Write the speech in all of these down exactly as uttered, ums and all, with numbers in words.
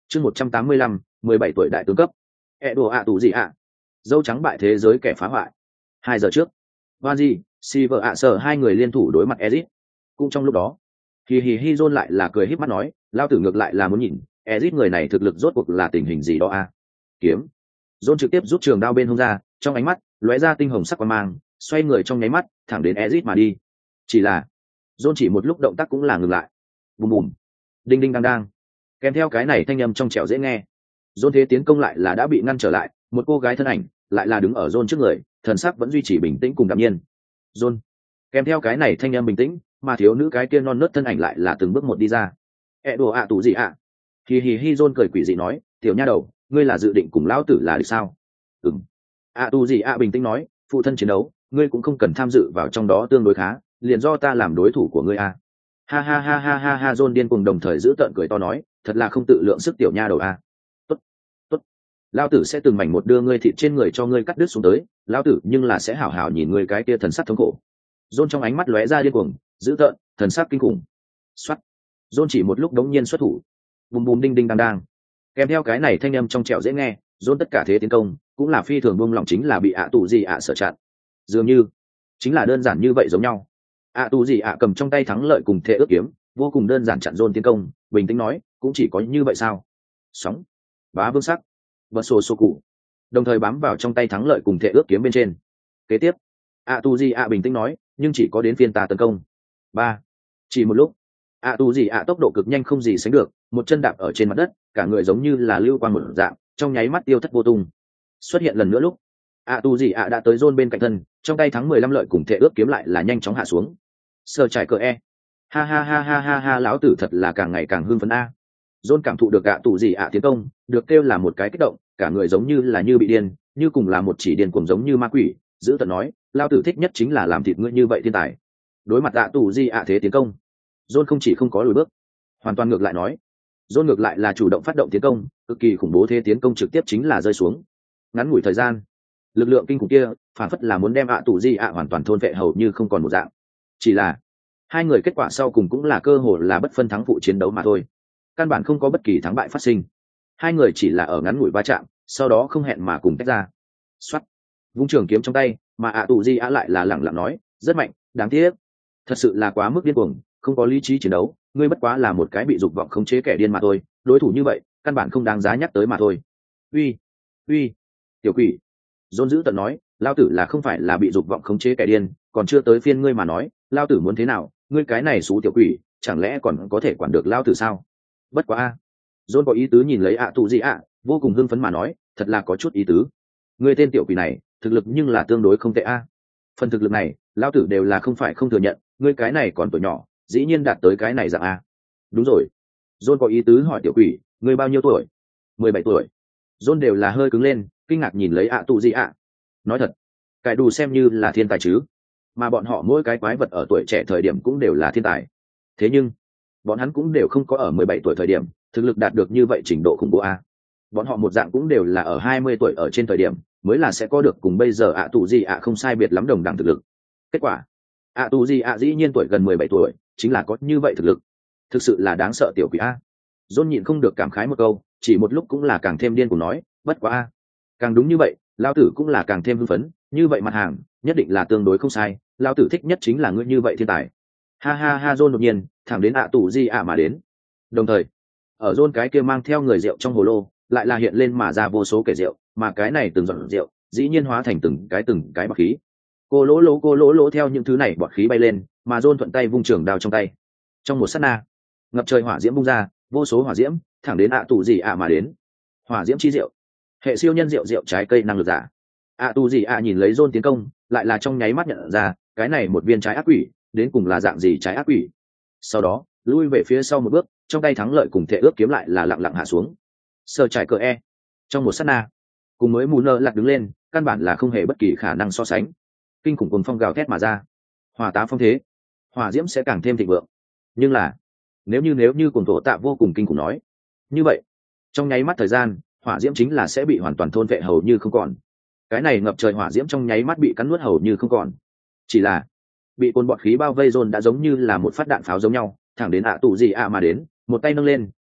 chương một trăm tám mươi lăm mười bảy tuổi đại tướng cấp. E đồ ạ tù gì ạ? Dâu trắng bại thế giới kẻ phá hoại. Hai giờ trước, Van Di, Silver ạ sở hai người liên thủ đối mặt Ezic. Cũng trong lúc đó, Hì Hì Hi John lại là cười híp mắt nói, lao tử ngược lại là muốn nhìn, Ezic người này thực lực rốt cuộc là tình hình gì đó a? À? Kiếm. John trực tiếp rút trường đao bên hông ra, trong ánh mắt lóe ra tinh hồng sắc quang mang, xoay người trong nháy mắt, thẳng đến Ezic mà đi. Chỉ là, John chỉ một lúc động tác cũng là ngừng lại. Bùm bùm, đinh đinh đang đang. Kèm theo cái này thanh âm trong trẻo dễ nghe. John thế tiến công lại là đã bị ngăn trở lại, một cô gái thân ảnh lại là đứng ở John trước người, thần sắc vẫn duy trì bình tĩnh cùng đạm nhiên. John. Kèm theo cái này thanh âm bình tĩnh, mà thiếu nữ cái kia non nớt thân ảnh lại là từng bước một đi ra. E đồ ạ tù gì ạ? Hì hì Hi John cười quỷ dị nói, tiểu nha đầu, ngươi là dự định cùng lão tử là được sao? Ừm. ạ tù gì ạ bình tĩnh nói, phụ thân chiến đấu, ngươi cũng không cần tham dự vào trong đó tương đối khá, liền do ta làm đối thủ của ngươi a. Ha ha ha ha ha ha John điên cùng đồng thời giữ tợn cười to nói, thật là không tự lượng sức tiểu nha đầu a. Tốt, tốt. Lão tử sẽ từng mảnh một đưa ngươi thịt trên người cho ngươi cắt đứt xuống tới, lão tử nhưng là sẽ hảo hảo nhìn ngươi cái kia thần sắc thống khổ. John trong ánh mắt lóe ra điên cuồng, dữ tợn, thần sắc kinh khủng. Soát. John chỉ một lúc đống nhiên xuất thủ. Bùm bùm đinh đinh đang đang. Kèm theo cái này thanh âm trong trẻo dễ nghe, John tất cả thế tiến công cũng là phi thường buông lỏng, chính là bị ạ tù gì ạ sợ chặn. Dường như chính là đơn giản như vậy giống nhau. ạ tù gì ạ cầm trong tay thắng lợi cùng thể ước kiếm, vô cùng đơn giản chặn John tiến công, bình tĩnh nói, cũng chỉ có như vậy sao? Sóng. Bá vương sắc. Vật sổ sổ cụ. Đồng thời bám vào trong tay thắng lợi cùng thể ước kiếm bên trên. Kế tiếp, ạ tù gì ạ bình tĩnh nói, nhưng chỉ có đến phiên ta tấn công. Ba. Chỉ một lúc, ạ tù gì ạ tốc độ cực nhanh không gì sánh được, một chân đạp ở trên mặt đất, cả người giống như là lưu quang một dạng, trong nháy mắt tiêu thất vô tung. Xuất hiện lần nữa lúc, ạ tù gì ạ đã tới John bên cạnh thân, trong tay thắng mười lăm lợi cùng thể ước kiếm lại là nhanh chóng hạ xuống. Sờ trải cờ e. Ha ha ha ha ha ha lão tử thật là càng ngày càng hưng phấn a. John cảm thụ được ạ tù gì ạ tiến công, được kêu là một cái kích động, cả người giống như là như bị điên, như cùng là một chỉ điên cuồng giống như ma quỷ, giữ tận nói, lao tử thích nhất chính là làm thịt ngươi như vậy thiên tài. Đối mặt ạ tù gì ạ thế tiến công, John không chỉ không có lùi bước, hoàn toàn ngược lại nói, John ngược lại là chủ động phát động tiến công, cực kỳ khủng bố thế tiến công trực tiếp chính là rơi xuống. Ngắn ngủi thời gian, lực lượng kinh khủng kia phản phất là muốn đem ạ tù gì ạ hoàn toàn thôn vệ hầu như không còn một dạng. Chỉ là hai người kết quả sau cùng cũng là cơ hội là bất phân thắng phụ chiến đấu mà thôi, căn bản không có bất kỳ thắng bại phát sinh. Hai người chỉ là ở ngắn ngủi va chạm, sau đó không hẹn mà cùng tách ra. Xoát, vung trường kiếm trong tay, mà ạ tù gì ạ lại là lẳng lặng nói, rất mạnh, đáng tiếc, thật sự là quá mức điên cuồng, không có lý trí chiến đấu, ngươi bất quá là một cái bị dục vọng khống chế kẻ điên mà thôi, đối thủ như vậy căn bản không đáng giá nhắc tới mà thôi. Uy, uy, tiểu quỷ. John giữ tận nói, lao tử là không phải là bị dục vọng khống chế kẻ điên, còn chưa tới phiên ngươi mà nói, lao tử muốn thế nào, ngươi cái này xú tiểu quỷ, chẳng lẽ còn có thể quản được lao tử sao? Bất quá a. John có ý tứ nhìn lấy ạ tù gì ạ, vô cùng hưng phấn mà nói, thật là có chút ý tứ. Ngươi tên tiểu quỷ này, thực lực nhưng là tương đối không tệ a. Phần thực lực này, lao tử đều là không phải không thừa nhận, ngươi cái này còn tuổi nhỏ, dĩ nhiên đạt tới cái này dạng a. Đúng rồi. John có ý tứ hỏi tiểu quỷ, ngươi bao nhiêu tuổi? Mười bảy tuổi. John đều là hơi cứng lên, kinh ngạc nhìn lấy ạ tù gì ạ. Nói thật, cải đủ xem như là thiên tài chứ, mà bọn họ mỗi cái quái vật ở tuổi trẻ thời điểm cũng đều là thiên tài. Thế nhưng, bọn hắn cũng đều không có ở mười bảy tuổi thời điểm thực lực đạt được như vậy trình độ khủng bố a. Bọn họ một dạng cũng đều là ở hai mươi tuổi ở trên thời điểm mới là sẽ có được cùng bây giờ ạ tù gì ạ không sai biệt lắm đồng đẳng thực lực. Kết quả, ạ tù gì ạ dĩ nhiên tuổi gần mười bảy tuổi chính là có như vậy thực lực, thực sự là đáng sợ tiểu quỷ a. John nhịn không được cảm khái một câu, chỉ một lúc cũng là càng thêm điên cuồng nói, bất quá a, càng đúng như vậy, lão tử cũng là càng thêm hưng phấn, như vậy mặt hàng nhất định là tương đối không sai, lão tử thích nhất chính là ngươi như vậy thiên tài. Ha ha ha John đột nhiên thẳng đến ạ tù gì ạ mà đến. Đồng thời, ở John cái kia mang theo người rượu trong hồ lô, lại là hiện lên mà ra vô số kẻ rượu, mà cái này từng giọt rượu, dĩ nhiên hóa thành từng cái từng cái bọt khí. Cô lỗ lỗ cô lỗ lỗ theo những thứ này bọt khí bay lên, mà John thuận tay vung trường đao trong tay. Trong một sát na, ngập trời hỏa diễm bung ra, vô số hỏa diễm thẳng đến ạ tù gì ạ mà đến. Hỏa diễm chi rượu, hệ siêu nhân rượu rượu trái cây năng lực giả. ạ tù gì ạ nhìn lấy John tiến công, lại là trong nháy mắt nhận ra, cái này một viên trái ác quỷ, đến cùng là dạng gì trái ác quỷ. Sau đó, lui về phía sau một bước, trong tay thắng lợi cùng thể ước kiếm lại là lặng lặng hạ xuống. Sờ trải cờ e. Trong một sát na, cùng mới mù nơ lạc đứng lên, căn bản là không hề bất kỳ khả năng so sánh. Kinh khủng cuồng phong gào thét mà ra, hỏa tá phong thế, hỏa diễm sẽ càng thêm thịnh vượng. Nhưng là, nếu như nếu như cuồng thổ tạ vô cùng kinh khủng nói, như vậy, trong nháy mắt thời gian, hỏa diễm chính là sẽ bị hoàn toàn thôn vệ hầu như không còn. Cái này ngập trời hỏa diễm trong nháy mắt bị cắn nuốt hầu như không còn. Chỉ là bị cồn bọt khí bao vây John đã giống như là một phát đạn pháo giống nhau, thẳng đến ạ tù gì ạ mà đến, một tay nâng lên,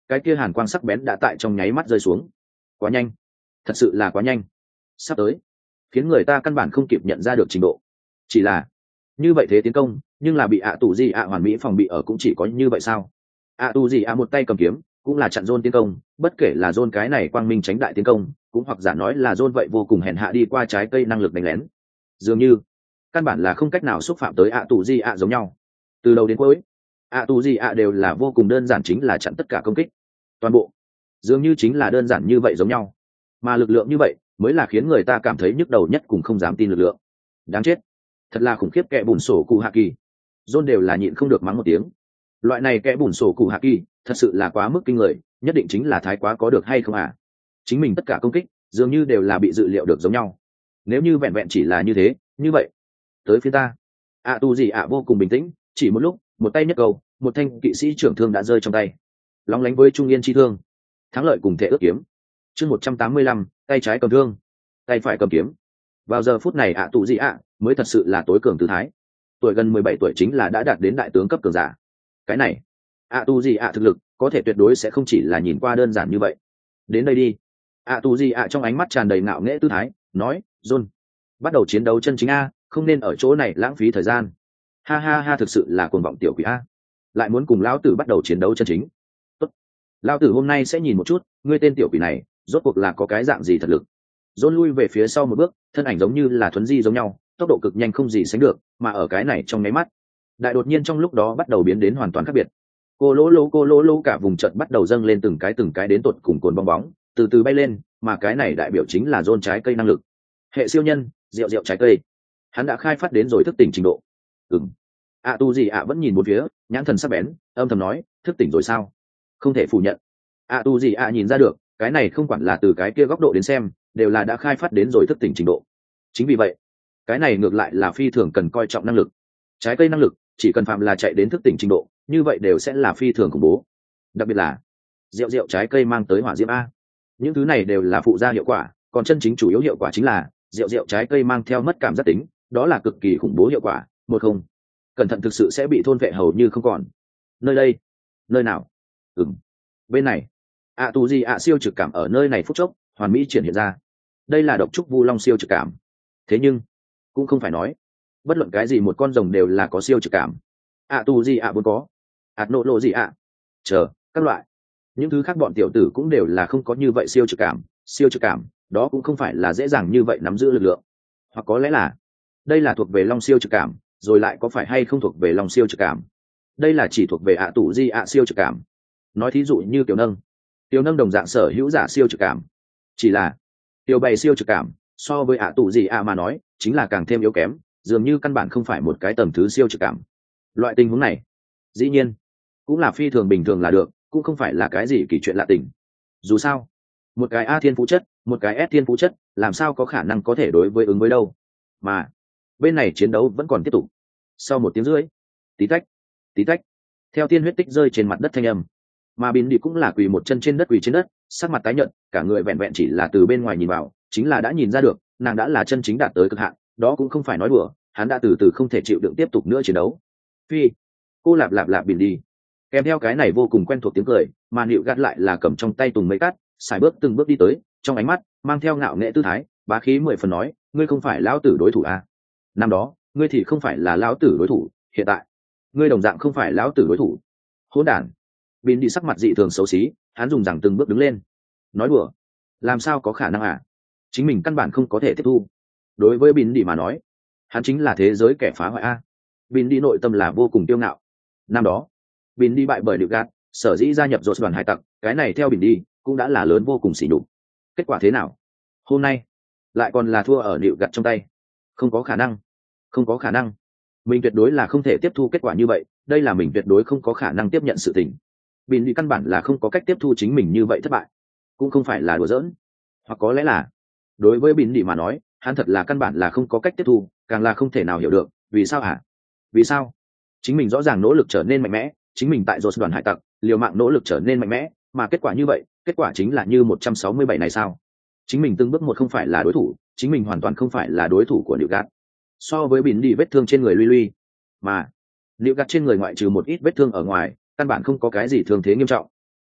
cái kia hàn quang sắc bén đã tại trong nháy mắt rơi xuống. Quá nhanh, thật sự là quá nhanh, sắp tới khiến người ta căn bản không kịp nhận ra được trình độ. Chỉ là như vậy thế tiến công, nhưng là bị ạ tù gì ạ hoàn mỹ phòng bị ở cũng chỉ có như vậy sao? ạ tù gì ạ một tay cầm kiếm cũng là chặn John tiến công, bất kể là John cái này quang minh tránh đại tiến công, cũng hoặc giả nói là John vậy vô cùng hèn hạ đi qua trái cây năng lực đánh lén, dường như căn bản là không cách nào xúc phạm tới ạ tù gì ạ giống nhau. Từ đầu đến cuối ạ tù gì ạ đều là vô cùng đơn giản, chính là chặn tất cả công kích, toàn bộ dường như chính là đơn giản như vậy giống nhau, mà lực lượng như vậy mới là khiến người ta cảm thấy nhức đầu nhất cùng không dám tin lực lượng. Đáng chết, thật là khủng khiếp kẻ bùn sổ cụ hạ kỳ. John đều là nhịn không được mắng một tiếng. Loại này kẻ bùn sổ cụ hạ kỳ thật sự là quá mức kinh người, nhất định chính là thái quá có được hay không à? Chính mình tất cả công kích dường như đều là bị dự liệu được giống nhau. Nếu như vẹn vẹn chỉ là như thế, như vậy tới phía ta, ạ tu gì ạ vô cùng bình tĩnh, chỉ một lúc một tay nhất cầu, một thanh kỵ sĩ trưởng thương đã rơi trong tay, lóng lánh với trung yên chi thương, thắng lợi cùng thể ước kiếm. Chương một trăm tám mươi lăm, tay trái cầm thương, tay phải cầm kiếm. Vào giờ phút này ạ tù gì ạ mới thật sự là tối cường tư thái. Tuổi gần mười bảy tuổi chính là đã đạt đến đại tướng cấp cường giả. Cái này ạ tù gì ạ thực lực có thể tuyệt đối sẽ không chỉ là nhìn qua đơn giản như vậy. Đến đây đi. ạ tù gì ạ trong ánh mắt tràn đầy ngạo nghễ tư thái nói, John, bắt đầu chiến đấu chân chính a, không nên ở chỗ này lãng phí thời gian. Ha ha ha, thực sự là cuồng vọng tiểu quỷ a, lại muốn cùng lão tử bắt đầu chiến đấu chân chính. Tốt, lão tử hôm nay sẽ nhìn một chút ngươi tên tiểu quỷ này rốt cuộc là có cái dạng gì thật lực. John lui về phía sau một bước, thân ảnh giống như là thuấn di giống nhau, tốc độ cực nhanh không gì sánh được, mà ở cái này trong nháy mắt, đại đột nhiên trong lúc đó bắt đầu biến đến hoàn toàn khác biệt. Cô lỗ lỗ cô lỗ lỗ cả vùng trận bắt đầu dâng lên từng cái từng cái đến tột cùng cồn bong bóng, từ từ bay lên, mà cái này đại biểu chính là John trái cây năng lực. Hệ siêu nhân, rượu rượu trái cây. Hắn đã khai phát đến rồi thức tỉnh trình độ. Ừm. ạ tu gì ạ vẫn nhìn một phía, nhãn thần sắc bén, âm thầm nói, thức tỉnh rồi sao? Không thể phủ nhận. ạ tu gì ạ nhìn ra được, cái này không quản là từ cái kia góc độ đến xem, đều là đã khai phát đến rồi thức tỉnh trình độ. Chính vì vậy, cái này ngược lại là phi thường cần coi trọng năng lực. Trái cây năng lực, chỉ cần phạm là chạy đến thức tỉnh trình độ, như vậy đều sẽ là phi thường khủng bố. Đặc biệt là rượu rượu trái cây mang tới hỏa diễm a. Những thứ này đều là phụ gia hiệu quả, còn chân chính chủ yếu hiệu quả chính là rượu rượu trái cây mang theo mất cảm giác tính, đó là cực kỳ khủng bố hiệu quả, một không cẩn thận thực sự sẽ bị thôn vệ hầu như không còn. Nơi đây, nơi nào? Ừm, bên này. ạ tù gì ạ siêu trực cảm ở nơi này phút chốc hoàn mỹ triển hiện ra. Đây là độc trúc vu long siêu trực cảm. Thế nhưng cũng không phải nói bất luận cái gì một con rồng đều là có siêu trực cảm. ạ tù gì ạ muốn có, ạt nộ lộ gì ạ, chờ các loại những thứ khác bọn tiểu tử cũng đều là không có như vậy siêu trực cảm. Siêu trực cảm đó cũng không phải là dễ dàng như vậy nắm giữ lực lượng, hoặc có lẽ là đây là thuộc về long siêu trực cảm, rồi lại có phải hay không thuộc về long siêu trực cảm, đây là chỉ thuộc về ạ tù gì ạ siêu trực cảm. Nói thí dụ như tiểu nâng tiểu nâng đồng dạng sở hữu giả siêu trực cảm, chỉ là tiểu bày siêu trực cảm so với ạ tù gì ạ mà nói chính là càng thêm yếu kém, dường như căn bản không phải một cái tầm thứ siêu trực cảm. Loại tình huống này dĩ nhiên cũng là phi thường bình thường là được, cũng không phải là cái gì kỳ chuyện lạ tình. Dù sao một cái A thiên phú chất, một cái S thiên phú chất, làm sao có khả năng có thể đối với ứng với đâu. Mà bên này chiến đấu vẫn còn tiếp tục. Sau một tiếng rưỡi, tí tách tí tách, theo tiên huyết tích rơi trên mặt đất thanh âm, mà Bình đi cũng là quỳ một chân trên đất, quỳ trên đất, sắc mặt tái nhợt, cả người vẹn vẹn chỉ là từ bên ngoài nhìn vào chính là đã nhìn ra được nàng đã là chân chính đạt tới cực hạn. Đó cũng không phải nói đùa, hắn đã từ từ không thể chịu đựng tiếp tục nữa chiến đấu. Phi, cô lạp lạp lạp Bình đi, kèm theo cái này vô cùng quen thuộc tiếng cười, mà Nịu Gắt lại là cầm trong tay tùng mấy cát, xài bước từng bước đi tới, trong ánh mắt mang theo ngạo nghễ tư thái, bá khí mười phần nói, ngươi không phải lão tử đối thủ à? Năm đó ngươi thì không phải là lão tử đối thủ, hiện tại ngươi đồng dạng không phải lão tử đối thủ. Hỗn đản. Bình đi sắc mặt dị thường xấu xí, hắn dùng rằng từng bước đứng lên, nói đùa, làm sao có khả năng à? Chính mình căn bản không có thể tiếp thu. Đối với Bình đi mà nói, hắn chính là thế giới kẻ phá hoại a. Bình đi nội tâm là vô cùng kiêu ngạo. Năm đó Bình đi bại bởi Nịu Gắt, sở dĩ gia nhập dột đoàn hải tặc, cái này theo Bình đi cũng đã là lớn vô cùng sỉ nhục. Kết quả thế nào? Hôm nay lại còn là thua ở Nịu Gắt trong tay. Không có khả năng, không có khả năng. Mình tuyệt đối là không thể tiếp thu kết quả như vậy, đây là mình tuyệt đối không có khả năng tiếp nhận sự tình. Bình đi căn bản là không có cách tiếp thu chính mình như vậy thất bại, cũng không phải là đùa giỡn, hoặc có lẽ là đối với Bình đi mà nói, hắn thật là căn bản là không có cách tiếp thu, càng là không thể nào hiểu được vì sao hả? Vì sao chính mình rõ ràng nỗ lực trở nên mạnh mẽ, chính mình tại dột đoàn hải tặc liều mạng nỗ lực trở nên mạnh mẽ, mà kết quả như vậy, kết quả chính là như một trăm sáu mươi bảy này sao? Chính mình từng bước một không phải là đối thủ, chính mình hoàn toàn không phải là đối thủ của Nịu Gắt. So với Bình đi vết thương trên người lui lui, mà Nịu Gắt trên người ngoại trừ một ít vết thương ở ngoài, căn bản không có cái gì thương thế nghiêm trọng.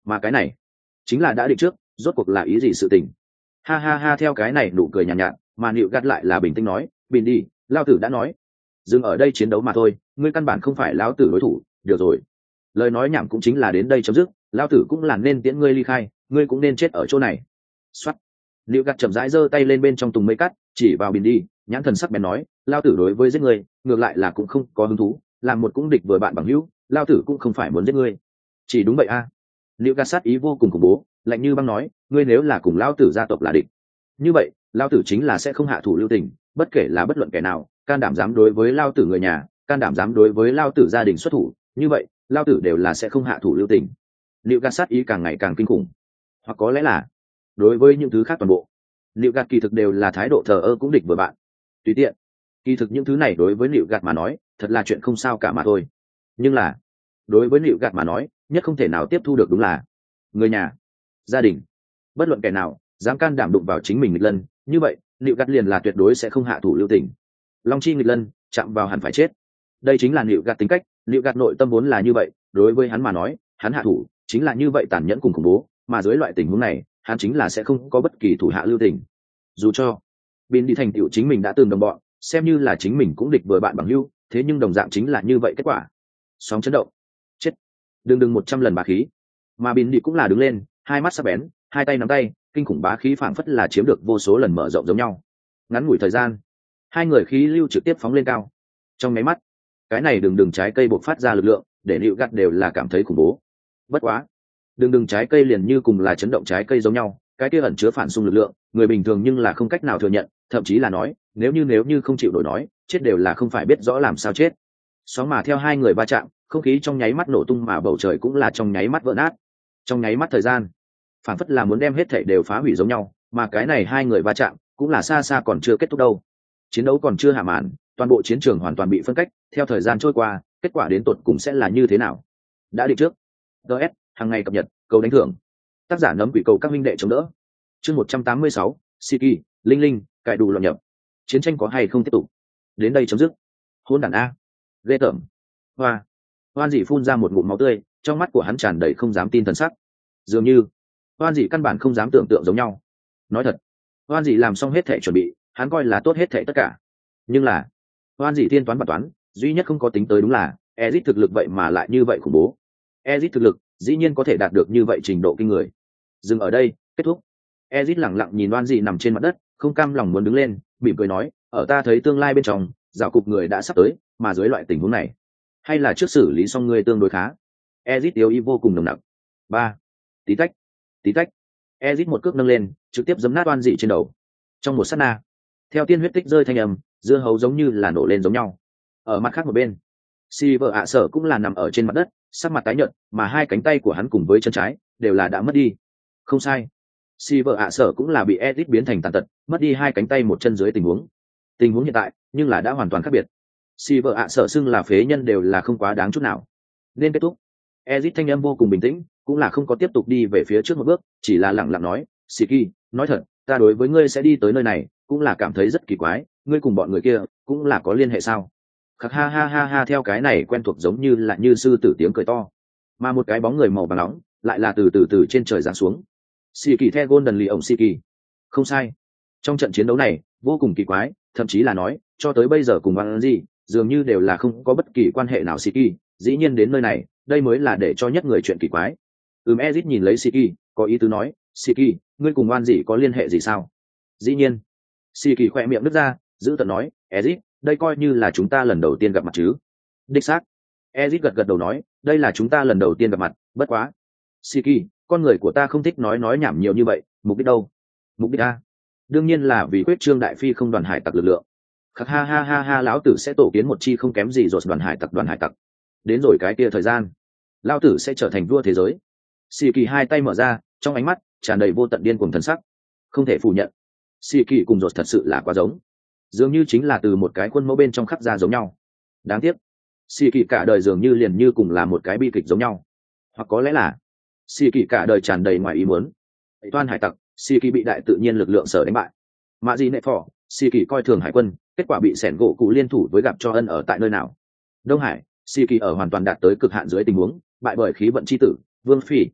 mà cái này chính là đã định trước, rốt cuộc là ý gì sự tình. Ha ha ha, theo cái này nụ cười nhàn nhạt, nhạt mà nịu gắt lại là bình tĩnh nói, bình đi, lao tử đã nói dừng ở đây chiến đấu mà thôi, ngươi căn bản không phải lao tử đối thủ. Được rồi, lời nói nhảm cũng chính là đến đây chấm dứt, lao tử cũng là nên tiễn ngươi ly khai, ngươi cũng nên chết ở chỗ này. Xoát, nịu gắt chậm rãi giơ tay lên bên trong tùng mây cắt, chỉ vào bình đi, nhãn thần sắc bén nói, lao tử đối với giết ngươi ngược lại là cũng không có hứng thú, làm một cũng địch vừa bạn bằng hữu, lao tử cũng không phải muốn giết ngươi. Chỉ đúng vậy a à. Nịu gắt sát ý vô cùng khủng bố, lạnh như băng nói, ngươi nếu là cùng lao tử gia tộc là địch, như vậy lao tử chính là sẽ không hạ thủ lưu tình, bất kể là bất luận kẻ nào can đảm dám đối với lao tử người nhà, can đảm dám đối với lao tử gia đình xuất thủ, như vậy lao tử đều là sẽ không hạ thủ lưu tình. Nịu gạt sát ý càng ngày càng kinh khủng, hoặc có lẽ là đối với những thứ khác toàn bộ, Nịu gạt kỳ thực đều là thái độ thờ ơ cũng địch vừa bạn, tùy tiện. Kỳ thực những thứ này đối với Nịu gạt mà nói thật là chuyện không sao cả mà thôi, nhưng là đối với Nịu gạt mà nói nhất không thể nào tiếp thu được đúng là người nhà, gia đình, bất luận kẻ nào dám can đảm đụng vào chính mình nghịch lân, như vậy Nịu gạt liền là tuyệt đối sẽ không hạ thủ lưu tình. Long chi nghịch lân chạm vào hẳn phải chết, đây chính là Nịu gạt tính cách. Nịu gạt nội tâm vốn là như vậy, đối với hắn mà nói hắn hạ thủ chính là như vậy tàn nhẫn cùng khủng bố, mà dưới loại tình huống này hắn chính là sẽ không có bất kỳ thủ hạ lưu tình. Dù cho bin đi thành tựu chính mình đã từng đồng bọn, xem như là chính mình cũng địch với bạn bằng hữu, thế nhưng đồng dạng chính là như vậy kết quả. Sóng chấn động, chết, đừng đừng một trăm lần bá khí. Mà bin đi cũng là đứng lên, hai mắt sắc bén, hai tay nắm tay, kinh khủng bá khí phảng phất là chiếm được vô số lần mở rộng giống nhau. Ngắn ngủi thời gian, hai người khí lưu trực tiếp phóng lên cao. Trong máy mắt, cái này đường đường trái cây bộc phát ra lực lượng, để Nịu gạt đều là cảm thấy khủng bố. Bất quá, đường đường trái cây liền như cùng là chấn động trái cây giống nhau, cái kia ẩn chứa phản xung lực lượng, người bình thường nhưng là không cách nào thừa nhận, thậm chí là nói, nếu như nếu như không chịu nổi nói, chết đều là không phải biết rõ làm sao chết. Sóng mà theo hai người va chạm, không khí trong nháy mắt nổ tung, mà bầu trời cũng là trong nháy mắt vỡ nát. Trong nháy mắt thời gian, phản phất là muốn đem hết thảy đều phá hủy giống nhau, mà cái này hai người va chạm cũng là xa xa còn chưa kết thúc đâu. Chiến đấu còn chưa hạ màn, toàn bộ chiến trường hoàn toàn bị phân cách, theo thời gian trôi qua, kết quả đến tột cùng sẽ là như thế nào? Đã định trước. đê ét, hàng ngày cập nhật, cầu đánh thưởng. Tác giả nấm quỷ cầu các minh đệ chống đỡ. Chương một trăm tám mươi sáu, Siki, Linh Linh, cải đủ loạn nhập. Chiến tranh có hay không tiếp tục? Đến đây chấm dứt. Hôn đản a. Ghê tởm. Hoa. Hoan dị phun ra một ngụm máu tươi, trong mắt của hắn tràn đầy không dám tin thần sắc. Dường như Hoan dị căn bản không dám tưởng tượng giống nhau. Nói thật, Hoan dị làm xong hết thảy chuẩn bị, hắn coi là tốt hết thảy tất cả. Nhưng là, Hoan dị tiên toán bản toán, duy nhất không có tính tới đúng là Ezic thực lực vậy mà lại như vậy khủng bố. Ezic thực lực dĩ nhiên có thể đạt được như vậy trình độ kinh người. Dừng ở đây, kết thúc. Ezic lẳng lặng nhìn Hoan dị nằm trên mặt đất, không cam lòng muốn đứng lên, mỉm cười nói, ở ta thấy tương lai bên trong, rào cục người đã sắp tới, mà dưới loại tình huống này, hay là trước xử lý xong người tương đối khá. Ezic tiêu y vô cùng nồng nặc. Ba, tí tách, tí tách. Ezic một cước nâng lên, trực tiếp giấm nát Hoan dị trên đầu. Trong một sát na, theo tiên huyết tích rơi thanh âm, dưa hấu giống như là nổ lên giống nhau. Ở mặt khác một bên, Silver ạ sở cũng là nằm ở trên mặt đất, sắc mặt tái nhợt, mà hai cánh tay của hắn cùng với chân trái đều là đã mất đi. Không sai, Silver ạ sở cũng là bị Ezic biến thành tàn tật, mất đi hai cánh tay một chân dưới tình huống. Tình huống hiện tại, nhưng là đã hoàn toàn khác biệt. Silver ạ sở xưng là phế nhân đều là không quá đáng chút nào. Nên kết thúc. Ezic thanh âm vô cùng bình tĩnh, cũng là không có tiếp tục đi về phía trước một bước, chỉ là lặng lặng nói, Siki, nói thật, ta đối với ngươi sẽ đi tới nơi này, cũng là cảm thấy rất kỳ quái, ngươi cùng bọn người kia cũng là có liên hệ sao? Khắc ha ha ha ha, theo cái này quen thuộc giống như là như sư tử tiếng cười to, mà một cái bóng người màu vàng nóng lại là từ từ từ trên trời giáng xuống. Siki the Golden Lion Siki. Không sai. Trong trận chiến đấu này, vô cùng kỳ quái, thậm chí là nói, cho tới bây giờ cùng Van gì, dường như đều là không có bất kỳ quan hệ nào Siki, dĩ nhiên đến nơi này, đây mới là để cho nhất người chuyện kỳ quái. Ừm, Ezic nhìn lấy Siki, có ý tứ nói, Siki, ngươi cùng Van gì có liên hệ gì sao? Dĩ nhiên. Siki khỏe miệng nứt ra, giữ tận nói, Ezic, đây coi như là chúng ta lần đầu tiên gặp mặt chứ? Đích xác. Ezic gật gật đầu nói, đây là chúng ta lần đầu tiên gặp mặt, bất quá. Siki, con người của ta không thích nói nói nhảm nhiều như vậy, mục đích đâu? Mục đích a? Đương nhiên là vì quyết trương đại phi không đoàn hải tặc lực lượng. Khắc ha ha ha ha, lão tử sẽ tổ kiến một chi không kém gì rồi đoàn hải tặc đoàn hải tặc. Đến rồi cái kia thời gian, lão tử sẽ trở thành vua thế giới. Siki hai tay mở ra, trong ánh mắt tràn đầy vô tận điên cuồng thần sắc. Không thể phủ nhận, Siki cùng Rốt thật sự là quá giống, dường như chính là từ một cái khuôn mẫu bên trong khắc ra giống nhau. Đáng tiếc, Siki cả đời dường như liền như cùng là một cái bi kịch giống nhau, hoặc có lẽ là Siki cả đời tràn đầy ngoài ý muốn. Toan hải tặc, Siki bị đại tự nhiên lực lượng sở đánh bại. Mạ gì nệ phỏ, Siki coi thường hải quân, kết quả bị sẻn gỗ cụ liên thủ với gặp cho ân ở tại nơi nào? Đông Hải, Siki ở hoàn toàn đạt tới cực hạn dưới tình huống, bại bởi khí vận chi tử, Vương Phi.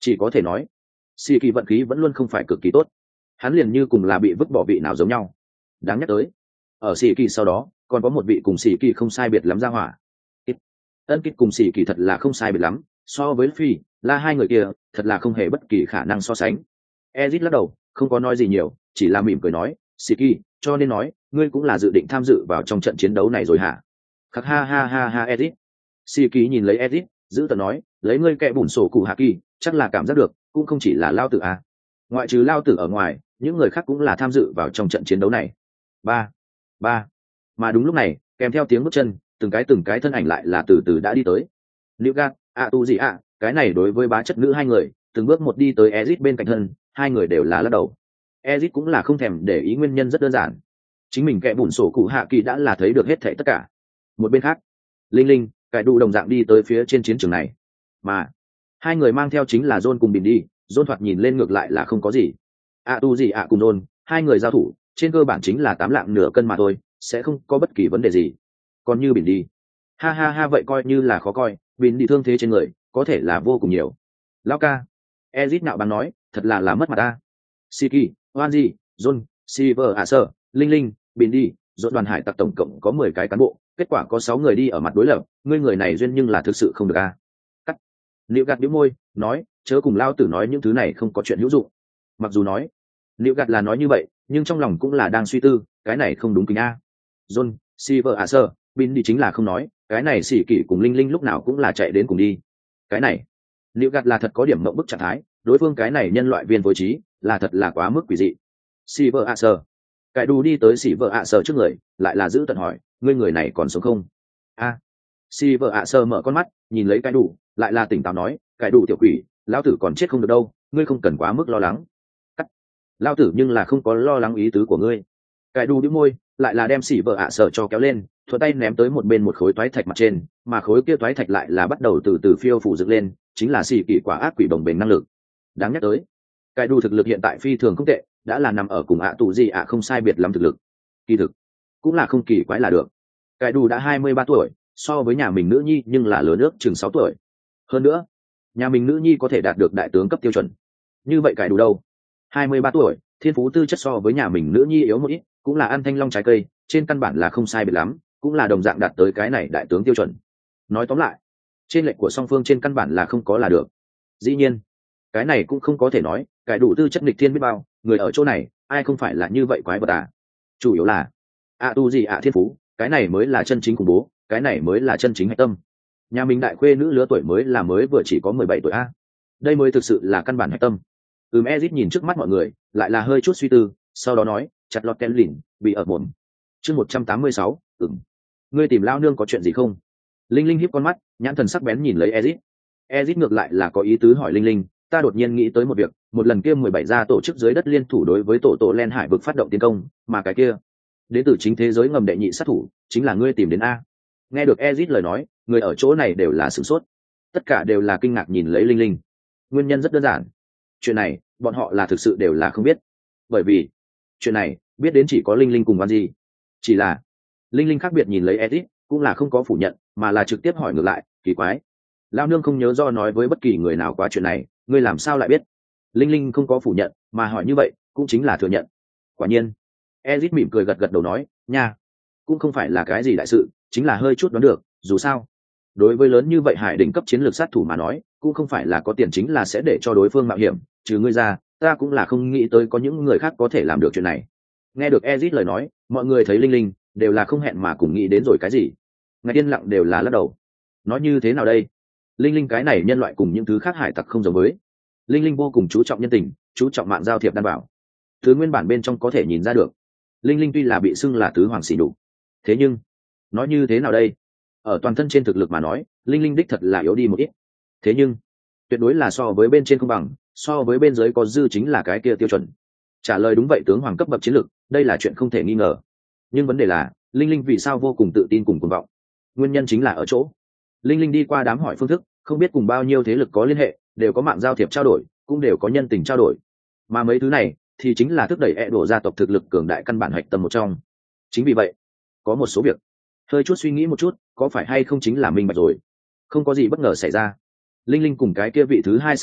chỉ có thể nói xì kỳ vận khí vẫn luôn không phải cực kỳ tốt, hắn liền như cùng là bị vứt bỏ vị nào giống nhau. Đáng nhắc tới, ở xì kỳ sau đó còn có một vị cùng xì kỳ không sai biệt lắm ra hỏa. Ân Kích cùng xì kỳ thật là không sai biệt lắm, so với phi là hai người kia thật là không hề bất kỳ khả năng so sánh. Ezit lắc đầu không có nói gì nhiều, chỉ là mỉm cười nói, xì kỳ, cho nên nói ngươi cũng là dự định tham dự vào trong trận chiến đấu này rồi hả? Khắc ha ha ha ha Ezit. Xì kỳ nhìn lấy Ezit giữ tợn nói, lấy ngươi kẻ bùn sổ cụ hạ kỳ chắc là cảm giác được cũng không chỉ là lao tử à. Ngoại trừ lao tử ở ngoài những người khác cũng là tham dự vào trong trận chiến đấu này. Ba ba mà đúng lúc này kèm theo tiếng bước chân từng cái từng cái thân ảnh lại là từ từ đã đi tới. Liệu gạt ạ tu gì ạ, cái này đối với bá chất nữ hai người từng bước một đi tới Ezit bên cạnh thân, hai người đều là lắc đầu. Ezit cũng là không thèm để ý, nguyên nhân rất đơn giản, chính mình kẻ bùn sổ cụ hạ kỳ đã là thấy được hết thảy tất cả. Một bên khác, Linh Linh cải đủ đồng dạng đi tới phía trên chiến trường này, mà hai người mang theo chính là John cùng Bình đi. John thoạt nhìn lên ngược lại là không có gì. ạ tu gì ạ cùng John hai người giao thủ trên cơ bản chính là tám lạng nửa cân mà thôi, sẽ không có bất kỳ vấn đề gì. Còn như Bình đi, ha ha ha, vậy coi như là khó coi, Bình đi thương thế trên người có thể là vô cùng nhiều. Lão ca, Ezit nạo báng nói, thật là là mất mặt ta. Siki, Wanji, John, Silver, Acer, Linh Linh, Bình đi, dọn đoàn hải tặc tổng cộng có mười cái cán bộ, kết quả có sáu người đi ở mặt đối lập, ngươi người này duyên nhưng là thực sự không được a. Cắt. Liệu gạt bĩu môi, nói, chớ cùng lao tử nói những thứ này không có chuyện hữu dụng. Mặc dù nói, liệu gạt là nói như vậy, nhưng trong lòng cũng là đang suy tư, cái này không đúng kính a. John, Silver, Acer, Bình đi chính là không nói, cái này xỉ kỷ cùng Linh Linh lúc nào cũng là chạy đến cùng đi. Cái này, liệu gạt là thật có điểm mộng bức trạng thái, đối phương cái này nhân loại viên vô trí là thật là quá mức quỷ dị. Silver Acer, cải đủ đi tới Silver Acer trước người, lại là giữ tận hỏi, ngươi người này còn sống không? A. À. Silver Acer mở con mắt, nhìn lấy cải đủ, lại là tỉnh táo nói, cải đủ tiểu quỷ, lão tử còn chết không được đâu, ngươi không cần quá mức lo lắng. Cắt. Lão tử nhưng là không có lo lắng ý tứ của ngươi. Cải đủ bĩu môi, lại là đem Silver Acer cho kéo lên, thuận tay ném tới một bên một khối toái thạch mặt trên, mà khối kia toái thạch lại là bắt đầu từ từ phiêu phủ dựng lên, chính là xỉ kỷ quả ác quỷ đồng bền năng lực. Đáng nhắc tới, cải đủ thực lực hiện tại phi thường không tệ, đã là nằm ở cùng ạ tù gì ạ không sai biệt lắm thực lực. Kỳ thực cũng là không kỳ quái là được. Cải đủ đã hai mươi ba tuổi, so với nhà mình nữ nhi nhưng là lớn ước chừng sáu tuổi. Hơn nữa, nhà mình nữ nhi có thể đạt được đại tướng cấp tiêu chuẩn. Như vậy cải đủ đâu? hai mươi ba tuổi, thiên phú tư chất so với nhà mình nữ nhi yếu một ít, cũng là ăn thanh long trái cây, trên căn bản là không sai biệt lắm, cũng là đồng dạng đạt tới cái này đại tướng tiêu chuẩn. Nói tóm lại, trên lệnh của song phương trên căn bản là không có là được. Dĩ nhiên, cái này cũng không có thể nói cải đủ tư chất nghịch thiên biết bao, người ở chỗ này ai không phải là như vậy quái vật à. Chủ yếu là ạ tu gì ạ thiên phú, cái này mới là chân chính khủng bố, cái này mới là chân chính hạch tâm. Nhà mình đại khuê nữ lứa tuổi mới là mới vừa chỉ có mười bảy tuổi a, đây mới thực sự là căn bản hạch tâm. Ừm, Ezit nhìn trước mắt mọi người, lại là hơi chút suy tư, sau đó nói, chặt lọt ken lìn bị ở mồm. Chương một trăm tám mươi sáu, ừm, ngươi tìm lao nương có chuyện gì không? Linh Linh híp con mắt, nhãn thần sắc bén nhìn lấy Ezit. Ezit ngược lại là có ý tứ hỏi Linh Linh, ta đột nhiên nghĩ tới một việc, một lần kia mười bảy gia tổ chức dưới đất liên thủ đối với tổ tổ len hải vực phát động tiến công, mà cái kia đến từ chính thế giới ngầm đệ nhị sát thủ chính là ngươi tìm đến a. Nghe được Ezit lời nói, người ở chỗ này đều là sửng sốt, tất cả đều là kinh ngạc nhìn lấy Linh Linh. Nguyên nhân rất đơn giản, chuyện này bọn họ là thực sự đều là không biết, bởi vì chuyện này biết đến chỉ có Linh Linh cùng Văn Di. Chỉ là Linh Linh khác biệt nhìn lấy Ezit, cũng là không có phủ nhận, mà là trực tiếp hỏi ngược lại, kỳ quái, lao nương không nhớ do nói với bất kỳ người nào qua chuyện này, ngươi làm sao lại biết? Linh Linh không có phủ nhận, mà hỏi như vậy cũng chính là thừa nhận. Quả nhiên Ezit mỉm cười gật gật đầu nói, nha, cũng không phải là cái gì đại sự, chính là hơi chút đoán được, dù sao đối với lớn như vậy hải đỉnh cấp chiến lược sát thủ mà nói, cũng không phải là có tiền chính là sẽ để cho đối phương mạo hiểm, trừ ngươi ra ta cũng là không nghĩ tới có những người khác có thể làm được chuyện này. Nghe được Ezit lời nói, mọi người thấy Linh Linh đều là không hẹn mà cùng nghĩ đến rồi cái gì, ngài yên lặng đều là lắc đầu. Nói như thế nào đây? Linh Linh cái này nhân loại cùng những thứ khác hải tặc không giống với. Linh Linh vô cùng chú trọng nhân tình, chú trọng mạng giao thiệp đảm bảo. Thứ nguyên bản bên trong có thể nhìn ra được, Linh Linh tuy là bị xưng là tứ hoàng xỉ nhục, thế nhưng nói như thế nào đây? Ở toàn thân trên thực lực mà nói, Linh Linh đích thật là yếu đi một ít. Thế nhưng tuyệt đối là so với bên trên không bằng, so với bên dưới có dư chính là cái kia tiêu chuẩn. Trả lời đúng vậy, tướng hoàng cấp bậc chiến lược, đây là chuyện không thể nghi ngờ. Nhưng vấn đề là, Linh Linh vì sao vô cùng tự tin cùng cuồng vọng? Nguyên nhân chính là ở chỗ Linh Linh đi qua đám hỏi phương thức, không biết cùng bao nhiêu thế lực có liên hệ, đều có mạng giao thiệp trao đổi, cũng đều có nhân tình trao đổi. Mà mấy thứ này thì chính là thúc đẩy e đổ gia tộc thực lực cường đại căn bản hạch tâm một trong. Chính vì vậy, có một số việc hơi chút suy nghĩ một chút, có phải hay không chính là minh bạch rồi. Không có gì bất ngờ xảy ra, Linh Linh cùng cái kia vị thứ hai sát tay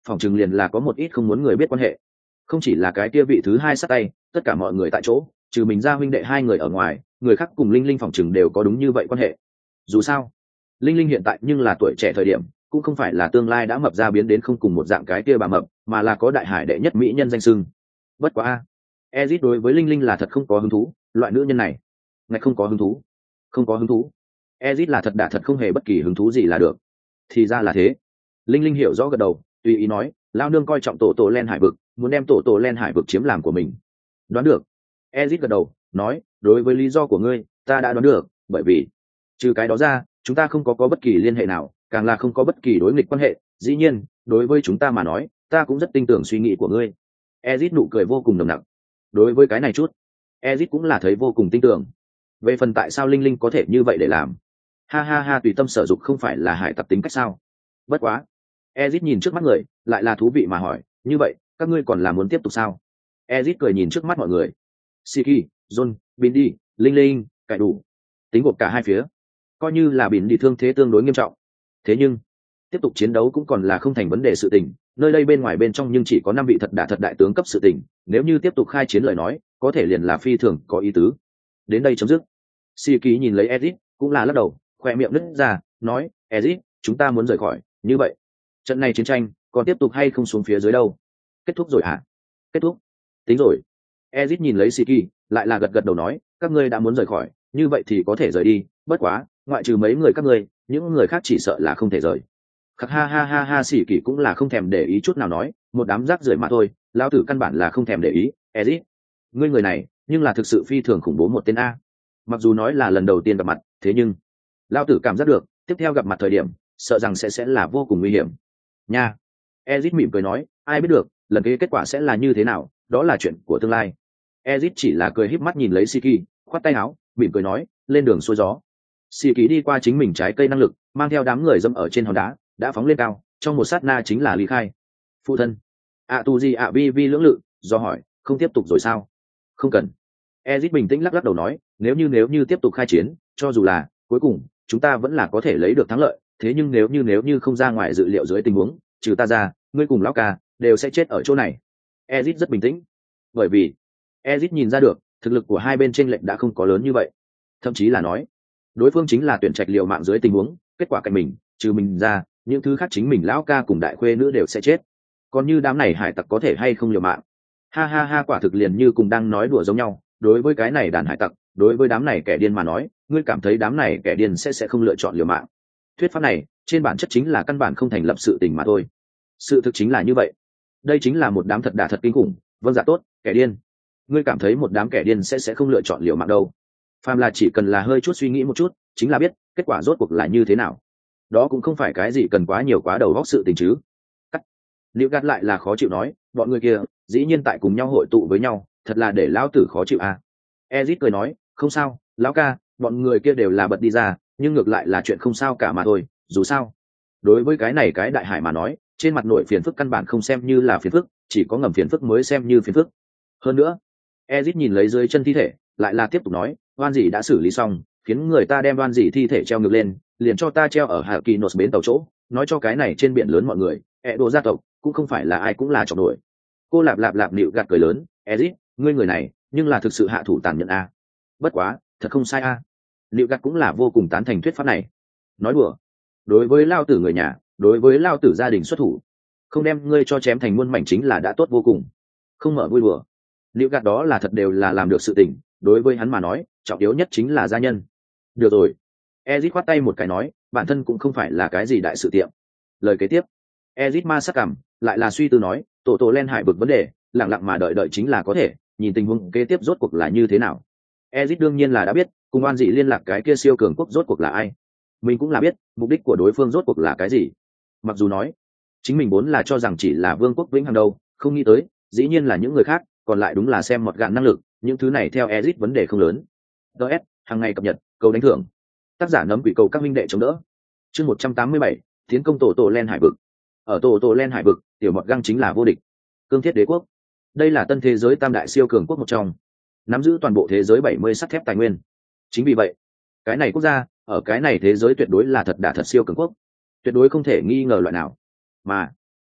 phòng chừng liền là có một ít không muốn người biết quan hệ. Không chỉ là cái kia vị thứ hai sát tay, tất cả mọi người tại chỗ trừ mình ra huynh đệ hai người ở ngoài, người khác cùng linh linh phòng chừng đều có đúng như vậy quan hệ. Dù sao linh linh hiện tại nhưng là tuổi trẻ thời điểm, cũng không phải là tương lai đã mập ra biến đến không cùng một dạng cái kia bà mập, mà là có đại hải đệ nhất mỹ nhân danh sưng. Bất quá a Ezit đối với linh linh là thật không có hứng thú, loại nữ nhân này ngạch không có hứng thú, không có hứng thú. Ezit là thật đả thật không hề bất kỳ hứng thú gì là được. Thì ra là thế. Linh linh hiểu rõ gật đầu, tùy ý nói, lao nương coi trọng tổ tổ len hải vực, muốn đem tổ tổ len hải vực chiếm làm của mình. Đoán được. Ezit gật đầu, nói, đối với lý do của ngươi, ta đã đoán được, bởi vì trừ cái đó ra, chúng ta không có có bất kỳ liên hệ nào, càng là không có bất kỳ đối nghịch quan hệ. Dĩ nhiên, đối với chúng ta mà nói, ta cũng rất tin tưởng suy nghĩ của ngươi. Ezit nụ cười vô cùng nồng nặc. Đối với cái này chút, Ezit cũng là thấy vô cùng tin tưởng. Về phần tại sao linh linh có thể như vậy để làm, ha ha ha, tùy tâm sở dục không phải là hải tặc tính cách sao? Bất quá, Ezit nhìn trước mắt người, lại là thú vị mà hỏi, như vậy, các ngươi còn là muốn tiếp tục sao? Ezit cười nhìn trước mắt mọi người. Siki, John, Bindi, Linh Linh, cải đủ. Tính gộp cả hai phía. Coi như là Bindi thương thế tương đối nghiêm trọng. Thế nhưng, tiếp tục chiến đấu cũng còn là không thành vấn đề sự tình. Nơi đây bên ngoài bên trong nhưng chỉ có năm vị thật đả thật đại tướng cấp sự tình. Nếu như tiếp tục khai chiến lời nói, có thể liền là phi thường có ý tứ. Đến đây chấm dứt. Siki nhìn lấy Ezit, cũng là lắc đầu, khoe miệng nứt ra, nói, Ezit, chúng ta muốn rời khỏi, như vậy. Trận này chiến tranh, còn tiếp tục hay không xuống phía dưới đâu? Kết thúc rồi hả? Kết thúc. Tính rồi. Ezit nhìn lấy Siki, lại là gật gật đầu nói, các ngươi đã muốn rời khỏi, như vậy thì có thể rời đi, bất quá, ngoại trừ mấy người các ngươi, những người khác chỉ sợ là không thể rời. Khắc ha ha ha ha, Siki cũng là không thèm để ý chút nào nói, một đám rác rưởi mà thôi, lão tử căn bản là không thèm để ý. Ezit, ngươi người này, nhưng là thực sự phi thường khủng bố một tên a. Mặc dù nói là lần đầu tiên gặp mặt, thế nhưng lão tử cảm giác được, tiếp theo gặp mặt thời điểm, sợ rằng sẽ sẽ là vô cùng nguy hiểm. Nha. Ezit mỉm cười nói, ai biết được, lần kế kết quả sẽ là như thế nào, đó là chuyện của tương lai. Ezit chỉ là cười híp mắt nhìn lấy Siki, khoát tay áo, mỉm cười nói, lên đường xuôi gió. Siki đi qua chính mình trái cây năng lực, mang theo đám người dâm ở trên hòn đá, đã phóng lên cao, trong một sát na chính là ly khai. Phụ thân, ạ tu gì ạ vi vi lưỡng lự, do hỏi, không tiếp tục rồi sao? Không cần. Ezit bình tĩnh lắc lắc đầu nói, nếu như nếu như tiếp tục khai chiến, cho dù là cuối cùng chúng ta vẫn là có thể lấy được thắng lợi, thế nhưng nếu như nếu như không ra ngoài dự liệu dưới tình huống, trừ ta ra, ngươi cùng lão ca đều sẽ chết ở chỗ này. Ezit rất bình tĩnh, bởi vì Ezit nhìn ra được thực lực của hai bên chênh lệch đã không có lớn như vậy, thậm chí là nói đối phương chính là tuyển trạch liều mạng dưới tình huống, kết quả cạnh mình, trừ mình ra, những thứ khác chính mình lão ca cùng đại khuê nữ đều sẽ chết. Còn như đám này hải tặc có thể hay không liều mạng? Ha ha ha, quả thực liền như cùng đang nói đùa giống nhau. Đối với cái này đàn hải tặc, đối với đám này kẻ điên mà nói, ngươi cảm thấy đám này kẻ điên sẽ sẽ không lựa chọn liều mạng? Thuyết pháp này trên bản chất chính là căn bản không thành lập sự tình mà thôi. Sự thực chính là như vậy. Đây chính là một đám thật đả thật kinh khủng. Vâng, dạ tốt, kẻ điên. Ngươi cảm thấy một đám kẻ điên sẽ sẽ không lựa chọn liều mạng đâu? Phàm là chỉ cần là hơi chút suy nghĩ một chút, chính là biết kết quả rốt cuộc là như thế nào. Đó cũng không phải cái gì cần quá nhiều quá đầu óc sự tình chứ. Cắt. Liệu gạt lại là khó chịu nói, bọn người kia dĩ nhiên tại cùng nhau hội tụ với nhau, thật là để lão tử khó chịu à. Ezit cười nói, không sao, lão ca, bọn người kia đều là bật đi ra, nhưng ngược lại là chuyện không sao cả mà thôi. Dù sao, đối với cái này cái đại hải mà nói, trên mặt nội phiền phức căn bản không xem như là phiền phức, chỉ có ngầm phiền phức mới xem như phiền phức. Hơn nữa, Ezit nhìn lấy dưới chân thi thể, lại là tiếp tục nói, oan dỉ đã xử lý xong, khiến người ta đem oan dỉ thi thể treo ngược lên, liền cho ta treo ở Hạ Kỳ Nốt bến tàu chỗ, nói cho cái này trên biển lớn mọi người, ẹ đồ gia tộc cũng không phải là ai cũng là chọc nổi. Cô lạp lạp lạp nịu gạt cười lớn, Ezit, ngươi người này, nhưng là thực sự hạ thủ tàn nhẫn a. Bất quá, thật không sai a. Nịu gạt cũng là vô cùng tán thành thuyết pháp này. Nói đùa, đối với lao tử người nhà, đối với lao tử gia đình xuất thủ, không đem ngươi cho chém thành muôn mảnh chính là đã tốt vô cùng. Không mở vui đùa. Nịu gạt đó là thật đều là làm được sự tình, đối với hắn mà nói, trọng yếu nhất chính là gia nhân. Được rồi. Ezit khoát tay một cái nói, bản thân cũng không phải là cái gì đại sự tiệm. Lời kế tiếp, Ezit ma sắc cảm, lại là suy tư nói, tổ tổ len hải vực vấn đề, lặng lặng mà đợi đợi chính là có thể, nhìn tình huống kế tiếp rốt cuộc là như thế nào. Ezit đương nhiên là đã biết, cùng oan dị liên lạc cái kia siêu cường quốc rốt cuộc là ai. Mình cũng là biết, mục đích của đối phương rốt cuộc là cái gì. Mặc dù nói, chính mình vốn là cho rằng chỉ là vương quốc vĩnh hằng đâu, không nghĩ tới, dĩ nhiên là những người khác, còn lại đúng là xem một gạn năng lực, những thứ này theo Ezit vấn đề không lớn. đê ét, hàng ngày cập nhật, cầu đánh thưởng. Tác giả nấm quỷ cầu các minh đệ chống đỡ. Chương một trăm tám mươi bảy, tiến công tổ tổ len hải vực. Ở tổ tổ len hải vực, tiểu mọt găng chính là vô địch. Cương thiết đế quốc, đây là tân thế giới tam đại siêu cường quốc một trong, nắm giữ toàn bộ thế giới bảy mươi sắt thép tài nguyên. Chính vì vậy, cái này quốc gia ở cái này thế giới tuyệt đối là thật đả thật siêu cường quốc, tuyệt đối không thể nghi ngờ loại nào. Mà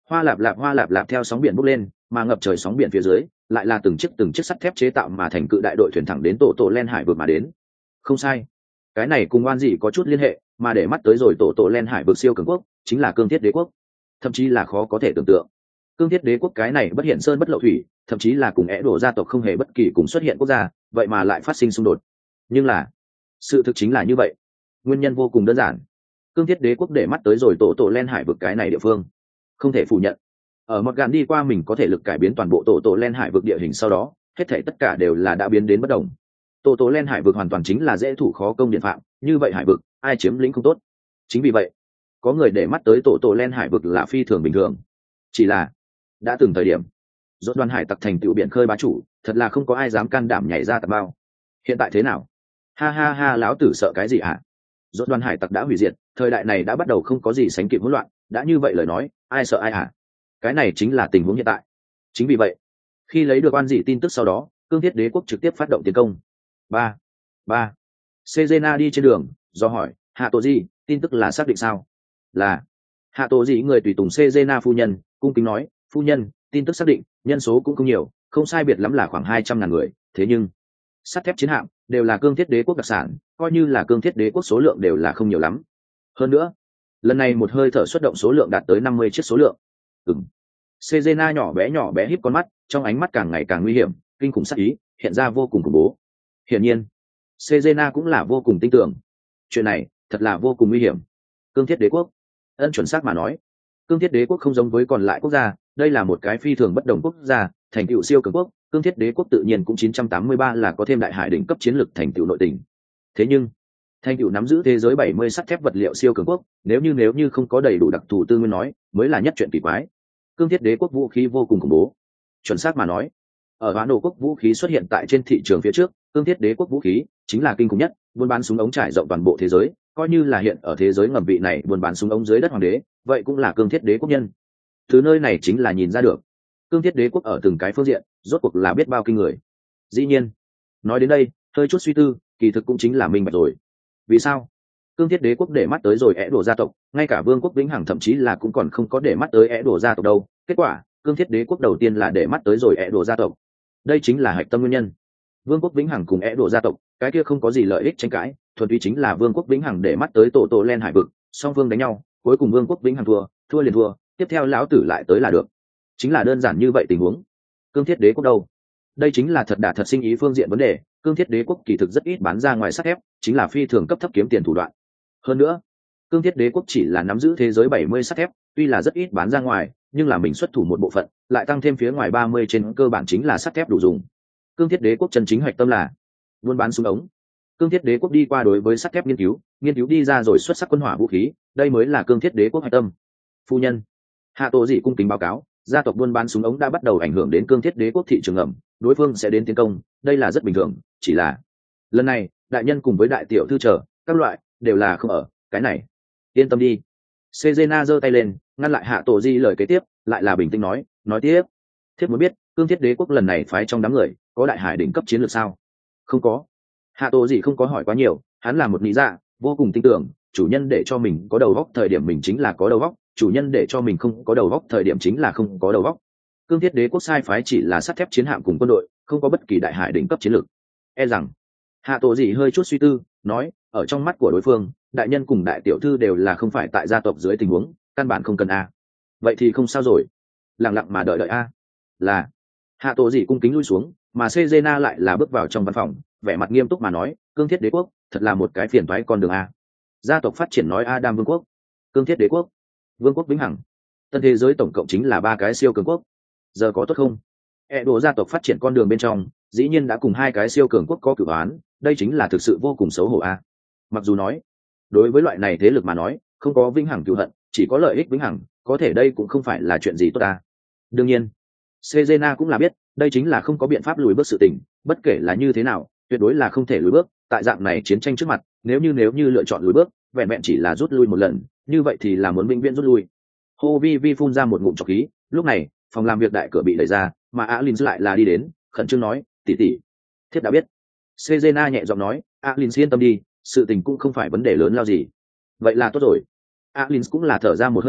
Hoa lạp lạp hoa lạp lạp theo sóng biển bốc lên, mà ngập trời sóng biển phía dưới lại là từng chiếc từng chiếc sắt thép chế tạo mà thành cự đại đội thuyền thẳng đến tổ tổ len hải vực mà đến. Không sai, cái này cùng oan dị có chút liên hệ, mà để mắt tới rồi tổ tổ len hải vực siêu cường quốc chính là cương thiết đế quốc. Thậm chí là khó có thể tưởng tượng, cương thiết đế quốc cái này bất hiện sơn bất lộ thủy, thậm chí là cùng é đổ gia tộc không hề bất kỳ cùng xuất hiện quốc gia, vậy mà lại phát sinh xung đột. Nhưng là sự thực chính là như vậy, nguyên nhân vô cùng đơn giản. Cương thiết đế quốc để mắt tới rồi tổ tổ len hải vực cái này địa phương, không thể phủ nhận. Ở một gạn đi qua mình có thể lực cải biến toàn bộ tổ tổ len hải vực địa hình, sau đó hết thể tất cả đều là đã biến đến bất đồng. Tổ tổ len hải vực hoàn toàn chính là dễ thủ khó công điện phạm, như vậy hải vực ai chiếm lĩnh không tốt. Chính vì vậy có người để mắt tới tổ tổ len hải vực là phi thường bình thường. Chỉ là đã từng thời điểm rốt đoàn hải tặc thành tựu biển khơi bá chủ, thật là không có ai dám can đảm nhảy ra tạt bao. Hiện tại thế nào? Ha ha ha, lão tử sợ cái gì hả? Rốt đoàn hải tặc đã hủy diệt, thời đại này đã bắt đầu không có gì sánh kịp hỗn loạn, đã như vậy lời nói ai sợ ai hả? Cái này chính là tình huống hiện tại. Chính vì vậy khi lấy được oan dị tin tức sau đó, cương thiết đế quốc trực tiếp phát động tiến công. ba ba Sejena đi trên đường do hỏi hạ tổ gì, tin tức là xác định sao? Là. Hạ tổ gì người tùy tùng Sejena phu nhân cung kính nói, phu nhân, tin tức xác định, nhân số cũng không nhiều, không sai biệt lắm là khoảng hai trăm ngàn người, thế nhưng sắt thép chiến hạm đều là cương thiết đế quốc đặc sản, coi như là cương thiết đế quốc số lượng đều là không nhiều lắm. Hơn nữa lần này một hơi thở xuất động số lượng đạt tới năm mươi chiếc số lượng. Ừm. Sejena nhỏ bé nhỏ bé híp con mắt, trong ánh mắt càng ngày càng nguy hiểm, kinh khủng sát ý hiện ra vô cùng khủng bố. Hiển nhiên Sejena cũng là vô cùng tin tưởng chuyện này thật là vô cùng nguy hiểm. Cương thiết đế quốc, ân chuẩn xác mà nói, cương thiết đế quốc không giống với còn lại quốc gia, đây là một cái phi thường bất đồng quốc gia, thành tựu siêu cường quốc. Cương thiết đế quốc tự nhiên cũng chín trăm tám mươi ba là có thêm đại hải đỉnh cấp chiến lược thành tựu nội tình. Thế nhưng thành tựu nắm giữ thế giới bảy mươi sắt thép vật liệu siêu cường quốc, nếu như nếu như không có đầy đủ đặc thù tư nguyên nói, mới là nhất chuyện kỳ quái. Cương thiết đế quốc vũ khí vô cùng khủng bố. Chuẩn xác mà nói, ở Hoán Đồ quốc vũ khí xuất hiện tại trên thị trường phía trước, cương thiết đế quốc vũ khí chính là kinh khủng nhất, buôn bán súng ống trải rộng toàn bộ thế giới, coi như là hiện ở thế giới ngầm vị này buôn bán súng ống dưới đất hoàng đế, vậy cũng là cương thiết đế quốc nhân. Từ nơi này chính là nhìn ra được, cương thiết đế quốc ở từng cái phương diện, rốt cuộc là biết bao kinh người. Dĩ nhiên, nói đến đây, hơi chút suy tư, kỳ thực cũng chính là minh bạch rồi. Vì sao? Cương thiết đế quốc để mắt tới rồi é đổ gia tộc, ngay cả vương quốc vĩnh hằng thậm chí là cũng còn không có để mắt tới é đổ gia tộc đâu. Kết quả cương thiết đế quốc đầu tiên là để mắt tới rồi é đổ gia tộc. Đây chính là hạch tâm nguyên nhân. Vương quốc vĩnh hằng cùng é đổ gia tộc, cái kia không có gì lợi ích tranh cãi, thuần túy chính là vương quốc vĩnh hằng để mắt tới tổ tổ len hải vực, song phương đánh nhau, cuối cùng vương quốc vĩnh hằng thua, thua liền thua, tiếp theo lão tử lại tới là được. Chính là đơn giản như vậy tình huống. Cương thiết đế quốc đâu? Đây chính là thật đả thật sinh ý phương diện vấn đề. Cương thiết đế quốc kỳ thực rất ít bán ra ngoài sắt thép, chính là phi thường cấp thấp kiếm tiền thủ đoạn. Hơn nữa cương thiết đế quốc chỉ là nắm giữ thế giới bảy mươi sắt thép, tuy là rất ít bán ra ngoài, nhưng là mình xuất thủ một bộ phận, lại tăng thêm phía ngoài ba mươi, trên cơ bản chính là sắt thép đủ dùng. Cương thiết đế quốc chân chính hoạch tâm là buôn bán súng ống. Cương thiết đế quốc đi qua đối với sắt thép nghiên cứu, nghiên cứu đi ra rồi xuất sắc quân hỏa vũ khí, đây mới là cương thiết đế quốc hoạch tâm. Phu nhân, hạ tổ dị cung kính báo cáo, gia tộc buôn bán súng ống đã bắt đầu ảnh hưởng đến cương thiết đế quốc thị trường ẩm, đối phương sẽ đến tiến công, đây là rất bình thường, chỉ là lần này đại nhân cùng với đại tiểu thư chờ các loại đều là không ở cái này. Yên tâm đi. Sejena giơ tay lên ngăn lại hạ tổ di lời kế tiếp, lại là bình tĩnh nói, nói tiếp. Thiếp muốn biết cương thiết đế quốc lần này phái trong đám người có đại hải đỉnh cấp chiến lược sao? Không có. Hạ tổ di không có hỏi quá nhiều, hắn là một lý dạ vô cùng tin tưởng chủ nhân để cho mình có đầu óc thời điểm mình chính là có đầu óc, chủ nhân để cho mình không có đầu óc thời điểm chính là không có đầu óc. Cương thiết đế quốc sai phái chỉ là sắt thép chiến hạm cùng quân đội, không có bất kỳ đại hải đỉnh cấp chiến lược. E rằng hạ tổ dị hơi chút suy tư nói, ở trong mắt của đối phương đại nhân cùng đại tiểu thư đều là không phải tại gia tộc dưới tình huống, căn bản không cần a. Vậy thì không sao rồi, lặng lặng mà đợi đợi a. Là. Hạ tổ dị cung kính lui xuống, mà Sejena lại là bước vào trong văn phòng, vẻ mặt nghiêm túc mà nói, cương thiết đế quốc thật là một cái phiền toái con đường a. Gia tộc phát triển nói Adam vương quốc, cương thiết đế quốc, vương quốc vĩnh hằng, tân thế giới tổng cộng chính là ba cái siêu cường quốc. Giờ có tốt không? E đồ gia tộc phát triển con đường bên trong, dĩ nhiên đã cùng hai cái siêu cường quốc có cửu án, đây chính là thực sự vô cùng xấu hổ a. Mặc dù nói, đối với loại này thế lực mà nói, không có vĩnh hằng cửu hận, chỉ có lợi ích vĩnh hằng, có thể đây cũng không phải là chuyện gì tốt ta. Đương nhiên, Sejena cũng là biết, đây chính là không có biện pháp lùi bước sự tình, bất kể là như thế nào, tuyệt đối là không thể lùi bước, tại dạng này chiến tranh trước mặt, nếu như nếu như lựa chọn lùi bước, vẹn vẹn chỉ là rút lui một lần, như vậy thì là muốn vĩnh viễn rút lui. Hô Vi Vi phun ra một ngụm trọc khí, lúc này, phòng làm việc đại cửa bị đẩy ra, mà Alin lại là đi đến, khẩn trương nói, tỷ tỷ, thiếp đã biết. Sejena nhẹ giọng nói, Alin yên tâm đi, sự tình cũng không phải vấn đề lớn lao gì. Vậy là tốt rồi. Alin cũng là thở ra một hơi dài,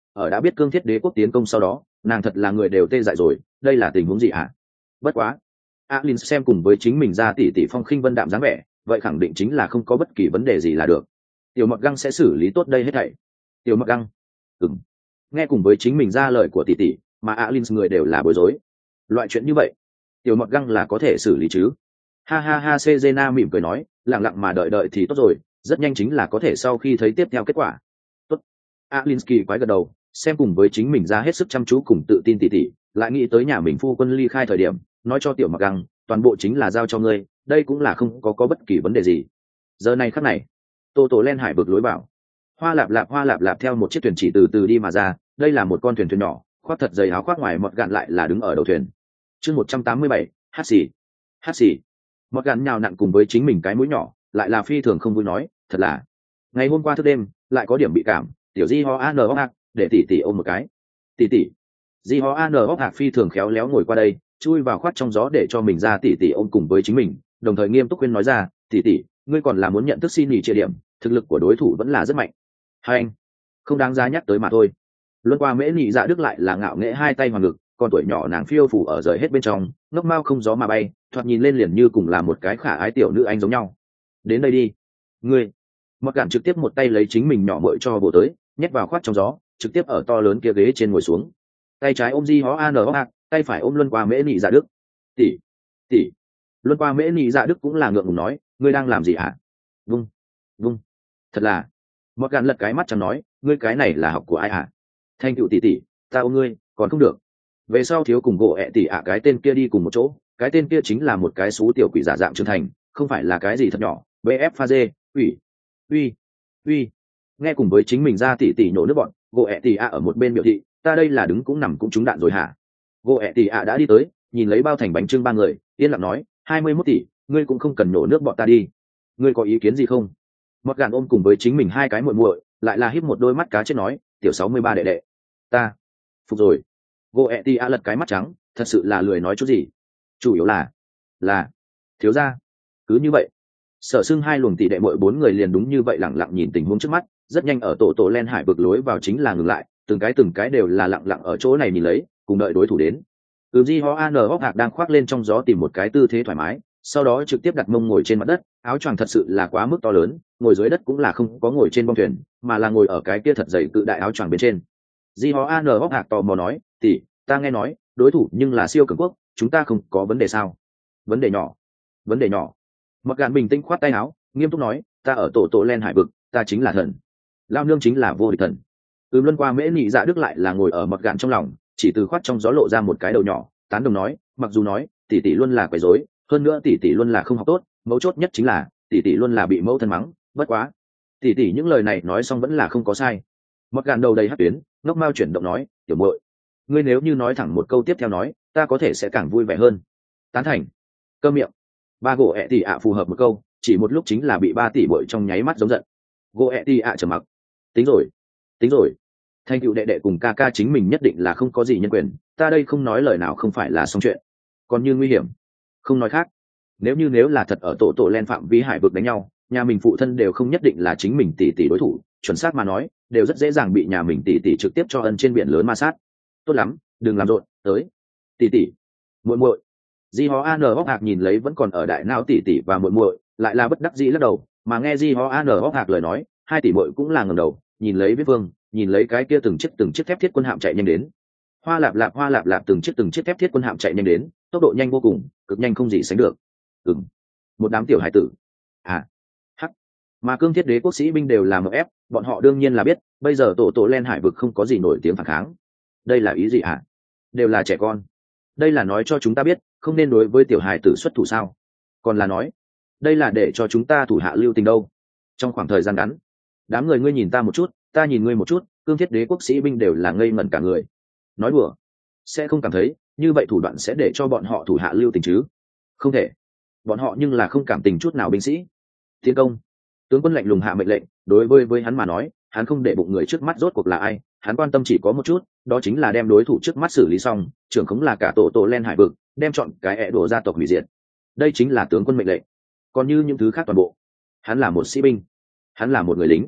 ở đã biết cương thiết đế quốc tiến công sau đó nàng thật là người đều tê dại rồi, đây là tình huống gì ạ? Bất quá Alin xem cùng với chính mình ra tỷ tỷ phong khinh vân đạm dáng vẻ, vậy khẳng định chính là không có bất kỳ vấn đề gì là được. Tiểu Mật Găng sẽ xử lý tốt đây hết thảy. Tiểu Mật Găng, ừm, nghe cùng với chính mình ra lời của tỷ tỷ, mà Alin người đều là bối rối. Loại chuyện như vậy, Tiểu Mật Găng là có thể xử lý chứ? Ha ha ha, Cezena mỉm cười nói, lặng lặng mà đợi đợi thì tốt rồi, rất nhanh chính là có thể sau khi thấy tiếp theo kết quả. Tốt. Alinsky quái gật đầu, xem cùng với chính mình ra hết sức chăm chú cùng tự tin tỷ tỷ, lại nghĩ tới nhà mình phu quân ly khai thời điểm, nói cho Tiểu Mặc Găng, toàn bộ chính là giao cho ngươi, đây cũng là không có có bất kỳ vấn đề gì. Giờ này khắc này, Tô Tổ Len Hải vực lối vào, hoa lạp lạp hoa lạp lạp theo một chiếc thuyền chỉ từ từ đi mà ra, đây là một con thuyền thuyền nhỏ, khoác thật dày áo khoác ngoài mọt gạn lại là đứng ở đầu thuyền. Chương một trăm tám mươi bảy, hát xì, hát xì. Mọt gạn nhào nặn cùng với chính mình cái mũi nhỏ, lại là phi thường không vui nói, thật là ngày hôm qua thức đêm lại có điểm bị cảm, tiểu di ho an óc hạc, để tỷ tỷ ôm một cái. Tỷ tỷ. Di ho an óc hạc phi thường khéo léo ngồi qua đây, chui vào khoát trong gió để cho mình ra tỷ tỷ ôm cùng với chính mình, đồng thời nghiêm túc khuyên nói ra, tỷ tỷ, ngươi còn là muốn nhận thức xin nghỉ chia điểm, thực lực của đối thủ vẫn là rất mạnh. Hai anh, không đáng giá nhắc tới mà thôi. Luân qua mễ nhị dạ đức lại là ngạo nghễ hai tay hoàng ngực, còn tuổi nhỏ nàng phiêu phủ ở rời hết bên trong, ngốc mao không gió mà bay, thoạt nhìn lên liền như cùng là một cái khả ái tiểu nữ anh giống nhau. Đến đây đi, ngươi. Mặc Gạn trực tiếp một tay lấy chính mình nhỏ mội cho bộ tới, nhét vào khoát trong gió, trực tiếp ở to lớn kia ghế trên ngồi xuống. Tay trái ôm Di Hó An Hạc, tay phải ôm Luân qua mễ nhị dạ đức. Tỷ, tỷ. Luân qua mễ nhị dạ đức cũng là ngượng ngùng nói, ngươi đang làm gì hả? Vung, vung. Thật là. Mặc Gạn lật cái mắt chẳng nói, ngươi cái này là học của ai hả? Thanh cựu tỷ tỷ, ta ôm ngươi, còn không được. Về sau thiếu cùng gỗ ẹ tỷ ạ cái tên kia đi cùng một chỗ, cái tên kia chính là một cái xú tiểu quỷ giả dạng trưởng thành, không phải là cái gì thật nhỏ. bf pha dê ủy uy uy. Nghe cùng với chính mình ra tỷ tỷ nổ nước bọn, gỗ ẹ tỷ ạ ở một bên biểu thị, ta đây là đứng cũng nằm cũng trúng đạn rồi hả? Gỗ ẹ tỷ ạ đã đi tới, nhìn lấy bao thành bánh trưng ba người, yên lặng nói, hai mươi mốt tỷ, ngươi cũng không cần nổ nước bọn ta đi, ngươi có ý kiến gì không? Mọt Gạn ôm cùng với chính mình hai cái muội muội, lại là híp một đôi mắt cá chết nói, tiểu sáu mươi ba đệ đệ, ta phục rồi. Gỗ ẹ tỷ ạ lật cái mắt trắng, thật sự là lười nói chút gì, chủ yếu là là thiếu gia. Cứ như vậy, Sở Xưng hai luồng tỷ đệ mỗi bốn người liền đúng như vậy lặng lặng nhìn tình huống trước mắt, rất nhanh ở tổ tổ len hải vực lối vào chính là ngừng lại, từng cái từng cái đều là lặng lặng ở chỗ này nhìn lấy, cùng đợi đối thủ đến. Từ Di Ho An Hốc Hạc đang khoác lên trong gió tìm một cái tư thế thoải mái, sau đó trực tiếp đặt mông ngồi trên mặt đất, áo choàng thật sự là quá mức to lớn, ngồi dưới đất cũng là không có ngồi trên bong thuyền, mà là ngồi ở cái kia thật dày cự đại áo choàng bên trên. Di Ho An Hốc Hạc tò mò nói, tỷ, ta nghe nói, đối thủ nhưng là siêu cường quốc, chúng ta không có vấn đề sao? Vấn đề nhỏ, vấn đề nhỏ. Mặc Gạn bình tĩnh khoát tay áo, nghiêm túc nói, ta ở tổ tổ len hải vực, ta chính là thần, lao nương chính là vô địch thần. Ừm Luân qua mễ nhị dạ đức lại là ngồi ở Mặc Gạn trong lòng, chỉ từ khoát trong gió lộ ra một cái đầu nhỏ, tán đồng nói, mặc dù nói tỷ tỷ luôn là quấy rối, hơn nữa tỷ tỷ luôn là không học tốt, mấu chốt nhất chính là tỷ tỷ luôn là bị mẫu thân mắng, bất quá tỷ tỷ những lời này nói xong vẫn là không có sai. Mặc Gạn đầu đầy hắc tuyến, ngốc mao chuyển động nói, tiểu muội, ngươi nếu như nói thẳng một câu tiếp theo nói, ta có thể sẽ càng vui vẻ hơn. Tán thành. Câm miệng. Ba gỗ ẹ tỷ ạ phù hợp một câu, chỉ một lúc chính là bị ba tỷ bội trong nháy mắt giống giận. Gỗ ẹ tỷ ạ trầm mặc. Tính rồi, tính rồi. Thanh cựu đệ đệ cùng ca ca chính mình nhất định là không có gì nhân quyền, ta đây không nói lời nào không phải là xong chuyện. Còn như nguy hiểm, không nói khác. Nếu như nếu là thật ở tổ tổ len phạm vi hải vực đánh nhau, nhà mình phụ thân đều không nhất định là chính mình tỷ tỷ đối thủ, chuẩn xác mà nói, đều rất dễ dàng bị nhà mình tỷ tỷ trực tiếp cho ân trên biển lớn ma sát. Tốt lắm, đừng làm rộn, tới. Tỷ tỷ, muội muội. Di Ho An Hốc Hạc nhìn lấy vẫn còn ở đại não tỷ tỷ và muội muội, lại là bất đắc dĩ lắc đầu, mà nghe Di Ho An Hốc Hạc lời nói, hai tỷ muội cũng là ngẩng đầu, nhìn lấy Viết Vương, nhìn lấy cái kia từng chiếc từng chiếc thép thiết quân hạm chạy nhanh đến. Hoa lạp lạp hoa lạp lạp từng chiếc từng chiếc thép thiết quân hạm chạy nhanh đến, tốc độ nhanh vô cùng, cực nhanh không gì sánh được. Ừm, một đám tiểu hải tử. À, hắc. Mà cương thiết đế quốc sĩ binh đều là mờ ép, bọn họ đương nhiên là biết, bây giờ tổ tổ len hải vực không có gì nổi tiếng phản kháng. Đây là ý gì hả? Đều là trẻ con. Đây là nói cho chúng ta biết, không nên đối với tiểu hài tử xuất thủ sao? Còn là nói, đây là để cho chúng ta thủ hạ lưu tình đâu? Trong khoảng thời gian ngắn, đám người ngươi nhìn ta một chút, ta nhìn ngươi một chút, cương thiết đế quốc sĩ binh đều là ngây ngẩn cả người. Nói đùa, sẽ không cảm thấy như vậy thủ đoạn sẽ để cho bọn họ thủ hạ lưu tình chứ? Không thể, bọn họ nhưng là không cảm tình chút nào binh sĩ. Tiến công. Tướng quân lạnh lùng hạ mệnh lệnh, đối với với hắn mà nói, hắn không để bụng người trước mắt rốt cuộc là ai, hắn quan tâm chỉ có một chút, đó chính là đem đối thủ trước mắt xử lý xong, trưởng khống là cả tổ tổ len hải vực, đem chọn cái ẹ đổ gia tộc hủy diệt. Đây chính là tướng quân mệnh lệnh. Còn như những thứ khác toàn bộ, hắn là một sĩ binh, hắn là một người lính.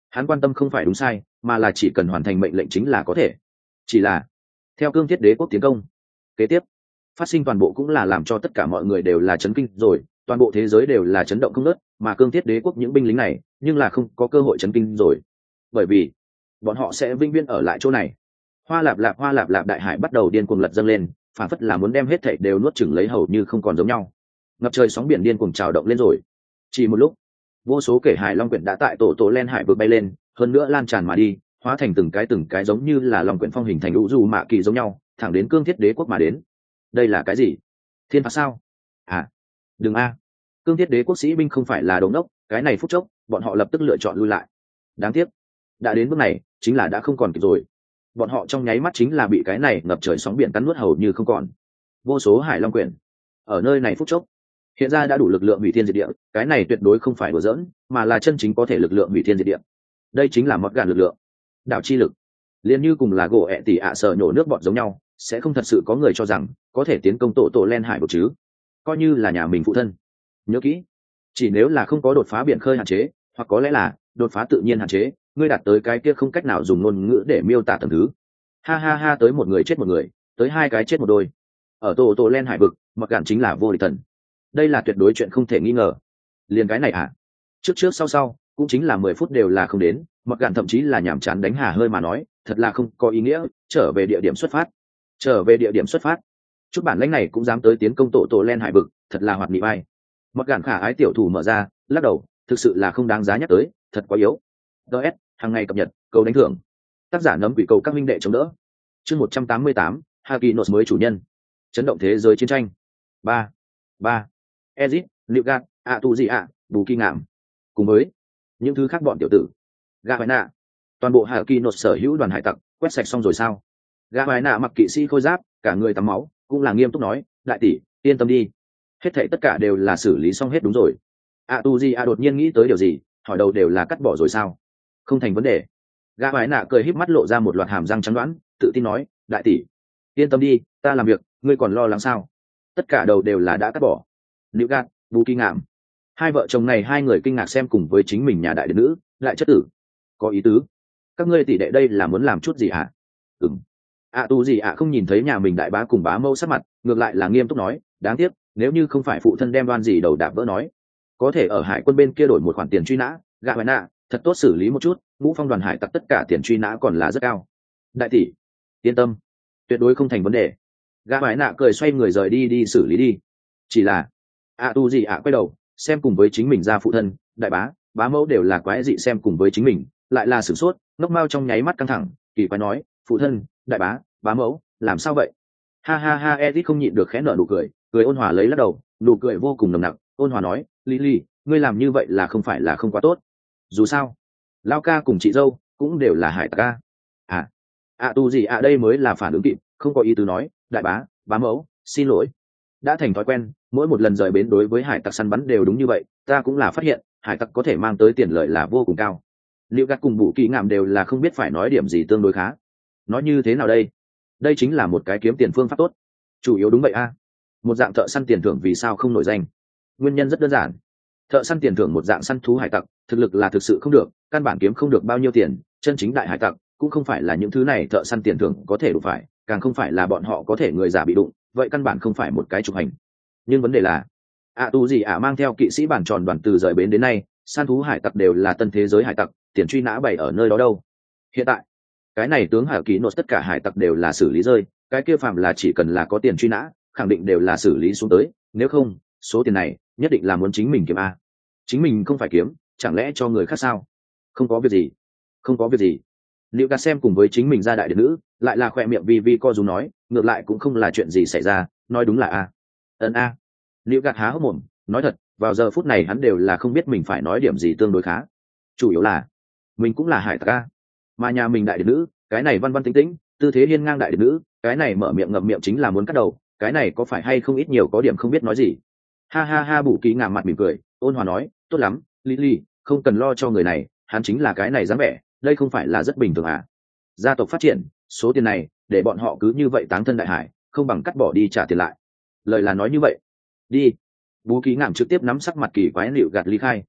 hắn quan tâm không phải đúng sai mà là chỉ cần hoàn thành mệnh lệnh chính là có thể. Chỉ là theo cương thiết đế quốc tiến công kế tiếp phát sinh toàn bộ cũng là làm cho tất cả mọi người đều là chấn kinh rồi, toàn bộ thế giới đều là chấn động không ngớt, mà cương thiết đế quốc những binh lính này nhưng là không có cơ hội chấn kinh rồi, bởi vì bọn họ sẽ vĩnh viễn ở lại chỗ này. Hoa lạp lạp hoa lạp lạp đại hải bắt đầu điên cuồng lật dâng lên, phản phất là muốn đem hết thảy đều nuốt chửng lấy hầu như không còn giống nhau. Ngập trời sóng biển điên cuồng trào động lên rồi. Chỉ một lúc, vô số kể hải long quyển đã tại tổ tổ len hải vực bay lên, hơn nữa lan tràn mà đi, hóa thành từng cái từng cái giống như là long quyển phong hình thành lũ dù mạ kỳ giống nhau, thẳng đến cương thiết đế quốc mà đến. Đây là cái gì? Thiên phạt sao? À, đừng a. Cương thiết đế quốc sĩ binh không phải là đống đốc, cái này phút chốc, bọn họ lập tức lựa chọn lui lại. Đáng tiếc, đã đến bước này, chính là đã không còn kịp rồi. Bọn họ trong nháy mắt chính là bị cái này ngập trời sóng biển cắn nuốt hầu như không còn. Vô số hải long quyển ở nơi này phút chốc hiện ra đã đủ lực lượng hủy thiên diệt địa, cái này tuyệt đối không phải đùa giỡn, mà là chân chính có thể lực lượng hủy thiên diệt địa. Đây chính là mọt gạn lực lượng, đạo chi lực. Liên như cùng là gỗ ẹ tỉ ạ sợ nhổ nước bọt giống nhau, sẽ không thật sự có người cho rằng có thể tiến công tổ tổ len hải một chứ, coi như là nhà mình phụ thân. Nhớ kỹ, chỉ nếu là không có đột phá biển khơi hạn chế, hoặc có lẽ là đột phá tự nhiên hạn chế, ngươi đạt tới cái kia không cách nào dùng ngôn ngữ để miêu tả tầng thứ. Ha ha ha, tới một người chết một người, tới hai cái chết một đôi. Ở tổ tổ len hải vực, mặc gạn chính là vô địch thần. Đây là tuyệt đối chuyện không thể nghi ngờ. Liền cái này à? Trước trước sau sau, cũng chính là mười phút đều là không đến, mặc gạn thậm chí là nhảm chán đánh hà hơi mà nói, thật là không có ý nghĩa, trở về địa điểm xuất phát. Trở về địa điểm xuất phát. Chút bản lãnh này cũng dám tới tiến công tổ tổ len hải vực, thật là hoạt nghị vai. Mặc gạn khả ái tiểu thủ mở ra, lắc đầu, thực sự là không đáng giá nhắc tới, thật quá yếu. ds hàng ngày cập nhật, cầu đánh thưởng. Tác giả nấm quỷ cầu các minh đệ chống đỡ. Chương một trăm tám mươi tám, Hakinos mới chủ nhân. Chấn động thế giới chiến tranh. ba ba Ezit, Liugat, ạ tù gì ạ, bù kỳ ngạm. Cùng với những thứ khác bọn tiểu tử. Gà hoài nạ. Toàn bộ Hakinos sở hữu đoàn hải tặc, quét sạch xong rồi sao? Gà hoài nạ mặc kỵ sĩ khôi giáp, cả người tắm máu, cũng là nghiêm túc nói, đại tỷ, yên tâm đi. Hết thảy tất cả đều là xử lý xong hết đúng rồi. ạ tù gì ạ đột nhiên nghĩ tới điều gì, hỏi đầu đều là cắt bỏ rồi sao? Không thành vấn đề. Gã hoài nạ cười híp mắt lộ ra một loạt hàm răng trắng đoán, tự tin nói, đại tỷ, yên tâm đi, ta làm việc, ngươi còn lo lắng sao? Tất cả đầu đều là đã cắt bỏ. Nữ gạt, Bù Kỳ Ngạm. Hai vợ chồng này hai người kinh ngạc xem cùng với chính mình nhà đại đệ nữ, lại chất tử. Có ý tứ. Các ngươi tỷ đệ đây là muốn làm chút gì hả? Ừm. ạ tu gì ạ không nhìn thấy nhà mình đại bá cùng bá mâu sát mặt, ngược lại là nghiêm túc nói, đáng tiếc, nếu như không phải phụ thân đem đoan gì đầu đạp vỡ nói, có thể ở hải quân bên kia đổi một khoản tiền truy nã, gạ hoài nạ, thật tốt xử lý một chút, ngũ phong đoàn hải tặc tất cả tiền truy nã còn là rất cao. Đại tỷ, yên tâm, tuyệt đối không thành vấn đề. Gã hoài nạ cười xoay người rời đi đi xử lý đi. Chỉ là ạ tu gì ạ quay đầu xem cùng với chính mình ra phụ thân, đại bá, bá mẫu đều là quái dị xem cùng với chính mình, lại là sửng sốt, ngốc mao trong nháy mắt căng thẳng, kỳ quái nói, phụ thân, đại bá, bá mẫu, làm sao vậy? Ha ha ha, Edith không nhịn được khẽ nở nụ cười, cười ôn hòa lấy lắc đầu, nụ cười vô cùng nồng nặc, ôn hòa nói, Lily, ngươi làm như vậy là không phải là không quá tốt. Dù sao, lao ca cùng chị dâu cũng đều là hải tặc ca. À, ạ tu gì ạ đây mới là phản ứng kịp, không có ý tứ nói, đại bá, bá mẫu, xin lỗi. Đã thành thói quen, mỗi một lần rời bến đối với hải tặc săn bắn đều đúng như vậy, ta cũng là phát hiện, hải tặc có thể mang tới tiền lợi là vô cùng cao. Liệu gạt cùng Bù Kỳ Ngạm đều là không biết phải nói điểm gì tương đối khá. Nói như thế nào đây? Đây chính là một cái kiếm tiền phương pháp tốt. Chủ yếu đúng vậy a. Một dạng thợ săn tiền thưởng vì sao không nổi danh? Nguyên nhân rất đơn giản. Thợ săn tiền thưởng một dạng săn thú hải tặc, thực lực là thực sự không được, căn bản kiếm không được bao nhiêu tiền, chân chính đại hải tặc cũng không phải là những thứ này thợ săn tiền thưởng có thể đủ phải, càng không phải là bọn họ có thể người giả bị đụng, vậy căn bản không phải một cái trục hành. Nhưng vấn đề là, ạ tu gì ạ mang theo kỵ sĩ bản tròn đoàn từ rời bến đến nay, săn thú hải tặc đều là tân thế giới hải tặc, tiền truy nã bày ở nơi đó đâu. Hiện tại, cái này tướng hải ký nốt tất cả hải tặc đều là xử lý rơi, cái kia phạm là chỉ cần là có tiền truy nã, khẳng định đều là xử lý xuống tới, nếu không, số tiền này nhất định là muốn chính mình kiếm a. Chính mình không phải kiếm, chẳng lẽ cho người khác sao? Không có việc gì, không có việc gì. Liệu gạt xem cùng với chính mình ra đại đệ nữ, lại là khỏe miệng vi vi co rúm nói, ngược lại cũng không là chuyện gì xảy ra, nói đúng là a. Ấn a. Liệu gạt há hốc mồm, nói thật, vào giờ phút này hắn đều là không biết mình phải nói điểm gì tương đối khá. Chủ yếu là, mình cũng là hải tặc a, mà nhà mình đại đệ nữ, cái này văn văn tĩnh tĩnh, tư thế hiên ngang đại đệ nữ, cái này mở miệng ngậm miệng chính là muốn cắt đầu, cái này có phải hay không ít nhiều có điểm không biết nói gì. Ha ha ha, Bù Kỳ Ngạm mặt mỉm cười, ôn hòa nói, tốt lắm, Lily, không cần lo cho người này, hắn chính là cái này dáng vẻ, đây không phải là rất bình thường à? Gia tộc phát triển, số tiền này để bọn họ cứ như vậy táng thân đại hải, không bằng cắt bỏ đi trả tiền lại. Lời là nói như vậy. Đi. Bù Kỳ Ngạm trực tiếp nắm sắc mặt kỳ quái liệu gạt ly khai.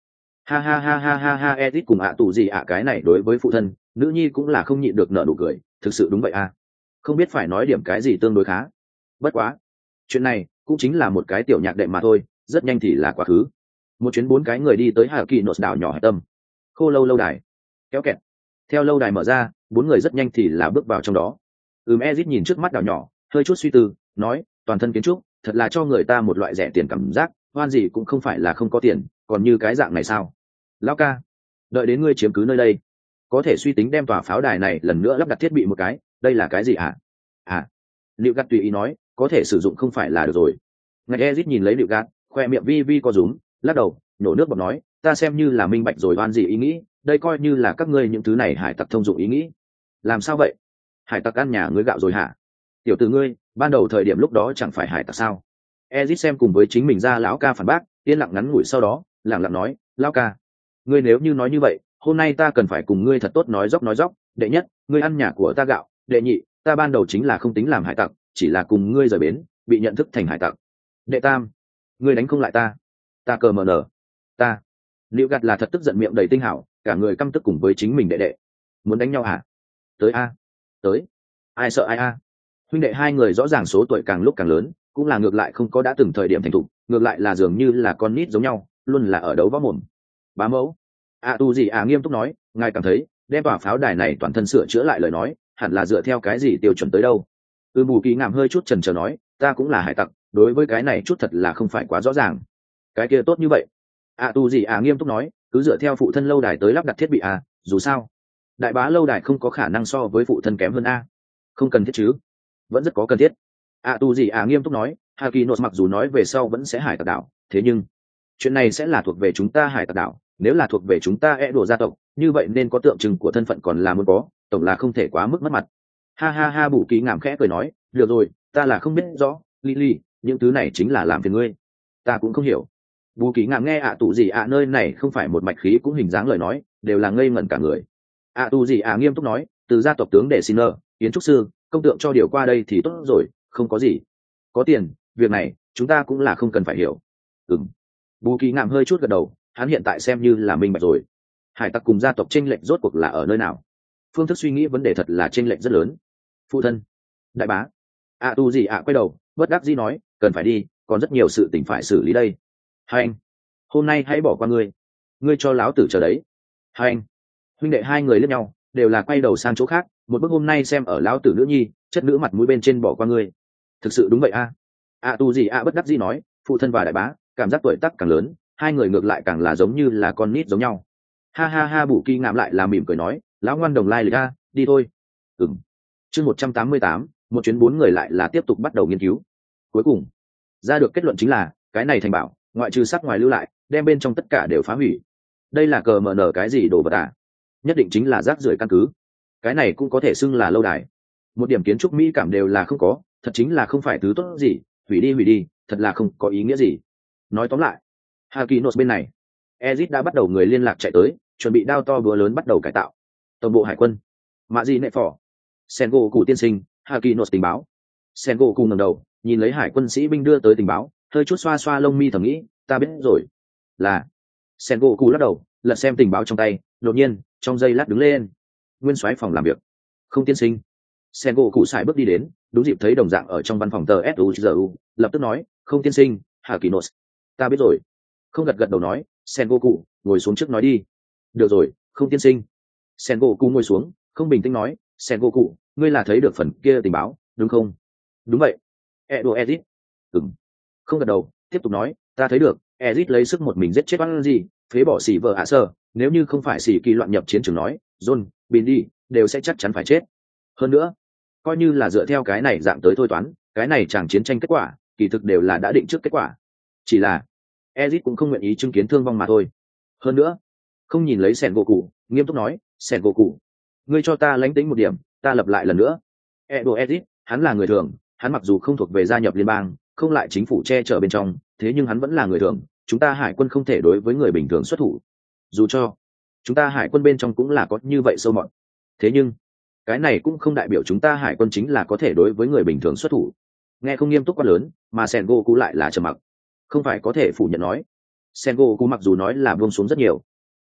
Ha ha ha ha ha ha, Edit cùng ạ tù gì ạ cái này đối với phụ thân nữ nhi cũng là không nhịn được nợ nụ cười, thực sự đúng vậy à, không biết phải nói điểm cái gì tương đối khá. Bất quá chuyện này cũng chính là một cái tiểu nhạc đệm mà thôi, rất nhanh thì là quá khứ. Một chuyến bốn cái người đi tới Hà Kỳ Nốt đảo nhỏ hải tâm. Khô lâu lâu đài kéo kẹt, theo lâu đài mở ra, bốn người rất nhanh thì là bước vào trong đó. Ừm, Ezit nhìn trước mắt đảo nhỏ, hơi chút suy tư, nói, toàn thân kiến trúc, thật là cho người ta một loại rẻ tiền cảm giác, hoan gì cũng không phải là không có tiền, còn như cái dạng này sao? Lão ca, đợi đến ngươi chiếm cứ nơi đây, có thể suy tính đem tòa pháo đài này lần nữa lắp đặt thiết bị một cái, đây là cái gì hả? À, Liệu Gạt tùy ý nói, có thể sử dụng không phải là được rồi. Ngài Ezit nhìn lấy Liệu Gạt, khoe miệng vi vi co rúm, lắc đầu, nhổ nước bọt nói, ta xem như là minh bạch rồi, hoan gì ý nghĩ, đây coi như là các ngươi những thứ này hải tặc thông dụng ý nghĩ. Làm sao vậy? Hải tặc ăn nhà ngươi gạo rồi hả? Tiểu tử ngươi, ban đầu thời điểm lúc đó chẳng phải hải tặc sao? Ezit xem cùng với chính mình ra lão ca phản bác, yên lặng ngắn ngủi sau đó, lặng lặng nói, lão ca, ngươi nếu như nói như vậy, hôm nay ta cần phải cùng ngươi thật tốt nói dốc nói dốc. Đệ nhất, ngươi ăn nhà của ta gạo. Đệ nhị, ta ban đầu chính là không tính làm hải tặc, chỉ là cùng ngươi rời bến, bị nhận thức thành hải tặc. Đệ tam, ngươi đánh không lại ta, ta cờ mờ nở, ta. Liệu Gạt là thật tức giận, miệng đầy tinh hảo, cả người căm tức cùng với chính mình đệ đệ. Muốn đánh nhau hả? Tới a, tới. Ai sợ ai a? Huynh đệ hai người rõ ràng số tuổi càng lúc càng lớn, cũng là ngược lại không có đã từng thời điểm thành thục, ngược lại là dường như là con nít giống nhau, luôn là ở đấu võ mồm. Bá mẫu, a tu gì à nghiêm túc nói, ngài cảm thấy đem tòa pháo đài này toàn thân sửa chữa lại lời nói, hẳn là dựa theo cái gì tiêu chuẩn tới đâu? Ư Bù Kỳ ngàm hơi chút chần chờ nói, ta cũng là hải tặc, đối với cái này chút thật là không phải quá rõ ràng. Cái kia tốt như vậy. A tu gì à nghiêm túc nói, cứ dựa theo phụ thân lâu đài tới lắp đặt thiết bị à, dù sao đại bá lâu đài không có khả năng so với phụ thân kém hơn a. Không cần thiết chứ? Vẫn rất có cần thiết. A tu gì à nghiêm túc nói, Hà Kỳ Nốt mặc dù nói về sau vẫn sẽ hải tặc đảo, thế nhưng chuyện này sẽ là thuộc về chúng ta hải tặc đảo, nếu là thuộc về chúng ta e đổ gia tộc, như vậy nên có tượng trưng của thân phận còn là muốn có, tổng là không thể quá mức mất mặt. Ha ha ha, Bù Kỳ ngàm khẽ cười nói, được rồi, ta là không biết rõ, Lily, những thứ này chính là làm phiền ngươi. Ta cũng không hiểu. Bù Kỳ ngàm nghe ạ tụ gì ạ nơi này không phải một mạch khí cũng hình dáng lời nói, đều là ngây ngẩn cả người. ạ tụ gì ạ nghiêm túc nói, từ gia tộc tướng để xin nợ, yến trúc sư, công tượng cho điều qua đây thì tốt rồi, không có gì. Có tiền, việc này chúng ta cũng là không cần phải hiểu. Ừm. Bù Kỳ ngàm hơi chút gật đầu, hắn hiện tại xem như là minh bạch rồi. Hải tặc cùng gia tộc chênh lệch rốt cuộc là ở nơi nào? Phương thức suy nghĩ vấn đề thật là chênh lệch rất lớn. Phụ thân, đại bá, ạ tu gì ạ quay đầu, bất đắc dĩ nói, cần phải đi, còn rất nhiều sự tình phải xử lý đây. Hai anh, hôm nay hãy bỏ qua ngươi, ngươi cho láo tử chờ đấy. Hai anh, huynh đệ hai người liếc nhau, đều là quay đầu sang chỗ khác, một bức hôm nay xem ở láo tử nữ nhi, chất nữ mặt mũi bên trên bỏ qua ngươi. Thực sự đúng vậy a. ạ tu gì ạ bất đắc dĩ nói, phụ thân và đại bá, cảm giác tuổi tác càng lớn, hai người ngược lại càng là giống như là con nít giống nhau. Ha ha ha, Bù Kỳ ngạm lại là mỉm cười nói, lão ngoan đồng lai lịch a, đi thôi. Ừm. Chương một trăm tám mươi tám, một chuyến bốn người lại là tiếp tục bắt đầu nghiên cứu. Cuối cùng ra được kết luận chính là, cái này thành bảo, ngoại trừ sắc ngoài lưu lại, đem bên trong tất cả đều phá hủy. Đây là cờ mờ nở cái gì đồ vật à? Nhất định chính là rác rưởi căn cứ. Cái này cũng có thể xưng là lâu đài. Một điểm kiến trúc mỹ cảm đều là không có, thật chính là không phải thứ tốt gì, hủy đi hủy đi, thật là không có ý nghĩa gì. Nói tóm lại, Hakinos bên này, Ezit đã bắt đầu người liên lạc chạy tới, chuẩn bị đao to búa lớn bắt đầu cải tạo. Tổng bộ hải quân, Mạ Dị Nệ Phỏ, Sengo Cụ tiên sinh, Hakinos tình báo. Sengo Cụ ngẩng đầu, nhìn lấy hải quân sĩ binh đưa tới tình báo, hơi chút xoa xoa lông mi thầm nghĩ, ta biết rồi. Là. Sengo Cụ lắc đầu, lật xem tình báo trong tay, đột nhiên, trong giây lát đứng lên. Nguyên soái phòng làm việc. Không tiên sinh. Sengo Cụ sải bước đi đến, đúng dịp thấy đồng dạng ở trong văn phòng tờ suzu, lập tức nói, không tiên sinh, Hakinos. Ta biết rồi. Không gật gật đầu nói, Sengoku, ngồi xuống trước nói đi. Được rồi, không tiên sinh. Sengoku ngồi xuống, không bình tĩnh nói, Sengoku, ngươi là thấy được phần kia tình báo, đúng không? Đúng vậy. Edo Ezit. Ừm. Không gật đầu, tiếp tục nói, ta thấy được, Ezit lấy sức một mình giết chết oan gì, phế bỏ xỉ vợ hạ sơ, nếu như không phải xỉ kỳ loạn nhập chiến trường nói, John, Bindi, đều sẽ chắc chắn phải chết. Hơn nữa, coi như là dựa theo cái này dạng tới thôi toán, cái này chẳng chiến tranh kết quả, kỳ thực đều là đã định trước kết quả. Chỉ là Ezit cũng không nguyện ý chứng kiến thương vong mà thôi. Hơn nữa, không nhìn lấy Sengoku, nghiêm túc nói, Sengoku, ngươi cho ta lánh tính một điểm, ta lập lại lần nữa. Edo Ezit, hắn là người thường, hắn mặc dù không thuộc về gia nhập liên bang, không lại chính phủ che chở bên trong, thế nhưng hắn vẫn là người thường, chúng ta hải quân không thể đối với người bình thường xuất thủ. Dù cho chúng ta hải quân bên trong cũng là có như vậy sâu mọt, thế nhưng cái này cũng không đại biểu chúng ta hải quân chính là có thể đối với người bình thường xuất thủ. Nghe không nghiêm túc quá lớn, mà Sengoku lại là trầm mặc. Không phải có thể phủ nhận nói, Sengoku mặc dù nói là buông xuống rất nhiều,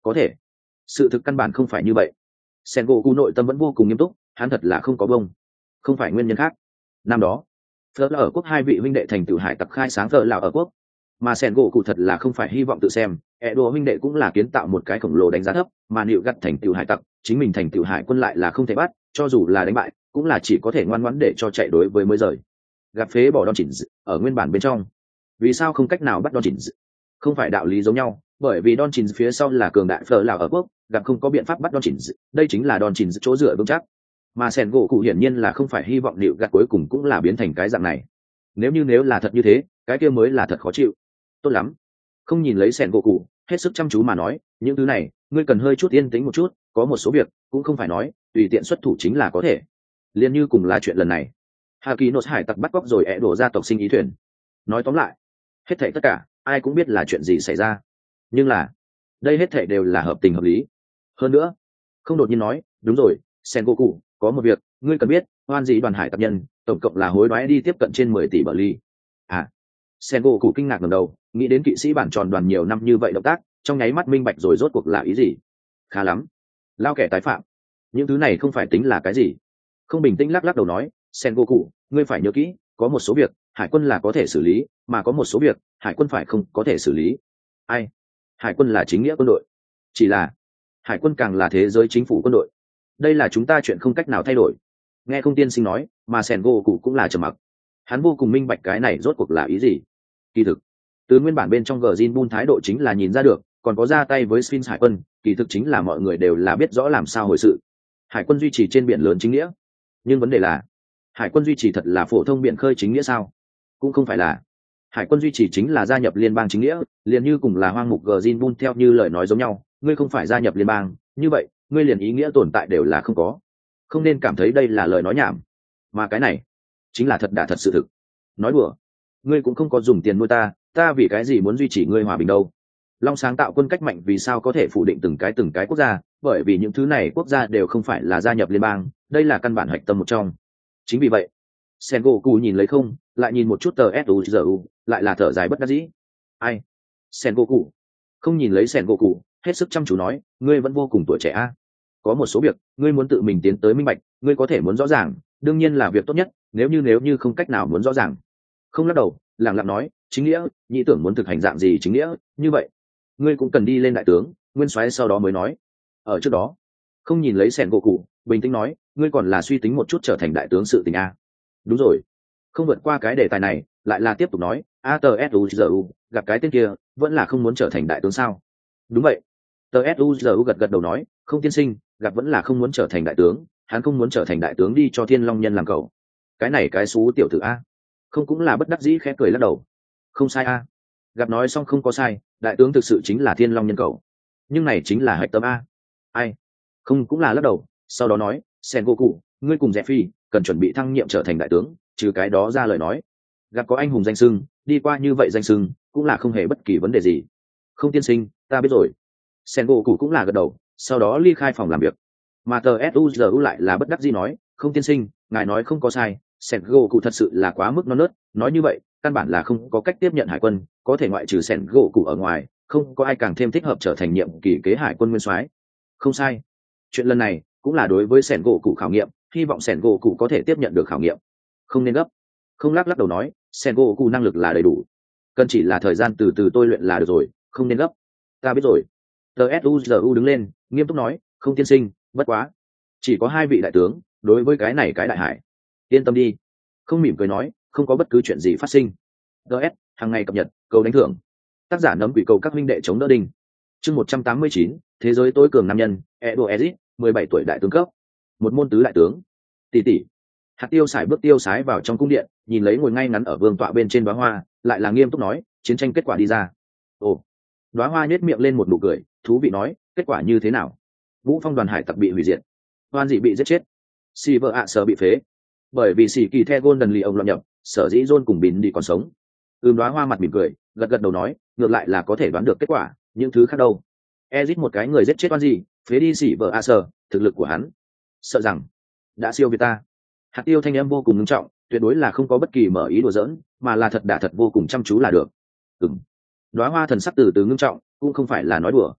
có thể sự thực căn bản không phải như vậy. Sen gỗ cụ nội tâm vẫn vô cùng nghiêm túc, hắn thật là không có bông, không phải nguyên nhân khác. Năm đó phở ở quốc hai vị huynh đệ thành tựu hải tặc khai sáng phở lào ở quốc, mà Sen gỗ cụ thật là không phải hy vọng tự xem ẹ đồ huynh đệ cũng là kiến tạo một cái khổng lồ đánh giá thấp, mà nịu gặt thành tựu hải tặc, chính mình thành tựu hải quân lại là không thể bắt, cho dù là đánh bại cũng là chỉ có thể ngoan ngoãn để cho chạy đối với mới rời. Gặp phế bỏ đòn chỉnh ở nguyên bản bên trong, vì sao không cách nào bắt đòn chỉnh? Không phải đạo lý giống nhau, bởi vì đòn chỉnh phía sau là cường đại phở lào ở quốc, gặp không có biện pháp bắt đòn chỉnh, đây chính là đòn chỉnh chỗ dựa vững chắc. Mà Sen gỗ cụ hiển nhiên là không phải hy vọng nịu gặt cuối cùng cũng là biến thành cái dạng này. Nếu như nếu là thật như thế, cái kia mới là thật khó chịu. Tốt lắm, không nhìn lấy Sen gỗ cụ hết sức chăm chú mà nói, những thứ này ngươi cần hơi chút yên tĩnh một chút, có một số việc cũng không phải nói tùy tiện xuất thủ chính là có thể. Liên như cùng là chuyện lần này, Hà Kỳ Nốt hải tặc bắt cóc rồi ẹ đổ gia tộc sinh ý thuyền. Nói tóm lại, hết thảy tất cả ai cũng biết là chuyện gì xảy ra, nhưng là đây hết thảy đều là hợp tình hợp lý. Hơn nữa, không đột nhiên nói, đúng rồi, Sen gỗ cụ, có một việc ngươi cần biết, hoan dĩ đoàn hải tặc nhân tổng cộng là hối đoái đi tiếp cận trên mười tỷ bờ ly. À, Sen gỗ cụ kinh ngạc ngẩng đầu, nghĩ đến kỵ sĩ bản tròn đoàn nhiều năm như vậy động tác, trong nháy mắt minh bạch rồi rốt cuộc là ý gì. Khá lắm, lao kẻ tái phạm, những thứ này không phải tính là cái gì. Không bình tĩnh lắc lắc đầu nói, Sen gỗ cụ, ngươi phải nhớ kỹ, có một số việc hải quân là có thể xử lý, mà có một số việc hải quân phải không có thể xử lý. Ai? Hải quân là chính nghĩa quân đội, chỉ là hải quân càng là thế giới chính phủ quân đội, đây là chúng ta chuyện không cách nào thay đổi. Nghe không tiên sinh nói, mà Sen gỗ cụ cũng là trầm mặc. Hắn vô cùng minh bạch cái này rốt cuộc là ý gì. Kỳ thực từ nguyên bản bên trong gờ zin bun thái độ chính là nhìn ra được, còn có ra tay với Sphinx hải quân, kỳ thực chính là mọi người đều là biết rõ làm sao hồi sự. Hải quân duy trì trên biển lớn chính nghĩa, nhưng vấn đề là hải quân duy trì thật là phổ thông biển khơi chính nghĩa sao? Cũng không phải là. Hải quân duy trì chính là gia nhập liên bang chính nghĩa, liền như cùng là hoang mục gờ zin bun theo như lời nói giống nhau, ngươi không phải gia nhập liên bang, như vậy ngươi liền ý nghĩa tồn tại đều là không có. Không nên cảm thấy đây là lời nói nhảm, mà cái này chính là thật đả thật sự thực. Nói đùa, ngươi cũng không có dùng tiền nuôi ta, ta vì cái gì muốn duy trì ngươi hòa bình đâu? Long sáng tạo quân cách mạnh vì sao có thể phủ định từng cái từng cái quốc gia, bởi vì những thứ này quốc gia đều không phải là gia nhập liên bang, đây là căn bản hạch tâm một trong. Chính vì vậy, Sen gỗ cụ nhìn lấy không, lại nhìn một chút tờ suzu, lại là thở dài bất đắc dĩ. Ai? Sen gỗ cụ không nhìn lấy Sen gỗ cụ, hết sức chăm chú nói, ngươi vẫn vô cùng tuổi trẻ a. Có một số việc ngươi muốn tự mình tiến tới minh bạch, ngươi có thể muốn rõ ràng, đương nhiên là việc tốt nhất, nếu như nếu như không cách nào muốn rõ ràng. Không lắc đầu, lẳng lặng nói, chính nghĩa, nhị tưởng muốn thực hành dạng gì chính nghĩa, như vậy ngươi cũng cần đi lên đại tướng, nguyên soái sau đó mới nói. Ở trước đó, không nhìn lấy Sen gỗ cụ, bình tĩnh nói, ngươi còn là suy tính một chút trở thành đại tướng sự tình a. Đúng rồi, không vượt qua cái đề tài này, lại là tiếp tục nói, a tờ suzu gặp cái tên kia vẫn là không muốn trở thành đại tướng sao? Đúng vậy. Tờ suzu gật gật đầu nói, không tiên sinh, gặp vẫn là không muốn trở thành đại tướng, hắn không muốn trở thành đại tướng đi cho thiên long nhân làm cầu. Cái này cái xú tiểu tử a. Không cũng là bất đắc dĩ khẽ cười lắc đầu. Không sai a. Gặp nói xong không có sai, đại tướng thực sự chính là thiên long nhân cầu, nhưng này chính là hạch tâm a. Ai? Không cũng là lắc đầu, sau đó nói, Sen gỗ cụ, ngươi cùng Rẽ Phi cần chuẩn bị thăng nhiệm trở thành đại tướng, trừ cái đó ra lời nói, gặp có anh hùng danh sưng, đi qua như vậy danh sưng cũng là không hề bất kỳ vấn đề gì. Không tiên sinh, ta biết rồi. Sen gỗ cụ cũng là gật đầu, sau đó ly khai phòng làm việc. Mà tờ suzu lại là bất đắc dĩ nói, không tiên sinh, ngài nói không có sai, Sen gỗ cụ thật sự là quá mức non nớt, nói như vậy căn bản là không có cách tiếp nhận hải quân, có thể ngoại trừ Sen gỗ cụ ở ngoài, không có ai càng thêm thích hợp trở thành nhiệm kỳ kế hải quân nguyên soái. Không sai, chuyện lần này cũng là đối với Sen gỗ cụ khảo nghiệm, hy vọng Sen gỗ cụ có thể tiếp nhận được khảo nghiệm. Không nên gấp. Không lắc lắc đầu nói, Sen gỗ cụ năng lực là đầy đủ, cần chỉ là thời gian từ từ tôi luyện là được rồi, không nên gấp. Ta biết rồi. tờ suzu đứng lên, nghiêm túc nói, không tiên sinh, bất quá chỉ có hai vị đại tướng đối với cái này cái đại hải, yên tâm đi. Không mỉm cười nói, không có bất cứ chuyện gì phát sinh. ts hàng ngày cập nhật, cầu đánh thưởng, tác giả nấm quỷ cầu các minh đệ chống đỡ đinh. Chương một trăm tám mươi chín, thế giới tối cường nam nhân, Edo Ezit, mười bảy tuổi đại tướng cấp, một môn tứ đại tướng. Tỷ tỷ. Hạt Tiêu Sải bước tiêu sái vào trong cung điện, nhìn lấy ngồi ngay ngắn ở vương tọa bên trên đóa hoa, lại là nghiêm túc nói, chiến tranh kết quả đi ra. Ồ. Đóa hoa nhếch miệng lên một nụ cười, thú vị nói, kết quả như thế nào? Vũ Phong đoàn hải tặc bị hủy diệt, Hoan dị bị giết chết, Silver ạ sở bị phế, bởi vì sĩ kỳ the Golden Lee ông lọt nhập, sở dĩ John cùng Bình đi còn sống. Ưm Đóa hoa mặt mỉm cười, gật gật đầu nói, ngược lại là có thể đoán được kết quả, những thứ khác đâu? Ezit một cái người giết chết Hoan dị, phế đi Silver ạ sở, thực lực của hắn, sợ rằng đã siêu việt ta. Hạt Tiêu thanh âm vô cùng nghiêm trọng, tuyệt đối là không có bất kỳ mở ý đùa giỡn, mà là thật đả thật vô cùng chăm chú là được. Ừm. Đóa hoa thần sắc từ từ ngưng trọng, cũng không phải là nói đùa.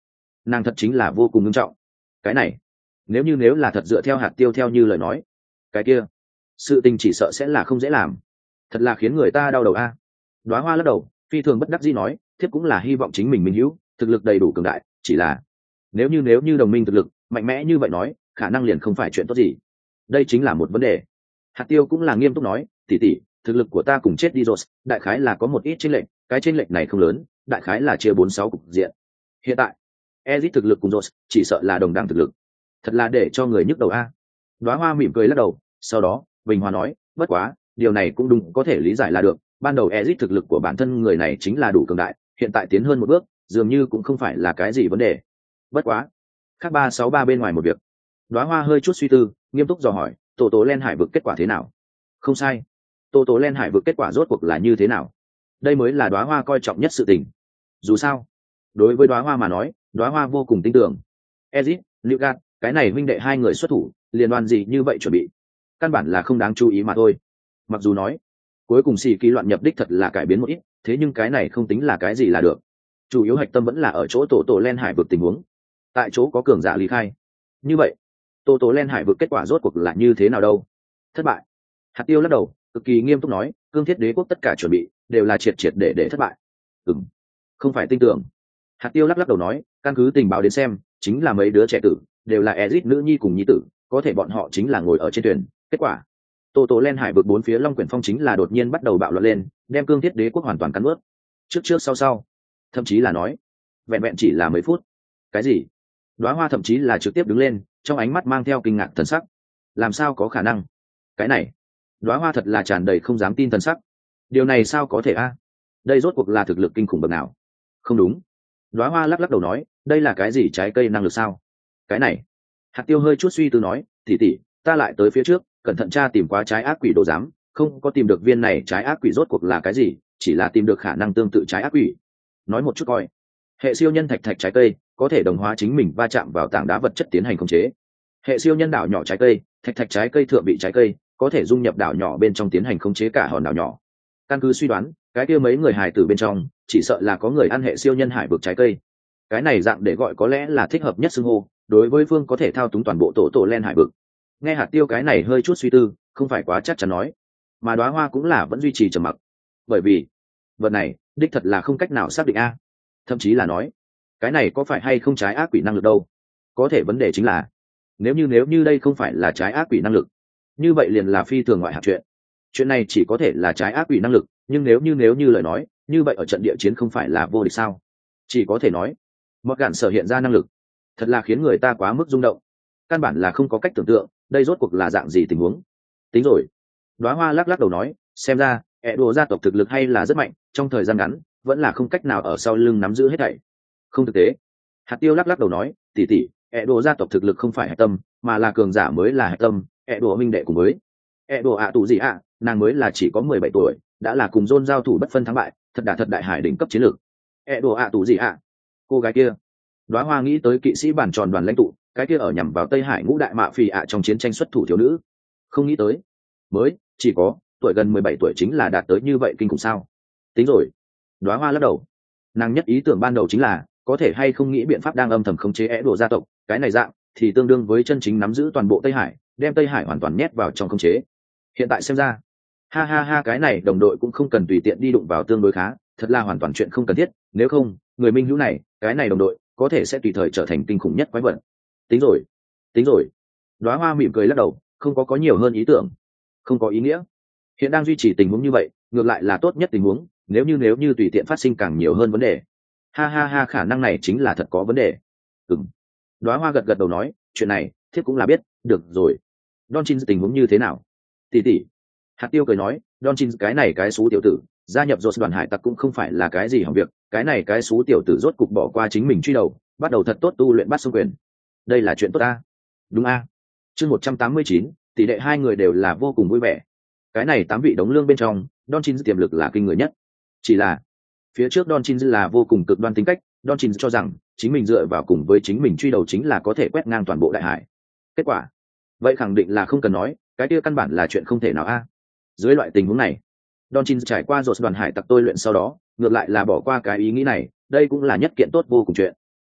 nàng thật chính là vô cùng nghiêm trọng. Cái này nếu như nếu là thật dựa theo hạt tiêu theo như lời nói, cái kia sự tình chỉ sợ sẽ là không dễ làm, thật là khiến người ta đau đầu a. Đóa Hoa lắc đầu, phi thường bất đắc dĩ nói, thiếp cũng là hy vọng chính mình minh hữu thực lực đầy đủ cường đại, chỉ là nếu như nếu như đồng minh thực lực mạnh mẽ như vậy nói, khả năng liền không phải chuyện tốt gì. Đây chính là một vấn đề. Hạt tiêu cũng là nghiêm túc nói, tỷ tỷ, thực lực của ta cùng chết đi rồi, đại khái là có một ít chênh lệch, cái chênh lệch này không lớn, đại khái là chia bốn sáu cục diện. Hiện tại Ezic thực lực cùng rồi chỉ sợ là đồng đẳng thực lực, thật là để cho người nhức đầu a. Đóa Hoa mỉm cười lắc đầu, sau đó Bình Hoa nói, bất quá điều này cũng đúng, có thể lý giải là được, ban đầu Ezic thực lực của bản thân người này chính là đủ cường đại, hiện tại tiến hơn một bước dường như cũng không phải là cái gì vấn đề. Bất quá khác ba sáu ba bên ngoài một việc. Đóa Hoa hơi chút suy tư, nghiêm túc dò hỏi, tổ tố len hải vực kết quả thế nào? Không sai, tổ tố len hải vực kết quả rốt cuộc là như thế nào? Đây mới là Đóa Hoa coi trọng nhất sự tình. Dù sao đối với Đóa Hoa mà nói, Đóa Hoa vô cùng tin tưởng Ezic, Lucas, cái này huynh đệ hai người xuất thủ liên đoan gì như vậy chuẩn bị, căn bản là không đáng chú ý mà thôi. Mặc dù nói cuối cùng xì ký loạn nhập đích thật là cải biến một ít, thế nhưng cái này không tính là cái gì là được. Chủ yếu hạch tâm vẫn là ở chỗ tổ tổ len hải vực tình huống, tại chỗ có cường giả lý khai. Như vậy tổ tổ len hải vực kết quả rốt cuộc là như thế nào đâu? Thất bại. Hạt tiêu lắc đầu, cực kỳ nghiêm túc nói, cương thiết đế quốc tất cả chuẩn bị đều là triệt triệt để để thất bại. Ừm, không phải tin tưởng. Hạt tiêu lắc lắc đầu nói, căn cứ tình báo đến xem, chính là mấy đứa trẻ tử đều là Ezic nữ nhi cùng nhi tử, có thể bọn họ chính là ngồi ở trên thuyền. Kết quả tổ tổ len hải vực bốn phía long quyển phong chính là đột nhiên bắt đầu bạo loạn lên, đem cương thiết đế quốc hoàn toàn cắn ướt. Trước trước sau sau, thậm chí là nói vẹn vẹn chỉ là mấy phút. Cái gì? Đóa Hoa thậm chí là trực tiếp đứng lên, trong ánh mắt mang theo kinh ngạc thần sắc. Làm sao có khả năng? Cái này, Đóa Hoa thật là tràn đầy không dám tin thần sắc. Điều này sao có thể a? Đây rốt cuộc là thực lực kinh khủng bậc nào? Không đúng. Đóa Hoa lắc lắc đầu nói, đây là cái gì, trái cây năng lực sao? Cái này. Hạt tiêu hơi chút suy tư nói, tỷ tỷ, ta lại tới phía trước, cẩn thận tra tìm qua trái ác quỷ đồ giám, không có tìm được viên này trái ác quỷ rốt cuộc là cái gì, chỉ là tìm được khả năng tương tự trái ác quỷ. Nói một chút coi. Hệ siêu nhân thạch thạch trái cây có thể đồng hóa chính mình va chạm vào tảng đá vật chất tiến hành khống chế. Hệ siêu nhân đảo nhỏ trái cây, thạch thạch trái cây thượng vị trái cây có thể dung nhập đảo nhỏ bên trong tiến hành khống chế cả hòn đảo nhỏ. Căn cứ suy đoán, cái kia mấy người hài tử bên trong chỉ sợ là có người ăn hệ siêu nhân hải vực trái cây. Cái này dạng để gọi có lẽ là thích hợp nhất xưng hô đối với phương có thể thao túng toàn bộ tổ tổ len hải vực. Nghe hạt tiêu cái này hơi chút suy tư, không phải quá chắc chắn nói, mà Đóa Hoa cũng là vẫn duy trì trầm mặc, bởi vì vật này đích thật là không cách nào xác định a. Thậm chí là nói cái này có phải hay không trái ác quỷ năng lực đâu. Có thể vấn đề chính là nếu như nếu như đây không phải là trái ác quỷ năng lực, như vậy liền là phi thường ngoại hạt chuyện. Chuyện này chỉ có thể là trái ác quỷ năng lực, nhưng nếu như nếu như lời nói, như vậy ở trận địa chiến không phải là vô địch sao? Chỉ có thể nói một gạn sở hiện ra năng lực thật là khiến người ta quá mức rung động, căn bản là không có cách tưởng tượng đây rốt cuộc là dạng gì tình huống. Tính rồi. Đóa Hoa lắc lắc đầu nói, xem ra ẹ đồ gia tộc thực lực hay là rất mạnh, trong thời gian ngắn vẫn là không cách nào ở sau lưng nắm giữ hết thảy. Không thực tế. Hạt tiêu lắc lắc đầu nói, tỷ tỷ, ẹ đồ gia tộc thực lực không phải hạch tâm, mà là cường giả mới là hạch tâm. ẹ đồ minh đệ cùng với ẹ đồ ạ tù gì ạ, nàng mới là chỉ có mười bảy tuổi, đã là cùng John giao thủ bất phân thắng bại, thật đả thật đại hải đỉnh cấp chiến lược. ẹ đồ ạ tù gì ạ? Cô gái kia. Đóa Hoa nghĩ tới kỵ sĩ bản tròn đoàn lãnh tụ, cái kia ở nhằm vào Tây Hải ngũ đại mạ phì ạ trong chiến tranh xuất thủ thiếu nữ. Không nghĩ tới mới chỉ có tuổi gần mười bảy tuổi chính là đạt tới như vậy kinh khủng sao? Tính rồi. Đóa Hoa lắc đầu, nàng nhất ý tưởng ban đầu chính là có thể hay không nghĩ biện pháp đang âm thầm khống chế é đồ gia tộc, cái này dạng thì tương đương với chân chính nắm giữ toàn bộ Tây Hải, đem Tây Hải hoàn toàn nhét vào trong khống chế. Hiện tại xem ra, ha ha ha, cái này đồng đội cũng không cần tùy tiện đi đụng vào tương đối khá, thật là hoàn toàn chuyện không cần thiết, nếu không người minh hữu này, cái này đồng đội có thể sẽ tùy thời trở thành kinh khủng nhất quái vật. Tính rồi, tính rồi. Đóa Hoa mỉm cười lắc đầu, không có có nhiều hơn ý tưởng, không có ý nghĩa. Hiện đang duy trì tình huống như vậy, ngược lại là tốt nhất tình huống, nếu như nếu như tùy tiện phát sinh càng nhiều hơn vấn đề, ha ha ha, khả năng này chính là thật có vấn đề. Ừm. Đóa Hoa gật gật đầu nói, chuyện này thiếp cũng là biết, được rồi. Don Chin tình huống như thế nào? Tỷ tỷ. Hạt tiêu cười nói, Don Chin cái này cái xú tiểu tử, gia nhập rốt đoàn hải tặc cũng không phải là cái gì hỏng việc, cái này cái xú tiểu tử rốt cục bỏ qua chính mình truy đầu, bắt đầu thật tốt tu luyện Bát Sông quyền. Đây là chuyện tốt a. Đúng a. Chương một trăm tám mươi chín, tỷ đệ hai người đều là vô cùng vui vẻ. Cái này tám vị đống lương bên trong, Don Chin tiềm lực là kinh người nhất. Chỉ là phía trước Don Chin là vô cùng cực đoan tính cách, Don Chin cho rằng chính mình dựa vào cùng với chính mình truy đầu chính là có thể quét ngang toàn bộ đại hải. Kết quả vậy khẳng định là không cần nói, cái kia căn bản là chuyện không thể nào a. Dưới loại tình huống này, Don Chin trải qua rồi đoàn hải tặc tôi luyện sau đó, ngược lại là bỏ qua cái ý nghĩ này, đây cũng là nhất kiện tốt vô cùng chuyện.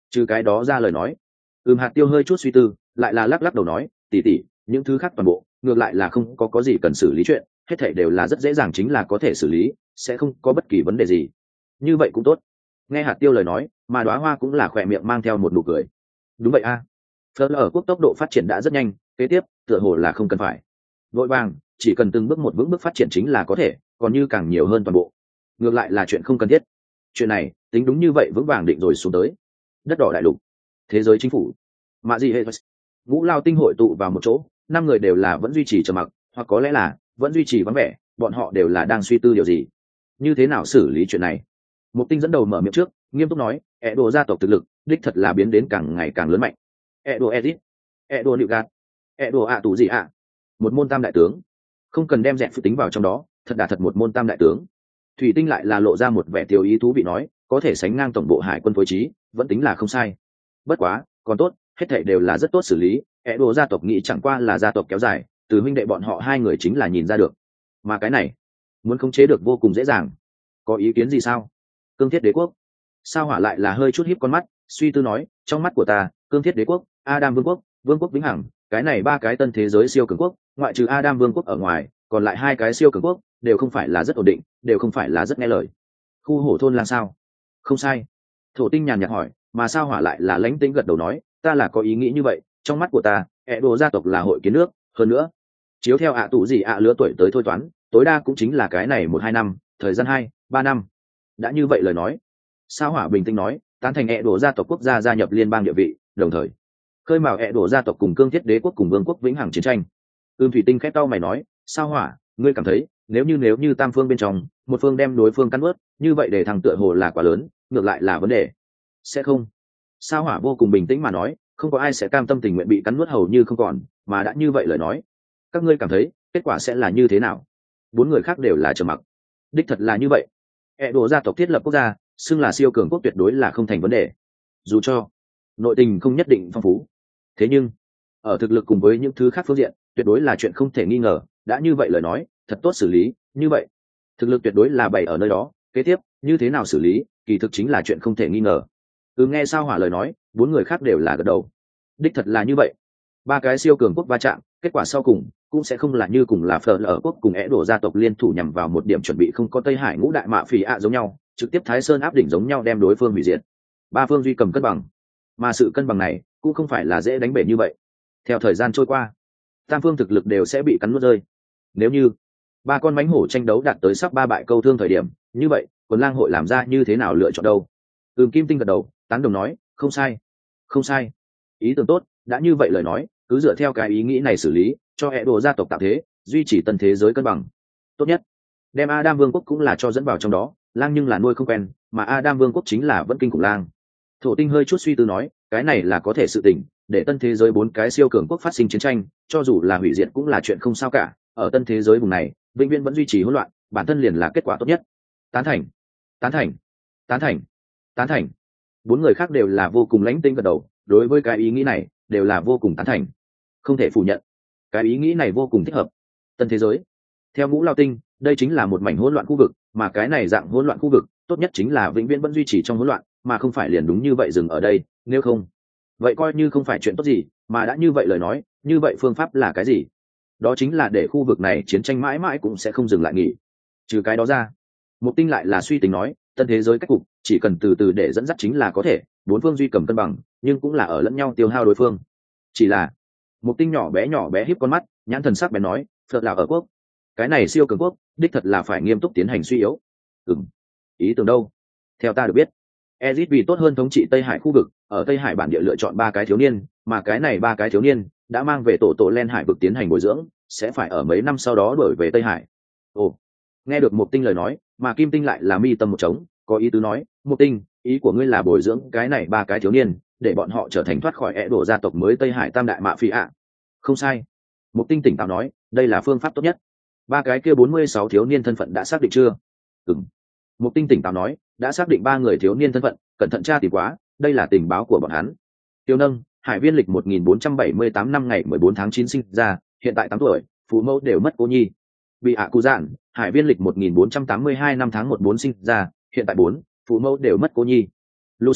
Trừ cái đó ra lời nói, ừm hạt tiêu hơi chút suy tư, lại là lắc lắc đầu nói, tỉ tỉ, những thứ khác toàn bộ ngược lại là không có có gì cần xử lý chuyện, hết thảy đều là rất dễ dàng chính là có thể xử lý, sẽ không có bất kỳ vấn đề gì. Như vậy cũng tốt. Nghe hạt tiêu lời nói, mà đóa hoa cũng là khỏe miệng mang theo một nụ cười. Đúng vậy a. À. Phớt ở quốc tốc độ phát triển đã rất nhanh, kế tiếp tựa hồ là không cần phải vội vàng, chỉ cần từng bước một vững bước phát triển chính là có thể, còn như càng nhiều hơn toàn bộ ngược lại là chuyện không cần thiết. Chuyện này tính đúng như vậy vững vàng định rồi xuống tới đất đỏ đại lục, thế giới chính phủ, mạ gì hệ ngũ lao tinh hội tụ vào một chỗ, năm người đều là vẫn duy trì trầm mặc, hoặc có lẽ là vẫn duy trì vắng vẻ, bọn họ đều là đang suy tư điều gì, như thế nào xử lý chuyện này. Một tinh dẫn đầu mở miệng trước, nghiêm túc nói, ẹ đồ gia tộc thực lực đích thật là biến đến càng ngày càng lớn mạnh. ẹ đồ edit, ẹ đồ nịu gạt, ẹ đồ ạ tù gì ạ, một môn tam đại tướng, không cần đem dẹn phụ tính vào trong đó, thật đà thật một môn tam đại tướng. Thủy tinh lại là lộ ra một vẻ tiêu ý thú vị nói, có thể sánh ngang tổng bộ hải quân phối trí, vẫn tính là không sai. Bất quá còn tốt, hết thảy đều là rất tốt xử lý. ẹ đồ gia tộc nghĩ chẳng qua là gia tộc kéo dài, từ huynh đệ bọn họ hai người chính là nhìn ra được, mà cái này muốn khống chế được vô cùng dễ dàng. Có ý kiến gì sao? Cương thiết đế quốc. Sao hỏa lại là hơi chút híp con mắt, suy tư nói, trong mắt của ta, cương thiết đế quốc, Adam vương quốc, vương quốc vĩnh hằng, cái này ba cái tân thế giới siêu cường quốc, ngoại trừ Adam vương quốc ở ngoài, còn lại hai cái siêu cường quốc đều không phải là rất ổn định, đều không phải là rất nghe lời. Khu hổ thôn là sao? Không sai. Thổ tinh nhàn nhạt hỏi, mà sao hỏa lại là lãnh tĩnh gật đầu nói, ta là có ý nghĩ như vậy, trong mắt của ta, ẹ đồ gia tộc là hội kiến nước, hơn nữa chiếu theo ạ tụ gì ạ lứa tuổi tới thôi toán, tối đa cũng chính là cái này một hai năm, thời gian hai ba năm. Đã như vậy lời nói, sao hỏa bình tĩnh nói, tán thành ẹ đồ gia tộc quốc gia gia nhập liên bang địa vị, đồng thời khơi mào ẹ đồ gia tộc cùng cương thiết đế quốc cùng vương quốc vĩnh hằng chiến tranh. Ưm thủy tinh khét tao mày nói, sao hỏa, ngươi cảm thấy nếu như nếu như tam phương bên trong một phương đem đối phương cắn ướt, như vậy để thằng tựa hồ là quá lớn, ngược lại là vấn đề sẽ không. Sao hỏa vô cùng bình tĩnh mà nói, không có ai sẽ cam tâm tình nguyện bị cắn nuốt hầu như không còn, mà đã như vậy lời nói, các ngươi cảm thấy kết quả sẽ là như thế nào? Bốn người khác đều là trầm mặc. Đích thật là như vậy. ẹ đồ gia tộc thiết lập quốc gia, xưng là siêu cường quốc tuyệt đối là không thành vấn đề, dù cho nội tình không nhất định phong phú, thế nhưng ở thực lực cùng với những thứ khác phương diện tuyệt đối là chuyện không thể nghi ngờ. Đã như vậy lời nói, thật tốt xử lý, như vậy thực lực tuyệt đối là bày ở nơi đó, kế tiếp như thế nào xử lý kỳ thực chính là chuyện không thể nghi ngờ. Ừ, nghe sao hỏa lời nói, bốn người khác đều là gật đầu. Đích thật là như vậy. Ba cái siêu cường quốc va chạm, kết quả sau cùng cũng sẽ không là như cùng là phở ở quốc cùng é đổ gia tộc liên thủ nhằm vào một điểm chuẩn bị không có Tây Hải ngũ đại mạ phỉ ạ giống nhau, trực tiếp Thái Sơn áp đỉnh giống nhau đem đối phương hủy diệt. Ba phương duy cầm cân bằng, mà sự cân bằng này cũng không phải là dễ đánh bể như vậy. Theo thời gian trôi qua, tam phương thực lực đều sẽ bị cắn nuốt rơi. Nếu như ba con mãnh hổ tranh đấu đạt tới sắp ba bại câu thương thời điểm, như vậy quần lang hội làm ra như thế nào lựa chọn đâu? Ừm Kim Tinh gật đầu, tán đồng nói, không sai, không sai, ý tưởng tốt. Đã như vậy lời nói, cứ dựa theo cái ý nghĩ này xử lý, cho hệ đồ gia tộc tạo thế, duy trì tân thế giới cân bằng. Tốt nhất đem Adam vương quốc cũng là cho dẫn vào trong đó, lang nhưng là nuôi không quen, mà Adam vương quốc chính là vẫn kinh khủng lang. Thổ tinh hơi chút suy tư nói, cái này là có thể sự tình, để tân thế giới bốn cái siêu cường quốc phát sinh chiến tranh, cho dù là hủy diệt cũng là chuyện không sao cả. Ở tân thế giới vùng này vĩnh viễn vẫn duy trì hỗn loạn, bản thân liền là kết quả tốt nhất. Tán thành, tán thành, tán thành, tán thành. Bốn người khác đều là vô cùng lãnh tinh gật đầu, đối với cái ý nghĩ này đều là vô cùng tán thành. Không thể phủ nhận, cái ý nghĩ này vô cùng thích hợp. Tân thế giới theo ngũ lao tinh, đây chính là một mảnh hỗn loạn khu vực, mà cái này dạng hỗn loạn khu vực tốt nhất chính là vĩnh viễn vẫn duy trì trong hỗn loạn, mà không phải liền đúng như vậy dừng ở đây. Nếu không, vậy coi như không phải chuyện tốt gì. Mà đã như vậy lời nói, như vậy phương pháp là cái gì? Đó chính là để khu vực này chiến tranh mãi mãi cũng sẽ không dừng lại nghỉ. Trừ cái đó ra, Mục Tinh lại là suy tính nói, tân thế giới cách cục chỉ cần từ từ để dẫn dắt chính là có thể, bốn phương duy cầm cân bằng, nhưng cũng là ở lẫn nhau tiêu hao đối phương. Chỉ là Mục Tinh nhỏ bé nhỏ bé híp con mắt, nhãn thần sắc bén nói, phật là ở quốc, cái này siêu cường quốc đích thật là phải nghiêm túc tiến hành suy yếu. Ừm, ý tưởng đâu? Theo ta được biết, Ezic vì tốt hơn thống trị Tây Hải khu vực, ở Tây Hải bản địa lựa chọn ba cái thiếu niên, mà cái này ba cái thiếu niên đã mang về tổ tổ Len Hải vực tiến hành bồi dưỡng, sẽ phải ở mấy năm sau đó đổi về Tây Hải. Ồ, nghe được Mục Tinh lời nói, mà Kim Tinh lại là mi tâm một trống, có ý tứ nói, Mục Tinh, ý của ngươi là bồi dưỡng cái này ba cái thiếu niên, để bọn họ trở thành thoát khỏi ẻ đổ gia tộc mới Tây Hải tam đại mạ phi ạ? Không sai. Mục Tinh tỉnh táo nói, đây là phương pháp tốt nhất. Ba cái kia bốn mươi sáu thiếu niên thân phận đã xác định chưa? Ừm. Mục Tinh tỉnh táo nói, đã xác định ba người thiếu niên thân phận, cẩn thận tra tìm quá, đây là tình báo của bọn hắn. Tiêu Nâng, Hải Viên lịch một nghìn bốn trăm bảy mươi tám năm ngày mười bốn tháng chín sinh ra, hiện tại tám tuổi, phụ mẫu đều mất cô nhi. Bị ạ cụ dạn, Hải Viên lịch một nghìn bốn trăm tám mươi hai năm tháng một bốn sinh ra, hiện tại bốn, phụ mẫu đều mất cô nhi. Lucer,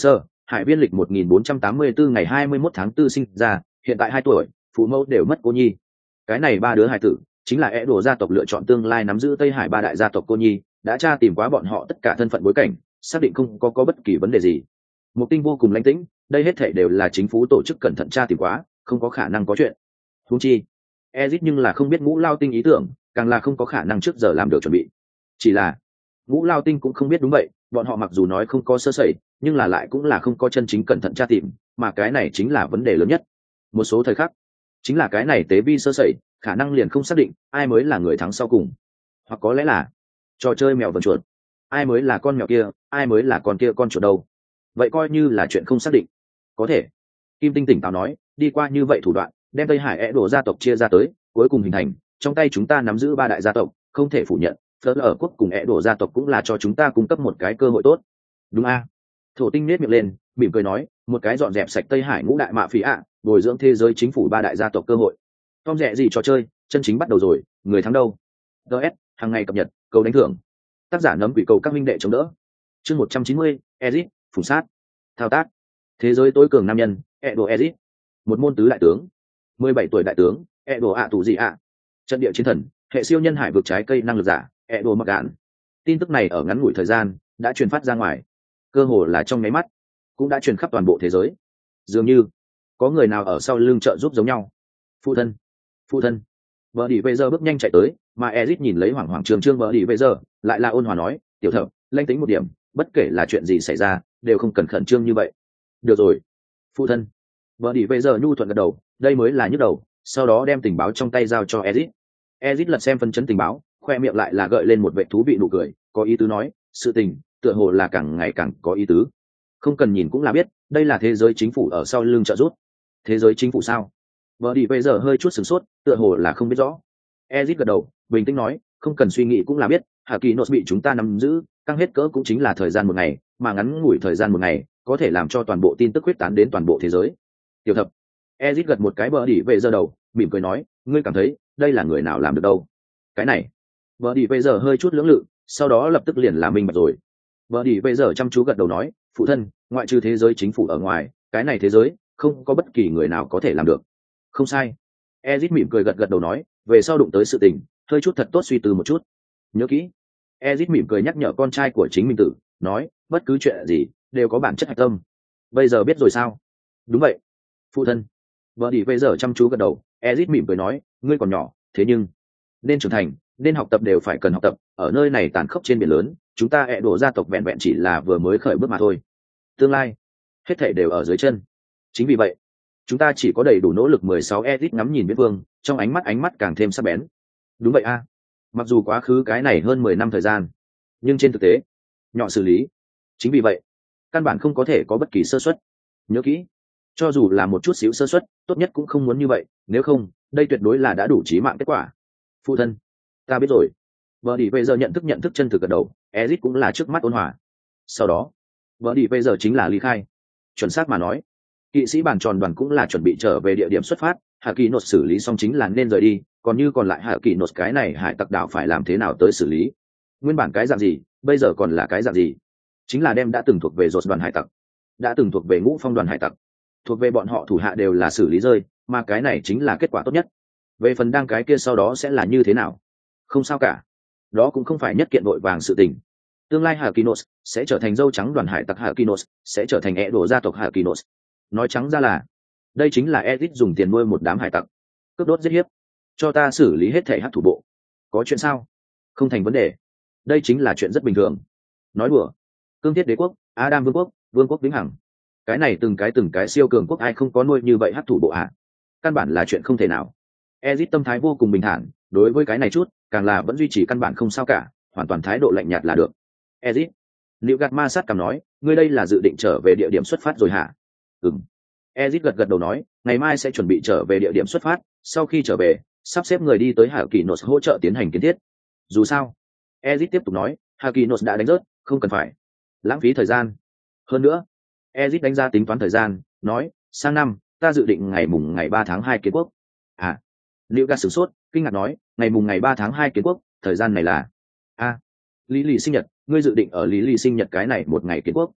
Hải Viên lịch một nghìn bốn trăm tám mươi tư ngày hai mươi mốt tháng tư sinh ra, hiện tại hai tuổi, phụ mẫu đều mất cô nhi. Cái này ba đứa hài tử chính là é đồ gia tộc lựa chọn tương lai nắm giữ Tây Hải ba đại gia tộc cô nhi, đã tra tìm quá bọn họ tất cả thân phận bối cảnh, xác định không có có bất kỳ vấn đề gì. Mục Tinh vô cùng lãnh tĩnh, đây hết thảy đều là chính phủ tổ chức cẩn thận tra tìm quá, không có khả năng có chuyện. Huống chi, Ezic nhưng là không biết Ngũ Lao Tinh ý tưởng, càng là không có khả năng trước giờ làm được chuẩn bị. Chỉ là Ngũ Lao Tinh cũng không biết đúng vậy, bọn họ mặc dù nói không có sơ sẩy, nhưng là lại cũng là không có chân chính cẩn thận tra tìm, mà cái này chính là vấn đề lớn nhất. Một số thời khắc, chính là cái này tế vi sơ sẩy, khả năng liền không xác định ai mới là người thắng sau cùng, hoặc có lẽ là trò chơi mèo vần chuột, ai mới là con mèo kia, ai mới là con kia con chuột đâu. Vậy coi như là chuyện không xác định. Có thể, Kim Tinh tỉnh táo nói, đi qua như vậy thủ đoạn, đem Tây Hải é đồ gia tộc chia ra tới, cuối cùng hình thành, trong tay chúng ta nắm giữ ba đại gia tộc, không thể phủ nhận, Phớt ở quốc cùng é đồ gia tộc cũng là cho chúng ta cung cấp một cái cơ hội tốt. Đúng a? Thổ Tinh nét miệng lên, mỉm cười nói, một cái dọn dẹp sạch Tây Hải ngũ đại mạ phỉ ạ, bồi dưỡng thế giới chính phủ ba đại gia tộc cơ hội. Tom rẻ gì trò chơi, chân chính bắt đầu rồi, người thắng đâu? ds hàng ngày cập nhật, cầu đánh thưởng. Tác giả nấm quỷ cầu các minh đệ chống đỡ. Chương một trăm chín mươi, Ezic, phủ sát. Thao tác. Thế giới tối cường nam nhân, Edo Ezic. Một môn tứ đại tướng. mười bảy tuổi đại tướng, Edo ạ tù gì ạ. Trận địa chiến thần, hệ siêu nhân hải vực trái cây năng lực giả, Edo mặc đạn. Tin tức này ở ngắn ngủi thời gian đã truyền phát ra ngoài, cơ hồ là trong nháy mắt cũng đã truyền khắp toàn bộ thế giới. Dường như có người nào ở sau lưng trợ giúp giống nhau. Phụ thân, phụ thân. Vợ đi bây giờ bước nhanh chạy tới, mà Ezic nhìn lấy hoảng hoảng trường trương vợ đi bây giờ, lại là ôn hòa nói, tiểu thợ, lanh tính một điểm, bất kể là chuyện gì xảy ra, đều không cần khẩn trương như vậy. Được rồi, phụ thân. Vợ đi bây giờ nhu thuận gật đầu, đây mới là nhức đầu, sau đó đem tình báo trong tay giao cho Ezic. Ezic lật xem phân chấn tình báo, khoe miệng lại là gợi lên một vẻ thú vị nụ cười, có ý tứ nói, sự tình, tựa hồ là càng ngày càng có ý tứ. Không cần nhìn cũng là biết, đây là thế giới chính phủ ở sau lưng trợ giúp. Thế giới chính phủ sao? Vợ đi bây giờ hơi chút sửng sốt, tựa hồ là không biết rõ. Ezic gật đầu, bình tĩnh nói, không cần suy nghĩ cũng là biết, Hà Kỳ Nốt bị chúng ta nắm giữ, căng hết cỡ cũng chính là thời gian một ngày, mà ngắn ngủi thời gian một ngày, có thể làm cho toàn bộ tin tức huyết tán đến toàn bộ thế giới. Tiểu thập. Ezic gật một cái bờ đi về giờ đầu, mỉm cười nói, ngươi cảm thấy, đây là người nào làm được đâu? Cái này. Bờ đi về giờ hơi chút lưỡng lự, sau đó lập tức liền làm minh bạch rồi. Bờ đi về giờ chăm chú gật đầu nói, phụ thân, ngoại trừ thế giới chính phủ ở ngoài, cái này thế giới, không có bất kỳ người nào có thể làm được. Không sai. Ezic mỉm cười gật gật đầu nói, về sau đụng tới sự tình, hơi chút thật tốt suy tư một chút. Nhớ kỹ. Ezic mỉm cười nhắc nhở con trai của chính mình tử, nói, bất cứ chuyện gì đều có bản chất hạch tâm. Bây giờ biết rồi sao? Đúng vậy, phụ thân. Vợ đi bây giờ chăm chú gật đầu. Ezic mỉm cười nói, ngươi còn nhỏ, thế nhưng nên trưởng thành, nên học tập đều phải cần học tập. Ở nơi này tàn khốc trên biển lớn, chúng ta ẹ đổ gia tộc vẹn vẹn chỉ là vừa mới khởi bước mà thôi. Tương lai, hết thảy đều ở dưới chân. Chính vì vậy, chúng ta chỉ có đầy đủ nỗ lực. Mười sáu Ezic ngắm nhìn Viễn Vương, trong ánh mắt ánh mắt càng thêm sắc bén. Đúng vậy a, mặc dù quá khứ cái này hơn mười năm thời gian, nhưng trên thực tế, nhỏ xử lý. Chính vì vậy, căn bản không có thể có bất kỳ sơ suất. Nhớ kỹ, cho dù là một chút xíu sơ suất, tốt nhất cũng không muốn như vậy, nếu không, đây tuyệt đối là đã đủ chí mạng kết quả. Phụ thân, ta biết rồi. Vợ đi bây giờ nhận thức nhận thức chân thực gật đầu, Ezic cũng là trước mắt ôn hòa. Sau đó, vợ đi bây giờ chính là ly khai. Chuẩn xác mà nói, kỵ sĩ bàn tròn đoàn cũng là chuẩn bị trở về địa điểm xuất phát, Hạ Kỳ Nốt xử lý xong chính là nên rời đi, còn như còn lại Hạ Kỳ Nốt cái này hải tặc đảo phải làm thế nào tới xử lý. Nguyên bản cái dạng gì, bây giờ còn là cái dạng gì? Chính là đem đã từng thuộc về Rốt đoàn hải tặc, đã từng thuộc về Ngũ Phong đoàn hải tặc, thuộc về bọn họ thủ hạ đều là xử lý rơi, mà cái này chính là kết quả tốt nhất. Về phần đang cái kia sau đó sẽ là như thế nào? Không sao cả, đó cũng không phải nhất kiện vội vàng sự tình. Tương lai Hạ Kỳ Nốt sẽ trở thành dâu trắng đoàn hải tặc Hạ Kỳ Nốt, sẽ trở thành ẹ đổ gia tộc Hạ Kỳ Nốt. Nói trắng ra là, đây chính là Ezic dùng tiền nuôi một đám hải tặc, cướp đốt giết hiếp, cho ta xử lý hết thể hắc thủ bộ. Có chuyện sao? Không thành vấn đề, đây chính là chuyện rất bình thường. Nói đùa, cương thiết đế quốc, Adam vương quốc, vương quốc vĩnh hằng, cái này từng cái từng cái siêu cường quốc ai không có nuôi như vậy hắc thủ bộ à? Căn bản là chuyện không thể nào. Ezic tâm thái vô cùng bình thản, đối với cái này chút, càng là vẫn duy trì căn bản không sao cả, hoàn toàn thái độ lạnh nhạt là được. Ezic, Liệu gạt ma sát cảm nói, ngươi đây là dự định trở về địa điểm xuất phát rồi hả? Ừm. Ezic gật gật đầu nói, ngày mai sẽ chuẩn bị trở về địa điểm xuất phát, sau khi trở về, sắp xếp người đi tới Hạ Kỳ Nốt hỗ trợ tiến hành kiến thiết. Dù sao, Ezic tiếp tục nói, Hạ Kỳ Nốt đã đánh rớt, không cần phải lãng phí thời gian. Hơn nữa, Ezic đánh ra tính toán thời gian, nói, sang năm, ta dự định ngày mùng ngày ba tháng hai kiến quốc. À, Liệu gạt sửng sốt, kinh ngạc nói, ngày mùng ngày ba tháng hai kiến quốc, thời gian này là... A, Lý Lì sinh nhật, ngươi dự định ở Lý Lì sinh nhật cái này một ngày kiến quốc.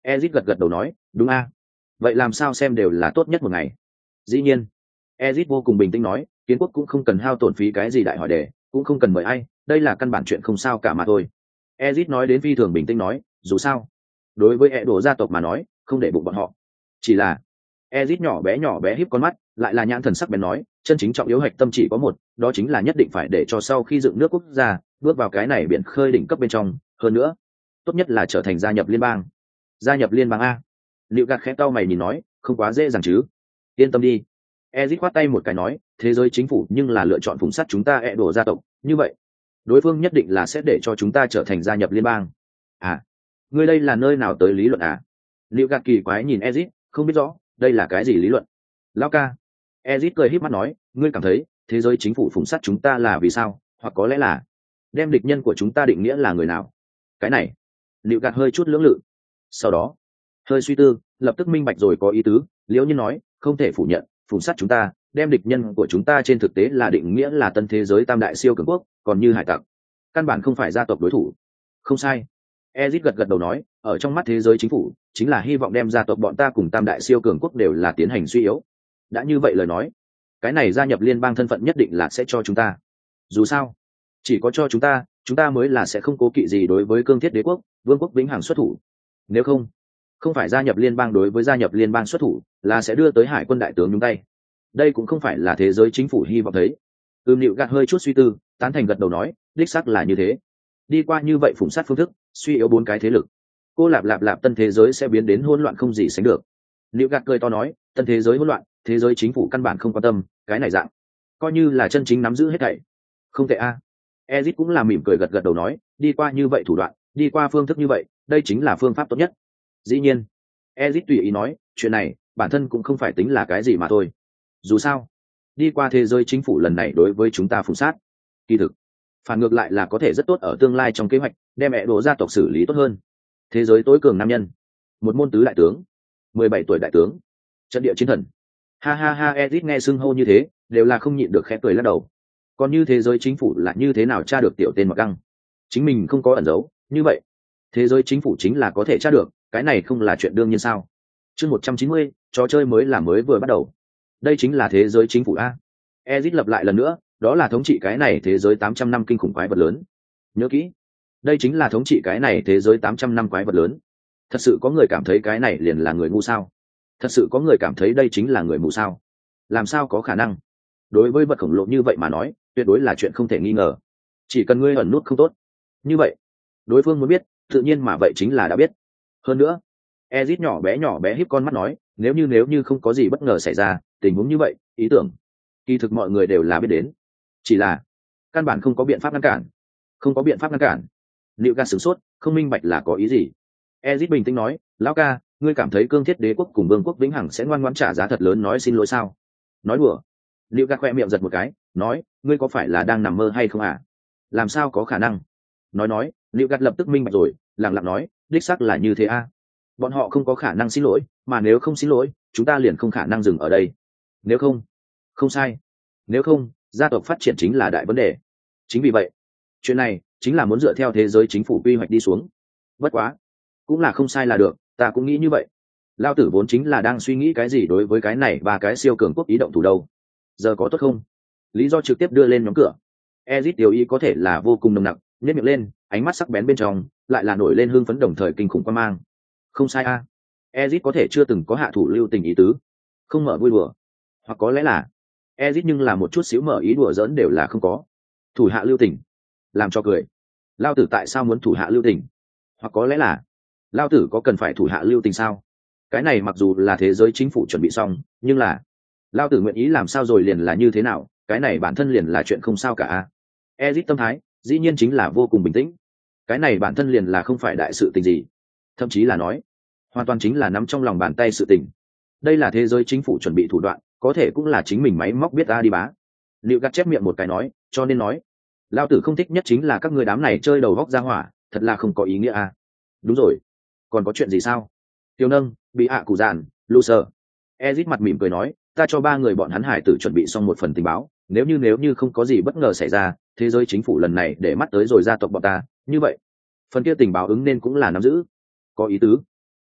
Ezit gật gật đầu nói đúng a. Vậy làm sao xem đều là tốt nhất một ngày. Dĩ nhiên. Ezit vô cùng bình tĩnh nói, kiến quốc cũng không cần hao tổn phí cái gì đại hỏi đề, cũng không cần mời ai, đây là căn bản chuyện không sao cả mà thôi. Ezit nói đến phi thường bình tĩnh nói, dù sao, đối với hệ đồ gia tộc mà nói, không để bụng bọn họ. Chỉ là, Ezit nhỏ bé nhỏ bé híp con mắt, lại là nhãn thần sắc bén nói, chân chính trọng yếu hạch tâm chỉ có một, đó chính là nhất định phải để cho sau khi dựng nước quốc gia, bước vào cái này biển khơi đỉnh cấp bên trong, hơn nữa, tốt nhất là trở thành gia nhập liên bang. Gia nhập liên bang a? Liệu gạt khẽ cau mày nhìn nói, không quá dễ dàng chứ? Yên tâm đi. Ezit khoát tay một cái nói, thế giới chính phủ nhưng là lựa chọn phụng sát chúng ta ẹ đổ gia tộc, như vậy, đối phương nhất định là sẽ để cho chúng ta trở thành gia nhập liên bang. À, ngươi đây là nơi nào tới lý luận à? Liệu gạt kỳ quái nhìn Ezit, không biết rõ, đây là cái gì lý luận? Lão ca. Ezit cười híp mắt nói, ngươi cảm thấy, thế giới chính phủ phụng sát chúng ta là vì sao, hoặc có lẽ là đem địch nhân của chúng ta định nghĩa là người nào? Cái này, Liệu gạt hơi chút lưỡng lự. Sau đó, hơi suy tư, lập tức minh bạch rồi có ý tứ, liễu nhiên nói, không thể phủ nhận, phụng sát chúng ta, đem địch nhân của chúng ta trên thực tế là định nghĩa là tân thế giới tam đại siêu cường quốc, còn như hải tặc, căn bản không phải gia tộc đối thủ. Không sai. Ezit gật gật đầu nói, ở trong mắt thế giới chính phủ, chính là hy vọng đem gia tộc bọn ta cùng tam đại siêu cường quốc đều là tiến hành suy yếu. Đã như vậy lời nói, cái này gia nhập liên bang thân phận nhất định là sẽ cho chúng ta. Dù sao, chỉ có cho chúng ta, chúng ta mới là sẽ không cố kỵ gì đối với cương thiết đế quốc, vương quốc vĩnh hằng xuất thủ. Nếu không, không phải gia nhập liên bang đối với gia nhập liên bang xuất thủ, là sẽ đưa tới hải quân đại tướng nhúng tay. Đây cũng không phải là thế giới chính phủ hy vọng thấy. Ưm Nịu gạt hơi chút suy tư, tán thành gật đầu nói, đích xác là như thế. Đi qua như vậy phụng sát phương thức, suy yếu bốn cái thế lực, cô lạp lạp lạp tân thế giới sẽ biến đến hỗn loạn không gì sánh được. Nịu gạt cười to nói, tân thế giới hỗn loạn, thế giới chính phủ căn bản không quan tâm, cái này dạng, coi như là chân chính nắm giữ hết thảy. Không tệ a. Ezit cũng là mỉm cười gật gật đầu nói, đi qua như vậy thủ đoạn, đi qua phương thức như vậy, đây chính là phương pháp tốt nhất. Dĩ nhiên, Ezit tùy ý nói, chuyện này, bản thân cũng không phải tính là cái gì mà thôi. Dù sao, đi qua thế giới chính phủ lần này đối với chúng ta phụng sát, kỳ thực, phản ngược lại là có thể rất tốt ở tương lai trong kế hoạch, đem mẹ đồ gia tộc xử lý tốt hơn. Thế giới tối cường nam nhân, một môn tứ đại tướng, mười bảy tuổi đại tướng, trận địa chiến thần. Ha ha ha, Ezit nghe xưng hô như thế, đều là không nhịn được khẽ cười lắc đầu. Còn như thế giới chính phủ là như thế nào tra được tiểu tên Mặc Găng? Chính mình không có ẩn giấu, như vậy, thế giới chính phủ chính là có thể tra được, cái này không là chuyện đương nhiên sao? Chương một trăm chín mươi, trò chơi mới là mới vừa bắt đầu. Đây chính là thế giới chính phủ a. Ezit lặp lại lần nữa, đó là thống trị cái này thế giới tám trăm năm kinh khủng quái vật lớn. Nhớ kỹ, đây chính là thống trị cái này thế giới tám trăm năm quái vật lớn. Thật sự có người cảm thấy cái này liền là người ngu sao? Thật sự có người cảm thấy đây chính là người mù sao? Làm sao có khả năng? Đối với vật khổng lồ như vậy mà nói, tuyệt đối là chuyện không thể nghi ngờ. Chỉ cần ngươi ẩn nút không tốt, như vậy, đối phương muốn biết, tự nhiên mà vậy chính là đã biết. Hơn nữa, Ezit nhỏ bé nhỏ bé híp con mắt nói, nếu như nếu như không có gì bất ngờ xảy ra, tình huống như vậy, ý tưởng, kỳ thực mọi người đều là biết đến. Chỉ là, căn bản không có biện pháp ngăn cản. Không có biện pháp ngăn cản. Liệu gạt sửng sốt, không minh bạch là có ý gì. Ezit bình tĩnh nói, lão ca, ngươi cảm thấy cương thiết đế quốc cùng vương quốc vĩnh hằng sẽ ngoan ngoãn trả giá thật lớn nói xin lỗi sao? Nói đùa. Liệu gạt khoe miệng giật một cái, nói, ngươi có phải là đang nằm mơ hay không à? Làm sao có khả năng? Nói nói, Liệu gạt lập tức minh bạch rồi, lặng lặng nói, đích xác là như thế a. À? Bọn họ không có khả năng xin lỗi, mà nếu không xin lỗi, chúng ta liền không khả năng dừng ở đây. Nếu không, không sai. Nếu không, gia tộc phát triển chính là đại vấn đề. Chính vì vậy, chuyện này chính là muốn dựa theo thế giới chính phủ quy hoạch đi xuống. Bất quá, cũng là không sai là được, ta cũng nghĩ như vậy. Lao tử vốn chính là đang suy nghĩ cái gì đối với cái này và cái siêu cường quốc ý động thủ đâu. Giờ có tốt không? Lý do trực tiếp đưa lên nhóm cửa. Ezit điều ý có thể là vô cùng nồng nặc, nhếch miệng lên, ánh mắt sắc bén bên trong lại là nổi lên hưng phấn đồng thời kinh khủng quan mang. Không sai a. Ezit có thể chưa từng có hạ thủ lưu tình ý tứ, không mở vui đùa, hoặc có lẽ là Ezit nhưng là một chút xíu mở ý đùa giỡn đều là không có. Thủ hạ lưu tình, làm cho cười. Lao tử tại sao muốn thủ hạ lưu tình? Hoặc có lẽ là Lao tử có cần phải thủ hạ lưu tình sao? Cái này mặc dù là thế giới chính phủ chuẩn bị xong, nhưng là Lao tử nguyện ý làm sao rồi liền là như thế nào, cái này bản thân liền là chuyện không sao cả. Ezit tâm thái dĩ nhiên chính là vô cùng bình tĩnh. Cái này bản thân liền là không phải đại sự tình gì, thậm chí là nói hoàn toàn chính là nắm trong lòng bàn tay sự tình. Đây là thế giới chính phủ chuẩn bị thủ đoạn, có thể cũng là chính mình máy móc biết ra đi bá. Liệu gắt chép miệng một cái nói, cho nên nói Lao tử không thích nhất chính là các người đám này chơi đầu góc ra hỏa, thật là không có ý nghĩa à. Đúng rồi, còn có chuyện gì sao? Tiêu nâng bị hạ cụ giàn Lucer. Ezit mặt mỉm cười nói, ta cho ba người bọn hắn hải tử chuẩn bị xong một phần tình báo, nếu như nếu như không có gì bất ngờ xảy ra, thế giới chính phủ lần này để mắt tới rồi gia tộc bọn ta, như vậy phần kia tình báo ứng nên cũng là nắm giữ. Có ý tứ.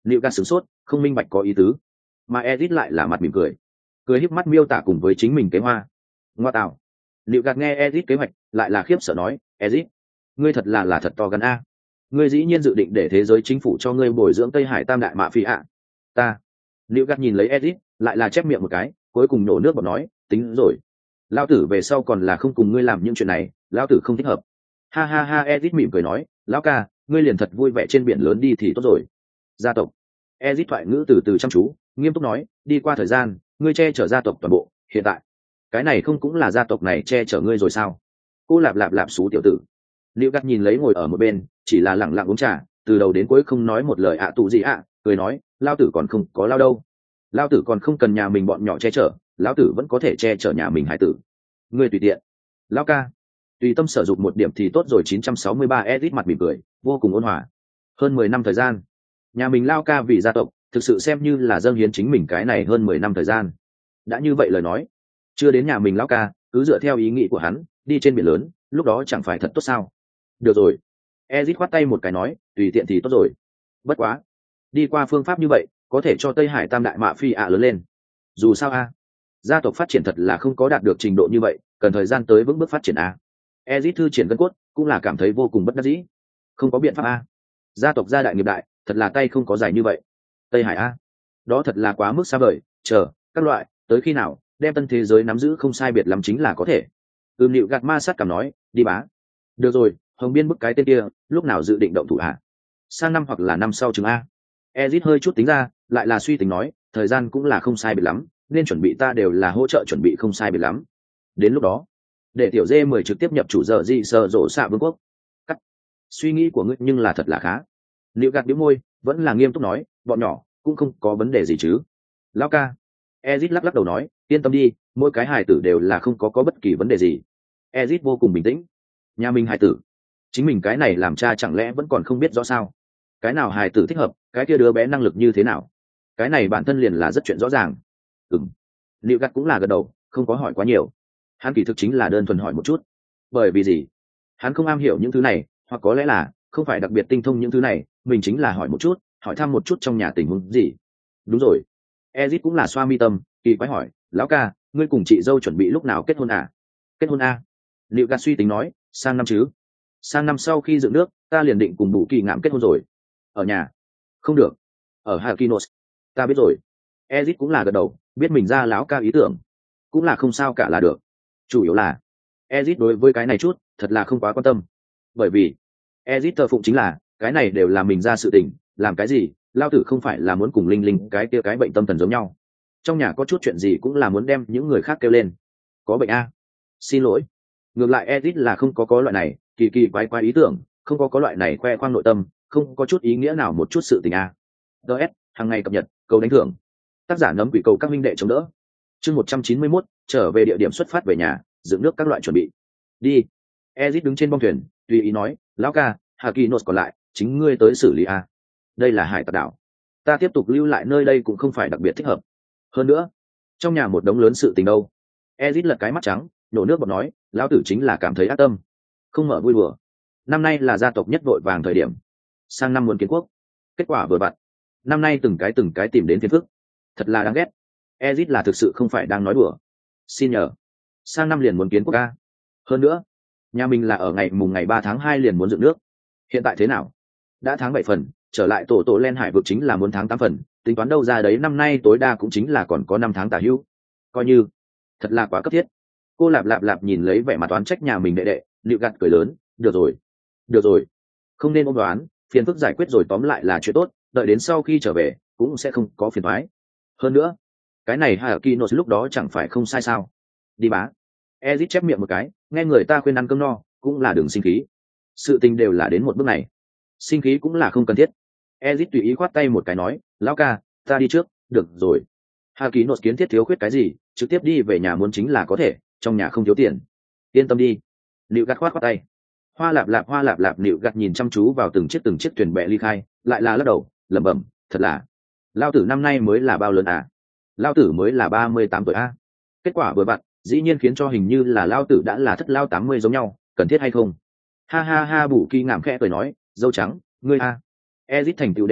Liệu gạt sửng sốt không minh bạch có ý tứ, mà Ezit lại là mặt mỉm cười cười híp mắt miêu tả cùng với chính mình kế hoa. Ngoa tạo. Liệu gạt nghe Ezit kế hoạch lại là khiếp sợ nói, Ezit, ngươi thật là là thật to gan a, ngươi dĩ nhiên dự định để thế giới chính phủ cho ngươi bồi dưỡng Tây Hải tam đại mạ phi ạ. Ta. Liệu gạt nhìn lấy Ezit lại là chép miệng một cái, cuối cùng nổ nước bọt nói, tính rồi, lao tử về sau còn là không cùng ngươi làm những chuyện này, lao tử không thích hợp. Ha ha ha. Ezit mỉm cười nói, lão ca, ngươi liền thật vui vẻ trên biển lớn đi thì tốt rồi. Gia tộc. Ezit thoại ngữ từ từ chăm chú nghiêm túc nói, đi qua thời gian ngươi che chở gia tộc toàn bộ, hiện tại cái này không cũng là gia tộc này che chở ngươi rồi sao? Cô lạp lạp lạp xú tiểu tử. Liệu gắt nhìn lấy ngồi ở một bên chỉ là lẳng lặng uống trà, từ đầu đến cuối không nói một lời ạ à tụ gì ạ, à, cười nói, lao tử còn không có lao đâu, lao tử còn không cần nhà mình bọn nhỏ che chở, lão tử vẫn có thể che chở nhà mình hải tử. Ngươi tùy tiện. Lão ca, tùy tâm sử dụng một điểm thì tốt rồi. Chín trăm sáu mươi ba. Edit mặt mỉm cười vô cùng ôn hòa. Hơn mười năm thời gian, nhà mình lao ca vì gia tộc thực sự xem như là dâng hiến chính mình cái này hơn mười năm thời gian. Đã như vậy lời nói, chưa đến nhà mình lao ca cứ dựa theo ý nghĩ của hắn đi trên biển lớn, lúc đó chẳng phải thật tốt sao? Được rồi. Ezit khoát tay một cái nói, tùy tiện thì tốt rồi. Bất quá, đi qua phương pháp như vậy có thể cho Tây Hải tam đại mạ phi ạ lớn lên. Dù sao a, gia tộc phát triển thật là không có đạt được trình độ như vậy, cần thời gian tới vững bước phát triển a. Ezit thư triển gân cốt cũng là cảm thấy vô cùng bất đắc dĩ. Không có biện pháp a, gia tộc gia đại nghiệp đại, thật là tay không có dài như vậy. Tây Hải a, đó thật là quá mức xa vời. Chờ các loại tới khi nào đem tân thế giới nắm giữ không sai biệt lắm chính là có thể. Ừm, Nịu gạt ma sát cảm nói, đi bá. Được rồi, Hồng Biên bức cái tên kia lúc nào dự định động thủ hả? Sang năm hoặc là năm sau chừng a. Ezit hơi chút tính ra lại là suy tính nói, thời gian cũng là không sai biệt lắm, nên chuẩn bị ta đều là hỗ trợ chuẩn bị không sai biệt lắm. Đến lúc đó để tiểu dê mười trực tiếp nhập chủ giờ gì sợ rộ xạ vương quốc. Cắt. Suy nghĩ của ngươi nhưng là thật là khá. Liệu gạt bĩu môi vẫn là nghiêm túc nói, bọn nhỏ cũng không có vấn đề gì chứ? Lão ca. Ezit lắc lắc đầu nói, yên tâm đi, mỗi cái hài tử đều là không có có bất kỳ vấn đề gì. Ezit vô cùng bình tĩnh. Nhà mình hài tử, chính mình cái này làm cha chẳng lẽ vẫn còn không biết rõ sao? Cái nào hài tử thích hợp, cái kia đứa bé năng lực như thế nào, cái này bản thân liền là rất chuyện rõ ràng. Ừm. Liệu gạt cũng là gật đầu, không có hỏi quá nhiều. Hắn kỳ thực chính là đơn thuần hỏi một chút. Bởi vì gì? Hắn không am hiểu những thứ này, hoặc có lẽ là không phải đặc biệt tinh thông những thứ này, mình chính là hỏi một chút, hỏi thăm một chút trong nhà tình huống gì. Đúng rồi. Ezit cũng là xoa mi tâm, kỳ quái hỏi, lão ca, ngươi cùng chị dâu chuẩn bị lúc nào kết hôn à? Kết hôn à? Liệu gạt suy tính nói, sang năm chứ. Sang năm sau khi dựng nước, ta liền định cùng Bù Kỳ Ngạm kết hôn rồi. Ở nhà? Không được. Ở Hakinos. Ta biết rồi. Ezit cũng là gật đầu, biết mình ra lão ca ý tưởng, cũng là không sao cả là được. Chủ yếu là Ezit đối với cái này chút thật là không quá quan tâm, bởi vì Ezit thờ phụng chính là cái này đều là mình ra sự tình, làm cái gì lao tử không phải là muốn cùng Linh Linh cái kia cái bệnh tâm thần giống nhau, trong nhà có chút chuyện gì cũng là muốn đem những người khác kêu lên. Có bệnh a? Xin lỗi. Ngược lại Ezit là không có có loại này kỳ kỳ quái quái ý tưởng, không có có loại này khoe khoang nội tâm, không có chút ý nghĩa nào một chút sự tình a. ds hàng ngày cập nhật cầu đánh thưởng, tác giả nấm quỷ cầu các minh đệ chống đỡ. Chương một trăm chín mươi mốt, trở về địa điểm xuất phát về nhà, dựng nước các loại chuẩn bị. Đi. Ezit đứng trên bong thuyền, tùy ý nói, lão ca, Hakinos còn lại, chính ngươi tới xử lý a. Đây là hải tặc đảo, ta tiếp tục lưu lại nơi đây cũng không phải đặc biệt thích hợp. Hơn nữa, trong nhà một đống lớn sự tình đâu. Ezit lật cái mắt trắng, nổ nước bọt nói, lão tử chính là cảm thấy ác tâm, không mở vui đùa. Năm nay là gia tộc nhất vội vàng thời điểm, sang năm muốn kiến quốc, kết quả vừa vặn, năm nay từng cái từng cái tìm đến phiền phức, thật là đáng ghét. Ezit là thực sự không phải đang nói đùa. Xin nhờ, sang năm liền muốn kiến quốc ca. Hơn nữa, nhà mình là ở ngày mùng ngày ba tháng hai liền muốn dựng nước. Hiện tại thế nào? Đã tháng bảy phần, trở lại tổ tổ lên hải vực chính là muốn tháng tám phần, tính toán đâu ra đấy năm nay tối đa cũng chính là còn có năm tháng tả hữu. Coi như, thật là quá cấp thiết. Cô lạp lạp lạp nhìn lấy vẻ mặt toán trách nhà mình đệ đệ, Liệu gạt cười lớn, được rồi, được rồi, không nên ôm đoán, phiền phức giải quyết rồi tóm lại là chuyện tốt, đợi đến sau khi trở về cũng sẽ không có phiền toái. Hơn nữa, cái này Hakinos lúc đó chẳng phải không sai sao? Đi bá. Ezit chép miệng một cái, nghe người ta khuyên ăn cơm no, cũng là đừng sinh khí. Sự tình đều là đến một bước này, sinh khí cũng là không cần thiết. Ezit tùy ý khoát tay một cái nói, lão ca, ta đi trước, được rồi. Hakinos kiến thiết thiếu khuyết cái gì, trực tiếp đi về nhà muốn chính là có thể, trong nhà không thiếu tiền. Yên tâm đi. Liệu gạt khoát khoát tay. Hoa lạp lạp hoa lạp lạp Liệu gạt nhìn chăm chú vào từng chiếc từng chiếc thuyền bè ly khai, lại là lắc đầu, lẩm bẩm, thật là, lao tử năm nay mới là bao lớn à? Lao tử mới là ba mươi tám tuổi a. Kết quả vừa vặn, dĩ nhiên khiến cho hình như là lao tử đã là thất lao tám mươi giống nhau, cần thiết hay không? Ha ha ha. Bù Kỳ Ngạm khẽ cười nói, dâu trắng, ngươi a. Ezit thành tựu đệ đệ,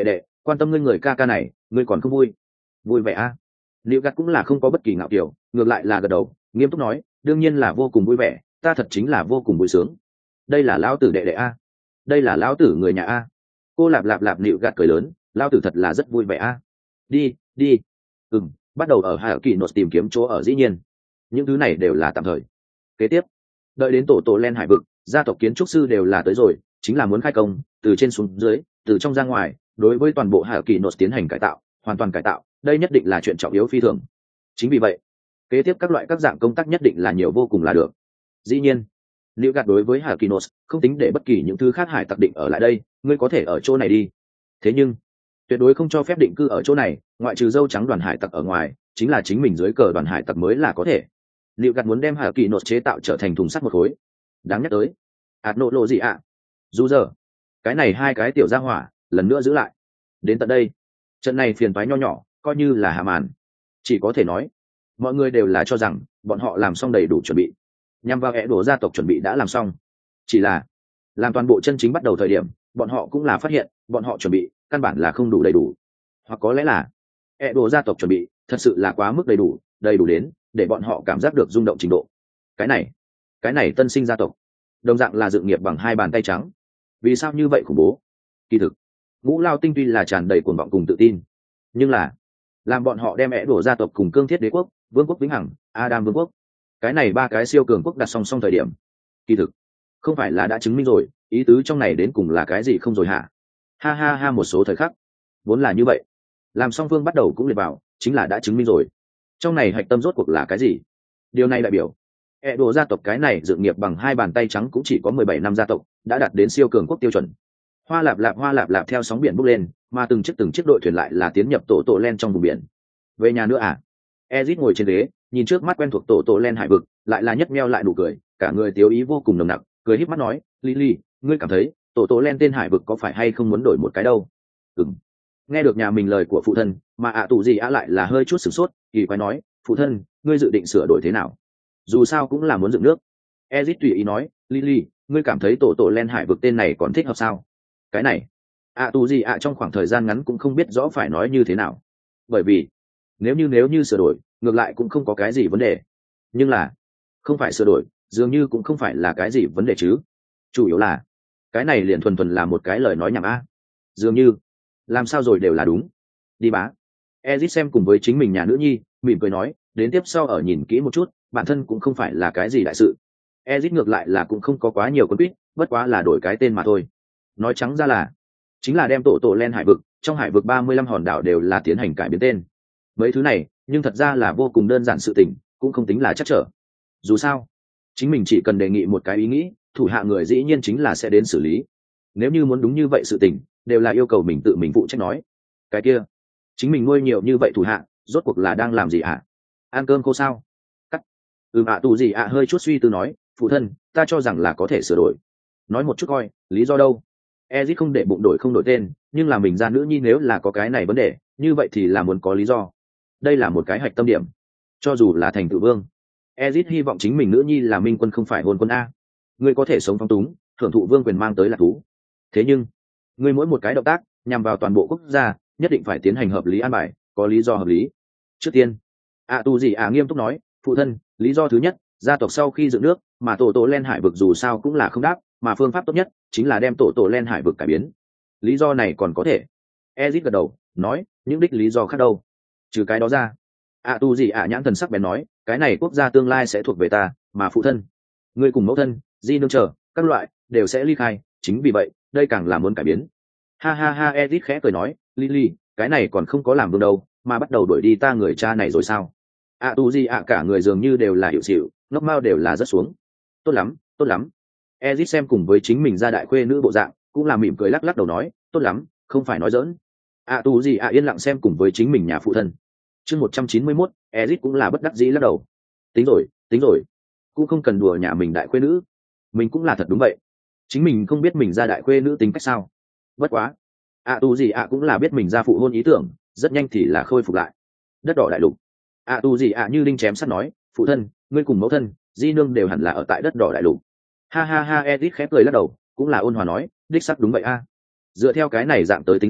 quan tâm ngươi người ca ca này ngươi còn không vui? Vui vẻ a à? Liệu gạt cũng là không có bất kỳ ngạo kiểu, ngược lại là gật đầu nghiêm túc nói, đương nhiên là vô cùng vui vẻ, ta thật chính là vô cùng vui sướng. Đây là lão tử đệ đệ a, đây là lão tử người nhà a. Cô lạp lạp lạp nịu gạt cười lớn, lão tử thật là rất vui vẻ a. Đi đi. Ừm, bắt đầu ở Hà Kỳ Nốt tìm kiếm chỗ ở, dĩ nhiên những thứ này đều là tạm thời. Kế tiếp, đợi đến tổ tổ len hải vực, gia tộc kiến trúc sư đều là tới rồi, chính là muốn khai công, từ trên xuống dưới, từ trong ra ngoài, đối với toàn bộ Hà Kỳ Nốt tiến hành cải tạo, hoàn toàn cải tạo, đây nhất định là chuyện trọng yếu phi thường. Chính vì vậy, kế tiếp các loại các dạng công tác nhất định là nhiều vô cùng là được. Dĩ nhiên, Liễu Gạt đối với Hà Kỳ Nốt không tính để bất kỳ những thứ khác hải tặc định ở lại đây, ngươi có thể ở chỗ này đi. Thế nhưng, tuyệt đối không cho phép định cư ở chỗ này, ngoại trừ dâu trắng đoàn hải tặc ở ngoài, chính là chính mình dưới cờ đoàn hải tặc mới là có thể. Liễu Gạt muốn đem Hà Kỳ Nốt chế tạo trở thành thùng sắt một khối. Đáng nhắc tới, ạt nộ lộ gì ạ? Dù giờ, cái này hai cái tiểu gia hỏa, lần nữa giữ lại. Đến tận đây, trận này phiền toái nho nhỏ, coi như là hạ màn. Chỉ có thể nói, mọi người đều là cho rằng bọn họ làm xong đầy đủ chuẩn bị, nhằm vào ẻ đổ gia tộc chuẩn bị đã làm xong. Chỉ là làm toàn bộ chân chính bắt đầu thời điểm, bọn họ cũng là phát hiện bọn họ chuẩn bị căn bản là không đủ đầy đủ, hoặc có lẽ là ẻ đổ gia tộc chuẩn bị thật sự là quá mức đầy đủ, đầy đủ đến để bọn họ cảm giác được rung động trình độ. Cái này cái này tân sinh gia tộc đồng dạng là dự nghiệp bằng hai bàn tay trắng. Vì sao như vậy khủng bố? Kỳ thực Ngũ Lao Tinh tuy là tràn đầy cuồng vọng cùng tự tin, nhưng là làm bọn họ đem ẻ đổ gia tộc cùng Cương Thiết Đế quốc, Vương quốc Vĩnh Hằng, Adam Vương quốc, cái này ba cái siêu cường quốc đặt song song thời điểm, kỳ thực không phải là đã chứng minh rồi, ý tứ trong này đến cùng là cái gì không rồi hả? Ha ha ha, một số thời khắc vốn là như vậy, làm song phương bắt đầu cũng liệt vào, chính là đã chứng minh rồi. Trong này hạch tâm rốt cuộc là cái gì? Điều này đại biểu ẻ đổ gia tộc cái này dự nghiệp bằng hai bàn tay trắng cũng chỉ có mười bảy năm gia tộc đã đạt đến siêu cường quốc tiêu chuẩn. Hoa lạp lạp hoa lạp lạp theo sóng biển bốc lên, mà từng chiếc từng chiếc đội thuyền lại là tiến nhập tổ tổ len trong vùng biển. Về nhà nữa à? Ezit ngồi trên ghế, nhìn trước mắt quen thuộc tổ tổ len hải vực, lại là nhất meo lại nụ cười, cả người tiêu ý vô cùng nồng nặc, cười híp mắt nói, Lily, ngươi cảm thấy tổ tổ len tên hải vực có phải hay không muốn đổi một cái đâu? Ừm. Nghe được nhà mình lời của phụ thân, mà ạ tụ gì ạ lại là hơi chút sửng sốt, kỳ quái nói, phụ thân, ngươi dự định sửa đổi thế nào? Dù sao cũng là muốn dựng nước. Ezit tùy ý nói, Lily, ngươi cảm thấy tổ tổ len hải vực tên này còn thích hợp sao? Cái này ạ tù gì ạ trong khoảng thời gian ngắn cũng không biết rõ phải nói như thế nào, bởi vì nếu như nếu như sửa đổi ngược lại cũng không có cái gì vấn đề, nhưng là không phải sửa đổi dường như cũng không phải là cái gì vấn đề chứ. Chủ yếu là cái này liền thuần thuần là một cái lời nói nhảm a, dường như làm sao rồi đều là đúng. Đi bá. Ezit xem cùng với chính mình nhà nữ nhi, mỉm cười nói, đến tiếp sau ở nhìn kỹ một chút, bản thân cũng không phải là cái gì đại sự. Ezit ngược lại là cũng không có quá nhiều con quýt, bất quá là đổi cái tên mà thôi. Nói trắng ra là chính là đem tổ tổ len hải vực, trong hải vực ba mươi lăm hòn đảo đều là tiến hành cải biến tên. Mấy thứ này nhưng thật ra là vô cùng đơn giản sự tình, cũng không tính là chắc trở. Dù sao chính mình chỉ cần đề nghị một cái ý nghĩ, thủ hạ người dĩ nhiên chính là sẽ đến xử lý. Nếu như muốn đúng như vậy sự tình, đều là yêu cầu mình tự mình phụ trách nói. Cái kia chính mình nuôi nhiều như vậy thủ hạ, rốt cuộc là đang làm gì ạ? À? Ăn cơm cô sao? Cắt. Ừ ạ tù gì ạ hơi chút suy tư nói, phụ thân, ta cho rằng là có thể sửa đổi. Nói một chút coi, lý do đâu? Ezit không để bụng đổi không đổi tên, nhưng là mình ra nữ nhi nếu là có cái này vấn đề, như vậy thì là muốn có lý do. Đây là một cái hạch tâm điểm. Cho dù là thành tựu vương, Ezit hy vọng chính mình nữ nhi là minh quân không phải hôn quân a. Ngươi có thể sống phong túng, hưởng thụ vương quyền mang tới là thú. Thế nhưng, ngươi mỗi một cái động tác nhằm vào toàn bộ quốc gia, nhất định phải tiến hành hợp lý an bài, có lý do hợp lý. Trước tiên, ạ tu gì à nghiêm túc nói, phụ thân, lý do thứ nhất, gia tộc sau khi dựng nước, mà tổ tổ len hải vực dù sao cũng là không đáp, mà phương pháp tốt nhất chính là đem tổ tổ len hải vực cải biến. Lý do này còn có thể. Ezit gật đầu nói, những đích lý do khác đâu? Trừ cái đó ra, ạ tu gì ạ nhãn thần sắc bén nói, cái này quốc gia tương lai sẽ thuộc về ta, mà phụ thân, ngươi cùng mẫu thân, di nương chờ các loại đều sẽ ly khai, chính vì vậy đây càng là muốn cải biến. Ha ha ha, Ezit khẽ cười nói, Lily, cái này còn không có làm vương đâu, mà bắt đầu đuổi đi ta người cha này rồi sao? ạ tu gì ạ cả người dường như đều là hiệu xịu, ngốc mao đều là rất xuống. Tốt lắm, tốt lắm. Ezit xem cùng với chính mình ra đại khuê nữ bộ dạng, cũng là mỉm cười lắc lắc đầu nói, tốt lắm, không phải nói giỡn. ạ tu gì ạ yên lặng xem cùng với chính mình nhà phụ thân. Chương một trăm chín mươi mốt, Ezit cũng là bất đắc dĩ lắc đầu. Tính rồi, tính rồi, cũng không cần đùa nhà mình đại khuê nữ. Mình cũng là thật đúng vậy. Chính mình không biết mình ra đại khuê nữ tính cách sao. Bất quá, ạ tu gì ạ cũng là biết mình ra phụ hôn ý tưởng, rất nhanh thì là khôi phục lại. Đất đỏ đại lục. ạ tu gì ạ như đinh chém sắt nói, phụ thân, ngươi cùng mẫu thân, di nương đều hẳn là ở tại đất đỏ đại lục. Ha ha ha, Ezit khép cười lắc đầu, cũng là ôn hòa nói, đích sắc đúng vậy a. Dựa theo cái này dạng tới tính ra,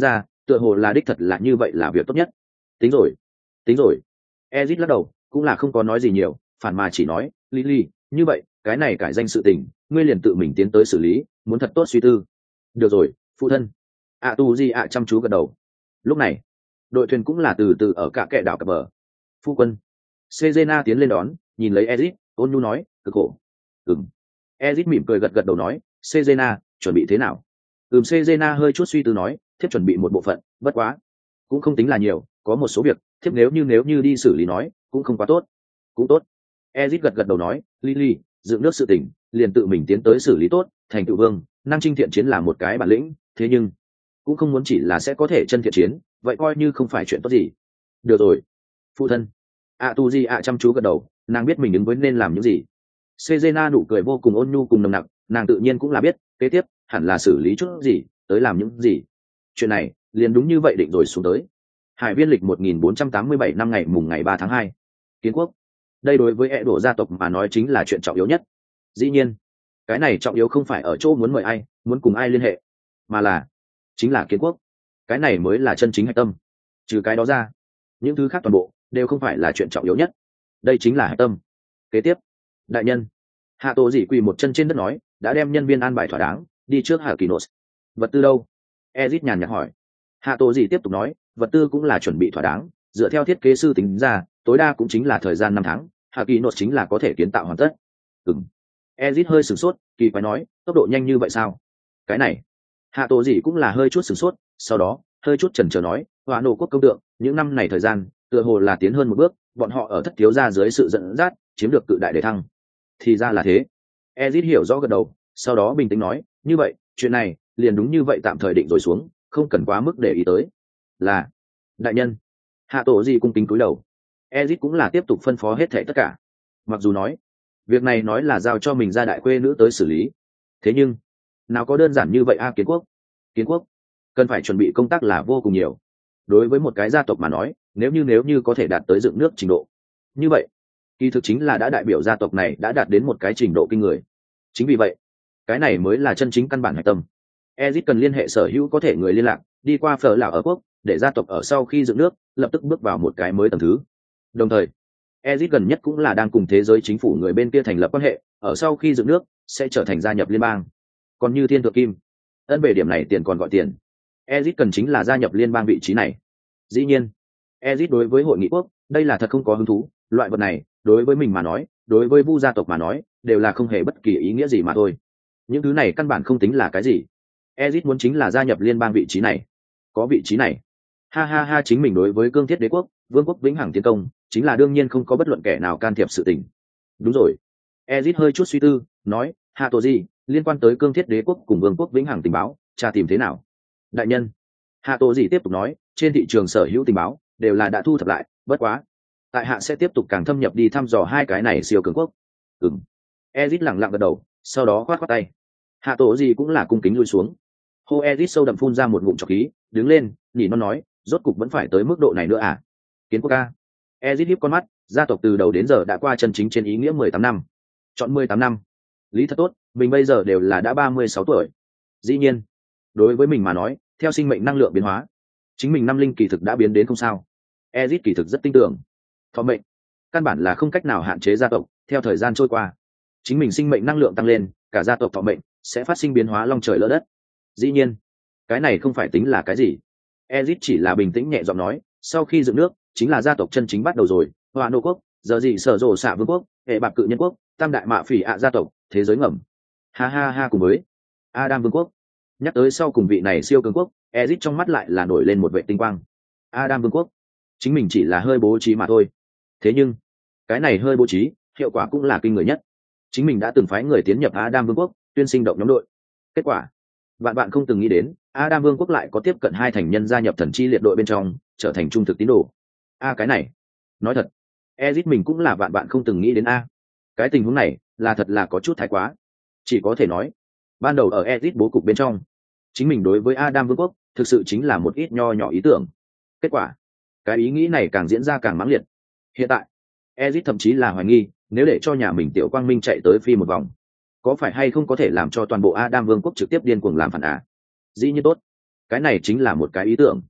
tựa hồ là đích thật là như vậy là việc tốt nhất. Tính rồi, tính rồi. Ezit lắc đầu, cũng là không có nói gì nhiều, phản mà chỉ nói, Lily, như vậy, cái này cải danh sự tình, ngươi liền tự mình tiến tới xử lý, muốn thật tốt suy tư. Được rồi, phụ thân. ạ tu gì ạ chăm chú gật đầu. Lúc này, đội thuyền cũng là từ từ ở cả kệ đảo cập bờ. Phu quân. Sejena tiến lên đón, nhìn lấy Ezit, ôn nhu nói, cực khổ. Ừm. Ezit mỉm cười gật gật đầu nói, Sejena, chuẩn bị thế nào? Ừm, Sejena hơi chút suy tư nói, thiếp chuẩn bị một bộ phận, bất quá, cũng không tính là nhiều, có một số việc, thiếp nếu như nếu như đi xử lý nói, cũng không quá tốt. Cũng tốt. Ezit gật gật đầu nói, Lily, dựng nước sự tình, liền tự mình tiến tới xử lý tốt, thành tựu vương, năng chinh thiện chiến là một cái bản lĩnh, thế nhưng cũng không muốn chỉ là sẽ có thể chân thiện chiến, vậy coi như không phải chuyện tốt gì. Được rồi, phụ thân. ạ tu di ạ chăm chú gật đầu, nàng biết mình ứng với nên làm những gì. Sejena nụ cười vô cùng ôn nhu cùng nồng nặc, nàng tự nhiên cũng là biết, kế tiếp hẳn là xử lý chút gì, tới làm những gì. Chuyện này liền đúng như vậy định rồi xuống tới. Hải viên lịch một nghìn bốn trăm tám mươi bảy năm ngày mùng ngày ba tháng hai. Kiến quốc. Đây đối với ẹ đổ gia tộc mà nói chính là chuyện trọng yếu nhất. Dĩ nhiên, cái này trọng yếu không phải ở chỗ muốn mời ai, muốn cùng ai liên hệ, mà là chính là kiến quốc. Cái này mới là chân chính hạch tâm. Trừ cái đó ra, những thứ khác toàn bộ đều không phải là chuyện trọng yếu nhất. Đây chính là hạch tâm. Kế tiếp, đại nhân. Hạ Tổ Dị quỳ một chân trên đất nói, đã đem nhân viên an bài thỏa đáng, đi trước Hà Kỳ Nốt. Vật tư đâu? Ezit nhàn nhạt hỏi. Hạ Tổ Dị tiếp tục nói, vật tư cũng là chuẩn bị thỏa đáng, dựa theo thiết kế sư tính ra, tối đa cũng chính là thời gian năm tháng, Hà Kỳ Nốt chính là có thể kiến tạo hoàn tất. Ừm. Ezit hơi sửng sốt, kỳ quái nói, tốc độ nhanh như vậy sao? Cái này. Hạ Tổ Dị cũng là hơi chút sửng sốt, sau đó hơi chút chần chờ nói, Hỏa Nổ quốc công tượng, những năm này thời gian, tựa hồ là tiến hơn một bước, bọn họ ở thất thiếu gia dưới sự dẫn dắt, chiếm được cự đại đề thăng. Thì ra là thế. Ezit hiểu rõ gật đầu, sau đó bình tĩnh nói, như vậy, chuyện này liền đúng như vậy tạm thời định rồi xuống, không cần quá mức để ý tới. Là, đại nhân. Hạ Tổ Dị cung kính cúi đầu. Ezit cũng là tiếp tục phân phó hết thảy tất cả. Mặc dù nói, việc này nói là giao cho mình ra đại quê nữ tới xử lý, thế nhưng nào có đơn giản như vậy a. Kiến quốc, kiến quốc cần phải chuẩn bị công tác là vô cùng nhiều. Đối với một cái gia tộc mà nói, nếu như nếu như có thể đạt tới dựng nước trình độ như vậy, kỳ thực chính là đã đại biểu gia tộc này đã đạt đến một cái trình độ kinh người. Chính vì vậy, cái này mới là chân chính căn bản hạch tâm. Ezit cần liên hệ sở hữu có thể người liên lạc, đi qua phở lão ở quốc, để gia tộc ở sau khi dựng nước lập tức bước vào một cái mới tầng thứ. Đồng thời, Ezit gần nhất cũng là đang cùng thế giới chính phủ người bên kia thành lập quan hệ, ở sau khi dựng nước sẽ trở thành gia nhập liên bang. Còn như Thiên Thượng Kim, ân về điểm này tiền còn gọi tiền. Ezit cần chính là gia nhập liên bang vị trí này. Dĩ nhiên, Ezit đối với hội nghị quốc, đây là thật không có hứng thú, loại vật này, đối với mình mà nói, đối với Vu gia tộc mà nói, đều là không hề bất kỳ ý nghĩa gì mà thôi. Những thứ này căn bản không tính là cái gì. Ezit muốn chính là gia nhập liên bang vị trí này. Có vị trí này, ha ha ha, chính mình đối với cương thiết đế quốc, vương quốc vĩnh hằng tiến công, chính là đương nhiên không có bất luận kẻ nào can thiệp sự tình. Đúng rồi. Ezit hơi chút suy tư, nói, Hạ Tổ Dị, liên quan tới cương thiết đế quốc cùng vương quốc vĩnh hằng tình báo, tra tìm thế nào? Đại nhân. Hạ Tổ Dị tiếp tục nói, trên thị trường sở hữu tình báo đều là đã thu thập lại, bất quá, tại hạ sẽ tiếp tục càng thâm nhập đi thăm dò hai cái này siêu cường quốc. Ừm. Ezit lẳng lặng gật đầu, sau đó khoát khoát tay. Hạ Tổ Dị cũng là cung kính lui xuống. Hô. Ezit sâu đậm phun ra một ngụm trọc khí, đứng lên, nhỉ nó nói, rốt cục vẫn phải tới mức độ này nữa à? Kiến quốc a. Ezit híp con mắt, gia tộc từ đầu đến giờ đã qua chân chính trên ý nghĩa mười tám năm. Chọn mười tám năm. Lý thật tốt, mình bây giờ đều là đã ba mươi sáu tuổi. Dĩ nhiên, đối với mình mà nói, theo sinh mệnh năng lượng biến hóa, chính mình năm linh kỳ thực đã biến đến không sao. Ezit kỳ thực rất tin tưởng, thọ mệnh căn bản là không cách nào hạn chế gia tộc. Theo thời gian trôi qua, chính mình sinh mệnh năng lượng tăng lên, cả gia tộc thọ mệnh sẽ phát sinh biến hóa long trời lỡ đất. Dĩ nhiên, cái này không phải tính là cái gì. Ezit chỉ là bình tĩnh nhẹ giọng nói, sau khi dựng nước chính là gia tộc chân chính bắt đầu rồi. Hỏa Nô quốc, giờ gì sở rộ xạ vương quốc, hệ bạc cự nhân quốc, tam đại mạ phỉ ạ gia tộc, thế giới ngầm, ha ha ha, cùng với Adam vương quốc. Nhắc tới sau cùng vị này siêu cường quốc, Ezit trong mắt lại là nổi lên một vệ tinh quang. Adam vương quốc, chính mình chỉ là hơi bố trí mà thôi, thế nhưng cái này hơi bố trí hiệu quả cũng là kinh người nhất. Chính mình đã từng phái người tiến nhập Adam vương quốc, tuyên sinh động nhóm đội. Kết quả, bạn bạn không từng nghĩ đến, Adam vương quốc lại có tiếp cận hai thành nhân gia nhập thần chi liệt đội bên trong, trở thành trung thực tín đồ. A cái này, nói thật, Ezit mình cũng là bạn bạn không từng nghĩ đến a. Cái tình huống này là thật là có chút thái quá. Chỉ có thể nói, ban đầu ở Ezit bố cục bên trong, chính mình đối với Adam vương quốc thực sự chính là một ít nho nhỏ ý tưởng. Kết quả, cái ý nghĩ này càng diễn ra càng mãng liệt. Hiện tại, Ezit thậm chí là hoài nghi, nếu để cho nhà mình Tiểu Quang Minh chạy tới phi một vòng, có phải hay không có thể làm cho toàn bộ Adam vương quốc trực tiếp điên cuồng làm phản à? Dĩ nhiên tốt, cái này chính là một cái ý tưởng,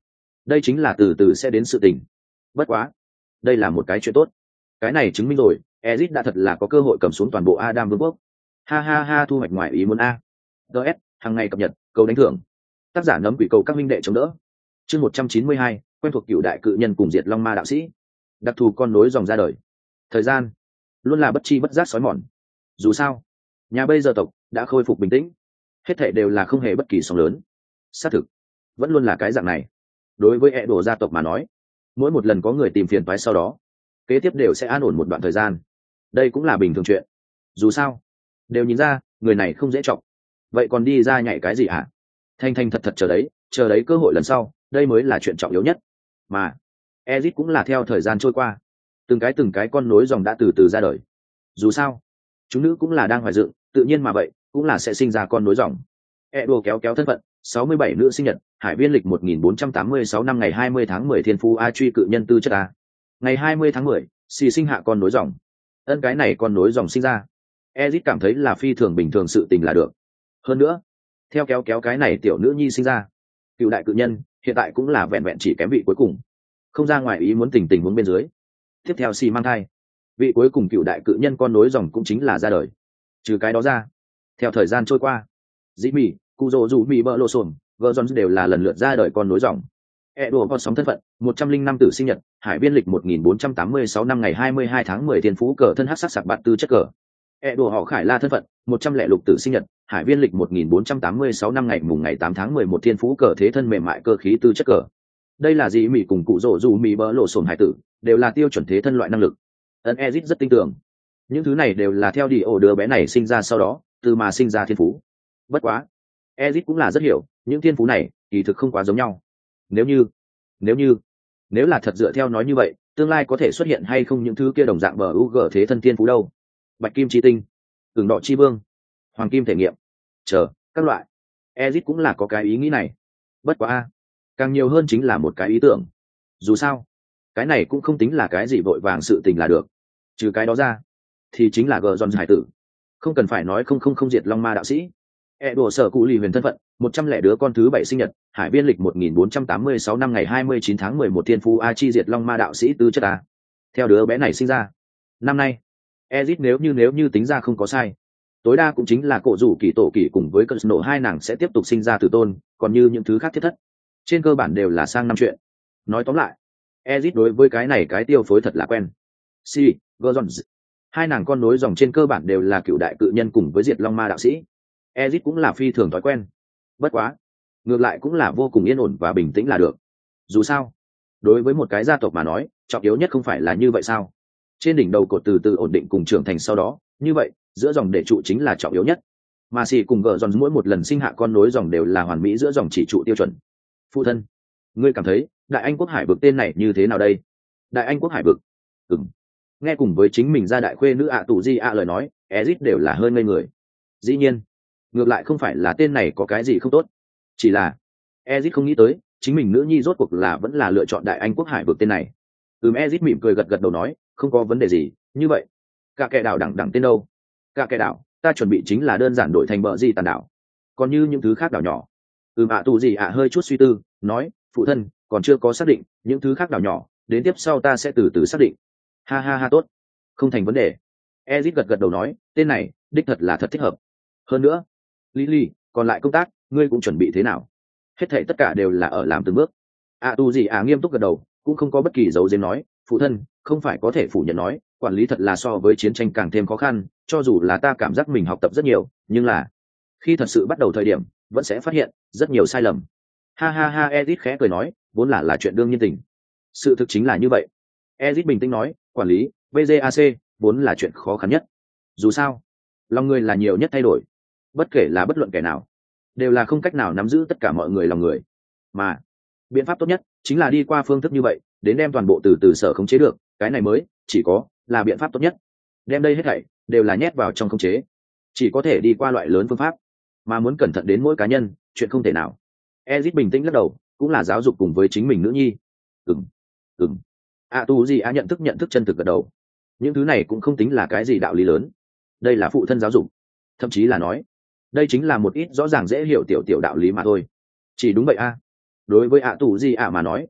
đây chính là từ từ sẽ đến sự tình. Bất quá đây là một cái chuyện tốt, cái này chứng minh rồi Ezic đã thật là có cơ hội cầm xuống toàn bộ Adam vương quốc. Ha ha ha, thu hoạch ngoài ý muốn a. ds hàng ngày cập nhật câu đánh thưởng, tác giả nấm quỷ cầu các minh đệ chống đỡ. Chương một trăm chín mươi hai, quen thuộc cựu đại cự nhân cùng diệt long ma đạo sĩ, đặc thù con nối dòng ra đời. Thời gian luôn là bất chi bất giác sói mòn. Dù sao nhà bây giờ tộc đã khôi phục bình tĩnh, hết thảy đều là không hề bất kỳ sóng lớn. Xác thực vẫn luôn là cái dạng này. Đối với e đồ gia tộc mà nói, mỗi một lần có người tìm phiền toái sau đó kế tiếp đều sẽ an ổn một đoạn thời gian, đây cũng là bình thường chuyện. Dù sao đều nhìn ra người này không dễ chọc, vậy còn đi ra nhảy cái gì hả? Thanh thanh thật thật chờ đấy, chờ đấy cơ hội lần sau, đây mới là chuyện trọng yếu nhất. Mà Ezic cũng là theo thời gian trôi qua, từng cái từng cái con nối dòng đã từ từ ra đời. Dù sao chúng nữ cũng là đang hoài dựng, tự nhiên mà vậy cũng là sẽ sinh ra con nối dòng. Edo kéo kéo thân phận sáu mươi bảy nữ sinh nhật, hải viên lịch một nghìn bốn trăm tám mươi sáu năm ngày hai mươi tháng mười thiên phú a truy cự nhân tư chất a. Ngày hai mươi tháng mười, xì sinh hạ con nối dòng. Ân cái này con nối dòng sinh ra, Ezic cảm thấy là phi thường bình thường sự tình là được. Hơn nữa, theo kéo kéo cái này tiểu nữ nhi sinh ra, cựu đại cự nhân hiện tại cũng là vẹn vẹn chỉ kém vị cuối cùng, không ra ngoài ý muốn tình tình huống bên dưới. Tiếp theo xì mang thai, vị cuối cùng cựu đại cự nhân con nối dòng cũng chính là ra đời. Trừ cái đó ra, theo thời gian trôi qua, dĩ mì cụ rỗ dù mì bỡ lộ sồn vợ jones đều là lần lượt ra đời con nối dòng. Edo con sóng thân phận một trăm linh năm tử sinh nhật, hải viên lịch một nghìn bốn trăm tám mươi sáu năm ngày hai mươi hai tháng mười thiên phú cờ thân hắc sắc sạc bạt tư chất cờ. Edo họ khải la thân phận một trăm lẻ lục tử sinh nhật, hải viên lịch một nghìn bốn trăm tám mươi sáu năm ngày mùng ngày tám tháng mười một thiên phú cờ thế thân mềm mại cơ khí tư chất cờ. Đây là dĩ mì cùng cụ rỗ dù mì bỡ lộ sồn hải tử, đều là tiêu chuẩn thế thân loại năng lực. Ấn Ezic rất tin tưởng những thứ này đều là theo đi ổ đứa bé này sinh ra sau đó từ mà sinh ra thiên phú. Bất quá Ezic cũng là rất hiểu những thiên phú này kỳ thực không quá giống nhau. Nếu như nếu như nếu là thật dựa theo nói như vậy, tương lai có thể xuất hiện hay không những thứ kia đồng dạng bờ u g thế thân thiên phú đâu? Bạch kim chi tinh, tường đỏ chi vương, hoàng kim thể nghiệm, chờ các loại. Ezic cũng là có cái ý nghĩ này. Bất quá a, càng nhiều hơn chính là một cái ý tưởng. Dù sao cái này cũng không tính là cái gì vội vàng sự tình là được. Trừ cái đó ra thì chính là gờ giòn hải tử, không cần phải nói không không không diệt long ma đạo sĩ. E đùa sở cụ lì huyền thân phận một trăm lẻ đứa con thứ bảy sinh nhật, hải viên lịch một nghìn bốn trăm tám mươi sáu năm ngày hai mươi chín tháng mười một thiên phú a chi diệt long ma đạo sĩ tư chất a. Theo đứa bé này sinh ra năm nay, Ezic nếu như nếu như tính ra không có sai, tối đa cũng chính là cổ rủ kỳ tổ kỳ cùng với cơn nổ hai nàng sẽ tiếp tục sinh ra tử tôn, còn như những thứ khác thiết thất trên cơ bản đều là sang năm chuyện. Nói tóm lại, Ezic đối với cái này cái tiêu phối thật là quen. Si, Gordons, hai nàng con nối dòng trên cơ bản đều là cựu đại cự nhân cùng với diệt long ma đạo sĩ. Ezic cũng là phi thường thói quen. Bất quá ngược lại cũng là vô cùng yên ổn và bình tĩnh là được. Dù sao đối với một cái gia tộc mà nói, trọng yếu nhất không phải là như vậy sao? Trên đỉnh đầu cột từ từ ổn định cùng trưởng thành sau đó, như vậy giữa dòng để trụ chính là trọng yếu nhất. Mà xì cùng gờ dòng mỗi một lần sinh hạ con nối dòng đều là hoàn mỹ giữa dòng chỉ trụ tiêu chuẩn. Phụ thân, ngươi cảm thấy đại anh quốc hải vực tên này như thế nào đây? Đại anh quốc hải vực? Ừm. Nghe cùng với chính mình ra đại khuê nữ ạ tù di ạ lời nói, Ezic đều là hơi ngây người. Dĩ nhiên ngược lại không phải là tên này có cái gì không tốt, chỉ là Ezic không nghĩ tới chính mình nữ nhi rốt cuộc là vẫn là lựa chọn đại anh quốc hải vực tên này. Ừm, Ezic mỉm cười gật gật đầu nói, không có vấn đề gì. Như vậy cả kẻ đảo đẳng đẳng tên đâu? Cả kẻ đảo ta chuẩn bị chính là đơn giản đổi thành bờ gì tàn đảo, còn như những thứ khác đảo nhỏ. Ừm, ạ tù gì ạ hơi chút suy tư nói, phụ thân còn chưa có xác định những thứ khác đảo nhỏ, đến tiếp sau ta sẽ từ từ xác định. Ha ha ha, tốt, không thành vấn đề. Ezic gật gật đầu nói, tên này đích thật là thật thích hợp. Hơn nữa Lily, còn lại công tác ngươi cũng chuẩn bị thế nào? Hết thảy tất cả đều là ở làm từng bước. À tu gì à nghiêm túc gật đầu, cũng không có bất kỳ dấu diếm nói, phụ thân không phải có thể phủ nhận nói, quản lý thật là so với chiến tranh càng thêm khó khăn, cho dù là ta cảm giác mình học tập rất nhiều, nhưng là khi thật sự bắt đầu thời điểm vẫn sẽ phát hiện rất nhiều sai lầm. Ha ha ha, Ezic khẽ cười nói, vốn là là chuyện đương nhiên tình. Sự thực chính là như vậy. Ezic bình tĩnh nói, quản lý vê giê a xê vốn là chuyện khó khăn nhất. Dù sao lòng người là nhiều nhất thay đổi, bất kể là bất luận kẻ nào đều là không cách nào nắm giữ tất cả mọi người lòng người, mà biện pháp tốt nhất chính là đi qua phương thức như vậy đến đem toàn bộ từ từ sở khống chế được, cái này mới chỉ có là biện pháp tốt nhất. Đem đây hết thảy đều là nhét vào trong khống chế, chỉ có thể đi qua loại lớn phương pháp, mà muốn cẩn thận đến mỗi cá nhân chuyện không thể nào. Ezic bình tĩnh lắc đầu, cũng là giáo dục cùng với chính mình nữ nhi. Ừm, ừm. À tu gì à nhận thức nhận thức chân thực gật đầu. Những thứ này cũng không tính là cái gì đạo lý lớn, đây là phụ thân giáo dục, thậm chí là nói đây chính là một ít rõ ràng dễ hiểu tiểu tiểu đạo lý mà thôi. Chỉ đúng vậy a. Đối với ạ tù gì ạ mà nói,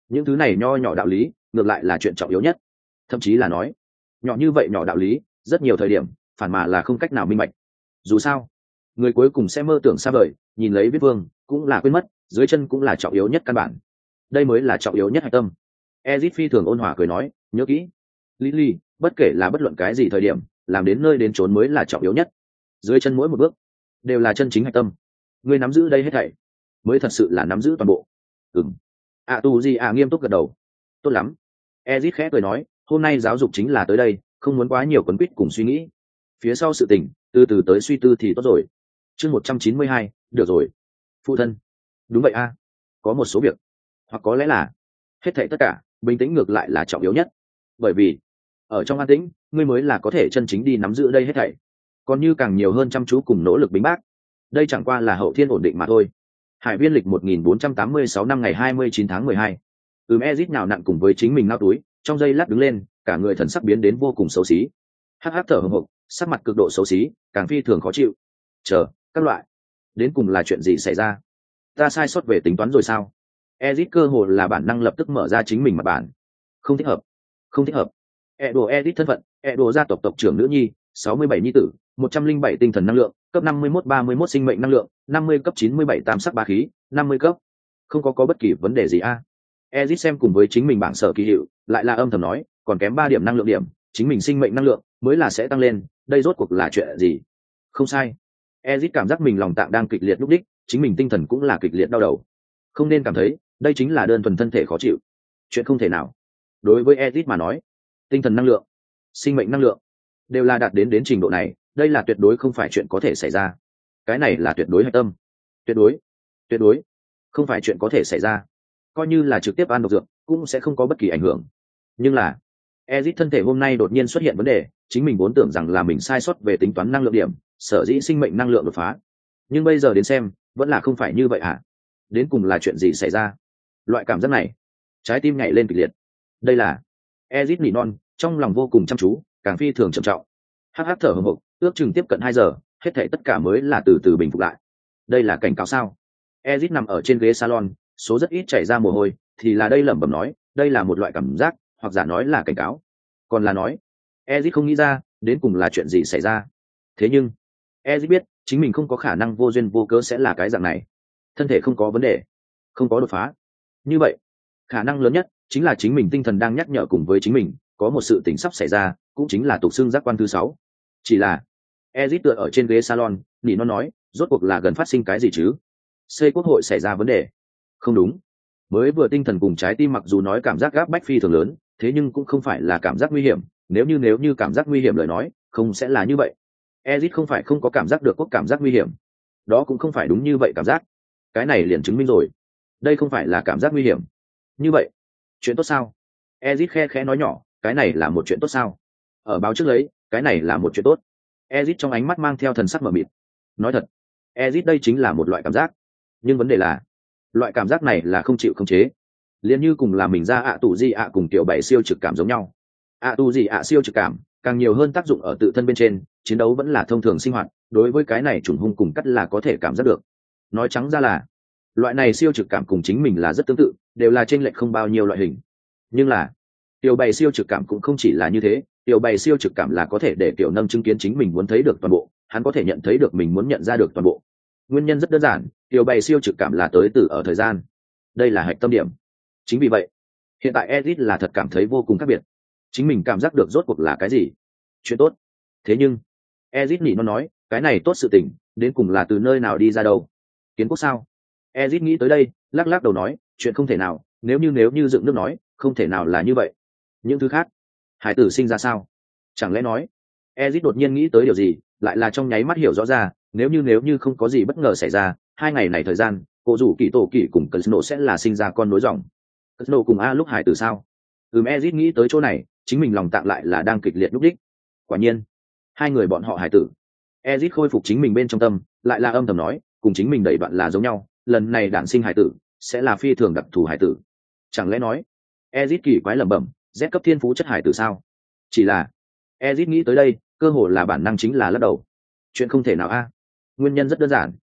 những thứ này nho nhỏ đạo lý ngược lại là chuyện trọng yếu nhất, thậm chí là nói nhỏ như vậy nhỏ đạo lý rất nhiều thời điểm phản mà là không cách nào minh bạch. Dù sao người cuối cùng sẽ mơ tưởng xa vời, nhìn lấy viết vương cũng là quên mất dưới chân cũng là trọng yếu nhất căn bản, đây mới là trọng yếu nhất hạch tâm. Ezit phi thường ôn hòa cười nói, nhớ kỹ Lily, bất kể là bất luận cái gì thời điểm làm đến nơi đến chốn mới là trọng yếu nhất, dưới chân mỗi một bước đều là chân chính hạch tâm, ngươi nắm giữ đây hết thảy mới thật sự là nắm giữ toàn bộ. Ừm. À tu gì à nghiêm túc gật đầu. Tốt lắm. Ezit khẽ cười nói, hôm nay giáo dục chính là tới đây, không muốn quá nhiều quấn quýt cùng suy nghĩ, phía sau sự tình từ từ tới suy tư thì tốt rồi. Chương một trăm chín mươi hai, được rồi. Phụ thân. Đúng vậy a, có một số việc, hoặc có lẽ là hết thảy tất cả bình tĩnh ngược lại là trọng yếu nhất, bởi vì ở trong an tĩnh ngươi mới là có thể chân chính đi nắm giữ đây hết thảy, còn như càng nhiều hơn chăm chú cùng nỗ lực bính bác, đây chẳng qua là hậu thiên ổn định mà thôi. Hải viên lịch một nghìn bốn trăm tám mươi sáu năm ngày hai mươi chín tháng mười hai. Ừm Ezit nhào nặn cùng với chính mình nao túi, trong giây lát đứng lên, cả người thần sắc biến đến vô cùng xấu xí. Hắc hắc thở hổn hộc, sắc mặt cực độ xấu xí, càng phi thường khó chịu. Chờ, các loại, đến cùng là chuyện gì xảy ra? Ta sai sót về tính toán rồi sao? Ezit cơ hồ là bản năng lập tức mở ra chính mình mặt bản. Không thích hợp, không thích hợp. Edo Ezit thân phận, Edo gia tộc tộc trưởng nữ nhi, sáu mươi bảy nhi tử, một trăm linh bảy tinh thần năng lượng, cấp năm mươi mốt ba mươi mốt sinh mệnh năng lượng, năm mươi cấp chín mươi bảy tam sắc ba khí, năm mươi cấp. Không có có bất kỳ vấn đề gì a. À? Ezit xem cùng với chính mình bảng sở kỳ hiệu, lại là âm thầm nói, còn kém ba điểm năng lượng điểm, chính mình sinh mệnh năng lượng mới là sẽ tăng lên, đây rốt cuộc là chuyện gì? Không sai. Ezit cảm giác mình lòng tạng đang kịch liệt lúc đích, chính mình tinh thần cũng là kịch liệt đau đầu. Không nên cảm thấy, đây chính là đơn thuần thân thể khó chịu. Chuyện không thể nào. Đối với Ezit mà nói, tinh thần năng lượng, sinh mệnh năng lượng đều là đạt đến đến trình độ này, đây là tuyệt đối không phải chuyện có thể xảy ra. Cái này là tuyệt đối hạch tâm. Tuyệt đối, tuyệt đối không phải chuyện có thể xảy ra. Coi như là trực tiếp ăn độc dược cũng sẽ không có bất kỳ ảnh hưởng. Nhưng là Ezit thân thể hôm nay đột nhiên xuất hiện vấn đề, chính mình vốn tưởng rằng là mình sai sót về tính toán năng lượng điểm, sở dĩ sinh mệnh năng lượng đột phá. Nhưng bây giờ đến xem, vẫn là không phải như vậy hả? Đến cùng là chuyện gì xảy ra? Loại cảm giác này, trái tim nhảy lên kịch liệt. Đây là Ezit nỉ non, trong lòng vô cùng chăm chú, càng phi thường trầm trọng. Hắc hắc thở hổn hộc, ước chừng tiếp cận hai giờ, hết thảy tất cả mới là từ từ bình phục lại. Đây là cảnh cáo sao? Ezit nằm ở trên ghế salon, số rất ít chảy ra mồ hôi, thì là đây lẩm bẩm nói, đây là một loại cảm giác, hoặc giả nói là cảnh cáo. Còn là nói, Ezit không nghĩ ra, đến cùng là chuyện gì xảy ra. Thế nhưng, Ezit biết, chính mình không có khả năng vô duyên vô cớ sẽ là cái dạng này. Thân thể không có vấn đề, không có đột phá. Như vậy, khả năng lớn nhất chính là chính mình tinh thần đang nhắc nhở cùng với chính mình, có một sự tình sắp xảy ra, cũng chính là tục xương giác quan thứ sáu. Chỉ là, Ezit tựa ở trên ghế salon, nỉ nó nói, rốt cuộc là gần phát sinh cái gì chứ? C quốc hội xảy ra vấn đề. Không đúng. Mới vừa tinh thần cùng trái tim mặc dù nói cảm giác gáp bách phi thường lớn, thế nhưng cũng không phải là cảm giác nguy hiểm, nếu như nếu như cảm giác nguy hiểm lời nói, không sẽ là như vậy. Ezit không phải không có cảm giác được quốc cảm giác nguy hiểm. Đó cũng không phải đúng như vậy cảm giác. Cái này liền chứng minh rồi. Đây không phải là cảm giác nguy hiểm. Như vậy, chuyện tốt sao? Ezit khe khẽ nói nhỏ, cái này là một chuyện tốt sao? Ở báo trước lấy, cái này là một chuyện tốt. Ezit trong ánh mắt mang theo thần sắc mờ mịt. Nói thật, Ezit đây chính là một loại cảm giác. Nhưng vấn đề là, loại cảm giác này là không chịu khống chế. Liên như cùng là mình ra ạ tù gì ạ cùng tiểu bảy siêu trực cảm giống nhau. ạ tù gì ạ siêu trực cảm, càng nhiều hơn tác dụng ở tự thân bên trên, chiến đấu vẫn là thông thường sinh hoạt, đối với cái này chủng hung cùng cắt là có thể cảm giác được. Nói trắng ra là, loại này siêu trực cảm cùng chính mình là rất tương tự, đều là chênh lệch không bao nhiêu loại hình. Nhưng là, tiểu bảy siêu trực cảm cũng không chỉ là như thế, tiểu bảy siêu trực cảm là có thể để tiểu nâng chứng kiến chính mình muốn thấy được toàn bộ, hắn có thể nhận thấy được mình muốn nhận ra được toàn bộ. Nguyên nhân rất đơn giản, tiểu bảy siêu trực cảm là tới từ ở thời gian. Đây là hạch tâm điểm. Chính vì vậy, hiện tại Ezit là thật cảm thấy vô cùng khác biệt. Chính mình cảm giác được rốt cuộc là cái gì? Chuyện tốt. Thế nhưng, Ezit nhỉ nó nói, cái này tốt sự tình, đến cùng là từ nơi nào đi ra đâu? Kiến quốc sao? Ezit nghĩ tới đây, lắc lắc đầu nói, chuyện không thể nào, nếu như nếu như dựng nước nói, không thể nào là như vậy. Những thứ khác, hải tử sinh ra sao? Chẳng lẽ nói, Ezit đột nhiên nghĩ tới điều gì, lại là trong nháy mắt hiểu rõ ra, nếu như nếu như không có gì bất ngờ xảy ra, hai ngày này thời gian, cô rủ kỳ tổ kỳ cùng cơn nổ sẽ là sinh ra con nối dòng. Cơn nổ cùng a lúc hải tử sao? Ừm Ezit nghĩ tới chỗ này, chính mình lòng tạng lại là đang kịch liệt lúc đích. Quả nhiên, hai người bọn họ hải tử. Ezit khôi phục chính mình bên trong tâm, lại là âm thầm nói, cùng chính mình đẩy đoạn là giống nhau, lần này đản sinh hải tử sẽ là phi thường đặc thù hải tử. Chẳng lẽ nói, Ezit kỳ quái lẩm bẩm, Z cấp thiên phú chất hải tử sao? Chỉ là, Ezit nghĩ tới đây, cơ hồ là bản năng chính là lắc đầu. Chuyện không thể nào a. Nguyên nhân rất đơn giản.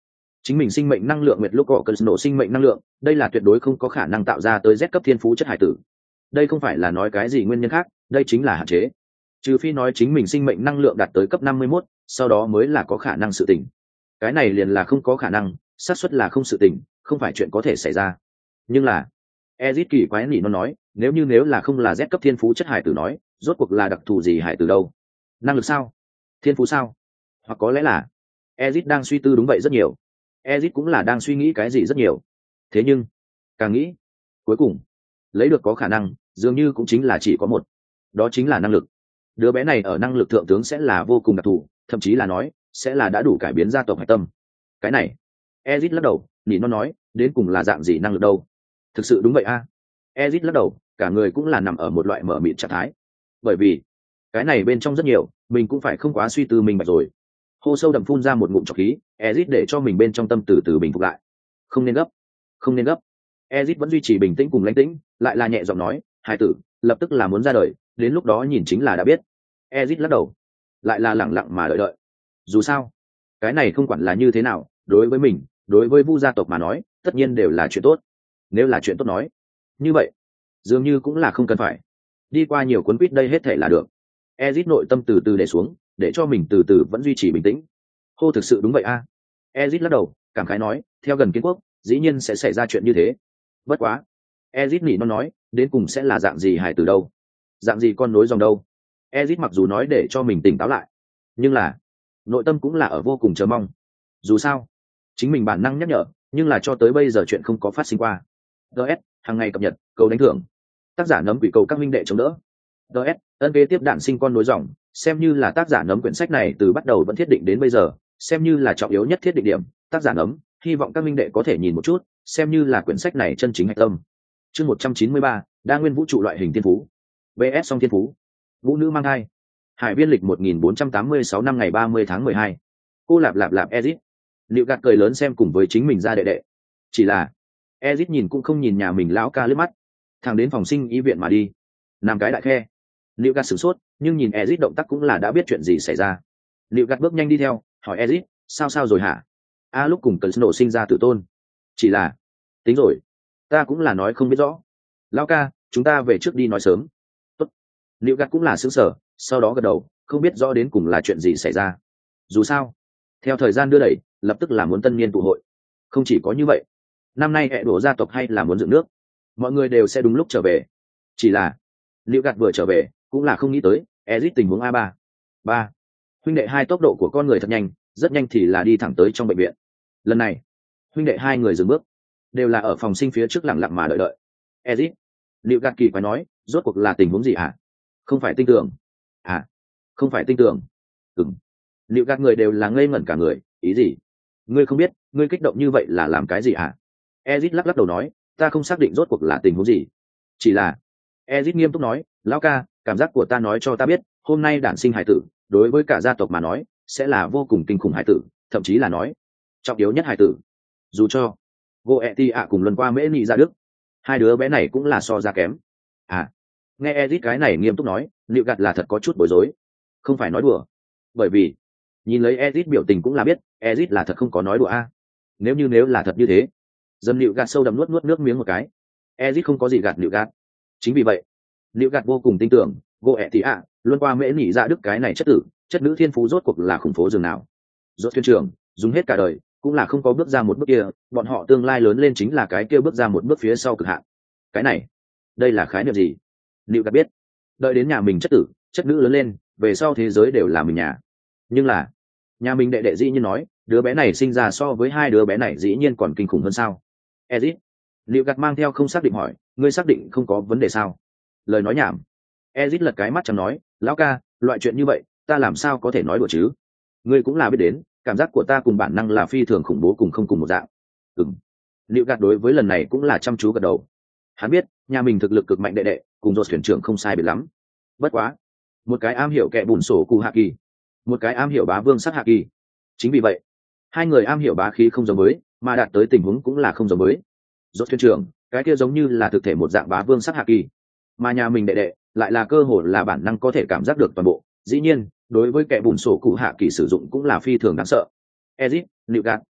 chính mình sinh mệnh năng lượng nguyệt lúc cọ cơn nổ sinh mệnh năng lượng, đây là tuyệt đối không có khả năng tạo ra tới Z cấp thiên phú chất hải tử. Đây không phải là nói cái gì nguyên nhân khác, đây chính là hạn chế. Trừ phi nói chính mình sinh mệnh năng lượng đạt tới cấp năm mươi mốt, sau đó mới là có khả năng sự tình. Cái này liền là không có khả năng, xác suất là không sự tình, không phải chuyện có thể xảy ra. Nhưng là Ezic kỳ quái nỉ nó nói, nếu như nếu là không là Z cấp thiên phú chất hải tử nói, rốt cuộc là đặc thù gì hải tử đâu? Năng lực sao? Thiên phú sao? Hoặc có lẽ là Ezic đang suy tư đúng vậy rất nhiều. Ezic cũng là đang suy nghĩ cái gì rất nhiều. Thế nhưng, càng nghĩ, cuối cùng lấy được có khả năng, dường như cũng chính là chỉ có một. Đó chính là năng lực. Đứa bé này ở năng lực thượng tướng sẽ là vô cùng đặc thù, thậm chí là nói, sẽ là đã đủ cải biến gia tộc hải tâm. Cái này, Ezic lắc đầu, nhìn nó nói, đến cùng là dạng gì năng lực đâu? Thực sự đúng vậy a? À? Ezic lắc đầu, cả người cũng là nằm ở một loại mở mịt trạng thái. Bởi vì, cái này bên trong rất nhiều, mình cũng phải không quá suy tư mình bạch rồi. Hô sâu đậm phun ra một ngụm trọc khí, Ezic để cho mình bên trong tâm từ từ bình phục lại. Không nên gấp, không nên gấp. Ezic vẫn duy trì bình tĩnh cùng lãnh tĩnh, lại là nhẹ giọng nói, "Hải tử, lập tức là muốn ra đời, đến lúc đó nhìn chính là đã biết." Ezic lắc đầu, lại là lẳng lặng mà đợi đợi. Dù sao, cái này không quản là như thế nào, đối với mình, đối với Vu gia tộc mà nói, tất nhiên đều là chuyện tốt. Nếu là chuyện tốt nói, như vậy, dường như cũng là không cần phải đi qua nhiều cuốn quýt đây hết thể là được. Ezic nội tâm từ từ để xuống, để cho mình từ từ vẫn duy trì bình tĩnh. Hô, thực sự đúng vậy a? À? Ezic lắc đầu, cảm khái nói, theo gần kiến quốc, dĩ nhiên sẽ xảy ra chuyện như thế. Bất quá, Ezic nỉ nó nói, đến cùng sẽ là dạng gì hài từ đâu? Dạng gì con nối dòng đâu? Ezic mặc dù nói để cho mình tỉnh táo lại, nhưng là nội tâm cũng là ở vô cùng chờ mong. Dù sao, chính mình bản năng nhắc nhở, nhưng là cho tới bây giờ chuyện không có phát sinh qua. ds hàng ngày cập nhật, cầu đánh thưởng. Tác giả nấm quỷ cầu các minh đệ chống đỡ. ds ân kế tiếp đạn sinh con nối dòng, xem như là tác giả nấm quyển sách này từ bắt đầu vẫn thiết định đến bây giờ, xem như là trọng yếu nhất thiết định điểm. Tác giả nấm hy vọng các minh đệ có thể nhìn một chút, xem như là quyển sách này chân chính hạch tâm. Chương một trăm chín mươi ba, đa nguyên vũ trụ loại hình thiên phú vs song thiên phú. Vũ nữ mang thai. Hải viên lịch một nghìn bốn trăm tám mươi sáu năm ngày ba mươi tháng mười hai. Cô lạp lạp lạp Ezic. Liệu gạt cười lớn xem cùng với chính mình ra đệ đệ. Chỉ là Ezic nhìn cũng không nhìn nhà mình lão ca lướt mắt, thẳng đến phòng sinh y viện mà đi. Làm cái đại khe. Liệu gạt sửng sốt, nhưng nhìn Ezic động tác cũng là đã biết chuyện gì xảy ra. Liệu gạt bước nhanh đi theo, hỏi Ezic, sao sao rồi hả? A lúc cùng cần nổ sinh ra tử tôn. Chỉ là, tính rồi, ta cũng là nói không biết rõ. Lão ca, chúng ta về trước đi nói sớm. Tốt. Liệu gạt cũng là sững sờ, sau đó gật đầu, không biết rõ đến cùng là chuyện gì xảy ra. Dù sao, theo thời gian đưa đẩy, lập tức là muốn tân niên tụ hội. Không chỉ có như vậy, năm nay hệ đổ gia tộc hay là muốn dựng nước, mọi người đều sẽ đúng lúc trở về. Chỉ là Liệu gạt vừa trở về, cũng là không nghĩ tới Ezic tình huống a ba. Ba. Huynh đệ hai tốc độ của con người thật nhanh, rất nhanh thì là đi thẳng tới trong bệnh viện. Lần này, huynh đệ hai người dừng bước, đều là ở phòng sinh phía trước lặng lặng mà đợi đợi. Ezic, Liệu gạt kỳ quái nói, rốt cuộc là tình huống gì hả? Không phải tin tưởng. À, không phải tin tưởng. Ừm. Liệu gạt người đều là ngây ngẩn cả người, ý gì? Ngươi không biết, ngươi kích động như vậy là làm cái gì hả? Ezic lắc lắc đầu nói, ta không xác định rốt cuộc là tình huống gì. Chỉ là, Ezic nghiêm túc nói, lão ca, cảm giác của ta nói cho ta biết, hôm nay đản sinh hải tử, đối với cả gia tộc mà nói, sẽ là vô cùng kinh khủng hải tử, thậm chí là nói, trọng yếu nhất hải tử. Dù cho, Goethe ạ cùng lần qua mễ nị ra đức, hai đứa bé này cũng là so ra kém. À, nghe Ezic cái này nghiêm túc nói, Liệu gạt là thật có chút bối rối. Không phải nói đùa. Bởi vì, nhìn lấy Ezic biểu tình cũng là biết, Ezic là thật không có nói đùa a. Nếu như nếu là thật như thế, dâm Liệu gạt sâu đậm nuốt nuốt nước miếng một cái. Ezic không có gì gạt Liệu gạt. Chính vì vậy, Liệu gạt vô cùng tin tưởng, Goethe ạ, luôn qua mễ nỉ ra đức cái này chất tử, chất nữ thiên phú rốt cuộc là khủng phố dường nào. Rốt thuyền trưởng, dùng hết cả đời, cũng là không có bước ra một bước kia, bọn họ tương lai lớn lên chính là cái kia bước ra một bước phía sau cực hạn. Cái này, đây là khái niệm gì? Liệu gạt biết, đợi đến nhà mình chất tử, chất nữ lớn lên, về sau thế giới đều là mình nhà. Nhưng là, nhà mình đệ đệ dĩ nhiên nói, đứa bé này sinh ra so với hai đứa bé này dĩ nhiên còn kinh khủng hơn sao? Ezic, Liệu gạt mang theo không xác định hỏi, ngươi xác định không có vấn đề sao? Lời nói nhảm. Ezic lật cái mắt chẳng nói, lão ca, loại chuyện như vậy, ta làm sao có thể nói đùa chứ? Ngươi cũng là biết đến, cảm giác của ta cùng bản năng là phi thường khủng bố cùng không cùng một dạng. Ừm. Liệu gạt đối với lần này cũng là chăm chú gật đầu. Hắn biết, nhà mình thực lực cực mạnh đệ đệ, cùng rồi thuyền trưởng không sai biệt lắm. Bất quá, một cái am hiểu kẻ bùn sổ cụ hạ kỳ, một cái am hiểu bá vương sát hạ kỳ. Chính vì vậy, hai người am hiểu bá khí không giống với, mà đạt tới tình huống cũng là không giống với. Rốt thuyền trưởng, cái kia giống như là thực thể một dạng bá vương sát hạ kỳ, mà nhà mình đệ đệ lại là cơ hội là bản năng có thể cảm giác được toàn bộ. Dĩ nhiên, đối với kẻ bùn sổ cụ hạ kỳ sử dụng cũng là phi thường đáng sợ. Ezic, Liệu gạt,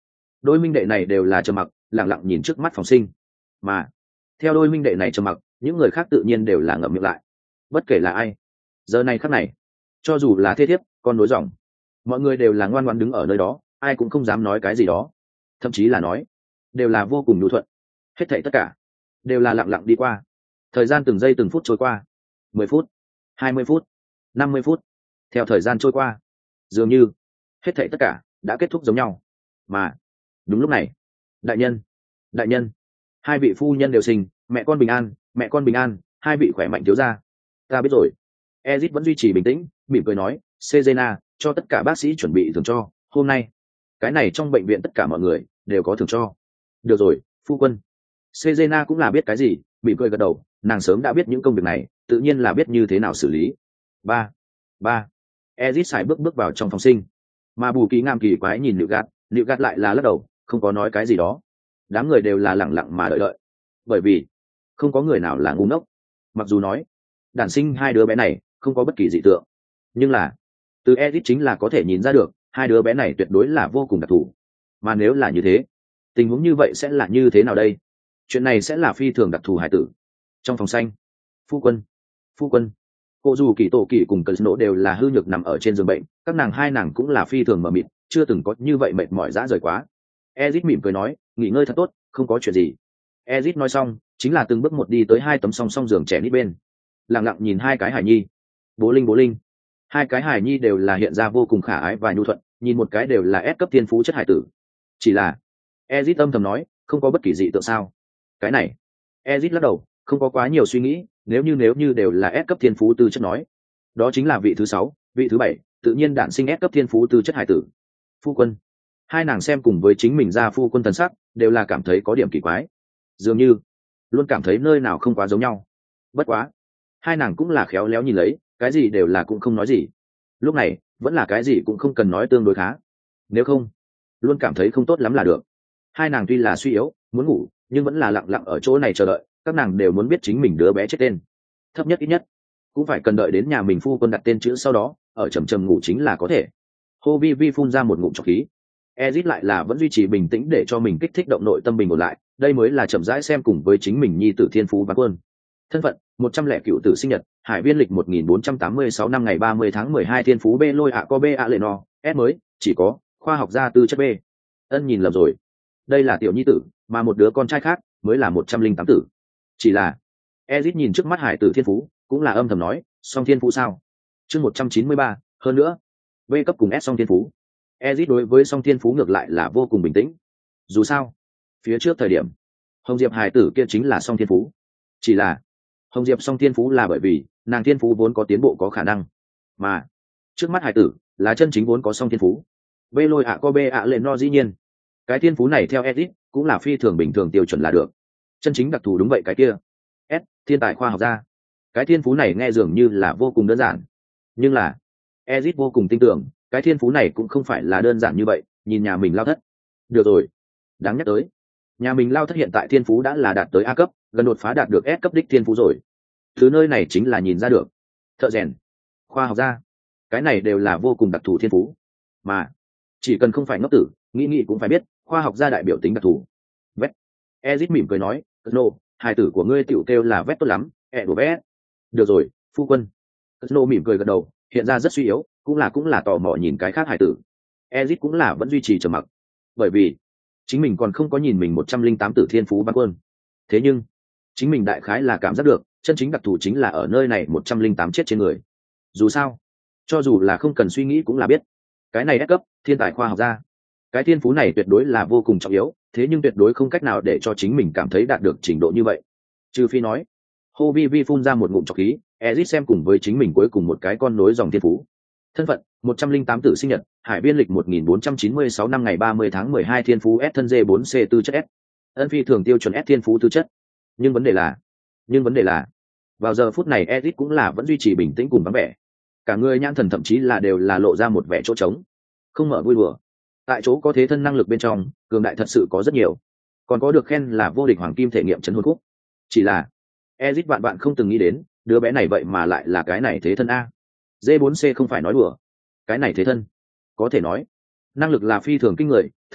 đôi minh đệ này đều là trầm mặc lẳng lặng nhìn trước mắt phòng sinh, mà theo đôi minh đệ này trầm mặc, những người khác tự nhiên đều là ngậm miệng lại. Bất kể là ai, giờ này khắc này, cho dù là thế thiếp con nối dòng, mọi người đều là ngoan ngoãn đứng ở nơi đó, ai cũng không dám nói cái gì đó, thậm chí là nói đều là vô cùng nhu thuận. Hết thảy tất cả đều là lặng lặng đi qua. Thời gian từng giây từng phút trôi qua, mười phút, hai mươi phút, năm mươi phút. Theo thời gian trôi qua, dường như hết thảy tất cả đã kết thúc giống nhau. Mà đúng lúc này, đại nhân, đại nhân, hai vị phu nhân đều sinh, mẹ con bình an, mẹ con bình an, hai vị khỏe mạnh thiếu gia. Ta biết rồi. Ezit vẫn duy trì bình tĩnh, mỉm cười nói, Cezena, cho tất cả bác sĩ chuẩn bị thưởng cho, hôm nay, cái này trong bệnh viện tất cả mọi người đều có thưởng cho. Được rồi, phu quân. Cezena cũng là biết cái gì, mỉm cười gật đầu, nàng sớm đã biết những công việc này, tự nhiên là biết như thế nào xử lý. Ba, ba. Ezit xài bước bước vào trong phòng sinh, mà Bù Kỳ Ngam kỳ quái nhìn Liệu Gạt, Liệu Gạt lại là lắc đầu, không có nói cái gì đó. Đám người đều là lặng lặng mà đợi đợi, bởi vì không có người nào là ngu ngốc. Mặc dù nói đản sinh hai đứa bé này không có bất kỳ dị tượng, nhưng là từ Ezit chính là có thể nhìn ra được hai đứa bé này tuyệt đối là vô cùng đặc thù. Mà nếu là như thế, tình huống như vậy sẽ là như thế nào đây? Chuyện này sẽ là phi thường đặc thù hải tử. Trong phòng xanh, phu quân, phu quân, cô dù kỳ tổ kỳ cùng cơn nỗ đều là hư nhược nằm ở trên giường bệnh, các nàng hai nàng cũng là phi thường mờ mịt, chưa từng có như vậy mệt mỏi dã rời quá. Ezit mỉm cười nói, nghỉ ngơi thật tốt, không có chuyện gì. Ezit nói xong, chính là từng bước một đi tới hai tấm song song giường trẻ nít bên, lặng lặng nhìn hai cái hải nhi. Bố linh bố linh, hai cái hải nhi đều là hiện ra vô cùng khả ái và nhu thuận, nhìn một cái đều là S cấp thiên phú chất hải tử. Chỉ là Ezit âm thầm nói, không có bất kỳ dị tượng sao? Cái này, Ezit lắc đầu, không có quá nhiều suy nghĩ, nếu như nếu như đều là S cấp thiên phú tư chất nói, đó chính là vị thứ sáu, vị thứ bảy, tự nhiên đản sinh S cấp thiên phú tư chất hải tử. Phu quân. Hai nàng xem cùng với chính mình ra phu quân thần sắc, đều là cảm thấy có điểm kỳ quái. Dường như luôn cảm thấy nơi nào không quá giống nhau. Bất quá, hai nàng cũng là khéo léo nhìn lấy, cái gì đều là cũng không nói gì. Lúc này, vẫn là cái gì cũng không cần nói tương đối khá. Nếu không, luôn cảm thấy không tốt lắm là được. Hai nàng tuy là suy yếu, muốn ngủ, nhưng vẫn là lặng lặng ở chỗ này chờ đợi, các nàng đều muốn biết chính mình đứa bé chết tên. Thấp nhất ít nhất, cũng phải cần đợi đến nhà mình phu quân đặt tên chữ sau đó, ở trầm trầm ngủ chính là có thể. Hô Vi Vi phun ra một ngụm trọc khí. Ezit lại là vẫn duy trì bình tĩnh để cho mình kích thích động nội tâm bình ổn lại, đây mới là chậm rãi xem cùng với chính mình nhi tử thiên phú bán quân. Thân phận, một trăm lẻ cựu tử sinh nhật, hải viên lịch một nghìn bốn trăm tám mươi sáu năm ngày ba mươi tháng mười hai thiên phú B lôi ạ co B ạ lệ no, S mới, chỉ có, khoa học gia tư chất B. Ân nhìn lầm rồi. Đây là tiểu nhi tử, mà một đứa con trai khác, mới là một trăm linh tám tử. Chỉ là, Ezit nhìn trước mắt hải tử thiên phú, cũng là âm thầm nói, song thiên phú sao? Chương một trăm chín mươi ba, hơn nữa, B cấp cùng S song thiên phú. Ezit đối với song thiên phú ngược lại là vô cùng bình tĩnh. Dù sao, phía trước thời điểm, Hồng Diệp hải tử kia chính là song thiên phú. Chỉ là, Hồng Diệp song thiên phú là bởi vì nàng thiên phú vốn có tiến bộ có khả năng, mà trước mắt hải tử là chân chính vốn có song thiên phú. B lôi ạ co B ạ lệ no dĩ nhiên, cái thiên phú này theo Ezit cũng là phi thường bình thường tiêu chuẩn là được. Chân chính đặc thù đúng vậy cái kia. S, thiên tài khoa học gia. Cái thiên phú này nghe dường như là vô cùng đơn giản, nhưng là Ezit vô cùng tin tưởng, cái thiên phú này cũng không phải là đơn giản như vậy. Nhìn nhà mình lao thất, được rồi, đáng nhắc tới, nhà mình lao thất hiện tại thiên phú đã là đạt tới A cấp, gần đột phá đạt được S cấp đích thiên phú rồi. Thứ nơi này chính là nhìn ra được, thợ rèn, khoa học gia, cái này đều là vô cùng đặc thù thiên phú, mà chỉ cần không phải ngốc tử, nghĩ nghĩ cũng phải biết khoa học gia đại biểu tính đặc thù. Vét, Ezit mỉm cười nói, Snow, hài tử của ngươi tiểu kêu là vét tốt lắm, ẹ đùa vét. Được rồi, phu quân. Snow mỉm cười gật đầu, hiện ra rất suy yếu, cũng là cũng là tò mò nhìn cái khác hài tử. Ezit cũng là vẫn duy trì trầm mặc, bởi vì chính mình còn không có nhìn mình một trăm linh tám tử thiên phú bán quân. Thế nhưng chính mình đại khái là cảm giác được chân chính đặc thù chính là ở nơi này một trăm linh tám chết trên người. Dù sao, cho dù là không cần suy nghĩ cũng là biết, cái này S cấp thiên tài khoa học gia, cái thiên phú này tuyệt đối là vô cùng trọng yếu, thế nhưng tuyệt đối không cách nào để cho chính mình cảm thấy đạt được trình độ như vậy, trừ phi nói. Hô Vi Vi phun ra một ngụm trọc khí. Ezit xem cùng với chính mình cuối cùng một cái con nối dòng thiên phú. Thân phận, một trăm linh tám tử sinh nhật, hải viên lịch một nghìn bốn trăm chín mươi sáu năm ngày ba mươi tháng mười hai thiên phú S thân D bốn C tư chất S. Ân phi thường tiêu chuẩn S thiên phú tư chất. Nhưng vấn đề là, nhưng vấn đề là, vào giờ phút này Ezit cũng là vẫn duy trì bình tĩnh cùng vắng vẻ. Cả người nhãn thần thậm chí là đều là lộ ra một vẻ chỗ trống, không mở vui đùa. Tại chỗ có thế thân năng lực bên trong, cường đại thật sự có rất nhiều, còn có được khen là vô địch hoàng kim thể nghiệm chấn hồn khúc. Chỉ là Ezit bạn bạn không từng nghĩ đến, đứa bé này vậy mà lại là cái này thế thân a. D bốn C không phải nói đùa, cái này thế thân, có thể nói năng lực là phi thường kinh người, thực lực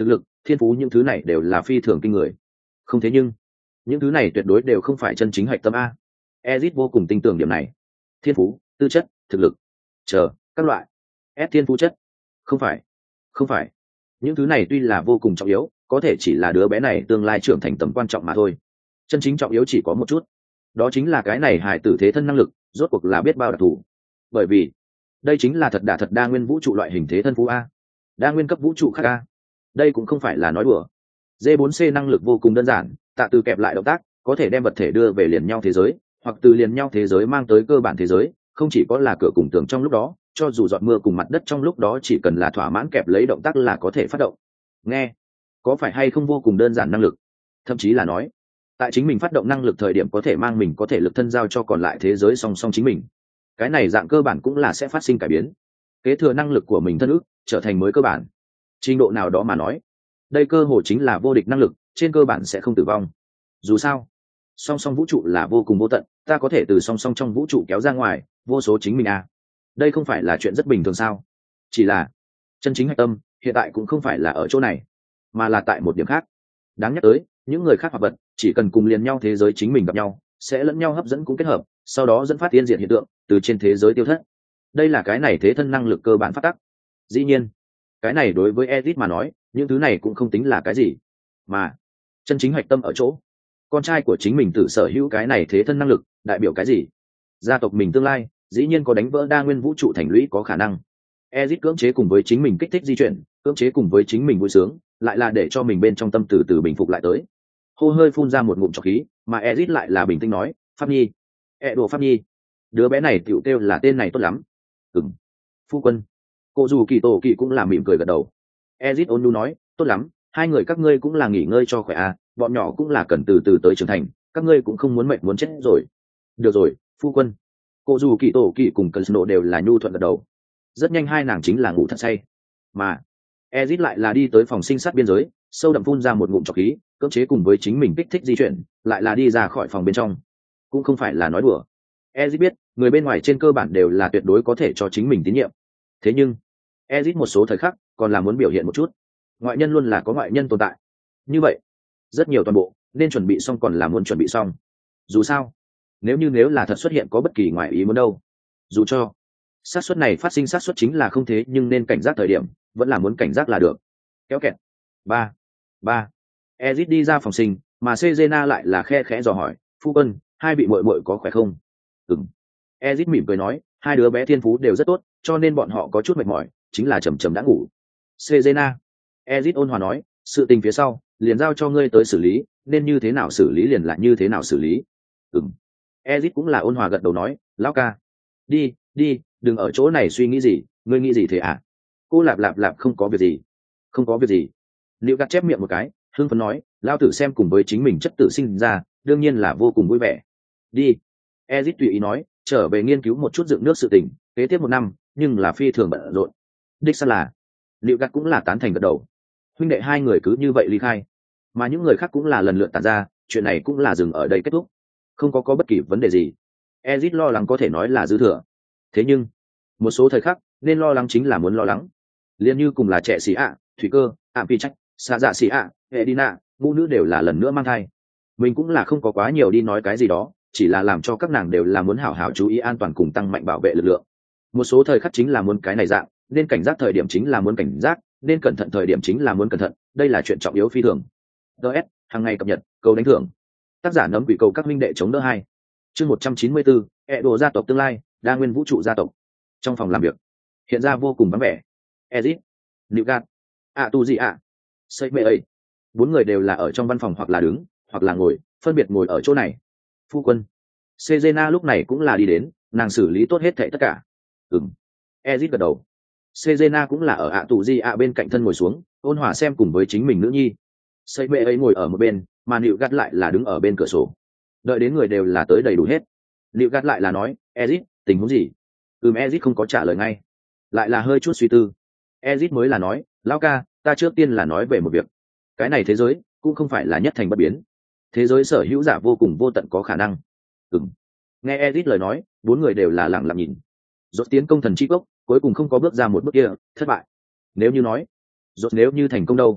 thiên phú những thứ này đều là phi thường kinh người. Không thế nhưng những thứ này tuyệt đối đều không phải chân chính hạch tâm a. Ezit vô cùng tin tưởng điểm này. Thiên phú, tư chất, thực lực, chờ các loại. S thiên phú chất, không phải, không phải. Những thứ này tuy là vô cùng trọng yếu, có thể chỉ là đứa bé này tương lai trưởng thành tầm quan trọng mà thôi. Chân chính trọng yếu chỉ có một chút, đó chính là cái này hài tử thế thân năng lực, rốt cuộc là biết bao đặc thù. Bởi vì đây chính là thật đả thật đa nguyên vũ trụ loại hình thế thân phú a, đa nguyên cấp vũ trụ khác a. Đây cũng không phải là nói đùa. D bốn C năng lực vô cùng đơn giản, tạ từ kẹp lại động tác, có thể đem vật thể đưa về liền nhau thế giới, hoặc từ liền nhau thế giới mang tới cơ bản thế giới, không chỉ có là cửa cùng tường trong lúc đó, cho dù giọt mưa cùng mặt đất trong lúc đó chỉ cần là thỏa mãn kẹp lấy động tác là có thể phát động. Nghe, có phải hay không vô cùng đơn giản năng lực? Thậm chí là nói, tại chính mình phát động năng lực thời điểm có thể mang mình có thể lực thân giao cho còn lại thế giới song song chính mình. Cái này dạng cơ bản cũng là sẽ phát sinh cải biến, kế thừa năng lực của mình thân ước, trở thành mới cơ bản. Trình độ nào đó mà nói, đây cơ hội chính là vô địch năng lực, trên cơ bản sẽ không tử vong. Dù sao, song song vũ trụ là vô cùng vô tận, ta có thể từ song song trong vũ trụ kéo ra ngoài vô số chính mình à. Đây không phải là chuyện rất bình thường sao? Chỉ là chân chính hạch tâm hiện tại cũng không phải là ở chỗ này, mà là tại một điểm khác. Đáng nhắc tới, những người khác hoặc vật chỉ cần cùng liền nhau thế giới chính mình gặp nhau, sẽ lẫn nhau hấp dẫn cũng kết hợp, sau đó dẫn phát tiên diện hiện tượng từ trên thế giới tiêu thất. Đây là cái này thế thân năng lực cơ bản phát tắc. Dĩ nhiên, cái này đối với Ezit mà nói, những thứ này cũng không tính là cái gì, mà chân chính hạch tâm ở chỗ con trai của chính mình tự sở hữu cái này thế thân năng lực đại biểu cái gì. Gia tộc mình tương lai dĩ nhiên có đánh vỡ đa nguyên vũ trụ thành lũy có khả năng. Ezit cưỡng chế cùng với chính mình kích thích di chuyển, cưỡng chế cùng với chính mình vui sướng, lại là để cho mình bên trong tâm từ từ bình phục lại tới. Hô hơi phun ra một ngụm trọc khí, mà Ezit lại là bình tĩnh nói, Pháp Nhi, ẹ đồ Pháp Nhi, đứa bé này tiểu kêu là tên này tốt lắm. Ừm, phu quân. Cô dù kỳ tổ kỳ cũng là mỉm cười gật đầu. Ezit ôn nhu nói, tốt lắm, hai người các ngươi cũng là nghỉ ngơi cho khỏe à, bọn nhỏ cũng là cần từ từ tới trưởng thành, các ngươi cũng không muốn mệt muốn chết rồi. Được rồi, phu quân. Cô dù kỳ tổ kỳ cùng cần nộ đều là nhu thuận gật đầu. Rất nhanh hai nàng chính là ngủ thật say, mà Ezit lại là đi tới phòng sinh sát biên giới, sâu đậm phun ra một ngụm trọc khí, cưỡng chế cùng với chính mình kích thích di chuyển, lại là đi ra khỏi phòng bên trong. Cũng không phải là nói đùa. Ezit biết, người bên ngoài trên cơ bản đều là tuyệt đối có thể cho chính mình tín nhiệm. Thế nhưng, Ezit một số thời khắc còn là muốn biểu hiện một chút. Ngoại nhân luôn là có ngoại nhân tồn tại. Như vậy, rất nhiều toàn bộ nên chuẩn bị xong còn là muốn chuẩn bị xong. Dù sao, nếu như nếu là thật xuất hiện có bất kỳ ngoại ý muốn đâu, dù cho xác suất này phát sinh xác suất chính là không thế, nhưng nên cảnh giác thời điểm vẫn là muốn cảnh giác là được. Kéo kẹt. Ba, ba. Ezit đi ra phòng sinh, mà Cezena lại là khe khẽ dò hỏi, phu quân, hai vị muội muội có khỏe không? Ừm. Ezit mỉm cười nói, hai đứa bé thiên phú đều rất tốt, cho nên bọn họ có chút mệt mỏi, chính là chầm chầm đã ngủ. Cezena. Ezit ôn hòa nói, sự tình phía sau liền giao cho ngươi tới xử lý, nên như thế nào xử lý liền là như thế nào xử lý. Ừm. Ezit cũng là ôn hòa gật đầu nói, lão ca, đi đi, đừng ở chỗ này suy nghĩ gì, ngươi nghĩ gì thế à? Cô lạp lạp lạp không có việc gì, không có việc gì. Liệu gạt chép miệng một cái, hưng phấn nói, lao tử xem cùng với chính mình chất tử sinh ra, đương nhiên là vô cùng vui vẻ. Đi. Ezit tùy ý nói, trở về nghiên cứu một chút dựng nước sự tình, kế tiếp một năm, nhưng là phi thường bận rộn. Đích xác là. Liệu gạt cũng là tán thành gật đầu. Huynh đệ hai người cứ như vậy ly khai, mà những người khác cũng là lần lượt tản ra, chuyện này cũng là dừng ở đây kết thúc, không có có bất kỳ vấn đề gì. Ezit lo lắng có thể nói là dư thừa. Thế nhưng một số thời khắc nên lo lắng chính là muốn lo lắng. Liên như cùng là trẻ xì ạ, thủy cơ, ảm pi trách, xa dạ xì ạ, edina, ngũ nữ đều là lần nữa mang thai. Mình cũng là không có quá nhiều đi nói cái gì đó, chỉ là làm cho các nàng đều là muốn hảo hảo chú ý an toàn cùng tăng mạnh bảo vệ lực lượng. Một số thời khắc chính là muốn cái này dạng, nên cảnh giác thời điểm chính là muốn cảnh giác, nên cẩn thận thời điểm chính là muốn cẩn thận, đây là chuyện trọng yếu phi thường. ds hàng ngày cập nhật, cầu đánh thưởng. Tác giả nấm quỷ cầu các minh đệ chống đỡ hai. Chương một trăm chín mươi bốn, ẹ đồ gia tộc tương lai, đa nguyên vũ trụ gia tộc. Trong phòng làm việc hiện ra vô cùng vắng vẻ. Ezit, Newgat, ạ tu gì ạ, xây mê ấy, bốn người đều là ở trong văn phòng hoặc là đứng hoặc là ngồi, phân biệt ngồi ở chỗ này. Phu quân Cezena lúc này cũng là đi đến, nàng xử lý tốt hết thảy tất cả. Ừm. Ezit gật đầu. Cezena cũng là ở ạ tù di ạ bên cạnh thân ngồi xuống, ôn hòa xem cùng với chính mình nữ nhi. Xây mê ấy ngồi ở một bên, mà Nịu gắt lại là đứng ở bên cửa sổ. Đợi đến người đều là tới đầy đủ hết, Nịu gắt lại là nói, Ezit, tình huống gì? Ừm. Ezit không có trả lời ngay, lại là hơi chút suy tư. Ezit mới là nói, lão ca, ta trước tiên là nói về một việc. Cái này thế giới cũng không phải là nhất thành bất biến, thế giới sở hữu giả vô cùng vô tận có khả năng. Ừm. Nghe Ezit lời nói, bốn người đều là lặng lặng nhìn. Rốt tiến công thần chi cốc, cuối cùng không có bước ra một bước kia, thất bại. Nếu như nói, rốt nếu như thành công đâu?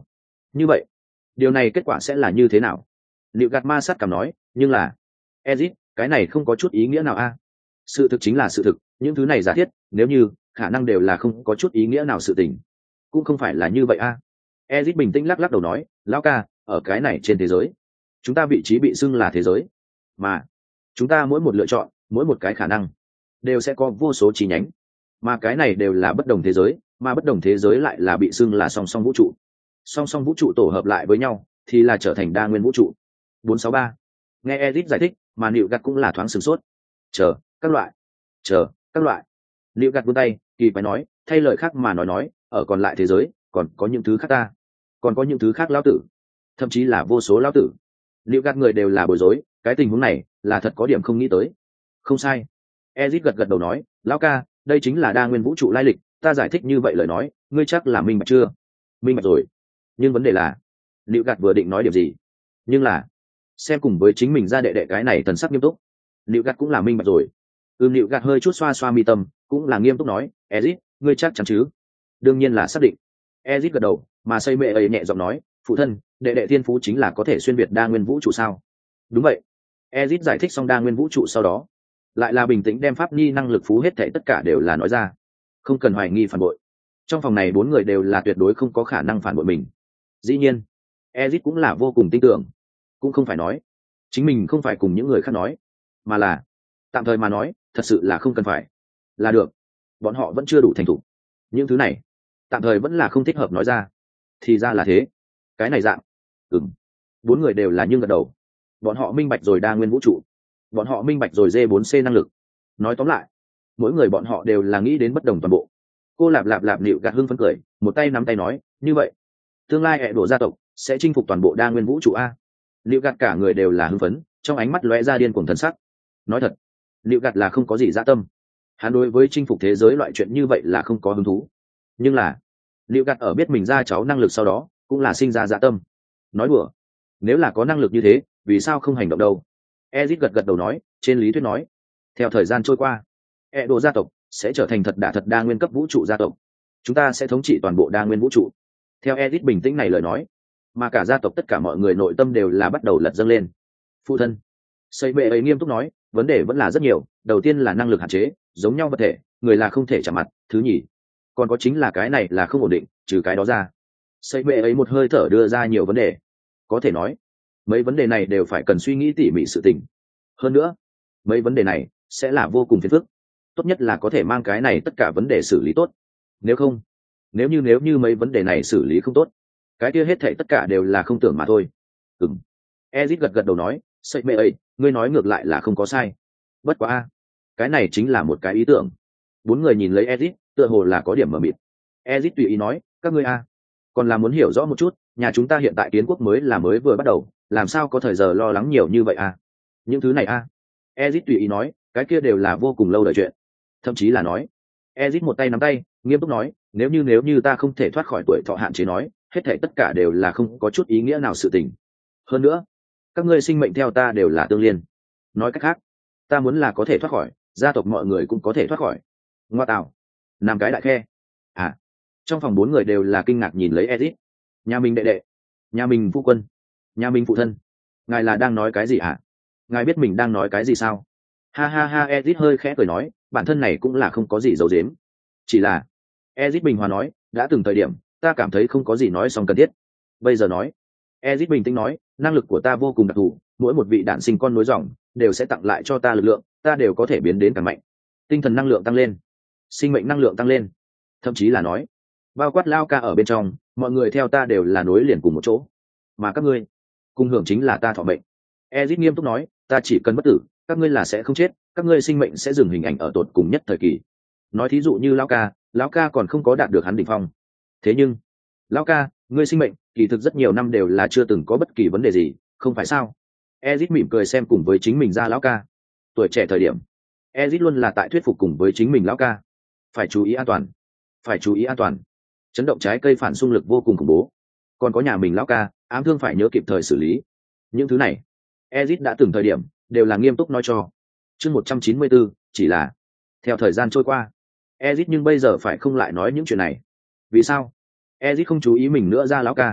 như vậy điều này kết quả sẽ là như thế nào? Liệu gạt ma sát cảm nói, nhưng là Ezit, cái này không có chút ý nghĩa nào a? Sự thực chính là sự thực, những thứ này giả thiết, nếu như khả năng đều là không có chút ý nghĩa nào sự tình, cũng không phải là như vậy a. Ezit bình tĩnh lắc lắc đầu nói, lão ca, ở cái này trên thế giới, chúng ta vị trí bị xưng là thế giới, mà chúng ta mỗi một lựa chọn, mỗi một cái khả năng đều sẽ có vô số chi nhánh, mà cái này đều là bất đồng thế giới, mà bất đồng thế giới lại là bị xưng là song song vũ trụ. Song song vũ trụ tổ hợp lại với nhau thì là trở thành đa nguyên vũ trụ. bốn sáu ba. Nghe Ezit giải thích, mà Nịu Gặt cũng là thoáng sửng sốt. Chờ, các loại. Chờ, các loại. Nịu Gặt vươn tay, kỳ phải nói, thay lời khác mà nói nói, ở còn lại thế giới, còn có những thứ khác ta, còn có những thứ khác lão tử, thậm chí là vô số lão tử. Nịu Gặt người đều là bối rối, cái tình huống này là thật có điểm không nghĩ tới. Không sai. Ezit gật gật đầu nói, lão ca, đây chính là đa nguyên vũ trụ lai lịch, ta giải thích như vậy lời nói, ngươi chắc là minh bạch chưa? Minh bạch rồi. Nhưng vấn đề là, Nịu Gặt vừa định nói điều gì, nhưng là xem cùng với chính mình ra đệ đệ cái này thần sắc nghiêm túc, Nịu Gặt cũng là minh bạch rồi. Ừ, Nịu Gặt hơi chút xoa xoa mi tâm, cũng là nghiêm túc nói, Ezit, ngươi chắc chắn chứ? Đương nhiên là xác định. Ezit gật đầu, mà xây mẹ ấy nhẹ giọng nói, phụ thân, đệ đệ thiên phú chính là có thể xuyên việt đa nguyên vũ trụ sao? Đúng vậy. Ezit giải thích xong đa nguyên vũ trụ sau đó, lại là bình tĩnh đem pháp ni năng lực phú hết thảy tất cả đều là nói ra, không cần hoài nghi phản bội. Trong phòng này bốn người đều là tuyệt đối không có khả năng phản bội mình. Dĩ nhiên, Ezit cũng là vô cùng tin tưởng, cũng không phải nói chính mình không phải cùng những người khác nói, mà là tạm thời mà nói, thật sự là không cần phải là được, bọn họ vẫn chưa đủ thành thục, những thứ này tạm thời vẫn là không thích hợp nói ra. Thì ra là thế, cái này dạng. Ừm, bốn người đều là nhưng gật đầu, bọn họ minh bạch rồi đa nguyên vũ trụ, bọn họ minh bạch rồi D bốn C năng lực. Nói tóm lại, mỗi người bọn họ đều là nghĩ đến bất đồng toàn bộ. Cô lạp lạp lạp Nịu Gặt hưng phấn cười, một tay nắm tay nói, như vậy tương lai hệ đổ gia tộc sẽ chinh phục toàn bộ đa nguyên vũ trụ a. Nịu Gặt cả người đều là hưng phấn, trong ánh mắt lóe ra điên cuồng thần sắc. Nói thật, Nịu Gặt là không có gì dã tâm, hắn đối với chinh phục thế giới loại chuyện như vậy là không có hứng thú. Nhưng là Nịu Gặt ở biết mình ra cháu năng lực sau đó, cũng là sinh ra dã tâm. Nói đùa, nếu là có năng lực như thế, vì sao không hành động đâu? Ezit gật gật đầu nói, trên lý thuyết nói, theo thời gian trôi qua, hệ đồ gia tộc sẽ trở thành thật đả thật đa nguyên cấp vũ trụ gia tộc, chúng ta sẽ thống trị toàn bộ đa nguyên vũ trụ. Theo Ezit bình tĩnh này lời nói, mà cả gia tộc tất cả mọi người nội tâm đều là bắt đầu lật dâng lên. Phụ thân, xây bệ ấy nghiêm túc nói, vấn đề vẫn là rất nhiều. Đầu tiên là năng lực hạn chế, giống nhau vật thể, người là không thể chạm mặt. Thứ nhì, còn có chính là cái này là không ổn định. Trừ cái đó ra, xây bệ ấy một hơi thở đưa ra nhiều vấn đề. Có thể nói, mấy vấn đề này đều phải cần suy nghĩ tỉ mỉ sự tình. Hơn nữa, mấy vấn đề này sẽ là vô cùng phiền phức. Tốt nhất là có thể mang cái này tất cả vấn đề xử lý tốt. Nếu không, nếu như nếu như mấy vấn đề này xử lý không tốt, cái kia hết thảy tất cả đều là không tưởng mà thôi. Ừm. Ezit gật gật đầu nói, sậy mẹ ấy, ngươi nói ngược lại là không có sai. Bất quá a, cái này chính là một cái ý tưởng. Bốn người nhìn lấy Ezit, tựa hồ là có điểm mờ mịt. Ezit tùy ý nói, các ngươi a, còn là muốn hiểu rõ một chút, nhà chúng ta hiện tại kiến quốc mới là mới vừa bắt đầu, làm sao có thời giờ lo lắng nhiều như vậy a? Những thứ này a. Ezit tùy ý nói, cái kia đều là vô cùng lâu đời chuyện. Thậm chí là nói, Ezit một tay nắm tay, nghiêm túc nói, nếu như nếu như ta không thể thoát khỏi tuổi thọ hạn chế nói, hết thảy tất cả đều là không có chút ý nghĩa nào sự tình. Hơn nữa, các ngươi sinh mệnh theo ta đều là tương liên. Nói cách khác, ta muốn là có thể thoát khỏi, gia tộc mọi người cũng có thể thoát khỏi. Ngoa tạo, làm cái đại khe. À, trong phòng bốn người đều là kinh ngạc nhìn lấy Ezit. Nhà mình đệ đệ, nhà mình phu quân, nhà mình phụ thân, ngài là đang nói cái gì hả? Ngài biết mình đang nói cái gì sao? Ha ha ha, Ezit hơi khẽ cười nói, bản thân này cũng là không có gì giấu giếm. Chỉ là, Ezit bình hòa nói, đã từng thời điểm, ta cảm thấy không có gì nói xong cần thiết. Bây giờ nói, Ezit bình tĩnh nói, năng lực của ta vô cùng đặc thù, mỗi một vị đản sinh con nối dòng đều sẽ tặng lại cho ta lực lượng, ta đều có thể biến đến càng mạnh. Tinh thần năng lượng tăng lên, sinh mệnh năng lượng tăng lên, thậm chí là nói, bao quát lao ca ở bên trong, mọi người theo ta đều là nối liền cùng một chỗ, mà các ngươi cùng hưởng chính là ta thọ mệnh. Ezit nghiêm túc nói, ta chỉ cần bất tử, các ngươi là sẽ không chết, các ngươi sinh mệnh sẽ dừng hình ảnh ở tột cùng nhất thời kỳ. Nói thí dụ như lão ca, lão ca còn không có đạt được hắn đỉnh phong. Thế nhưng, lão ca, ngươi sinh mệnh, kỳ thực rất nhiều năm đều là chưa từng có bất kỳ vấn đề gì, không phải sao? Ezit mỉm cười xem cùng với chính mình ra lão ca. Tuổi trẻ thời điểm, Ezit luôn là tại thuyết phục cùng với chính mình lão ca. Phải chú ý an toàn, phải chú ý an toàn. Chấn động trái cây phản xung lực vô cùng khủng bố. Còn có nhà mình lão ca, ám thương phải nhớ kịp thời xử lý. Những thứ này, Ezit đã từng thời điểm đều là nghiêm túc nói cho. Chương một trăm chín mươi bốn, chỉ là theo thời gian trôi qua, Ezit nhưng bây giờ phải không lại nói những chuyện này. Vì sao? Ezit không chú ý mình nữa ra lão ca.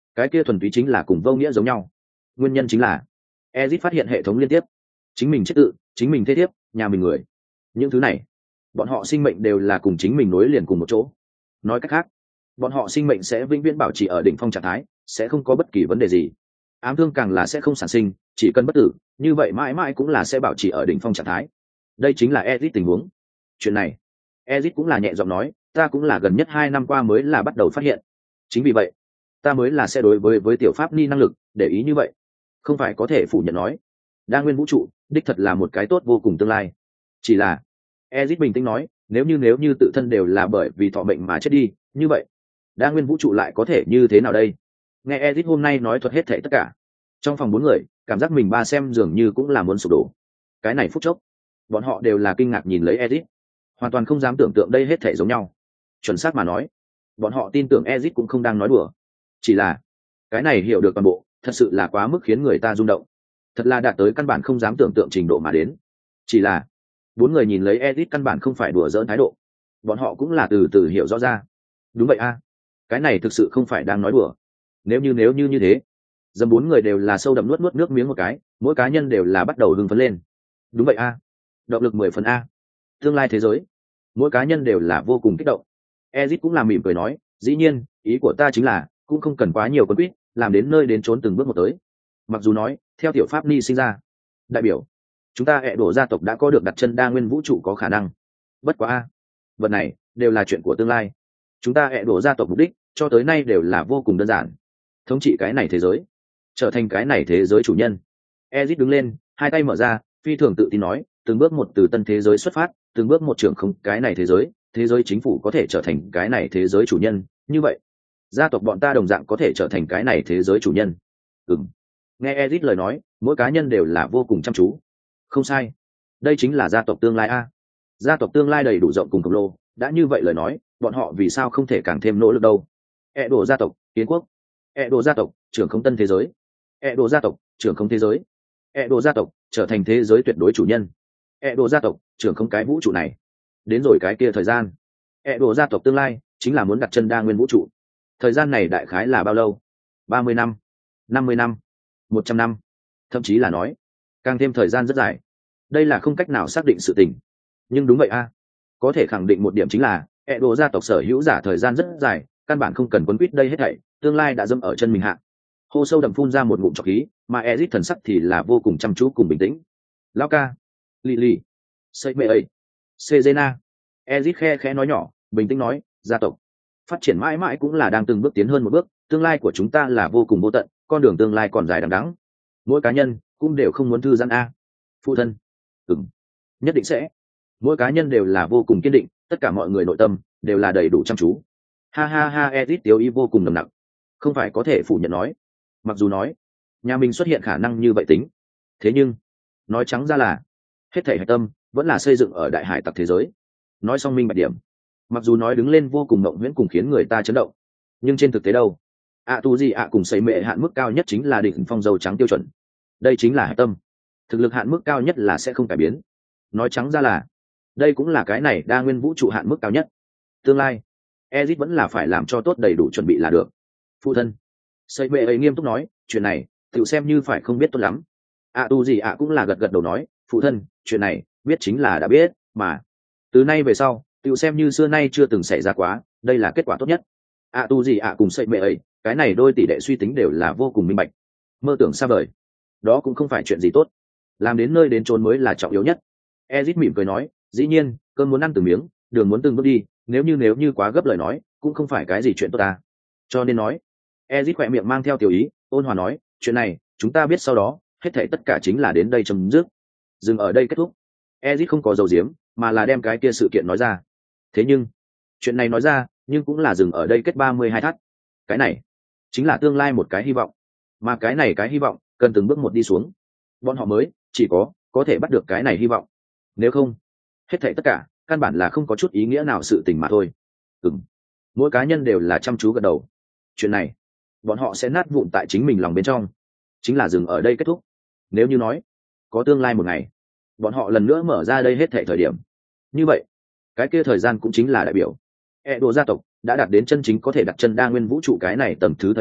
cái kia thuần túy chính là cùng vô nghĩa giống nhau. Nguyên nhân chính là Ezic phát hiện hệ thống liên tiếp, chính mình chết tự, chính mình thế thiếp, nhà mình người, những thứ này bọn họ sinh mệnh đều là cùng chính mình nối liền cùng một chỗ. Nói cách khác, bọn họ sinh mệnh sẽ vĩnh viễn bảo trì ở đỉnh phong trạng thái, sẽ không có bất kỳ vấn đề gì. Ám thương càng là sẽ không sản sinh, chỉ cần bất tử, như vậy mãi mãi cũng là sẽ bảo trì ở đỉnh phong trạng thái. Đây chính là Ezic tình huống. Chuyện này Ezic cũng là nhẹ giọng nói, ta cũng là gần nhất hai năm qua mới là bắt đầu phát hiện. Chính vì vậy, ta mới là sẽ đối với với tiểu pháp ni năng lực để ý như vậy. Không phải có thể phủ nhận nói, đa nguyên vũ trụ đích thật là một cái tốt vô cùng tương lai. Chỉ là Ezic bình tĩnh nói, nếu như nếu như tự thân đều là bởi vì thọ mệnh mà chết đi, như vậy đa nguyên vũ trụ lại có thể như thế nào đây? Nghe Ezic hôm nay nói thuật hết thảy tất cả, trong phòng bốn người cảm giác mình ba xem dường như cũng là muốn sụp đổ. Cái này phút chốc, bọn họ đều là kinh ngạc nhìn lấy Ezic, hoàn toàn không dám tưởng tượng đây hết thảy giống nhau. Chuẩn xác mà nói, bọn họ tin tưởng Ezic cũng không đang nói đùa. Chỉ là cái này hiểu được toàn bộ, thật sự là quá mức khiến người ta rung động, thật là đạt tới căn bản không dám tưởng tượng trình độ mà đến. Chỉ là bốn người nhìn lấy Ezic căn bản không phải đùa giỡn thái độ, bọn họ cũng là từ từ hiểu rõ ra. Đúng vậy a, cái này thực sự không phải đang nói đùa. Nếu như nếu như như thế, dầm bốn người đều là sâu đậm nuốt nuốt nước miếng một cái, mỗi cá nhân đều là bắt đầu hưng phấn lên. Đúng vậy a, động lực mười phần a, tương lai thế giới, mỗi cá nhân đều là vô cùng kích động. Ezic cũng là mỉm cười nói, dĩ nhiên, ý của ta chính là cũng không cần quá nhiều quân quýt, làm đến nơi đến trốn từng bước một tới. Mặc dù nói, theo tiểu pháp ni sinh ra, đại biểu chúng ta hệ đổ gia tộc đã có được đặt chân đa nguyên vũ trụ có khả năng. Bất quá a, vật này đều là chuyện của tương lai. Chúng ta hệ đổ gia tộc mục đích cho tới nay đều là vô cùng đơn giản, thống trị cái này thế giới, trở thành cái này thế giới chủ nhân. Ezic đứng lên, hai tay mở ra, phi thường tự tin nói, từng bước một từ tân thế giới xuất phát, từng bước một trưởng không cái này thế giới, thế giới chính phủ có thể trở thành cái này thế giới chủ nhân, như vậy gia tộc bọn ta đồng dạng có thể trở thành cái này thế giới chủ nhân. Ừm. Nghe Ezic lời nói, mỗi cá nhân đều là vô cùng chăm chú. Không sai, đây chính là gia tộc tương lai a. Gia tộc tương lai đầy đủ rộng cùng khổng lồ, đã như vậy lời nói, bọn họ vì sao không thể càng thêm nỗ lực đâu? E đồ gia tộc, kiến quốc. E đồ gia tộc, trưởng không tân thế giới. E đồ gia tộc, trưởng không thế giới. E đồ gia tộc, trở thành thế giới tuyệt đối chủ nhân. E đồ gia tộc, trưởng không cái vũ trụ này. Đến rồi cái kia thời gian, E đồ gia tộc tương lai chính là muốn đặt chân đa nguyên vũ trụ. Thời gian này đại khái là bao lâu? Ba mươi năm, năm mươi năm, một trăm năm, thậm chí là nói càng thêm thời gian rất dài. Đây là không cách nào xác định sự tình, nhưng đúng vậy a, có thể khẳng định một điểm chính là hệ đồ gia tộc sở hữu giả thời gian rất dài, căn bản không cần quấn quýt đây hết thảy, tương lai đã dâm ở chân mình hạ. Hô sâu đậm phun ra một ngụm trọc khí, mà Ezic thần sắc thì là vô cùng chăm chú cùng bình tĩnh. Lao ca, Lily, xây mẹ ấy, Sejena. Ezic khe khẽ nói nhỏ, bình tĩnh nói, gia tộc phát triển mãi mãi cũng là đang từng bước tiến hơn một bước, tương lai của chúng ta là vô cùng vô tận, con đường tương lai còn dài đằng đẵng. Mỗi cá nhân cũng đều không muốn thư giãn a. Phụ thân, ừm, nhất định sẽ. Mỗi cá nhân đều là vô cùng kiên định, tất cả mọi người nội tâm đều là đầy đủ chăm chú. Ha ha ha, Ezic tiêu ý vô cùng nồng nặc, không phải có thể phủ nhận nói. Mặc dù nói nhà mình xuất hiện khả năng như vậy tính, thế nhưng nói trắng ra là hết thảy hạch tâm vẫn là xây dựng ở đại hải tặc thế giới. Nói xong minh bạch điểm, mặc dù nói đứng lên vô cùng mộng huyễn cùng khiến người ta chấn động, nhưng trên thực tế đâu, ạ tu gì ạ cùng xây mệ hạn mức cao nhất chính là đỉnh phong dầu trắng tiêu chuẩn. Đây chính là hạch tâm, thực lực hạn mức cao nhất là sẽ không cải biến. Nói trắng ra là đây cũng là cái này đa nguyên vũ trụ hạn mức cao nhất. Tương lai Ezic vẫn là phải làm cho tốt đầy đủ chuẩn bị là được. Phụ thân, xây mệ ấy nghiêm túc nói, chuyện này tự xem như phải không biết tốt lắm. ạ tu gì ạ cũng là gật gật đầu nói, phụ thân, chuyện này biết chính là đã biết, mà từ nay về sau tự xem như xưa nay chưa từng xảy ra quá, đây là kết quả tốt nhất. ạ tu gì ạ cùng xây mệ ấy, cái này đôi tỷ đệ suy tính đều là vô cùng minh bạch. Mơ tưởng xa vời, đó cũng không phải chuyện gì tốt, làm đến nơi đến chốn mới là trọng yếu nhất. Ezic mỉm cười nói, dĩ nhiên, cơn muốn ăn từng miếng, đường muốn từng bước đi, nếu như nếu như quá gấp lời nói, cũng không phải cái gì chuyện tốt ta. Cho nên nói, Ezic khỏe miệng mang theo tiểu ý, ôn hòa nói, chuyện này chúng ta biết sau đó, hết thảy tất cả chính là đến đây chấm dứt, dừng ở đây kết thúc. Ezic không có dầu diếm, mà là đem cái kia sự kiện nói ra. Thế nhưng chuyện này nói ra, nhưng cũng là dừng ở đây kết ba mươi hai thắt. Cái này chính là tương lai một cái hy vọng, mà cái này cái hy vọng cần từng bước một đi xuống, bọn họ mới chỉ có có thể bắt được cái này hy vọng. Nếu không, hết thảy tất cả căn bản là không có chút ý nghĩa nào sự tình mà thôi. Ừm, mỗi cá nhân đều là chăm chú gật đầu. Chuyện này bọn họ sẽ nát vụn tại chính mình lòng bên trong, chính là dừng ở đây kết thúc. Nếu như nói có tương lai một ngày bọn họ lần nữa mở ra đây hết thảy thời điểm, như vậy cái kia thời gian cũng chính là đại biểu e đồ gia tộc đã đạt đến chân chính có thể đặt chân đa nguyên vũ trụ cái này tầm thứ thời điểm,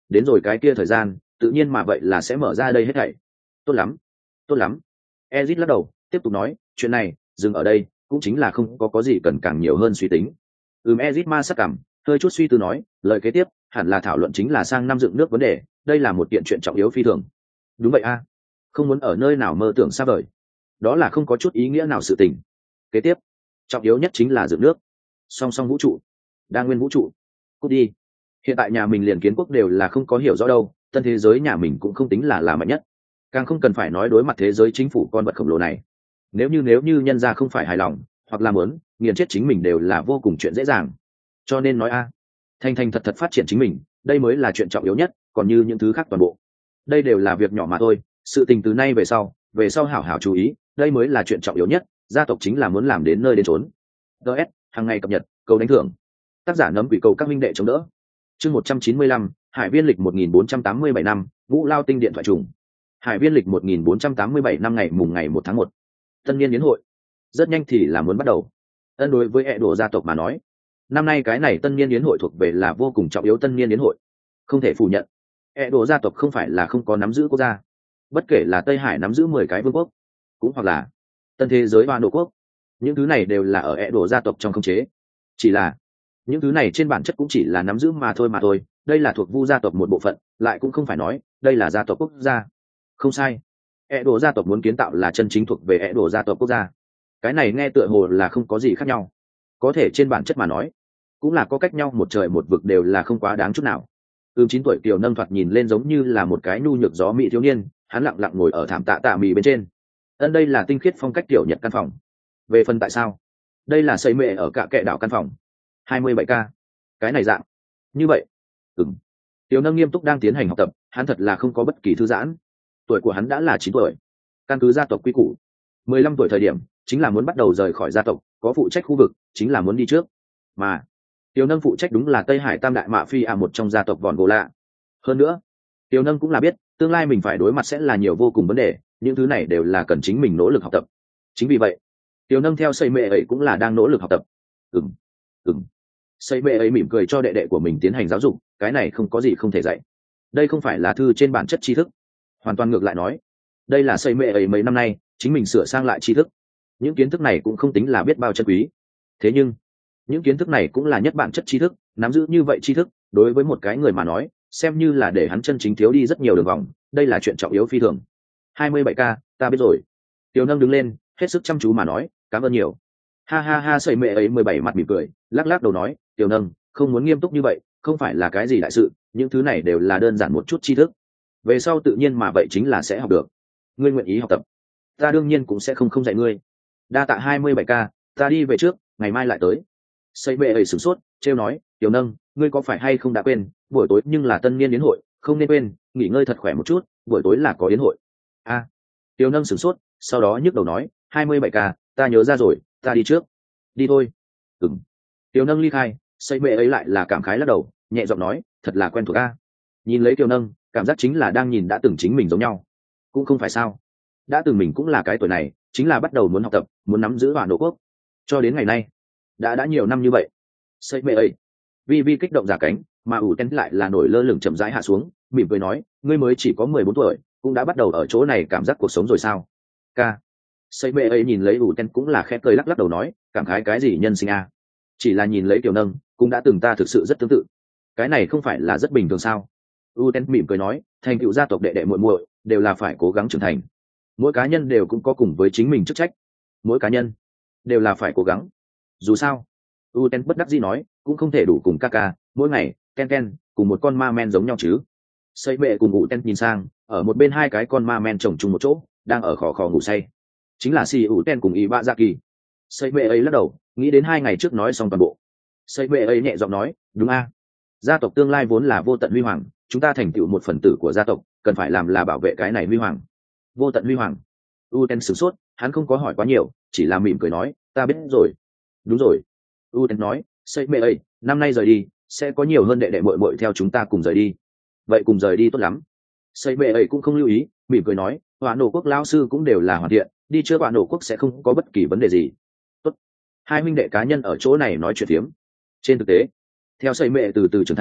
đến rồi cái kia thời gian tự nhiên mà vậy là sẽ mở ra đây hết thảy. Tốt lắm, tốt lắm. Ezit lắc đầu tiếp tục nói, chuyện này dừng ở đây cũng chính là không có có gì cần càng nhiều hơn suy tính. Ừm, Ezit ma sắc cảm hơi chút suy tư nói, lời kế tiếp hẳn là thảo luận chính là sang năm dựng nước vấn đề, đây là một kiện chuyện trọng yếu phi thường. Đúng vậy a, không muốn ở nơi nào mơ tưởng xa vời, đó là không có chút ý nghĩa nào sự tình. Kế tiếp trọng yếu nhất chính là dựng nước, song song vũ trụ, đa nguyên vũ trụ. Cút đi, hiện tại nhà mình liền kiến quốc đều là không có hiểu rõ đâu, tân thế giới nhà mình cũng không tính là là mạnh nhất, càng không cần phải nói đối mặt thế giới chính phủ con vật khổng lồ này. Nếu như nếu như nhân gia không phải hài lòng hoặc là muốn nghiền chết chính mình đều là vô cùng chuyện dễ dàng. Cho nên nói a, thành thành thật thật phát triển chính mình, đây mới là chuyện trọng yếu nhất, còn như những thứ khác toàn bộ đây đều là việc nhỏ mà thôi. Sự tình từ nay về sau về sau hảo hảo chú ý, đây mới là chuyện trọng yếu nhất. Gia tộc chính là muốn làm đến nơi đến chốn. ds hàng ngày cập nhật, cầu đánh thưởng, tác giả nấm quỷ cầu các minh đệ chống đỡ. Chương một trăm chín mươi lăm, Hải viên lịch một nghìn bốn trăm tám mươi bảy năm, Ngũ Lao tinh điện thoại trùng. Hải viên lịch một nghìn bốn trăm tám mươi bảy năm ngày mùng ngày một tháng một. Tân niên yến hội rất nhanh thì là muốn bắt đầu. Ân đối với hệ đồ gia tộc mà nói, năm nay cái này tân niên yến hội thuộc về là vô cùng trọng yếu tân niên yến hội. Không thể phủ nhận, hệ đồ gia tộc không phải là không có nắm giữ quốc gia, bất kể là Tây Hải nắm giữ mười cái vương quốc, cũng hoặc là tân thế giới và độ quốc, những thứ này đều là ở hệ đồ gia tộc trong khống chế. Chỉ là những thứ này trên bản chất cũng chỉ là nắm giữ mà thôi mà thôi, đây là thuộc Vu gia tộc một bộ phận, lại cũng không phải nói đây là gia tộc quốc gia. Không sai, hệ đồ gia tộc muốn kiến tạo là chân chính thuộc về hệ đồ gia tộc quốc gia. Cái này nghe tựa hồ là không có gì khác nhau, có thể trên bản chất mà nói cũng là có cách nhau một trời một vực, đều là không quá đáng chút nào. Ưm chín tuổi Kiều Nâng thoạt nhìn lên giống như là một cái nhu nhược gió mỹ thiếu niên, hắn lặng lặng ngồi ở thảm tạ tạ mì bên trên. Ân đây là tinh khiết phong cách tiểu Nhật căn phòng. Về phần tại sao, đây là xây mệ ở cả kệ đảo căn phòng hai mươi bảy k. Cái này dạng như vậy. Ừm. Kiều Nâng nghiêm túc đang tiến hành học tập, hắn thật là không có bất kỳ thư giãn. Tuổi của hắn đã là chín tuổi. Căn cứ gia tộc quy củ, mười lăm tuổi thời điểm chính là muốn bắt đầu rời khỏi gia tộc, có phụ trách khu vực chính là muốn đi trước. Mà Kiều Nâng phụ trách đúng là Tây Hải Tam đại mạ phi à, một trong gia tộc Vòn Gỗ Lạ. Hơn nữa, Kiều Nâng cũng là biết tương lai mình phải đối mặt sẽ là nhiều vô cùng vấn đề, những thứ này đều là cần chính mình nỗ lực học tập. Chính vì vậy, Kiều Nâng theo xây mẹ ấy cũng là đang nỗ lực học tập. Ừm, ừm. Xây mẹ ấy mỉm cười cho đệ đệ của mình tiến hành giáo dục, cái này không có gì không thể dạy. Đây không phải là thư trên bản chất tri thức, hoàn toàn ngược lại nói, đây là xây mẹ ấy mấy năm nay chính mình sửa sang lại tri thức. Những kiến thức này cũng không tính là biết bao chân quý, thế nhưng những kiến thức này cũng là nhất bản chất tri thức, nắm giữ như vậy tri thức đối với một cái người mà nói xem như là để hắn chân chính thiếu đi rất nhiều đường vòng, đây là chuyện trọng yếu phi thường. hai mươi bảy k, ta biết rồi. Tiểu Nâng đứng lên hết sức chăm chú mà nói, cảm ơn nhiều. Ha ha ha, sợi mẹ ấy mười bảy mặt mỉm cười lắc lắc đầu nói, Tiểu Nâng không muốn nghiêm túc như vậy, không phải là cái gì đại sự, những thứ này đều là đơn giản một chút tri thức, về sau tự nhiên mà vậy chính là sẽ học được. Ngươi nguyện ý học tập, ta đương nhiên cũng sẽ không không dạy ngươi. Đa tạ hai mươi bảy k, ta đi về trước, ngày mai lại tới. Xây bệ ấy sửng sốt trêu nói, Tiểu Nâng ngươi có phải hay không đã quên, buổi tối nhưng là tân niên yến hội, không nên quên nghỉ ngơi thật khỏe một chút, buổi tối là có yến hội. A à, Tiểu Nâng sửng sốt, sau đó nhức đầu nói, hai mươi bảy k, ta nhớ ra rồi, ta đi trước. Đi thôi. Ừm. Tiểu Nâng ly khai, xây bệ ấy lại là cảm khái lắc đầu, nhẹ giọng nói, thật là quen thuộc a. Nhìn lấy Tiểu Nâng, cảm giác chính là đang nhìn đã từng chính mình giống nhau. Cũng không phải sao, đã từng mình cũng là cái tuổi này, chính là bắt đầu muốn học tập, muốn nắm giữ bản đồ quốc, cho đến ngày nay đã đã nhiều năm như vậy. Xây mẹ ấy vi vi kích động giả cánh, mà ủ tên lại là nổi lơ lửng chậm rãi hạ xuống, mỉm cười nói, ngươi mới chỉ có mười bốn tuổi cũng đã bắt đầu ở chỗ này cảm giác cuộc sống rồi sao? Ca. Xây mẹ ấy nhìn lấy ủ tên cũng là khẽ cười lắc lắc đầu nói, cảm khái cái gì nhân sinh a, chỉ là nhìn lấy Tiểu Nâng cũng đã từng ta thực sự rất tương tự, cái này không phải là rất bình thường sao? U tên mỉm cười nói, thành tựu gia tộc đệ đệ muội muội đều là phải cố gắng trưởng thành, mỗi cá nhân đều cũng có cùng với chính mình chức trách, mỗi cá nhân đều là phải cố gắng. Dù sao, Uten bất đắc dĩ nói, cũng không thể đủ cùng Kaka mỗi ngày ken ken cùng một con ma men giống nhau chứ. Xây bệ cùng Uten nhìn sang, ở một bên hai cái con ma men chồng chung một chỗ, đang ở khò khò ngủ say, chính là si Uten cùng Ibazaki. Xây bệ ấy lắc đầu, nghĩ đến hai ngày trước nói xong toàn bộ. Xây bệ ấy nhẹ giọng nói, đúng a, gia tộc tương lai vốn là vô tận huy hoàng, chúng ta thành tựu một phần tử của gia tộc, cần phải làm là bảo vệ cái này huy hoàng. Vô tận huy hoàng. Uten sửng sốt, hắn không có hỏi quá nhiều, chỉ là mỉm cười nói, ta biết rồi. Đúng rồi. Uten nói, xây mẹ ấy năm nay rời đi sẽ có nhiều hơn đệ đệ muội muội theo chúng ta cùng rời đi. Vậy cùng rời đi tốt lắm. Xây mẹ ấy cũng không lưu ý, mỉm cười nói, Hỏa Nổ Quốc lão sư cũng đều là hoàn thiện, đi chưa Hỏa Nổ Quốc sẽ không có bất kỳ vấn đề gì. Tốt. Hai huynh đệ cá nhân ở chỗ này nói chuyện phiếm. Trên thực tế, theo xây mẹ từ từ trưởng thành,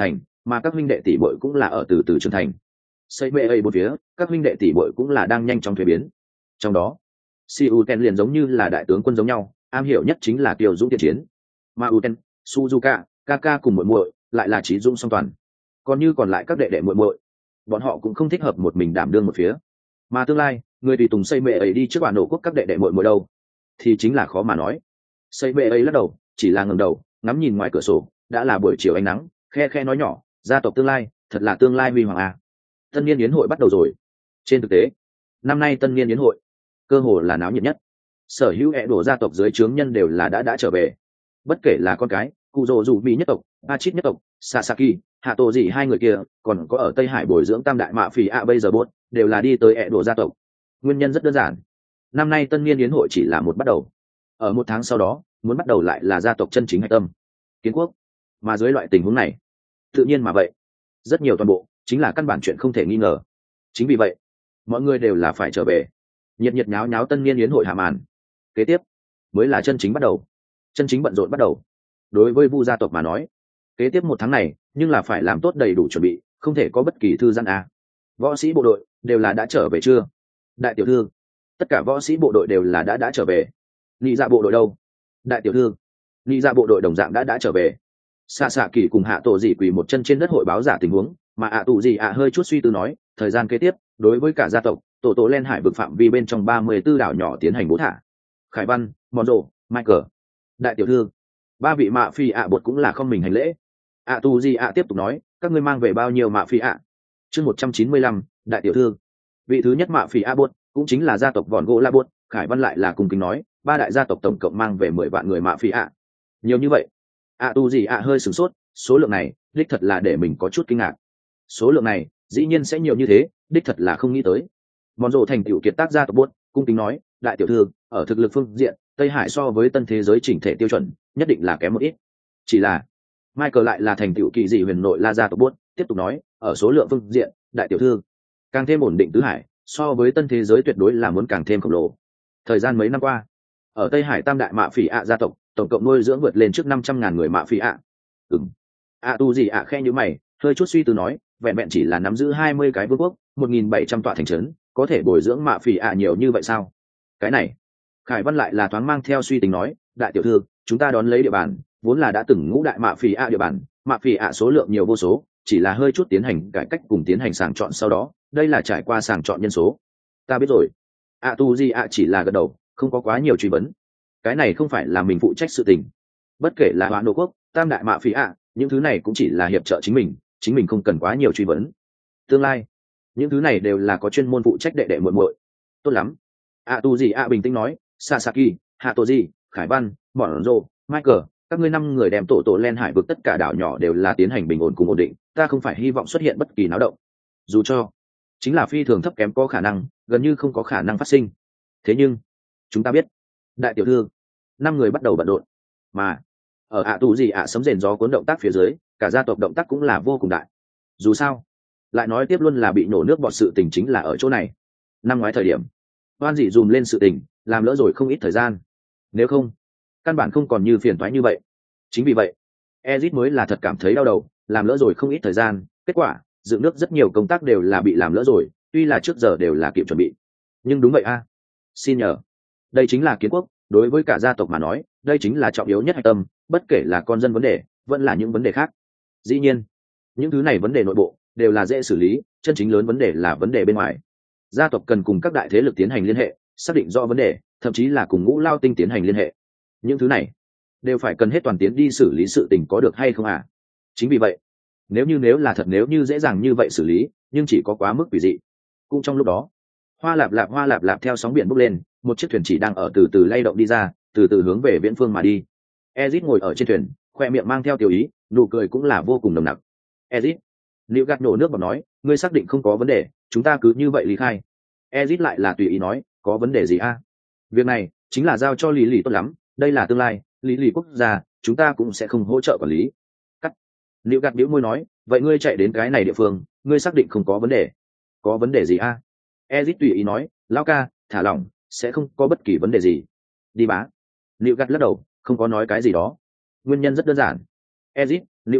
mà các huynh đệ tỷ bội cũng là ở từ từ trưởng thành. Xây mê ấy bốn phía, các huynh đệ tỷ bội cũng là đang nhanh chóng thuế biến. Trong đó, si uten liền giống như là đại tướng quân giống nhau, am hiểu nhất chính là kiều dũng thiện chiến. Mà uten, suzuka, kaka cùng muội muội lại là trí dũng song toàn. Còn như còn lại các đệ đệ muội muội, bọn họ cũng không thích hợp một mình đảm đương một phía. Mà tương lai, người tùy tùng xây mê ấy đi trước bản nổ quốc các đệ đệ muội muội đâu, thì chính là khó mà nói. Xây mê ấy lắc đầu, chỉ là ngẩng đầu, ngắm nhìn ngoài cửa sổ, đã là buổi chiều ánh nắng, khe khe nói nhỏ, gia tộc tương lai, thật là tương lai huy hoàng à. Tân niên yến hội bắt đầu rồi. Trên thực tế, năm nay tân niên yến hội cơ hồ là náo nhiệt nhất. Sở hữu ẹ đổ gia tộc dưới trướng nhân đều là đã đã trở về. Bất kể là con cái, cụ rồ dù mỹ nhất tộc, Achit nhất tộc, Sasaki, hạ tổ gì hai người kia, còn có ở Tây Hải bồi dưỡng tam đại mạ phỉ ạ bây giờ bốt, đều là đi tới ẹ đổ gia tộc. Nguyên nhân rất đơn giản. Năm nay tân niên yến hội chỉ là một bắt đầu. Ở một tháng sau đó, muốn bắt đầu lại là gia tộc chân chính hạch tâm, Kiến quốc. Mà dưới loại tình huống này, tự nhiên mà vậy, rất nhiều toàn bộ chính là căn bản chuyện không thể nghi ngờ. Chính vì vậy, mọi người đều là phải trở về, nhiệt nhiệt nháo nháo tân niên yến hội hạ màn. Kế tiếp mới là chân chính bắt đầu, chân chính bận rộn bắt đầu. Đối với Vu gia tộc mà nói, kế tiếp một tháng này nhưng là phải làm tốt đầy đủ chuẩn bị, không thể có bất kỳ thư giãn à. Võ sĩ bộ đội đều là đã trở về chưa? Đại tiểu thư, tất cả võ sĩ bộ đội đều là đã đã trở về. Nhị dạ bộ đội đâu? Đại tiểu thư, nhị dạ bộ đội đồng dạng đã đã trở về. Xạ xạ kỳ cùng hạ tổ dị quỳ một chân trên đất hội báo giả tình huống, mà ạ tù dị ạ hơi chút suy tư nói, thời gian kế tiếp đối với cả gia tộc tổ tổ len hải vực phạm vi bên trong ba mươi tư đảo nhỏ tiến hành bố thả. Khải Văn, Mòn Rộ, Michael, đại tiểu thư, ba vị mạ phi ạ bột cũng là không mình hành lễ. ạ tù dị ạ tiếp tục nói, các ngươi mang về bao nhiêu mạ phi ạ? Chương một trăm chín mươi lăm, đại tiểu thư. Vị thứ nhất mạ phi ạ bột cũng chính là gia tộc vòn gỗ la bột, Khải Văn lại là cùng kính nói, ba đại gia tộc tổng cộng mang về mười vạn người mạ phi ạ. Nhiều như vậy? ạ tù dị ạ hơi sửng sốt, số lượng này đích thật là để mình có chút kinh ngạc. Số lượng này dĩ nhiên sẽ nhiều như thế, đích thật là không nghĩ tới. Mòn Rộ thành tiểu kiệt tác gia tộc buốt, cung kính nói, đại tiểu thư, ở thực lực phương diện, Tây Hải so với tân thế giới chỉnh thể tiêu chuẩn, nhất định là kém một ít. Chỉ là, Michael lại là thành tiểu kỳ dị huyền nội la gia tộc buốt, tiếp tục nói, ở số lượng phương diện, đại tiểu thư, càng thêm ổn định tứ hải, so với tân thế giới tuyệt đối là muốn càng thêm khổng lồ. Thời gian mấy năm qua, ở Tây Hải tam đại mạ phỉ ạ gia tộc, tổng cộng nuôi dưỡng vượt lên trước năm trăm ngàn người mạ phỉ ạ. Ừm. ạ tu gì ạ khe như mày, hơi chút suy tư nói, vẹn vẹn chỉ là nắm giữ hai mươi cái vương quốc, một nghìn bảy trăm tọa thành trấn, có thể bồi dưỡng mạ phỉ ạ nhiều như vậy sao? Cái này, Khải Văn lại là thoáng mang theo suy tính nói, đại tiểu thư, chúng ta đón lấy địa bàn, vốn là đã từng ngũ đại mạ phỉ ạ địa bàn, mạ phỉ ạ số lượng nhiều vô số, chỉ là hơi chút tiến hành cải cách cùng tiến hành sàng chọn sau đó, đây là trải qua sàng chọn nhân số. Ta biết rồi. ạ tu gì ạ chỉ là gật đầu, không có quá nhiều truy vấn. Cái này không phải là mình phụ trách sự tình. Bất kể là Hoán Đô quốc, tam đại mạ phỉ ạ, những thứ này cũng chỉ là hiệp trợ chính mình, chính mình không cần quá nhiều truy vấn. Tương lai, những thứ này đều là có chuyên môn phụ trách đệ đệ muội muội. Tốt lắm. ạ tu gì ạ bình tĩnh nói, Sasaki, Hatoji, Khải Văn, Bọn Rô, Michael, các ngươi năm người đem tổ tổ len hải vực tất cả đảo nhỏ đều là tiến hành bình ổn cùng ổn định, ta không phải hy vọng xuất hiện bất kỳ náo động. Dù cho chính là phi thường thấp kém có khả năng, gần như không có khả năng phát sinh. Thế nhưng, chúng ta biết, đại tiểu thư, năm người bắt đầu bận rộn, mà ở ạ tù gì ạ sấm rền gió cuốn động tác phía dưới, cả gia tộc động tác cũng là vô cùng đại. Dù sao, lại nói tiếp luôn là bị nổ nước bọt sự tình chính là ở chỗ này. Năm ngoái thời điểm, oan dị dùm lên sự tình, làm lỡ rồi không ít thời gian. Nếu không, căn bản không còn như phiền toái như vậy. Chính vì vậy, Ezit mới là thật cảm thấy đau đầu, làm lỡ rồi không ít thời gian. Kết quả, dựng nước rất nhiều công tác đều là bị làm lỡ rồi, tuy là trước giờ đều là kịp chuẩn bị. Nhưng đúng vậy a. À. Xin nhờ, đây chính là Kiến quốc, đối với cả gia tộc mà nói, đây chính là trọng yếu nhất hạch tâm, bất kể là con dân vấn đề, vẫn là những vấn đề khác. Dĩ nhiên, những thứ này vấn đề nội bộ đều là dễ xử lý, chân chính lớn vấn đề là vấn đề bên ngoài. Gia tộc cần cùng các đại thế lực tiến hành liên hệ, xác định rõ vấn đề, thậm chí là cùng ngũ lao tinh tiến hành liên hệ. Những thứ này đều phải cần hết toàn tiến đi xử lý sự tình có được hay không à? Chính vì vậy, nếu như nếu là thật nếu như dễ dàng như vậy xử lý, nhưng chỉ có quá mức quỷ dị. Cũng trong lúc đó, hoa lạp lạp hoa lạp lạp theo sóng biển bốc lên, một chiếc thuyền chỉ đang ở từ từ lay động đi ra, từ từ hướng về viễn phương mà đi. Ezit ngồi ở trên thuyền, khoe miệng mang theo tiểu ý, nụ cười cũng là vô cùng nồng nặc. Ezit, Liễu gạt nổ nước bọt nói, ngươi xác định không có vấn đề, chúng ta cứ như vậy lý khai. Ezit lại là tùy ý nói, có vấn đề gì a? À? Việc này chính là giao cho Lý Lì tốt lắm, đây là tương lai, Lý Lì quốc gia, chúng ta cũng sẽ không hỗ trợ quản lý. Cắt. Liễu gạt bĩu môi nói, vậy ngươi chạy đến cái này địa phương, ngươi xác định không có vấn đề? Có vấn đề gì a? À? Ezit tùy ý nói, lão ca, thả lỏng, sẽ không có bất kỳ vấn đề gì. Đi bá. Liễu gạt lắc đầu, không có nói cái gì đó. Nguyên nhân rất đơn giản. Ezit, Liễu gạt,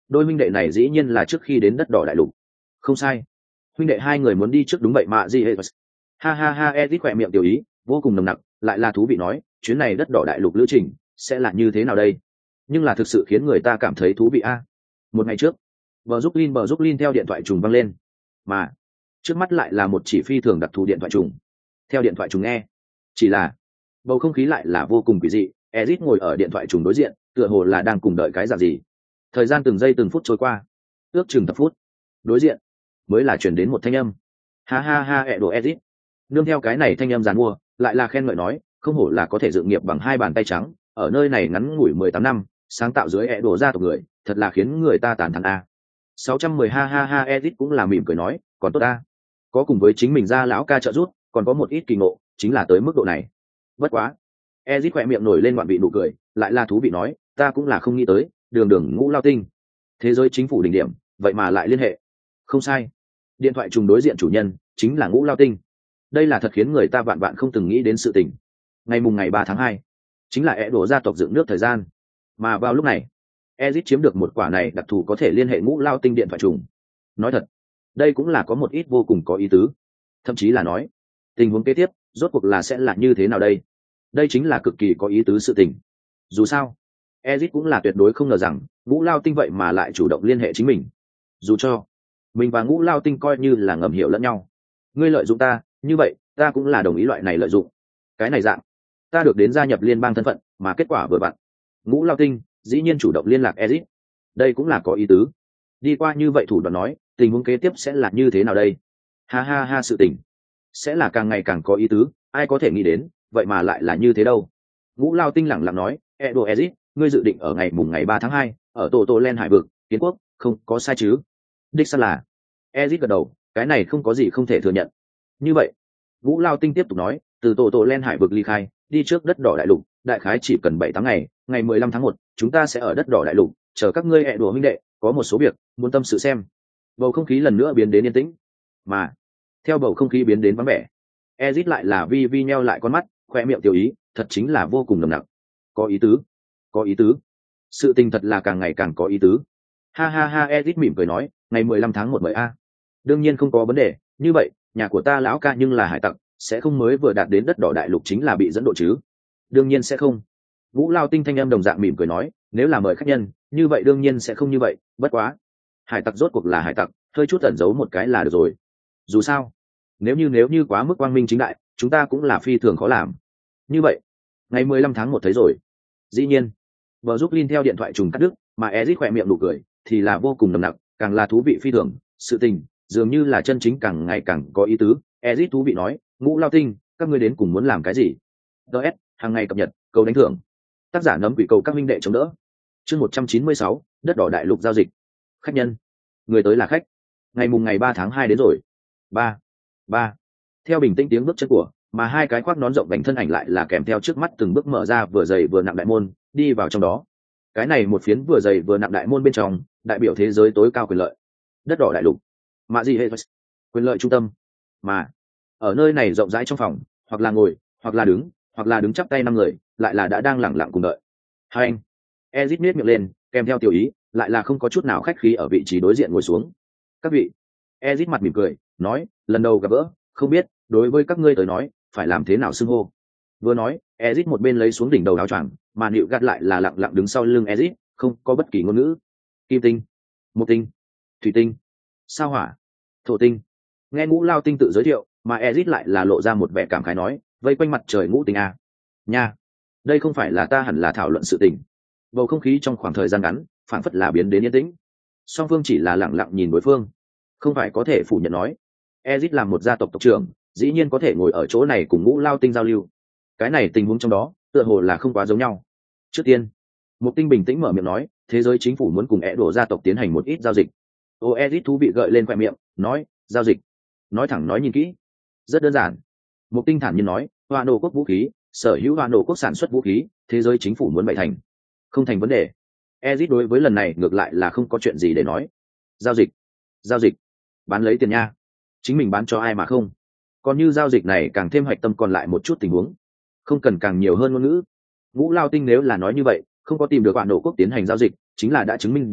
đôi huynh đệ này dĩ nhiên là trước khi đến đất đỏ đại lục. Không sai, huynh đệ hai người muốn đi trước, đúng vậy mà gì hết. Ha ha ha, Edit khỏe miệng tiểu ý vô cùng nồng nặc, lại là thú vị nói, chuyến này đất đỏ đại lục lữ trình sẽ là như thế nào đây? Nhưng là thực sự khiến người ta cảm thấy thú vị a. Một ngày trước, bờ giúp Lin bờ giúp Lin theo điện thoại trùng vang lên, mà trước mắt lại là một chỉ phi thường đặc thù điện thoại trùng. Theo điện thoại trùng nghe, chỉ là bầu không khí lại là vô cùng quỷ dị. Edit ngồi ở điện thoại trùng đối diện, tựa hồ là đang cùng đợi cái dạng gì. Thời gian từng giây từng phút trôi qua, ước chừng thập phút, đối diện mới là chuyển đến một thanh âm. Ha ha ha, ẹ đồ Edit. Nương theo cái này thanh âm giàn mua, lại là khen ngợi nói, không hổ là có thể dựng nghiệp bằng hai bàn tay trắng, ở nơi này ngắn ngủi mười tám năm, sáng tạo dưới ẹ đồ gia tộc người, thật là khiến người ta tán thán a. sáu trăm mười ha ha ha, Edit cũng là mỉm cười nói, còn tốt a. Có cùng với chính mình ra lão ca trợ giúp, còn có một ít kỳ ngộ, chính là tới mức độ này. Bất quá, Ezit khỏe miệng nổi lên ngoạn vị nụ cười, lại là thú vị nói, ta cũng là không nghĩ tới, đường đường ngũ lao tinh, thế giới chính phủ đỉnh điểm, vậy mà lại liên hệ. Không sai, điện thoại trùng đối diện chủ nhân chính là ngũ lao tinh. Đây là thật khiến người ta vạn vạn không từng nghĩ đến sự tình. Ngày mùng ngày ba tháng hai, chính là ẻ đổ gia tộc dựng nước thời gian, mà vào lúc này, Ezit chiếm được một quả này đặc thù có thể liên hệ ngũ lao tinh điện thoại trùng. Nói thật, đây cũng là có một ít vô cùng có ý tứ, thậm chí là nói, tình huống kế tiếp rốt cuộc là sẽ là như thế nào đây? Đây chính là cực kỳ có ý tứ sự tình. Dù sao, Ezit cũng là tuyệt đối không ngờ rằng ngũ lao tinh vậy mà lại chủ động liên hệ chính mình. Dù cho mình và ngũ lao tinh coi như là ngầm hiểu lẫn nhau, ngươi lợi dụng ta, như vậy ta cũng là đồng ý loại này lợi dụng. Cái này dạng, ta được đến gia nhập liên bang thân phận, mà kết quả vừa vặn, ngũ lao tinh dĩ nhiên chủ động liên lạc Ezit. Đây cũng là có ý tứ. Đi qua như vậy thủ đoạn nói, tình huống kế tiếp sẽ là như thế nào đây? Ha ha ha, sự tình sẽ là càng ngày càng có ý tứ, ai có thể nghĩ đến, vậy mà lại là như thế đâu. Ngũ lao tinh lẳng lặng nói, Edo Ezit, ngươi dự định ở ngày mùng ngày ba tháng hai, ở Tổ Tổ Len hải vực, Kiến quốc, không có sai chứ? Đích xác là. Ezit gật đầu, cái này không có gì không thể thừa nhận. Như vậy, Ngũ lao tinh tiếp tục nói, từ Tổ Tổ Len hải vực ly khai, đi trước đất đỏ đại lục, đại khái chỉ cần bảy tháng ngày, ngày mười lăm tháng một, chúng ta sẽ ở đất đỏ đại lục, chờ các ngươi Edo huynh đệ, có một số việc muốn tâm sự xem. Bầu không khí lần nữa biến đến yên tĩnh, mà theo bầu không khí biến đến vắng vẻ, Ezit lại là vi vi nheo lại con mắt, khoe miệng tiểu ý, thật chính là vô cùng nồng nặc. Có ý tứ, có ý tứ. Sự tình thật là càng ngày càng có ý tứ. Ha ha ha, Ezit mỉm cười nói, ngày mười lăm tháng một mời a. Đương nhiên không có vấn đề, như vậy, nhà của ta lão ca nhưng là hải tặc, sẽ không mới vừa đạt đến đất đỏ đại lục chính là bị dẫn độ chứ? Đương nhiên sẽ không. Vũ lao tinh thanh em đồng dạng mỉm cười nói, nếu là mời khách nhân, như vậy đương nhiên sẽ không như vậy, bất quá. Hải tặc rốt cuộc là hải tặc, hơi chút ẩn giấu một cái là được rồi. Dù sao, nếu như nếu như quá mức quang minh chính đại, chúng ta cũng là phi thường khó làm. Như vậy, ngày mười lăm tháng một thấy rồi. Dĩ nhiên, vợ giúp Lin theo điện thoại trùng cắt đứt, mà Ezit khỏe miệng nụ cười, thì là vô cùng nồng nặc, càng là thú vị phi thường. Sự tình dường như là chân chính càng ngày càng có ý tứ. Ezit thú vị nói, Ngũ lao tinh, các ngươi đến cùng muốn làm cái gì? ds hàng ngày cập nhật, cầu đánh thưởng. Tác giả nấm quỷ cầu các minh đệ chống đỡ. Chương một trăm chín mươi sáu, đất đỏ đại lục giao dịch. Khách nhân, người tới là khách. Ngày mùng ngày ba tháng hai đến rồi. Ba, ba. Theo bình tĩnh tiếng bước chân của, mà hai cái khoác nón rộng vành thân ảnh lại là kèm theo trước mắt từng bước mở ra vừa dày vừa nặng đại môn, đi vào trong đó. Cái này một phiến vừa dày vừa nặng đại môn bên trong, đại biểu thế giới tối cao quyền lợi, đất đỏ đại lục, mạ gì hệ quyền lợi trung tâm. Mà ở nơi này rộng rãi trong phòng, hoặc là ngồi, hoặc là đứng, hoặc là đứng chắp tay năm người, lại là đã đang lẳng lặng cùng đợi. Hai anh, Ezit miết miệng lên, kèm theo tiểu ý, lại là không có chút nào khách khí ở vị trí đối diện ngồi xuống. Các vị, Ezit mặt mỉm cười, nói, lần đầu gặp gỡ, không biết đối với các ngươi tới nói phải làm thế nào xưng hô. Vừa nói, Ezit một bên lấy xuống đỉnh đầu áo choàng, mà Nịu gắt lại là lặng lặng đứng sau lưng Ezit, không có bất kỳ ngôn ngữ. Kim tinh, Mộc tinh, Thủy tinh, Sao hỏa, Thổ tinh. Nghe Ngũ lao tinh tự giới thiệu, mà Ezit lại là lộ ra một vẻ cảm khái nói, vây quanh mặt trời ngũ tinh a. Nha, đây không phải là ta hẳn là thảo luận sự tình. Bầu không khí trong khoảng thời gian ngắn, phản phất là biến đến yên tĩnh. Song phương chỉ là lặng lặng nhìn đối phương, không phải có thể phủ nhận nói. Ezit làm một gia tộc tộc trưởng, dĩ nhiên có thể ngồi ở chỗ này cùng Ngũ lao tinh giao lưu. Cái này tình huống trong đó, tựa hồ là không quá giống nhau. Trước tiên, Mục Tinh bình tĩnh mở miệng nói, thế giới chính phủ muốn cùng ẻ đổ gia tộc tiến hành một ít giao dịch. Ô Ezit thú vị gợi lên khoe miệng, nói, giao dịch. Nói thẳng nói nhìn kỹ. Rất đơn giản. Mục Tinh thản nhiên nói, Hoa nổ quốc vũ khí, sở hữu Hoa nổ quốc sản xuất vũ khí, thế giới chính phủ muốn bày thành. Không thành vấn đề. Ezit đối với lần này ngược lại là không có chuyện gì để nói. Giao dịch. Giao dịch. Bán lấy tiền nha. Chính mình bán cho ai mà không. Còn như giao dịch này càng thêm hoạch tâm còn lại một chút tình huống. Không cần càng nhiều hơn ngôn ngữ. Ngũ lao tinh nếu là nói như vậy, không có tìm được Hoa nổ quốc tiến hành giao dịch, chính là đã chứng minh rồi,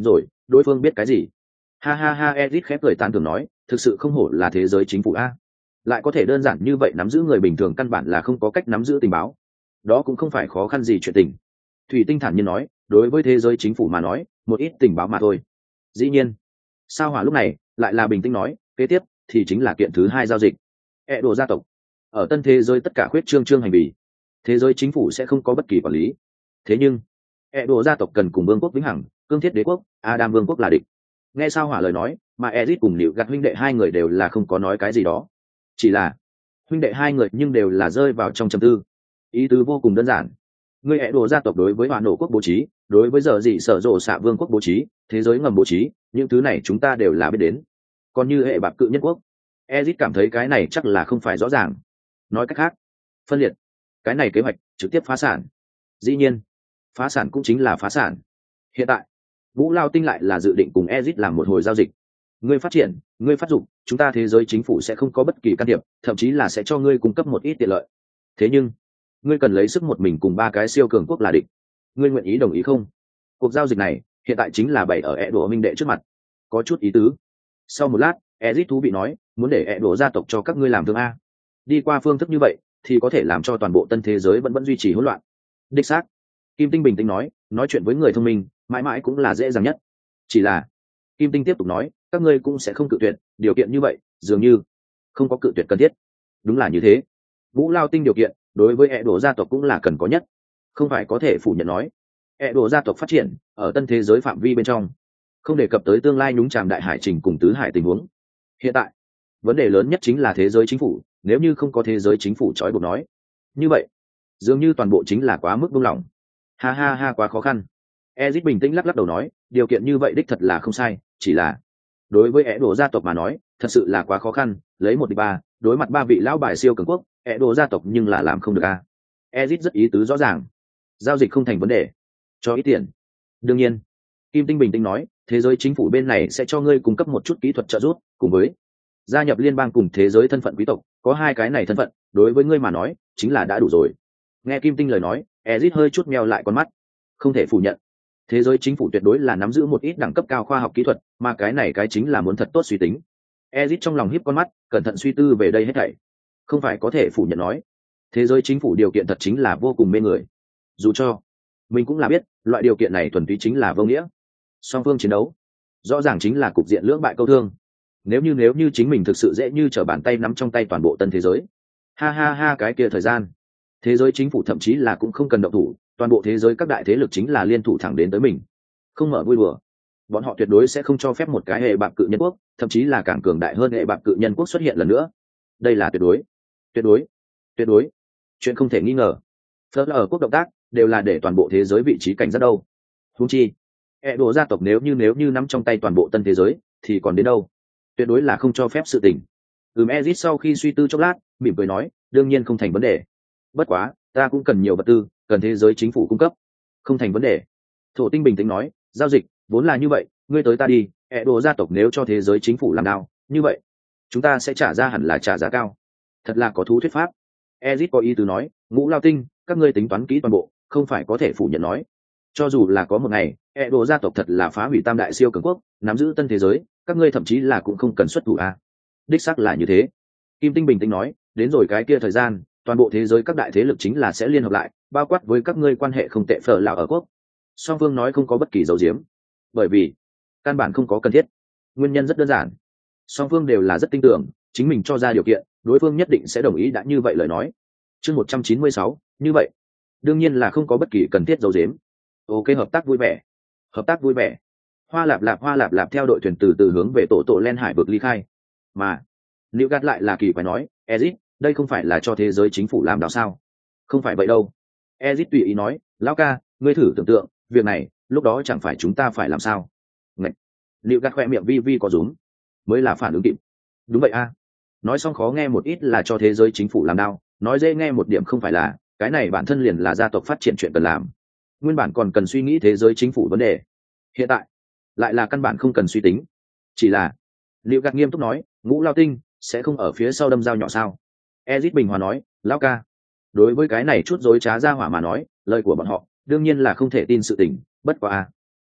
đối phương biết cái gì? Ha ha ha, Ezit khép cười tán thưởng nói, thực sự không hổ là thế giới chính phủ a, lại có thể đơn giản như vậy nắm giữ người bình thường căn bản là không có cách nắm giữ tình báo, đó cũng không phải khó khăn gì chuyện tình. Thủy Tinh thản nhiên nói, đối với thế giới chính phủ mà nói, một ít tình báo mà thôi. Dĩ nhiên. Sao Hỏa lúc này lại là bình tĩnh nói, kế tiếp thì chính là kiện thứ hai giao dịch. E đồ gia tộc ở tân thế giới tất cả khuyết trương trương hành vi, thế giới chính phủ sẽ không có bất kỳ quản lý. Thế nhưng E đồ gia tộc cần cùng vương quốc vĩnh hằng, cương thiết đế quốc, Adam vương quốc là địch. Nghe Sao Hỏa lời nói, mà Ezic cùng Liễu Gạt huynh đệ hai người đều là không có nói cái gì đó, chỉ là huynh đệ hai người nhưng đều là rơi vào trong trầm tư. Ý tứ vô cùng đơn giản, người E đồ gia tộc đối với Hoàn Nổ quốc bố trí, đối với giờ gì sở rộ xạ vương quốc bố trí, thế giới ngầm bố trí, những thứ này chúng ta đều là biết đến. Còn như hệ bạc cự nhân quốc, Ezic cảm thấy cái này chắc là không phải rõ ràng. Nói cách khác, phân liệt, cái này kế hoạch trực tiếp phá sản. Dĩ nhiên, phá sản cũng chính là phá sản. Hiện tại Vũ Lao Tinh lại là dự định cùng Ezic làm một hồi giao dịch. Ngươi phát triển, ngươi phát dụng, chúng ta thế giới chính phủ sẽ không có bất kỳ can thiệp, thậm chí là sẽ cho ngươi cung cấp một ít tiện lợi. Thế nhưng, ngươi cần lấy sức một mình cùng ba cái siêu cường quốc là địch. Ngươi nguyện ý đồng ý không? Cuộc giao dịch này hiện tại chính là bày ở ẹ đổ minh đệ trước mặt, có chút ý tứ. Sau một lát, Ezic thú bị nói, muốn để ẹ đổ gia tộc cho các ngươi làm thương a. Đi qua phương thức như vậy, thì có thể làm cho toàn bộ tân thế giới vẫn vẫn duy trì hỗn loạn. Đích xác. Kim Tinh bình tĩnh nói, nói chuyện với người thông minh, mãi mãi cũng là dễ dàng nhất. Chỉ là, Kim Tinh tiếp tục nói, các ngươi cũng sẽ không cự tuyệt, điều kiện như vậy, dường như không có cự tuyệt cần thiết. Đúng là như thế. Vũ Lao Tinh điều kiện, đối với ẹ đổ gia tộc cũng là cần có nhất, không phải có thể phủ nhận nói. ẹ đổ gia tộc phát triển ở tân thế giới phạm vi bên trong, không đề cập tới tương lai nhúng chàm đại hải trình cùng tứ hải tình huống. Hiện tại, vấn đề lớn nhất chính là thế giới chính phủ, nếu như không có thế giới chính phủ trói buộc nói, như vậy dường như toàn bộ chính là quá mức buông lỏng. Ha ha ha, quá khó khăn. Ezic bình tĩnh lắc lắc đầu nói, điều kiện như vậy đích thật là không sai, chỉ là đối với ẹ đổ gia tộc mà nói, thật sự là quá khó khăn, lấy một địch ba, đối mặt ba vị lão bài siêu cường quốc, ẹ đổ gia tộc nhưng là làm không được a. Ezic rất ý tứ rõ ràng, giao dịch không thành vấn đề, cho ít tiền. Đương nhiên, Kim Tinh bình tĩnh nói, thế giới chính phủ bên này sẽ cho ngươi cung cấp một chút kỹ thuật trợ giúp, cùng với gia nhập liên bang cùng thế giới thân phận quý tộc, có hai cái này thân phận, đối với ngươi mà nói, chính là đã đủ rồi. Nghe Kim Tinh lời nói, Ezic hơi chút meo lại con mắt. Không thể phủ nhận, thế giới chính phủ tuyệt đối là nắm giữ một ít đẳng cấp cao khoa học kỹ thuật, mà cái này cái chính là muốn thật tốt suy tính. Ezic trong lòng híp con mắt, cẩn thận suy tư về đây hết thảy. Không phải có thể phủ nhận nói, thế giới chính phủ điều kiện thật chính là vô cùng mê người. Dù cho mình cũng là biết, loại điều kiện này thuần túy chính là vô nghĩa. Song phương chiến đấu, rõ ràng chính là cục diện lưỡng bại câu thương. Nếu như nếu như chính mình thực sự dễ như trở bàn tay nắm trong tay toàn bộ tân thế giới, ha ha ha, cái kia thời gian, thế giới chính phủ thậm chí là cũng không cần động thủ, toàn bộ thế giới các đại thế lực chính là liên thủ thẳng đến tới mình. Không mở vui đùa, bọn họ tuyệt đối sẽ không cho phép một cái hệ bạc cự nhân quốc, thậm chí là càng cường đại hơn hệ bạc cự nhân quốc xuất hiện lần nữa. Đây là tuyệt đối, tuyệt đối, tuyệt đối, chuyện không thể nghi ngờ. Phớt ở quốc động tác đều là để toàn bộ thế giới vị trí cảnh giác đâu. Huống chi, hệ đồ gia tộc nếu như nếu như nắm trong tay toàn bộ tân thế giới, thì còn đến đâu? Tuyệt đối là không cho phép sự tình. Ừm, Ezic sau khi suy tư chốc lát, mỉm cười nói, đương nhiên không thành vấn đề. Bất quá, ta cũng cần nhiều vật tư, cần thế giới chính phủ cung cấp. Không thành vấn đề. Thổ Tinh bình tĩnh nói, giao dịch vốn là như vậy, ngươi tới ta đi, hệ đồ gia tộc nếu cho thế giới chính phủ làm đao, như vậy chúng ta sẽ trả ra hẳn là trả giá cao. Thật là có thú thuyết pháp. Ezic có ý tứ nói, Ngũ Lao Tinh, các ngươi tính toán kỹ toàn bộ, không phải có thể phủ nhận nói. Cho dù là có một ngày, hệ đồ gia tộc thật là phá hủy tam đại siêu cường quốc, nắm giữ tân thế giới, các ngươi thậm chí là cũng không cần xuất thủ a. Đích xác là như thế. Kim Tinh bình tĩnh nói, đến rồi cái kia thời gian, toàn bộ thế giới các đại thế lực chính là sẽ liên hợp lại, bao quát với các ngươi quan hệ không tệ phở lão ở quốc. Song Vương nói không có bất kỳ dấu diếm, bởi vì căn bản không có cần thiết. Nguyên nhân rất đơn giản, song phương đều là rất tin tưởng chính mình cho ra điều kiện, đối phương nhất định sẽ đồng ý, đã như vậy lời nói. Chương một trăm chín mươi sáu, như vậy đương nhiên là không có bất kỳ cần thiết dấu diếm. Ok, hợp tác vui vẻ, hợp tác vui vẻ. Hoa lạp lạp hoa lạp lạp theo đội thuyền từ từ hướng về tổ tổ len hải vực ly khai. Mà Liễu Gạt lại là kỳ phải nói, Ezic, đây không phải là cho thế giới chính phủ làm đạo sao? Không phải vậy đâu. Ezic tùy ý nói, lão ca, ngươi thử tưởng tượng, việc này lúc đó chẳng phải chúng ta phải làm sao? Ngạch. Liễu Gạt khoe miệng vi vi có rúm, mới là phản ứng kịp. Đúng vậy a. Nói xong khó nghe một ít là cho thế giới chính phủ làm đạo, nói dễ nghe một điểm không phải là, cái này bản thân liền là gia tộc phát triển chuyện cần làm. Nguyên bản còn cần suy nghĩ thế giới chính phủ vấn đề, hiện tại lại là căn bản không cần suy tính. Chỉ là Liễu Gạt nghiêm túc nói, Ngũ Lao Tinh sẽ không ở phía sau đâm dao nhỏ sao? Ezic bình hòa nói, lão ca, đối với cái này chút dối trá ra hỏa mà nói, lời của bọn họ đương nhiên là không thể tin sự tình, bất quá a,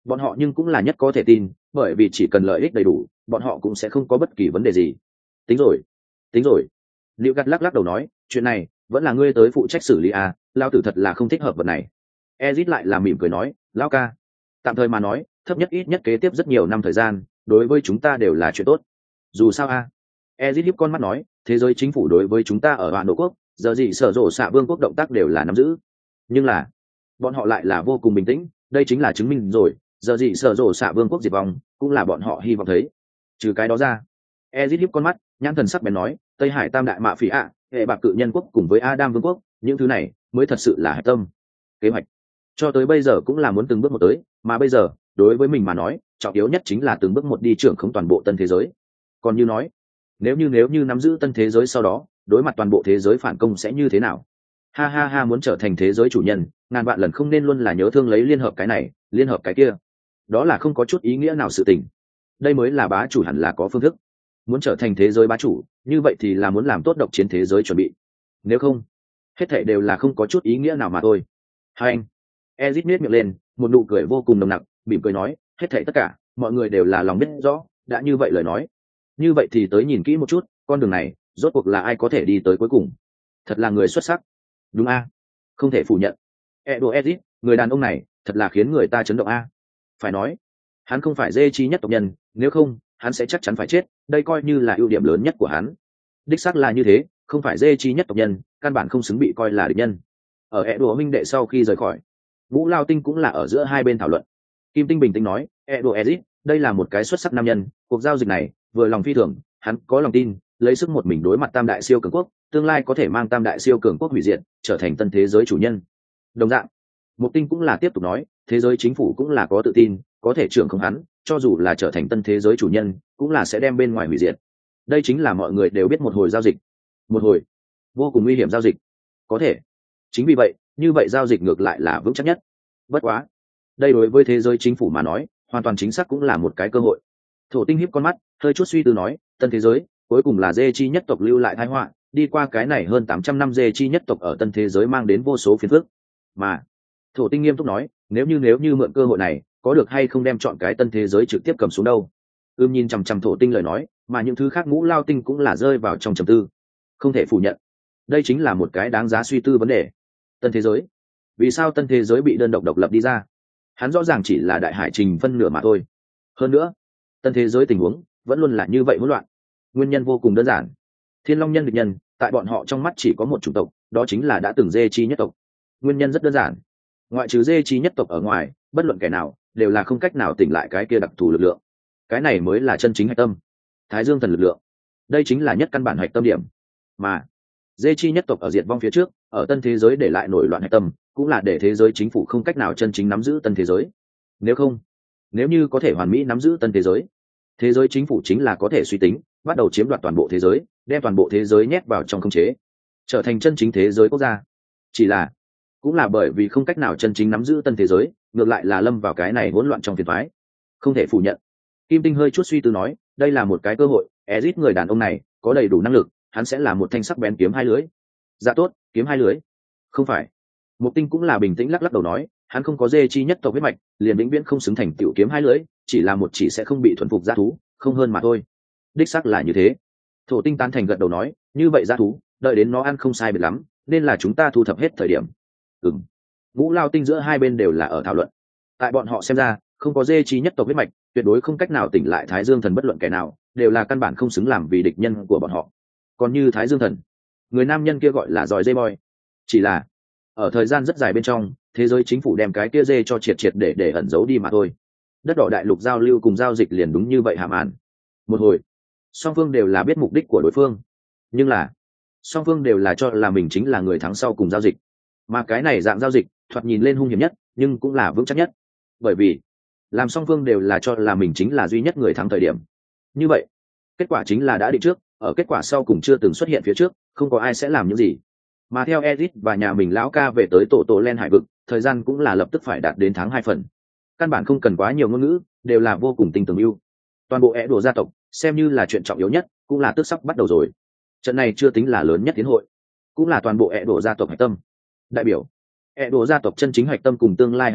bọn họ nhưng cũng là nhất có thể tin, bởi vì chỉ cần lợi ích đầy đủ bọn họ cũng sẽ không có bất kỳ vấn đề gì. Tính rồi tính rồi, Liễu Gắt lắc lắc đầu nói, chuyện này vẫn là ngươi tới phụ trách xử lý à, lao tử thật là không thích hợp vật này. Ezit lại là mỉm cười nói, lão ca, tạm thời mà nói thấp nhất ít nhất kế tiếp rất nhiều năm thời gian đối với chúng ta đều là chuyện tốt. Dù sao a à? Ezit hiếp con mắt nói, thế giới chính phủ đối với chúng ta ở Vạn Độ Quốc giờ gì sở rộ xạ vương quốc động tác đều là nắm giữ, nhưng là bọn họ lại là vô cùng bình tĩnh, đây chính là chứng minh rồi giờ gì sở rộ xạ vương quốc diệt vong cũng là bọn họ hy vọng thấy. Trừ cái đó ra, Ezit hiếp con mắt nhãn thần sắc bén nói, Tây Hải tam đại mạ phỉ ạ, hệ bạc cự nhân quốc cùng với Adam vương quốc, những thứ này mới thật sự là hạch tâm kế hoạch. Cho tới bây giờ cũng là muốn từng bước một tới, mà bây giờ đối với mình mà nói trọng yếu nhất chính là từng bước một đi trưởng không toàn bộ tân thế giới. Còn như nói, nếu như nếu như nắm giữ tân thế giới sau đó đối mặt toàn bộ thế giới phản công sẽ như thế nào? Ha ha ha, muốn trở thành thế giới chủ nhân ngàn vạn lần không nên luôn là nhớ thương lấy liên hợp cái này liên hợp cái kia, đó là không có chút ý nghĩa nào sự tình. Đây mới là bá chủ hẳn là có phương thức. Muốn trở thành thế giới bá chủ như vậy thì là muốn làm tốt độc chiến thế giới chuẩn bị, nếu không hết thảy đều là không có chút ý nghĩa nào mà thôi. Hai anh Ezit nhếch miệng lên một nụ cười vô cùng nồng nặc, mỉm cười nói, hết thảy tất cả mọi người đều là lòng biết rõ, đã như vậy lời nói như vậy thì tới nhìn kỹ một chút con đường này rốt cuộc là ai có thể đi tới cuối cùng. Thật là người xuất sắc, đúng a? Không thể phủ nhận. Edo Ezit, người đàn ông này thật là khiến người ta chấn động a. Phải nói hắn không phải dê chi nhất tộc nhân, nếu không hắn sẽ chắc chắn phải chết, đây coi như là ưu điểm lớn nhất của hắn. Đích xác là như thế, không phải dê chi nhất tộc nhân căn bản không xứng bị coi là địch nhân. Ở Edo minh đệ sau khi rời khỏi, Vũ Lao Tinh cũng là ở giữa hai bên thảo luận. Kim Tinh bình tĩnh nói, Edo Ezit, đây là một cái xuất sắc nam nhân, cuộc giao dịch này vừa lòng phi thường, hắn có lòng tin lấy sức một mình đối mặt tam đại siêu cường quốc, tương lai có thể mang tam đại siêu cường quốc hủy diệt, trở thành tân thế giới chủ nhân. Đồng dạng, Mục Tinh cũng là tiếp tục nói, thế giới chính phủ cũng là có tự tin có thể trưởng không hắn, cho dù là trở thành tân thế giới chủ nhân cũng là sẽ đem bên ngoài hủy diệt. Đây chính là mọi người đều biết một hồi giao dịch, một hồi vô cùng nguy hiểm giao dịch. Có thể chính vì vậy, như vậy giao dịch ngược lại là vững chắc nhất. Bất quá, đây đối với thế giới chính phủ mà nói hoàn toàn chính xác cũng là một cái cơ hội. Thổ Tinh hiếp con mắt hơi chút suy tư nói, tân thế giới cuối cùng là dê chi nhất tộc lưu lại tai họa, đi qua cái này hơn tám trăm năm dê chi nhất tộc ở tân thế giới mang đến vô số phiền phức. Mà Thổ Tinh nghiêm túc nói, nếu như nếu như mượn cơ hội này có được hay không đem chọn cái tân thế giới trực tiếp cầm xuống đâu. Ưm nhìn chằm chằm Thổ Tinh lời nói, mà những thứ khác Ngũ Lao Tinh cũng là rơi vào trong trầm tư. Không thể phủ nhận, đây chính là một cái đáng giá suy tư vấn đề. Tân thế giới, vì sao tân thế giới bị đơn độc độc lập đi ra? Hắn rõ ràng chỉ là đại hải trình phân nửa mà thôi. Hơn nữa, tân thế giới tình huống vẫn luôn là như vậy hỗn loạn. Nguyên nhân vô cùng đơn giản, Thiên Long nhân địch nhân tại bọn họ trong mắt chỉ có một chủng tộc, đó chính là đã từng dê chi nhất tộc. Nguyên nhân rất đơn giản, ngoại trừ dê chi nhất tộc ở ngoài, bất luận kẻ nào đều là không cách nào tỉnh lại cái kia đặc thù lực lượng. Cái này mới là chân chính hạch tâm, Thái Dương thần lực lượng. Đây chính là nhất căn bản hạch tâm điểm. Mà dê chi nhất tộc ở diệt vong phía trước, ở tân thế giới để lại nổi loạn hạch tâm, cũng là để thế giới chính phủ không cách nào chân chính nắm giữ tân thế giới. Nếu không, nếu như có thể hoàn mỹ nắm giữ tân thế giới, thế giới chính phủ chính là có thể suy tính bắt đầu chiếm đoạt toàn bộ thế giới, đem toàn bộ thế giới nhét vào trong khống chế, trở thành chân chính thế giới quốc gia. Chỉ là cũng là bởi vì không cách nào chân chính nắm giữ tân thế giới, ngược lại là lâm vào cái này hỗn loạn trong phiền toái. Không thể phủ nhận. Kim Tinh hơi chút suy tư nói, đây là một cái cơ hội, Ezit người đàn ông này có đầy đủ năng lực, hắn sẽ là một thanh sắc bén kiếm hai lưỡi. Dạ tốt, kiếm hai lưỡi. Không phải. Mục Tinh cũng là bình tĩnh lắc lắc đầu nói, hắn không có dê chi nhất tộc huyết mạch, liền vĩnh viễn không xứng thành tiểu kiếm hai lưỡi, chỉ là một chỉ sẽ không bị thuần phục dã thú, không hơn mà thôi. Đích xác là như thế. Thổ Tinh tán thành gật đầu nói, như vậy dã thú, đợi đến nó ăn không sai biệt lắm, nên là chúng ta thu thập hết thời điểm. Ừm. Ngũ Lao Tinh giữa hai bên đều là ở thảo luận. Tại bọn họ xem ra, không có dê chi nhất tộc huyết mạch, tuyệt đối không cách nào tỉnh lại Thái Dương thần, bất luận kẻ nào, đều là căn bản không xứng làm vì địch nhân của bọn họ. Còn như Thái Dương thần, người nam nhân kia gọi là giỏi dê boy. Chỉ là ở thời gian rất dài bên trong, thế giới chính phủ đem cái kia dê cho triệt triệt để để ẩn giấu đi mà thôi. Đất đỏ đại lục giao lưu cùng giao dịch liền đúng như vậy hàm án. Một hồi, song phương đều là biết mục đích của đối phương, nhưng là song phương đều là cho là mình chính là người thắng sau cùng giao dịch. Mà cái này dạng giao dịch thoạt nhìn lên hung hiểm nhất, nhưng cũng là vững chắc nhất, bởi vì làm song phương đều là cho là mình chính là duy nhất người thắng thời điểm. Như vậy, kết quả chính là đã định trước, ở kết quả sau cùng chưa từng xuất hiện phía trước, không có ai sẽ làm những gì. Mà theo Ezit và nhà mình lão ca về tới tổ tổ len hải vực, thời gian cũng là lập tức phải đạt đến tháng hai phần. Căn bản không cần quá nhiều ngôn ngữ, đều là vô cùng tinh tường ưu. Toàn bộ é đồ gia tộc xem như là chuyện trọng yếu nhất, cũng là tức sắp bắt đầu rồi. Trận này chưa tính là lớn nhất tiến hội, cũng là toàn bộ é đồ gia tộc hạch tâm. Đại biểu é đồ gia tộc chân chính hạch tâm cùng tương lai hạch tâm,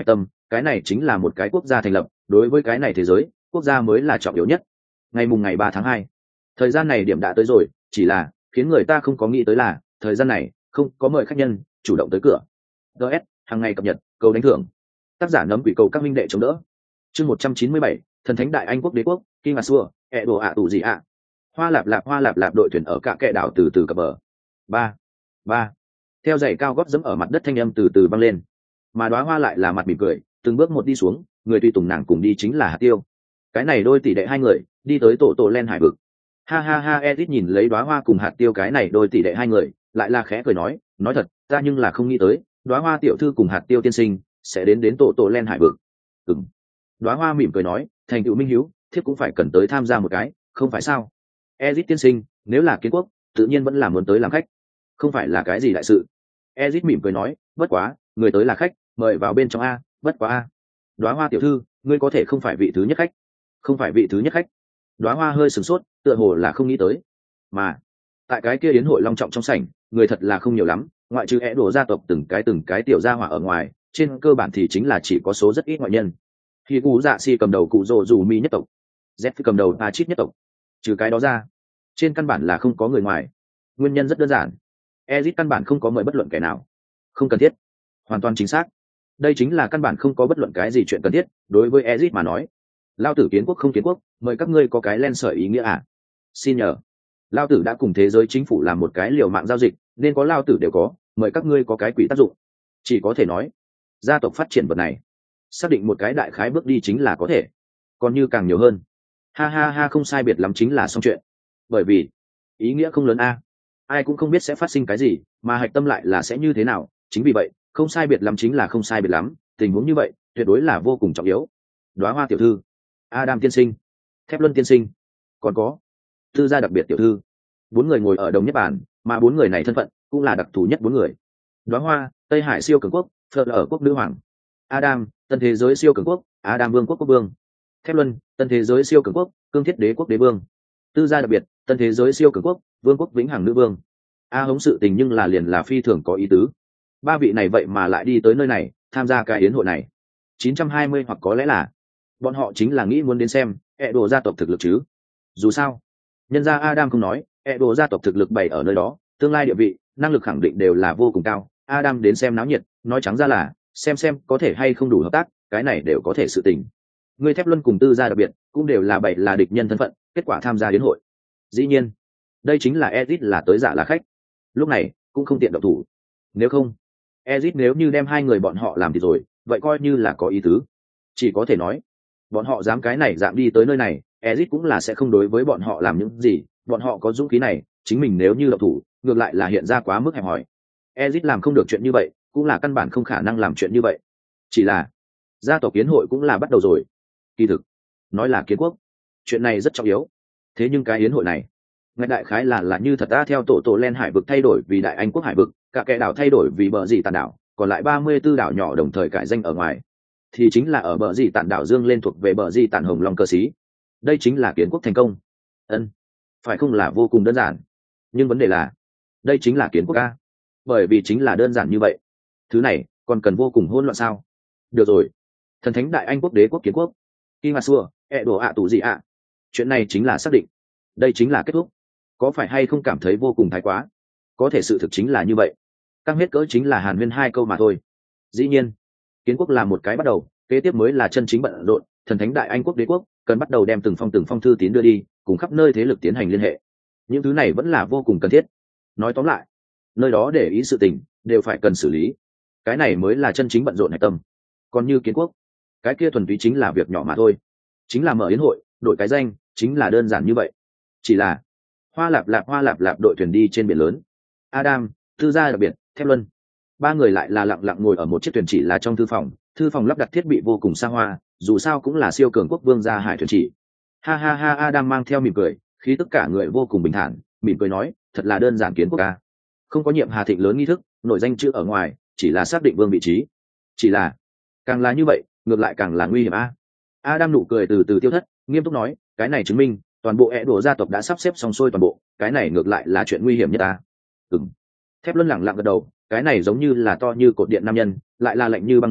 cái này chính là một cái quốc gia thành lập, đối với cái này thế giới quốc gia mới là trọng yếu nhất. Ngày mùng ngày ba tháng hai, thời gian này điểm đã tới rồi, chỉ là khiến người ta không có nghĩ tới là thời gian này không có mời khách nhân chủ động tới cửa. gs hàng ngày cập nhật cầu đánh thưởng, tác giả nấm quỷ cầu các minh đệ chống đỡ. Chương một trăm chín mươi bảy, thần thánh đại anh quốc đế quốc King Asua, ẹ đồ ạ tù gì ạ. Hoa lạp lạp hoa lạp lạp đội thuyền ở cả kệ đảo từ từ cập bờ. Ba, ba. Theo giày cao gót dẫm ở mặt đất thanh âm từ từ văng lên, mà đóa hoa lại là mặt mỉm cười, từng bước một đi xuống, người tùy tùng nàng cùng đi chính là Hạt Tiêu. Cái này đôi tỷ đệ hai người đi tới tổ tổ len hải vực. Ha ha ha, Edith nhìn lấy đóa hoa cùng Hạt Tiêu cái này đôi tỷ đệ hai người, lại là khẽ cười nói, nói thật, ta nhưng là không nghĩ tới, đóa hoa tiểu thư cùng Hạt Tiêu tiên sinh sẽ đến đến tổ tổ len hải vực. Ừm. Đóa hoa mỉm cười nói, thành tựu minh hiếu, thiếp cũng phải cần tới tham gia một cái, không phải sao? Edith tiên sinh, nếu là kiến quốc, tự nhiên vẫn là muốn tới làm khách, không phải là cái gì đại sự. Edith mỉm cười nói, bất quá, người tới là khách, mời vào bên trong a, bất quá a. Đóa hoa tiểu thư, ngươi có thể không phải vị thứ nhất khách. Không phải vị thứ nhất khách. Đóa hoa hơi sửng sốt, tựa hồ là không nghĩ tới. Mà, tại cái kia yến hội long trọng trong sảnh, người thật là không nhiều lắm, ngoại trừ é đồ gia tộc từng cái từng cái tiểu gia hỏa ở ngoài, trên cơ bản thì chính là chỉ có số rất ít ngoại nhân. Khi cụ dạ si cầm đầu cụ rồ dù mi nhất tộc, Z cầm đầu a chít nhất tộc. Trừ cái đó ra, trên căn bản là không có người ngoài. Nguyên nhân rất đơn giản, Ezit căn bản không có mời bất luận kẻ nào, không cần thiết. Hoàn toàn chính xác, đây chính là căn bản không có bất luận cái gì chuyện cần thiết. Đối với Ezit mà nói, lao tử kiến quốc không kiến quốc, mời các ngươi có cái len sợi ý nghĩa à? Xin nhờ, lao tử đã cùng thế giới chính phủ làm một cái liều mạng giao dịch, nên có lao tử đều có, mời các ngươi có cái quỷ tác dụng. Chỉ có thể nói, gia tộc phát triển vật này, xác định một cái đại khái bước đi chính là có thể, còn như càng nhiều hơn, ha ha ha, không sai biệt lắm chính là xong chuyện. Bởi vì ý nghĩa không lớn a, ai cũng không biết sẽ phát sinh cái gì, mà hạch tâm lại là sẽ như thế nào. Chính vì vậy, không sai biệt lắm chính là không sai biệt lắm, tình huống như vậy tuyệt đối là vô cùng trọng yếu. Đóa hoa tiểu thư, Adam tiên sinh, Thép Luân tiên sinh, còn có tư gia đặc biệt tiểu thư, bốn người ngồi ở đồng nhất bàn, mà bốn người này thân phận cũng là đặc thù nhất bốn người. Đóa hoa, Tây Hải siêu cường quốc, Phật ở quốc nữ hoàng. Adam, tân thế giới siêu cường quốc, Adam vương quốc quốc vương. Thép Luân, tân thế giới siêu cường quốc, Cương Thiết đế quốc đế vương. Tư gia đặc biệt, tân thế giới siêu cường quốc, vương quốc vĩnh hằng nữ vương. A hống sự tình nhưng là liền là phi thường có ý tứ. Ba vị này vậy mà lại đi tới nơi này tham gia cái yến hội này. chín trăm hai mươi hoặc có lẽ là bọn họ chính là nghĩ muốn đến xem ẹ đồ gia tộc thực lực chứ. Dù sao, nhân gia Adam không nói, ẹ đồ gia tộc thực lực bày ở nơi đó, tương lai địa vị, năng lực khẳng định đều là vô cùng cao. Adam đến xem náo nhiệt, nói trắng ra là xem xem có thể hay không đủ hợp tác, cái này đều có thể sự tình. Người Thép Luân cùng Tư gia đặc biệt cũng đều là bày là địch nhân thân phận, kết quả tham gia yến hội. Dĩ nhiên, đây chính là Ezit là tới giả là khách, lúc này cũng không tiện động thủ. Nếu không, Ezit nếu như đem hai người bọn họ làm thì rồi, vậy coi như là có ý tứ. Chỉ có thể nói, bọn họ dám cái này dạng đi tới nơi này, Ezit cũng là sẽ không đối với bọn họ làm những gì. Bọn họ có dũng khí này, chính mình nếu như động thủ, ngược lại là hiện ra quá mức hẹp hòi. Ezit làm không được chuyện như vậy, cũng là căn bản không khả năng làm chuyện như vậy. Chỉ là gia tộc kiến hội cũng là bắt đầu rồi. Kỳ thực, nói là kiến quốc, chuyện này rất trọng yếu. Thế nhưng cái yến hội này, ngay đại khái là là như thật ta theo tổ tổ len hải vực thay đổi vì đại anh quốc hải vực, cả kẻ đảo thay đổi vì bờ gì tàn đảo, còn lại ba mươi tư đảo nhỏ đồng thời cải danh ở ngoài, thì chính là ở bờ gì tàn đảo dương lên thuộc về bờ gì tàn hồng long cơ sĩ. Đây chính là kiến quốc thành công. Ân, phải không là vô cùng đơn giản, nhưng vấn đề là đây chính là kiến quốc a. Bởi vì chính là đơn giản như vậy, thứ này còn cần vô cùng hỗn loạn sao? Được rồi, thần thánh đại anh quốc đế quốc kiến quốc King Asua, ẹ đồ ạ tù gì ạ. Chuyện này chính là xác định, đây chính là kết thúc. Có phải hay không cảm thấy vô cùng thái quá? Có thể sự thực chính là như vậy. Căng hết cỡ chính là hàn huyên hai câu mà thôi. Dĩ nhiên, kiến quốc là một cái bắt đầu, kế tiếp mới là chân chính bận rộn. Thần thánh đại anh quốc đế quốc cần bắt đầu đem từng phong từng phong thư tín đưa đi, cùng khắp nơi thế lực tiến hành liên hệ. Những thứ này vẫn là vô cùng cần thiết. Nói tóm lại, nơi đó để ý sự tình đều phải cần xử lý. Cái này mới là chân chính bận rộn hạch tâm. Còn như kiến quốc, cái kia thuần túy chính là việc nhỏ mà thôi, chính là mở yến hội, đổi cái danh, chính là đơn giản như vậy. Chỉ là hoa lạp lạp hoa lạp lạp đội thuyền đi trên biển lớn. Adam, Tư gia đặc biệt, Thép Luân, ba người lại là lặng lặng ngồi ở một chiếc thuyền chỉ là trong thư phòng. Thư phòng lắp đặt thiết bị vô cùng xa hoa, dù sao cũng là siêu cường quốc vương gia hải thuyền chỉ. Ha ha ha, Adam mang theo mỉm cười, khí tất cả người vô cùng bình thản, mỉm cười nói, thật là đơn giản kiến quốc ca. Không có nhiệm hà thịnh lớn nghi thức, nội danh chữ ở ngoài, chỉ là xác định vương vị trí. Chỉ là càng là như vậy, ngược lại càng là nguy hiểm a. Adam nụ cười từ từ tiêu thất, nghiêm túc nói, cái này chứng minh toàn bộ ẹ đồ gia tộc đã sắp xếp xong xuôi toàn bộ, cái này ngược lại là chuyện nguy hiểm nhất ta. Ừm. Thép Luân lẳng lặng gật đầu, cái này giống như là to như cột điện nam nhân, lại là lạnh như băng nói,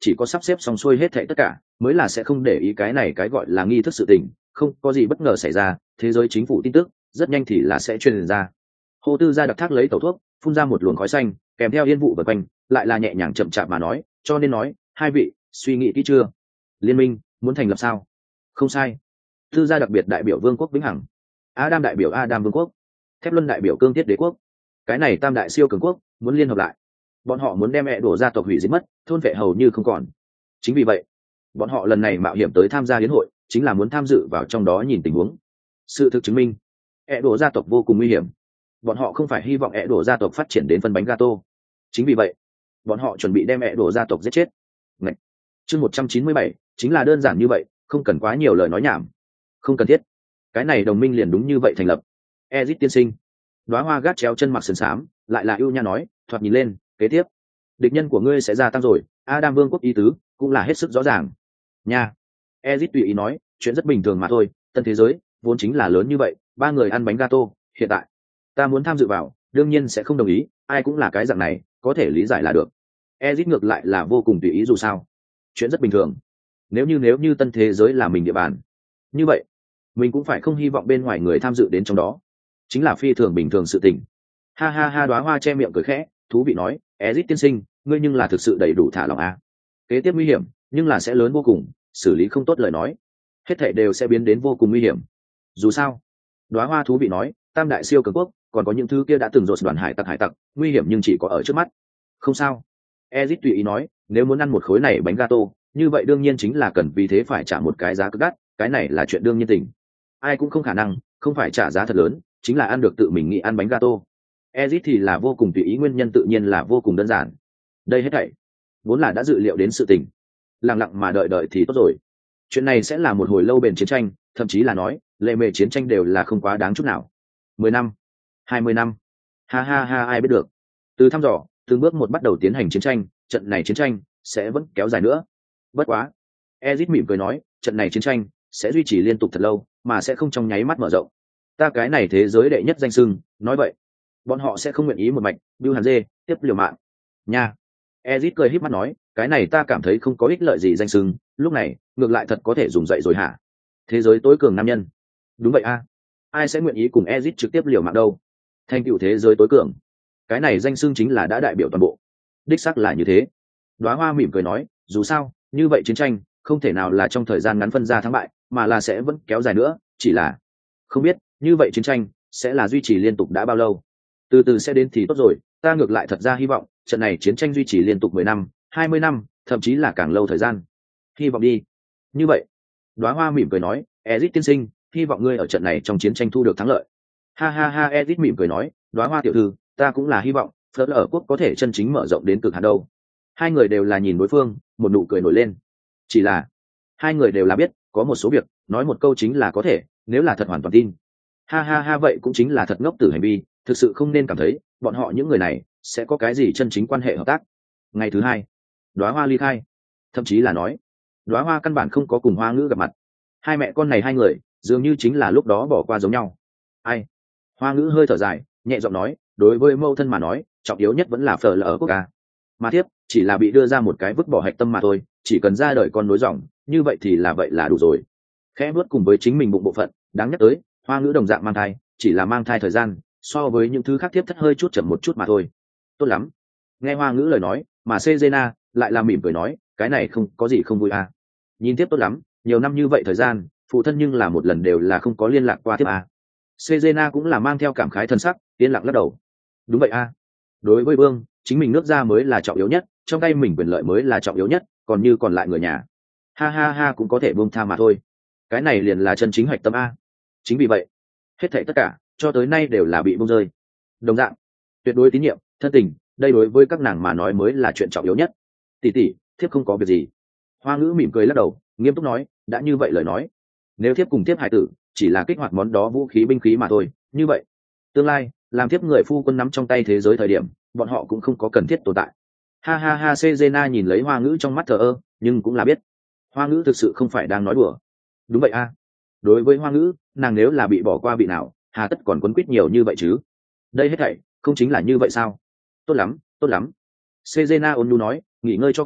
chỉ có sắp xếp xong xuôi hết thảy tất cả mới là sẽ không để ý cái này cái gọi là nghi thức sự tình, không có gì bất ngờ xảy ra thế giới chính phủ tin tức rất nhanh thì là sẽ truyền ra. Hồ Tư Gia đặc thác lấy tẩu thuốc phun ra một luồng khói xanh kèm theo yên vụ vần quanh, lại là nhẹ nhàng chậm chạp mà nói, cho nên nói hai vị suy nghĩ kỹ chưa? Liên minh muốn thành lập sao? Không sai. Tư Gia đặc biệt đại biểu vương quốc vĩnh hằng, Adam đại biểu Adam vương quốc, Thép Luân đại biểu cương thiết đế quốc, cái này tam đại siêu cường quốc muốn liên hợp lại, bọn họ muốn đem mẹ đổ gia tộc hủy diệt mất, thôn vệ hầu như không còn. Chính vì vậy bọn họ lần này mạo hiểm tới tham gia hiến hội chính là muốn tham dự vào trong đó nhìn tình huống. Sự thực chứng minh mẹ đổ gia tộc vô cùng nguy hiểm, bọn họ không phải hy vọng mẹ đổ gia tộc phát triển đến phân bánh gato. Chính vì vậy bọn họ chuẩn bị đem mẹ đổ gia tộc giết chết. Ngạch. Chương một trăm chín mươi bảy chính là đơn giản như vậy, không cần quá nhiều lời nói nhảm. Không cần thiết. Cái này đồng minh liền đúng như vậy thành lập. Ezic tiên sinh. Đóa hoa gác chéo chân mặc sườn xám, lại là ưu nha nói, thoạt nhìn lên, kế tiếp, địch nhân của ngươi sẽ gia tăng rồi, Adam vương quốc ý tứ cũng là hết sức rõ ràng. Nha. Ezic tùy ý nói, chuyện rất bình thường mà thôi, tân thế giới vốn chính là lớn như vậy, ba người ăn bánh gato, hiện tại ta muốn tham dự vào, đương nhiên sẽ không đồng ý, ai cũng là cái dạng này, có thể lý giải là được. Ezic ngược lại là vô cùng tùy ý dù sao. Chuyện rất bình thường. Nếu như nếu như tân thế giới là mình địa bàn, như vậy mình cũng phải không hy vọng bên ngoài người tham dự đến trong đó, chính là phi thường bình thường sự tình. Ha ha ha, Đóa hoa che miệng cười khẽ, thú vị nói, Ezic tiên sinh, ngươi nhưng là thực sự đầy đủ thả lòng à. Kế tiếp nguy hiểm, nhưng là sẽ lớn vô cùng, xử lý không tốt lời nói, hết thảy đều sẽ biến đến vô cùng nguy hiểm. Dù sao, Đóa hoa thú vị nói, tam đại siêu cường quốc, còn có những thứ kia đã từng rột đoàn hải tặc hải tặc, nguy hiểm nhưng chỉ có ở trước mắt. Không sao. Ezic tùy ý nói, nếu muốn ăn một khối này bánh gato, như vậy đương nhiên chính là cần vì thế phải trả một cái giá cực đắt, cái này là chuyện đương nhiên tình. Ai cũng không khả năng, không phải trả giá thật lớn, chính là ăn được tự mình nghĩ ăn bánh gato. Ezic thì là vô cùng tùy ý, nguyên nhân tự nhiên là vô cùng đơn giản. Đây hết thảy vốn là đã dự liệu đến sự tình, lặng lặng mà đợi đợi thì tốt rồi. Chuyện này sẽ là một hồi lâu bền chiến tranh, thậm chí là nói lệ mề chiến tranh đều là không quá đáng chút nào. Mười năm, hai mươi năm, ha ha ha, ai biết được. Từ thăm dò từng bước một bắt đầu tiến hành chiến tranh, trận này chiến tranh sẽ vẫn kéo dài nữa. Bất quá, Ezic mỉm cười nói, trận này chiến tranh sẽ duy trì liên tục thật lâu, mà sẽ không trong nháy mắt mở rộng. Ta cái này thế giới đệ nhất danh sưng, nói vậy bọn họ sẽ không nguyện ý một mạch Bưu Hàn Dê tiếp liều mạng nha. Ezic cười híp mắt nói, cái này ta cảm thấy không có ích lợi gì danh sưng, lúc này ngược lại thật có thể dùng dậy rồi hả? Thế giới tối cường nam nhân. Đúng vậy a, ai sẽ nguyện ý cùng Ezic trực tiếp liều mạng đâu? Thành tựu thế giới tối cường, cái này danh xưng chính là đã đại biểu toàn bộ. Đích xác là như thế. Đóa hoa mỉm cười nói, dù sao như vậy chiến tranh không thể nào là trong thời gian ngắn phân ra thắng bại, mà là sẽ vẫn kéo dài nữa, chỉ là không biết như vậy chiến tranh sẽ là duy trì liên tục đã bao lâu. Từ từ sẽ đến thì tốt rồi, ta ngược lại thật ra hy vọng trận này chiến tranh duy trì liên tục mười năm, hai mươi năm, thậm chí là càng lâu thời gian. Hy vọng đi. Như vậy, Đóa hoa mỉm cười nói, Ezic tiên sinh, hy vọng ngươi ở trận này trong chiến tranh thu được thắng lợi. Ha ha ha, Ezic mỉm cười nói, Đóa hoa tiểu thư, ta cũng là hy vọng Phớt ở quốc có thể chân chính mở rộng đến cực hạn đâu. Hai người đều là nhìn đối phương, một nụ cười nổi lên. Chỉ là hai người đều là biết có một số việc nói một câu chính là có thể, nếu là thật hoàn toàn tin. Ha ha ha, vậy cũng chính là thật ngốc tử hành vi, thực sự không nên cảm thấy bọn họ những người này sẽ có cái gì chân chính quan hệ hợp tác. Ngày thứ hai, Đóa hoa ly khai, thậm chí là nói Đóa hoa căn bản không có cùng Hoa Ngữ gặp mặt. Hai mẹ con này hai người dường như chính là lúc đó bỏ qua giống nhau. Ai? Hoa Ngữ hơi thở dài, nhẹ giọng nói, đối với mâu thân mà nói, trọng yếu nhất vẫn là phở lở quốc ca. Mà tiếp chỉ là bị đưa ra một cái vứt bỏ hạch tâm mà thôi, chỉ cần ra đời con nối dòng, như vậy thì là vậy là đủ rồi. Khẽ bước cùng với chính mình bụng bộ phận, đáng nhắc tới, Hoa Ngữ đồng dạng mang thai, chỉ là mang thai thời gian so với những thứ khác tiếp thất hơi chút chậm một chút mà thôi. Tốt lắm. Nghe Hoa Ngữ lời nói, mà Cezena lại là mỉm cười nói, cái này không có gì không vui à. Nhìn tiếp tốt lắm, nhiều năm như vậy thời gian, phụ thân nhưng là một lần đều là không có liên lạc qua tiếp à. Cezena cũng là mang theo cảm khái thân sắc, yên lặng lắc đầu. Đúng vậy à. Đối với Vương, chính mình nước ra mới là trọng yếu nhất, trong tay mình quyền lợi mới là trọng yếu nhất, còn như còn lại người nhà, ha ha ha, cũng có thể buông tha mà thôi. Cái này liền là chân chính hoạch tâm a. Chính vì vậy, hết thảy tất cả cho tới nay đều là bị buông rơi. Đồng dạng, tuyệt đối tín nhiệm, thân tình, đây đối với các nàng mà nói mới là chuyện trọng yếu nhất. Tỷ tỷ, thiếp không có việc gì. Hoa Ngữ mỉm cười lắc đầu, nghiêm túc nói, đã như vậy lời nói, nếu thiếp cùng thiếp hải tử chỉ là kích hoạt món đó vũ khí binh khí mà thôi, như vậy tương lai làm thiếp người phu quân nắm trong tay thế giới thời điểm, bọn họ cũng không có cần thiết tồn tại. Ha ha ha, Cezena nhìn lấy Hoa Ngữ trong mắt thờ ơ, nhưng cũng là biết Hoa Ngữ thực sự không phải đang nói đùa. Đúng vậy a. Đối với Hoa Ngữ, nàng nếu là bị bỏ qua bị nào, hà tất còn quấn quýt nhiều như vậy chứ? Đây hết thảy không chính là như vậy sao? Tốt lắm, tốt lắm. Cezena ôn nhu nói, nghỉ ngơi cho khỏe,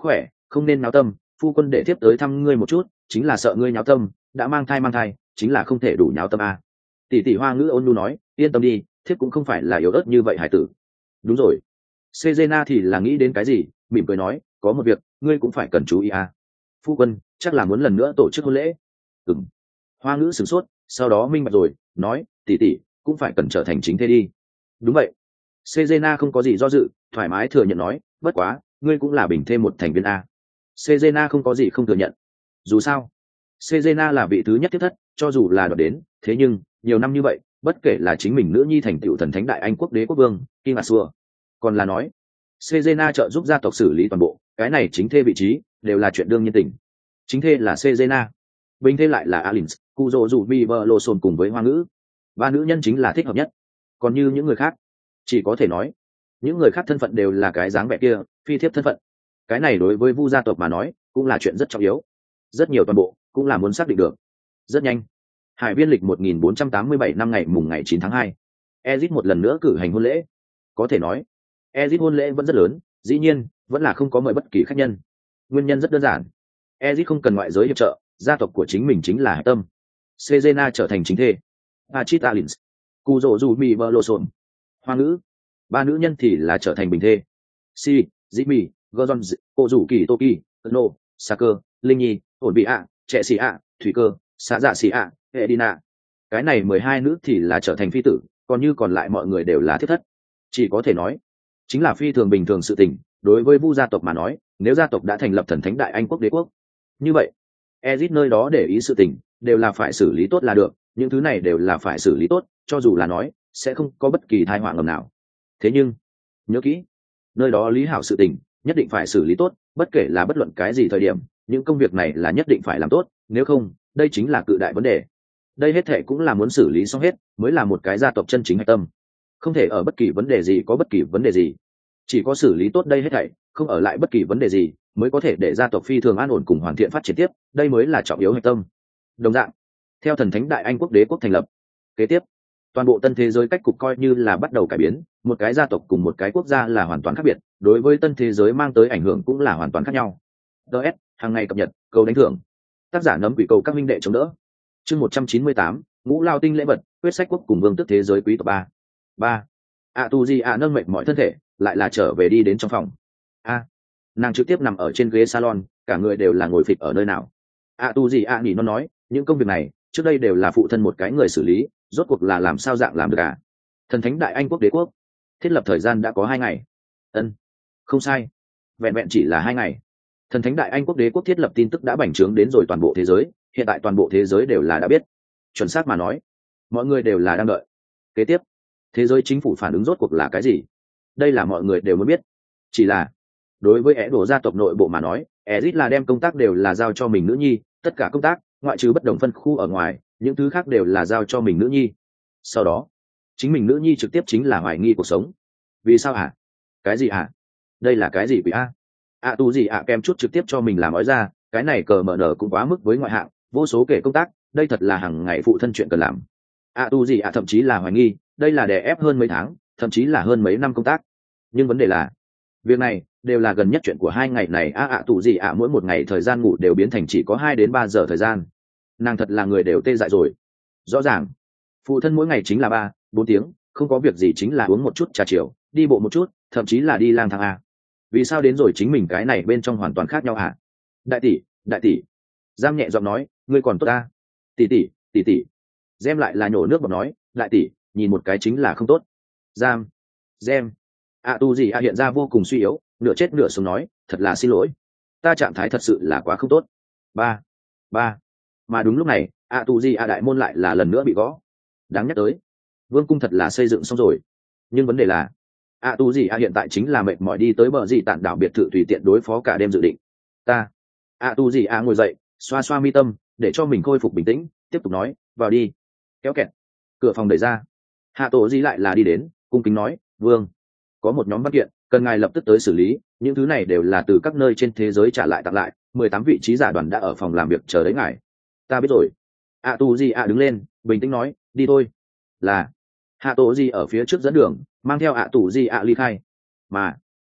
không nên náo tâm, phu quân để tiếp tới thăm ngươi một chút chính là sợ ngươi nháo tâm, đã mang thai mang thai chính là không thể đủ nháo tâm à. Tỷ tỷ Hoa Ngữ ôn nhu nói, yên tâm đi, thiếp cũng không phải là yếu ớt như vậy hải tử. Đúng rồi. Sejena thì là nghĩ đến cái gì, mỉm cười nói, có một việc ngươi cũng phải cần chú ý à. Phu quân chắc là muốn lần nữa tổ chức hôn lễ. Ừm. Hoa Ngữ sửng sốt, sau đó minh bạch rồi, nói, tỷ tỷ cũng phải cần trở thành chính thê đi. Đúng vậy. Sejena không có gì do dự, thoải mái thừa nhận nói, bất quá ngươi cũng là bình thêm một thành viên a. Sejena không có gì không thừa nhận. Dù sao Sejena là vị thứ nhất thiết thất, cho dù là đoạt đến, thế nhưng nhiều năm như vậy, bất kể là chính mình nữ nhi thành tựu thần thánh đại anh quốc đế quốc vương King Asua, còn là nói Sejena trợ giúp gia tộc xử lý toàn bộ cái này chính thê vị trí đều là chuyện đương nhiên tình. Chính thê là Sejena, bình thê lại là Alins, Kuzo dù Viverloson cùng với Hoa Ngữ. Ba nữ nhân chính là thích hợp nhất. Còn như những người khác, chỉ có thể nói những người khác thân phận đều là cái dáng vẻ kia, phi thiếp thân phận. Cái này đối với Vu gia tộc mà nói cũng là chuyện rất trọng yếu, rất nhiều toàn bộ cũng là muốn xác định được. Rất nhanh, Hải Viên lịch một nghìn bốn trăm tám mươi bảy năm ngày mùng ngày chín tháng hai, Ezic một lần nữa cử hành hôn lễ. Có thể nói Ezic hôn lễ vẫn rất lớn, dĩ nhiên vẫn là không có mời bất kỳ khách nhân. Nguyên nhân rất đơn giản, Ezic không cần ngoại giới hiệp trợ, gia tộc của chính mình chính là hạch tâm. Sejena trở thành chính thê, Achit Alins, Kuzo dù Viverloson, Hoa Ngữ, ba nữ nhân thì là trở thành bình thê. Si, Jimmy, Gordon, cô rủ kỳ Toki, No, Saker, Linh Nhi, ổn bị ạ, trẻ xì ạ, thủy cơ, xã dạ xì ạ, Edina. Cái này mười hai nữ thì là trở thành phi tử, còn như còn lại mọi người đều là thiết thất. Chỉ có thể nói chính là phi thường bình thường sự tình. Đối với Vu gia tộc mà nói, nếu gia tộc đã thành lập thần thánh đại anh quốc đế quốc, như vậy Ezic nơi đó để ý sự tình đều là phải xử lý tốt là được. Những thứ này đều là phải xử lý tốt, cho dù là nói sẽ không có bất kỳ tai họa ngầm nào. Thế nhưng nhớ kỹ, nơi đó lý hảo sự tình nhất định phải xử lý tốt, bất kể là bất luận cái gì thời điểm, những công việc này là nhất định phải làm tốt, nếu không đây chính là cự đại vấn đề. Đây hết thệ cũng là muốn xử lý xong hết mới là một cái gia tộc chân chính hạch tâm. Không thể ở bất kỳ vấn đề gì có bất kỳ vấn đề gì, chỉ có xử lý tốt đây hết thảy, không ở lại bất kỳ vấn đề gì, mới có thể để gia tộc phi thường an ổn cùng hoàn thiện phát triển tiếp, đây mới là trọng yếu hạch tâm. Đồng dạng, theo thần thánh đại anh quốc đế quốc thành lập, kế tiếp toàn bộ tân thế giới cách cục coi như là bắt đầu cải biến, một cái gia tộc cùng một cái quốc gia là hoàn toàn khác biệt, đối với tân thế giới mang tới ảnh hưởng cũng là hoàn toàn khác nhau. ds hàng ngày cập nhật, cầu đánh thưởng, tác giả nấm quỷ cầu các minh đệ chống đỡ. Chương một trăm chín mươi tám, ngũ lao tinh lễ vật, quyết sách quốc cùng vương tước thế giới quý tộc ba. ba. ạ tu di ạ nâng mệt mọi thân thể, lại là trở về đi đến trong phòng. A. Nàng trực tiếp nằm ở trên ghế salon, cả người đều là ngồi phịch ở nơi nào. ạ tu di ạ nhỉ nó nói, những công việc này trước đây đều là phụ thân một cái người xử lý, rốt cuộc là làm sao dạng làm được à? Thần thánh đại anh quốc đế quốc thiết lập thời gian đã có hai ngày. Ân, không sai, vẹn vẹn chỉ là hai ngày. Thần thánh đại anh quốc đế quốc thiết lập tin tức đã bành trướng đến rồi toàn bộ thế giới, hiện tại toàn bộ thế giới đều là đã biết. Chuẩn xác mà nói, mọi người đều là đang đợi. Kế tiếp, thế giới chính phủ phản ứng rốt cuộc là cái gì? Đây là mọi người đều muốn biết. Chỉ là đối với é đồ gia tộc nội bộ mà nói, Ezic là đem công tác đều là giao cho mình nữ nhi, tất cả công tác ngoại trừ bất đồng phân khu ở ngoài, những thứ khác đều là giao cho mình nữ nhi. Sau đó chính mình nữ nhi trực tiếp chính là hoài nghi cuộc sống. Vì sao hả? Cái gì hả? Đây là cái gì quỷ a? ạ tu gì ạ kem chút trực tiếp cho mình làm ói ra, cái này cờ mở nở cũng quá mức với ngoại hạng, vô số kể công tác, đây thật là hàng ngày phụ thân chuyện cần làm. ạ tu gì ạ thậm chí là hoài nghi đây là đè ép hơn mấy tháng, thậm chí là hơn mấy năm công tác. Nhưng vấn đề là việc này đều là gần nhất chuyện của hai ngày này. ạ tu gì ạ mỗi một ngày thời gian ngủ đều biến thành chỉ có hai đến ba giờ thời gian. Nàng thật là người đều tê dại rồi. Rõ ràng phụ thân mỗi ngày chính là ba bốn tiếng, không có việc gì chính là uống một chút trà chiều, đi bộ một chút, thậm chí là đi lang thang a. Vì sao đến rồi chính mình cái này bên trong hoàn toàn khác nhau hả? Đại tỷ, đại tỷ. Giang nhẹ giọng nói, ngươi còn tốt ta. Tỷ tỷ, tỷ tỷ. Gem lại là nhổ nước bọt nói, đại tỷ, nhìn một cái chính là không tốt. Giang, Gem. ạ tu gì ạ hiện ra vô cùng suy yếu, nửa chết nửa sống nói, thật là xin lỗi, ta trạng thái thật sự là quá không tốt. Ba, ba. Mà đúng lúc này, ạ tu gì ạ đại môn lại là lần nữa bị gõ. Đáng nhắc tới, vương cung thật là xây dựng xong rồi, nhưng vấn đề là ạ tu gì ạ hiện tại chính là mệt mỏi đi tới bờ gì tản đảo biệt thự tùy tiện đối phó cả đêm dự định. Ta ạ tu gì ạ ngồi dậy, xoa xoa mi tâm để cho mình khôi phục bình tĩnh, tiếp tục nói, vào đi. Kéo kẹt, cửa phòng đẩy ra, hạ tổ gì lại là đi đến, cung kính nói, vương, có một nhóm văn kiện cần ngài lập tức tới xử lý, những thứ này đều là từ các nơi trên thế giới trả lại tặng lại, mười tám vị trí giả đoàn đã ở phòng làm việc chờ đấy ngài. Ta biết rồi. ạ tu gì ạ đứng lên bình tĩnh nói, đi thôi. Là hạ tổ gì ở phía trước dẫn đường, mang theo ạ tù gì ạ ly khai. Mà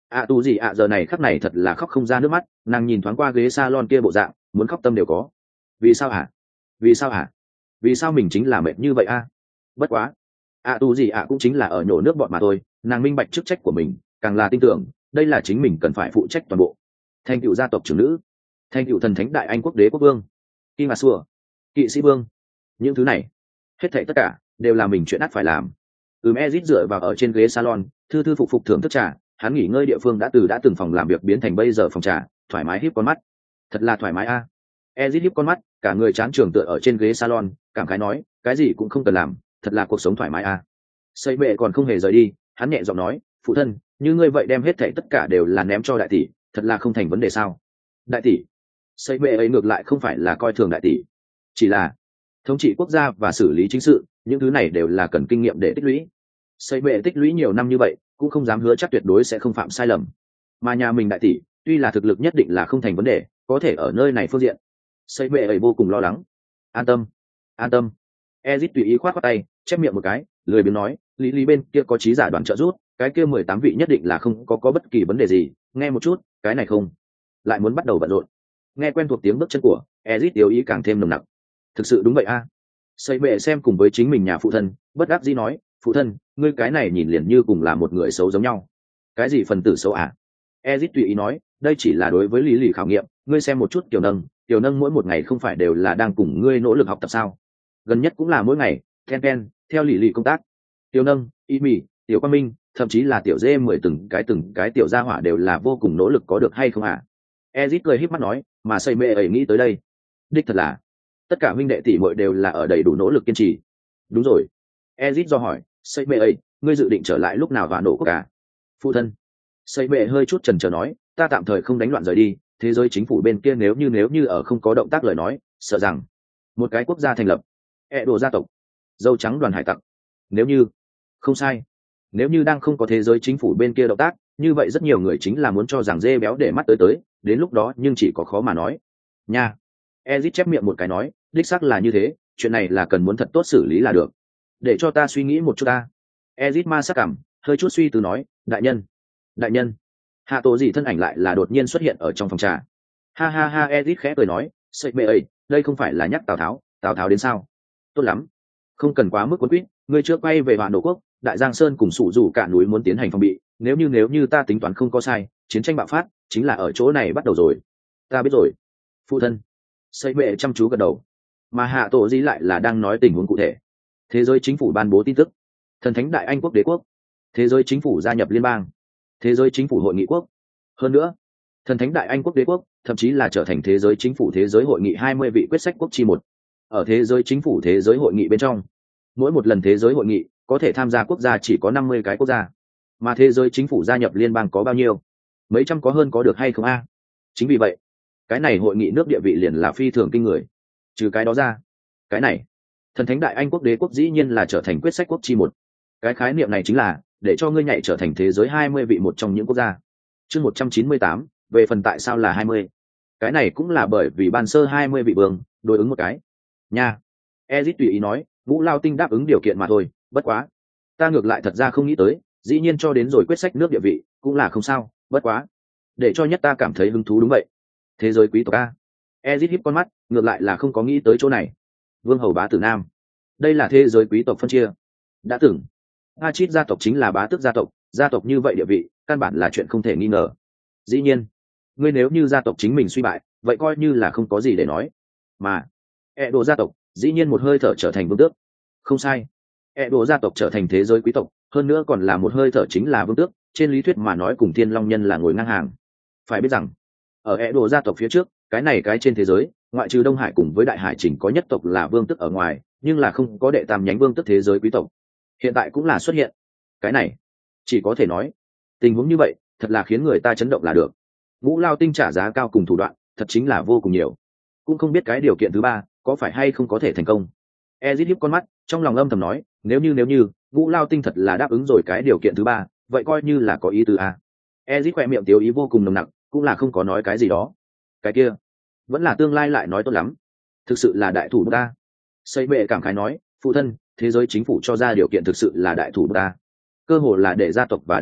ạ tù gì ạ giờ này khắc này thật là khóc không ra nước mắt, nàng nhìn thoáng qua ghế salon kia bộ dạng muốn khóc tâm đều có. Vì sao hả? Vì sao hả? Vì sao mình chính là mệt như vậy a? Bất quá ạ tù gì ạ cũng chính là ở nhổ nước bọn mà thôi, nàng minh bạch chức trách của mình, càng là tin tưởng đây là chính mình cần phải phụ trách toàn bộ. Thành cựu gia tộc trưởng nữ, thành cựu thần thánh đại anh quốc đế quốc vương, kim mà xua, kỵ sĩ vương, những thứ này hết thảy tất cả đều là mình chuyện ắt phải làm. Ừm, Ezit dựa vào ở trên ghế salon, thư thư phục phục thưởng thức trà, hắn nghỉ ngơi địa phương đã từ đã từng phòng làm việc biến thành bây giờ phòng trà, thoải mái híp con mắt. Thật là thoải mái a. À. Ezit híp con mắt, cả người chán trường tựa ở trên ghế salon, cảm khái nói, cái gì cũng không cần làm, thật là cuộc sống thoải mái a. À. Xây bệ còn không hề rời đi, hắn nhẹ giọng nói, phụ thân, như ngươi vậy đem hết thảy tất cả đều là ném cho đại tỷ, thật là không thành vấn đề sao? Đại tỷ? Xây bệ ấy ngược lại không phải là coi thường đại tỷ, chỉ là thống trị quốc gia và xử lý chính sự, những thứ này đều là cần kinh nghiệm để tích lũy. Xây bệ tích lũy nhiều năm như vậy, cũng không dám hứa chắc tuyệt đối sẽ không phạm sai lầm. Mà nhà mình đại tỷ, tuy là thực lực nhất định là không thành vấn đề, có thể ở nơi này phương diện, xây bệ ấy vô cùng lo lắng. An tâm, an tâm. Ezit tùy ý khoát khoát tay, chép miệng một cái, lười biếng nói, lý lý bên kia có trí giả đoàn trợ giúp, cái kia mười tám vị nhất định là không có có bất kỳ vấn đề gì. Nghe một chút, cái này không, lại muốn bắt đầu bận rộn. Nghe quen thuộc tiếng bước chân của Ezit, yếu ý càng thêm nồng nặc. Thực sự đúng vậy a. À. Xây bệ xem cùng với chính mình nhà phụ thân, bất đắc dĩ nói, phụ thân, ngươi cái này nhìn liền như cùng là một người xấu giống nhau. Cái gì phần tử xấu à? Ezit tùy ý nói, đây chỉ là đối với lý lì khảo nghiệm, ngươi xem một chút tiểu nâng, tiểu nâng mỗi một ngày không phải đều là đang cùng ngươi nỗ lực học tập sao? Gần nhất cũng là mỗi ngày, ken ken, theo lý lì công tác. Tiểu nâng, y mì, tiểu quang minh, thậm chí là tiểu dê mười từng cái từng cái tiểu gia hỏa đều là vô cùng nỗ lực, có được hay không à? Ezit cười híp mắt nói, mà xây mẹ ấy nghĩ tới đây, đích thật là tất cả huynh đệ tỷ muội đều là ở đầy đủ nỗ lực kiên trì. Đúng rồi. Ezit do hỏi, xây mẹ ấy, ngươi dự định trở lại lúc nào vào nổ quốc cả? Phụ thân. Xây mẹ hơi chút chần chờ nói, ta tạm thời không đánh loạn rời đi, thế giới chính phủ bên kia nếu như nếu như ở không có động tác lời nói, sợ rằng một cái quốc gia thành lập, e đồ gia tộc, dâu trắng đoàn hải tặc. Nếu như, không sai, nếu như đang không có thế giới chính phủ bên kia động tác, như vậy rất nhiều người chính là muốn cho rằng dê béo để mắt tới tới, đến lúc đó nhưng chỉ có khó mà nói. Nha. Ezit chép miệng một cái nói, đích xác là như thế, chuyện này là cần muốn thật tốt xử lý là được. Để cho ta suy nghĩ một chút ta. Ezit ma sắc cảm, hơi chút suy tư nói, đại nhân, đại nhân. Hạ tổ gì thân ảnh lại là đột nhiên xuất hiện ở trong phòng trà. Ha ha ha, Ezit khẽ cười nói, sậy mẹ ấy, đây không phải là nhắc Tào Tháo, Tào Tháo đến sao? Tốt lắm, không cần quá mức cuốn quýt, ngươi trước quay về Hoàn Đô quốc, Đại Giang Sơn cùng sủ rủ cả núi muốn tiến hành phòng bị, nếu như nếu như ta tính toán không có sai, chiến tranh bạo phát chính là ở chỗ này bắt đầu rồi. Ta biết rồi, phụ thân. Sậy mẹ chăm chú gật đầu, mà Hạ tổ gì lại là đang nói tình huống cụ thể. Thế giới chính phủ ban bố tin tức, thần thánh đại anh quốc đế quốc, thế giới chính phủ gia nhập liên bang, thế giới chính phủ hội nghị quốc. Hơn nữa, thần thánh đại anh quốc đế quốc thậm chí là trở thành thế giới chính phủ thế giới hội nghị hai mươi vị quyết sách quốc chi một. Ở thế giới chính phủ thế giới hội nghị bên trong, mỗi một lần thế giới hội nghị có thể tham gia quốc gia chỉ có năm mươi cái quốc gia, mà thế giới chính phủ gia nhập liên bang có bao nhiêu? Mấy trăm có hơn có được hay không a? Chính vì vậy, cái này hội nghị nước địa vị liền là phi thường kinh người. Trừ cái đó ra, cái này thần thánh đại anh quốc đế quốc dĩ nhiên là trở thành quyết sách quốc chi một. Cái khái niệm này chính là để cho ngươi nhảy trở thành thế giới hai mươi vị một trong những quốc gia. Chương một trăm chín mươi tám, về phần tại sao là hai mươi. Cái này cũng là bởi vì ban sơ hai mươi vị vương đối ứng một cái. Nha. Ezit tùy ý nói, Ngũ Lao Tinh đáp ứng điều kiện mà thôi, bất quá, ta ngược lại thật ra không nghĩ tới, dĩ nhiên cho đến rồi quyết sách nước địa vị, cũng là không sao, bất quá. Để cho nhất ta cảm thấy hứng thú đúng vậy. Thế giới quý tộc a. Ezit híp con mắt, ngược lại là không có nghĩ tới chỗ này. Vương hầu bá tử nam. Đây là thế giới quý tộc phân chia. Đã từng, Hachit gia tộc chính là bá tước gia tộc, gia tộc như vậy địa vị, căn bản là chuyện không thể nghi ngờ. Dĩ nhiên, ngươi nếu như gia tộc chính mình suy bại, vậy coi như là không có gì để nói. Mà, e đồ gia tộc, dĩ nhiên một hơi thở trở thành vương tước. Không sai. E đồ gia tộc trở thành thế giới quý tộc, hơn nữa còn là một hơi thở chính là vương tước, trên lý thuyết mà nói cùng Thiên Long Nhân là ngồi ngang hàng. Phải biết rằng, ở e đồ gia tộc phía trước, cái này cái trên thế giới, ngoại trừ Đông Hải cùng với Đại Hải chỉnh có nhất tộc là vương tước ở ngoài, nhưng là không có đệ tam nhánh vương tước thế giới quý tộc. Hiện tại cũng là xuất hiện. Cái này, chỉ có thể nói, tình huống như vậy, thật là khiến người ta chấn động là được. Ngũ Lao Tinh trả giá cao cùng thủ đoạn, thật chính là vô cùng nhiều. Cũng không biết cái điều kiện thứ ba, có phải hay không có thể thành công. Ezit híp con mắt, trong lòng âm thầm nói, nếu như nếu như, Ngũ Lao Tinh thật là đáp ứng rồi cái điều kiện thứ ba, vậy coi như là có ý tứ a. Ezit khỏe miệng tiêu ý vô cùng nồng nặc, cũng là không có nói cái gì đó. Cái kia, vẫn là tương lai lại nói tốt lắm. Thực sự là đại thủ ta. Xây bệ cảm khái nói, phụ thân, thế giới chính phủ cho ra điều kiện thực sự là đại thủ ta. Cơ hội là để gia tộc và đế quốc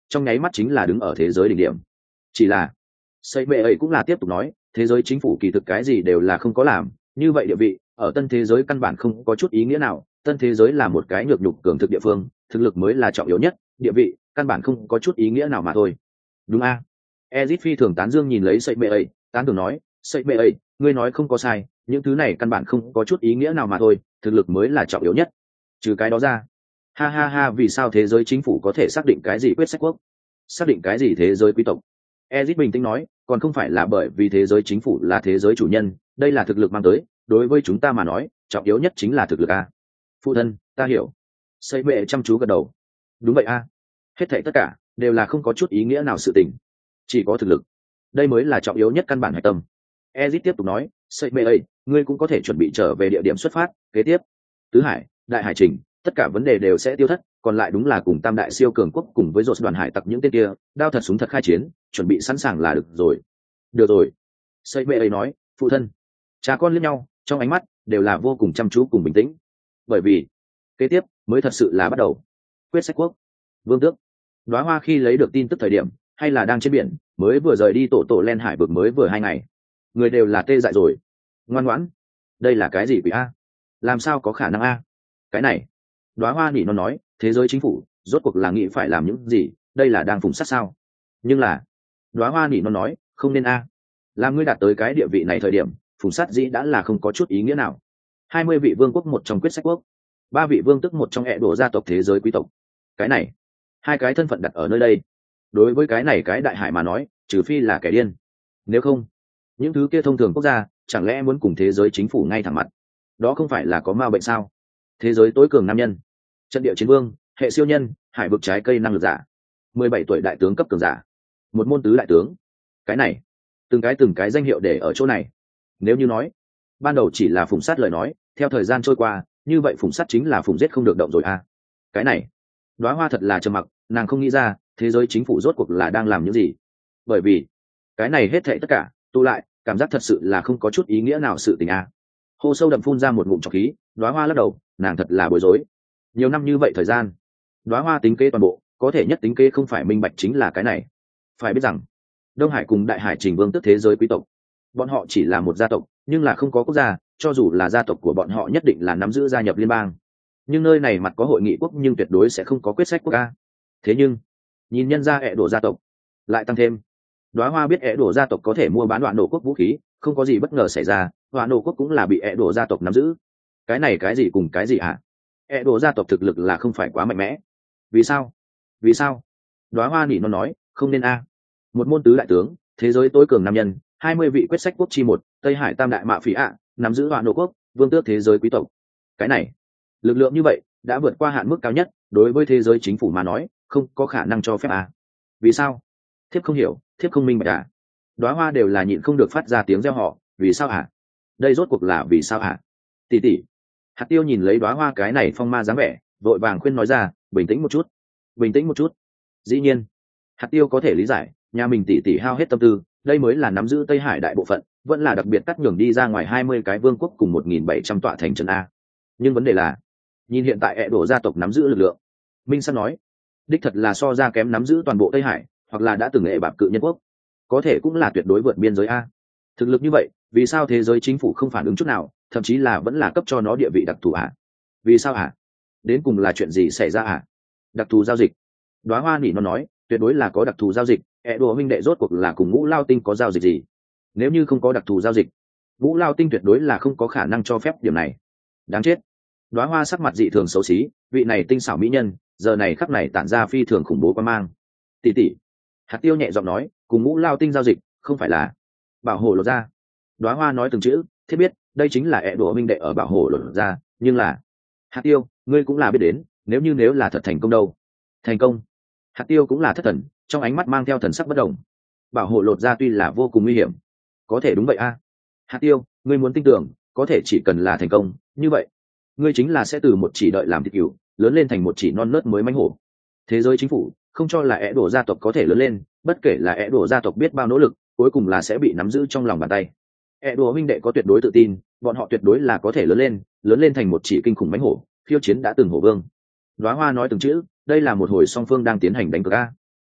trong nháy mắt chính là đứng ở thế giới đỉnh điểm. Chỉ là xây bệ ấy cũng là tiếp tục nói, thế giới chính phủ kỳ thực cái gì đều là không có làm, như vậy địa vị ở tân thế giới căn bản không có chút ý nghĩa nào. Tân thế giới là một cái nhược nhục cường thực địa phương, thực lực mới là trọng yếu nhất, địa vị căn bản không có chút ý nghĩa nào mà thôi. Đúng a? Ezit phi thường tán dương nhìn lấy xây bệ ấy, tán thường nói, xây bệ ấy, ngươi nói không có sai, những thứ này căn bản không có chút ý nghĩa nào mà thôi, thực lực mới là trọng yếu nhất. Trừ cái đó ra, ha ha ha, vì sao thế giới chính phủ có thể xác định cái gì quyết sách quốc, xác định cái gì thế giới quý tộc? Ezit bình tĩnh nói, còn không phải là bởi vì thế giới chính phủ là thế giới chủ nhân, đây là thực lực mang tới, đối với chúng ta mà nói, trọng yếu nhất chính là thực lực a. Phụ thân, ta hiểu. Xây bệ chăm chú gật đầu. Đúng vậy a, hết thảy tất cả đều là không có chút ý nghĩa nào sự tình, chỉ có thực lực, đây mới là trọng yếu nhất, căn bản hạch tâm. Ezit tiếp tục nói, xây bệ ấy, ngươi cũng có thể chuẩn bị trở về địa điểm xuất phát, kế tiếp tứ hải, đại hải trình, tất cả vấn đề đều sẽ tiêu thất, còn lại đúng là cùng tam đại siêu cường quốc cùng với dột đoàn hải tặc những tên kia, đao thật súng thật khai chiến, chuẩn bị sẵn sàng là được rồi. Được rồi, xây bệ ấy nói, phụ thân. Cha con liếc nhau, trong ánh mắt đều là vô cùng chăm chú cùng bình tĩnh, bởi vì kế tiếp mới thật sự là bắt đầu. Quyết sách quốc, vương tước. Đóa Hoa khi lấy được tin tức thời điểm hay là đang trên biển, mới vừa rời đi tổ tổ len hải vực mới vừa hai ngày, người đều là tê dại rồi. Ngoan ngoãn, đây là cái gì quỷ a? Làm sao có khả năng a? Cái này, Đóa Hoa nỉ non nói, thế giới chính phủ rốt cuộc là nghĩ phải làm những gì, đây là đang phụng sát sao? Nhưng là Đóa Hoa nỉ non nói, không nên a. Làm ngươi đạt tới cái địa vị này thời điểm, phụng sát dĩ đã là không có chút ý nghĩa nào. Hai mươi vị vương quốc một trong quyết sách quốc, ba vị vương tức một trong hệ đổ gia tộc thế giới quý tộc. Cái này, hai cái thân phận đặt ở nơi đây, đối với cái này cái đại hải mà nói, trừ phi là kẻ điên, nếu không những thứ kia thông thường quốc gia chẳng lẽ muốn cùng thế giới chính phủ ngay thẳng mặt, đó không phải là có ma bệnh sao? Thế giới tối cường nam nhân, trận địa chiến vương, hệ siêu nhân, hải vực trái cây năng lực giả, mười bảy tuổi đại tướng cấp cường giả, một môn tứ đại tướng. Cái này, từng cái từng cái danh hiệu để ở chỗ này. Nếu như nói ban đầu chỉ là phụng sát lời nói, theo thời gian trôi qua, như vậy phụng sát chính là phụng giết không được động rồi à. Cái này, Đóa Hoa thật là trầm mặc, nàng không nghĩ ra thế giới chính phủ rốt cuộc là đang làm những gì, bởi vì cái này hết thảy tất cả tụ lại, cảm giác thật sự là không có chút ý nghĩa nào sự tình à. Hô sâu đậm phun ra một ngụm trọc khí, Đóa Hoa lắc đầu, nàng thật là bối rối. Nhiều năm như vậy thời gian, Đóa Hoa tính kế toàn bộ, có thể nhất tính kế không phải minh bạch chính là cái này. Phải biết rằng Đông Hải cùng Đại Hải Trình Vương tức thế giới quý tộc, bọn họ chỉ là một gia tộc, nhưng là không có quốc gia, cho dù là gia tộc của bọn họ nhất định là nắm giữ gia nhập liên bang, nhưng nơi này mặt có hội nghị quốc nhưng tuyệt đối sẽ không có quyết sách quốc gia. Thế nhưng nhìn nhân ra ẹ đổ gia tộc lại tăng thêm. Đóa Hoa biết ẹ đổ gia tộc có thể mua bán đoạn nổ quốc vũ khí, không có gì bất ngờ xảy ra, đoạn nổ quốc cũng là bị ẹ đổ gia tộc nắm giữ. Cái này cái gì cùng cái gì hả? ẹ đổ gia tộc thực lực là không phải quá mạnh mẽ. Vì sao? Vì sao? Đóa Hoa nỉ non nói, không nên a. Một môn tứ đại tướng, thế giới tối cường nam nhân, hai mươi vị quyết sách quốc chi một, Tây Hải tam đại mạ phỉ ạ, nắm giữ đoạn nổ quốc, vương tước thế giới quý tộc. Cái này, lực lượng như vậy đã vượt qua hạn mức cao nhất, đối với thế giới chính phủ mà nói, không có khả năng cho phép à. Vì sao? Thiếp không hiểu, thiếp không minh bạch à. Đóa Hoa đều là nhịn không được phát ra tiếng reo họ, vì sao à? Đây rốt cuộc là vì sao à? Tỷ tỷ. Hạt Tiêu nhìn lấy Đóa Hoa cái này phong ma dáng vẻ, vội vàng khuyên nói ra, bình tĩnh một chút, bình tĩnh một chút. Dĩ nhiên, Hạt Tiêu có thể lý giải, nhà mình tỷ tỷ hao hết tâm tư, đây mới là nắm giữ Tây Hải đại bộ phận, vẫn là đặc biệt cắt nhường đi ra ngoài hai mươi cái vương quốc cùng một nghìn bảy trăm tọa thành trấn a. Nhưng vấn đề là, nhìn hiện tại ẹ đổ gia tộc nắm giữ lực lượng, Minh Sắt nói, đích thật là so ra kém nắm giữ toàn bộ Tây Hải, hoặc là đã từng ệ bạp cự nhân quốc, có thể cũng là tuyệt đối vượt biên giới a. Thực lực như vậy, vì sao thế giới chính phủ không phản ứng chút nào, thậm chí là vẫn là cấp cho nó địa vị đặc thù à? Vì sao à? Đến cùng là chuyện gì xảy ra à? Đặc thù giao dịch. Đóa Hoa nỉ nó nói, tuyệt đối là có đặc thù giao dịch, ẹ đổ huynh đệ rốt cuộc là cùng Ngũ Lao Tinh có giao dịch gì? Nếu như không có đặc thù giao dịch, Ngũ Lao Tinh tuyệt đối là không có khả năng cho phép điểm này. Đáng chết. Đóa Hoa sắc mặt dị thường xấu xí, vị này tinh xảo mỹ nhân, giờ này khắc này tản ra phi thường khủng bố quan mang. Tỷ tỷ. Hạt Tiêu nhẹ giọng nói, cùng Ngũ Lao Tinh giao dịch, không phải là bảo hộ lột ra. Đóa Hoa nói từng chữ, thiết biết, đây chính là ẹ đổ huynh đệ ở bảo hộ lột ra, nhưng là Hạt Tiêu, ngươi cũng là biết đến, nếu như nếu là thật thành công đâu? Thành công. Hạt Tiêu cũng là thất thần, trong ánh mắt mang theo thần sắc bất động. Bảo hộ lột ra tuy là vô cùng nguy hiểm, có thể đúng vậy a. À? Hạt Tiêu, ngươi muốn tin tưởng, có thể chỉ cần là thành công, như vậy ngươi chính là sẽ từ một chỉ đợi làm thịt cừu, lớn lên thành một chỉ non nớt mới manh hổ. Thế giới chính phủ không cho là ẻ đổ gia tộc có thể lớn lên, bất kể là ẻ đổ gia tộc biết bao nỗ lực, cuối cùng là sẽ bị nắm giữ trong lòng bàn tay. ẻ đổ huynh đệ có tuyệt đối tự tin, bọn họ tuyệt đối là có thể lớn lên, lớn lên thành một chỉ kinh khủng mãnh hổ, khiêu chiến đã từng hổ vương. Đóa Hoa nói từng chữ, đây là một hồi song phương đang tiến hành đánh cược a.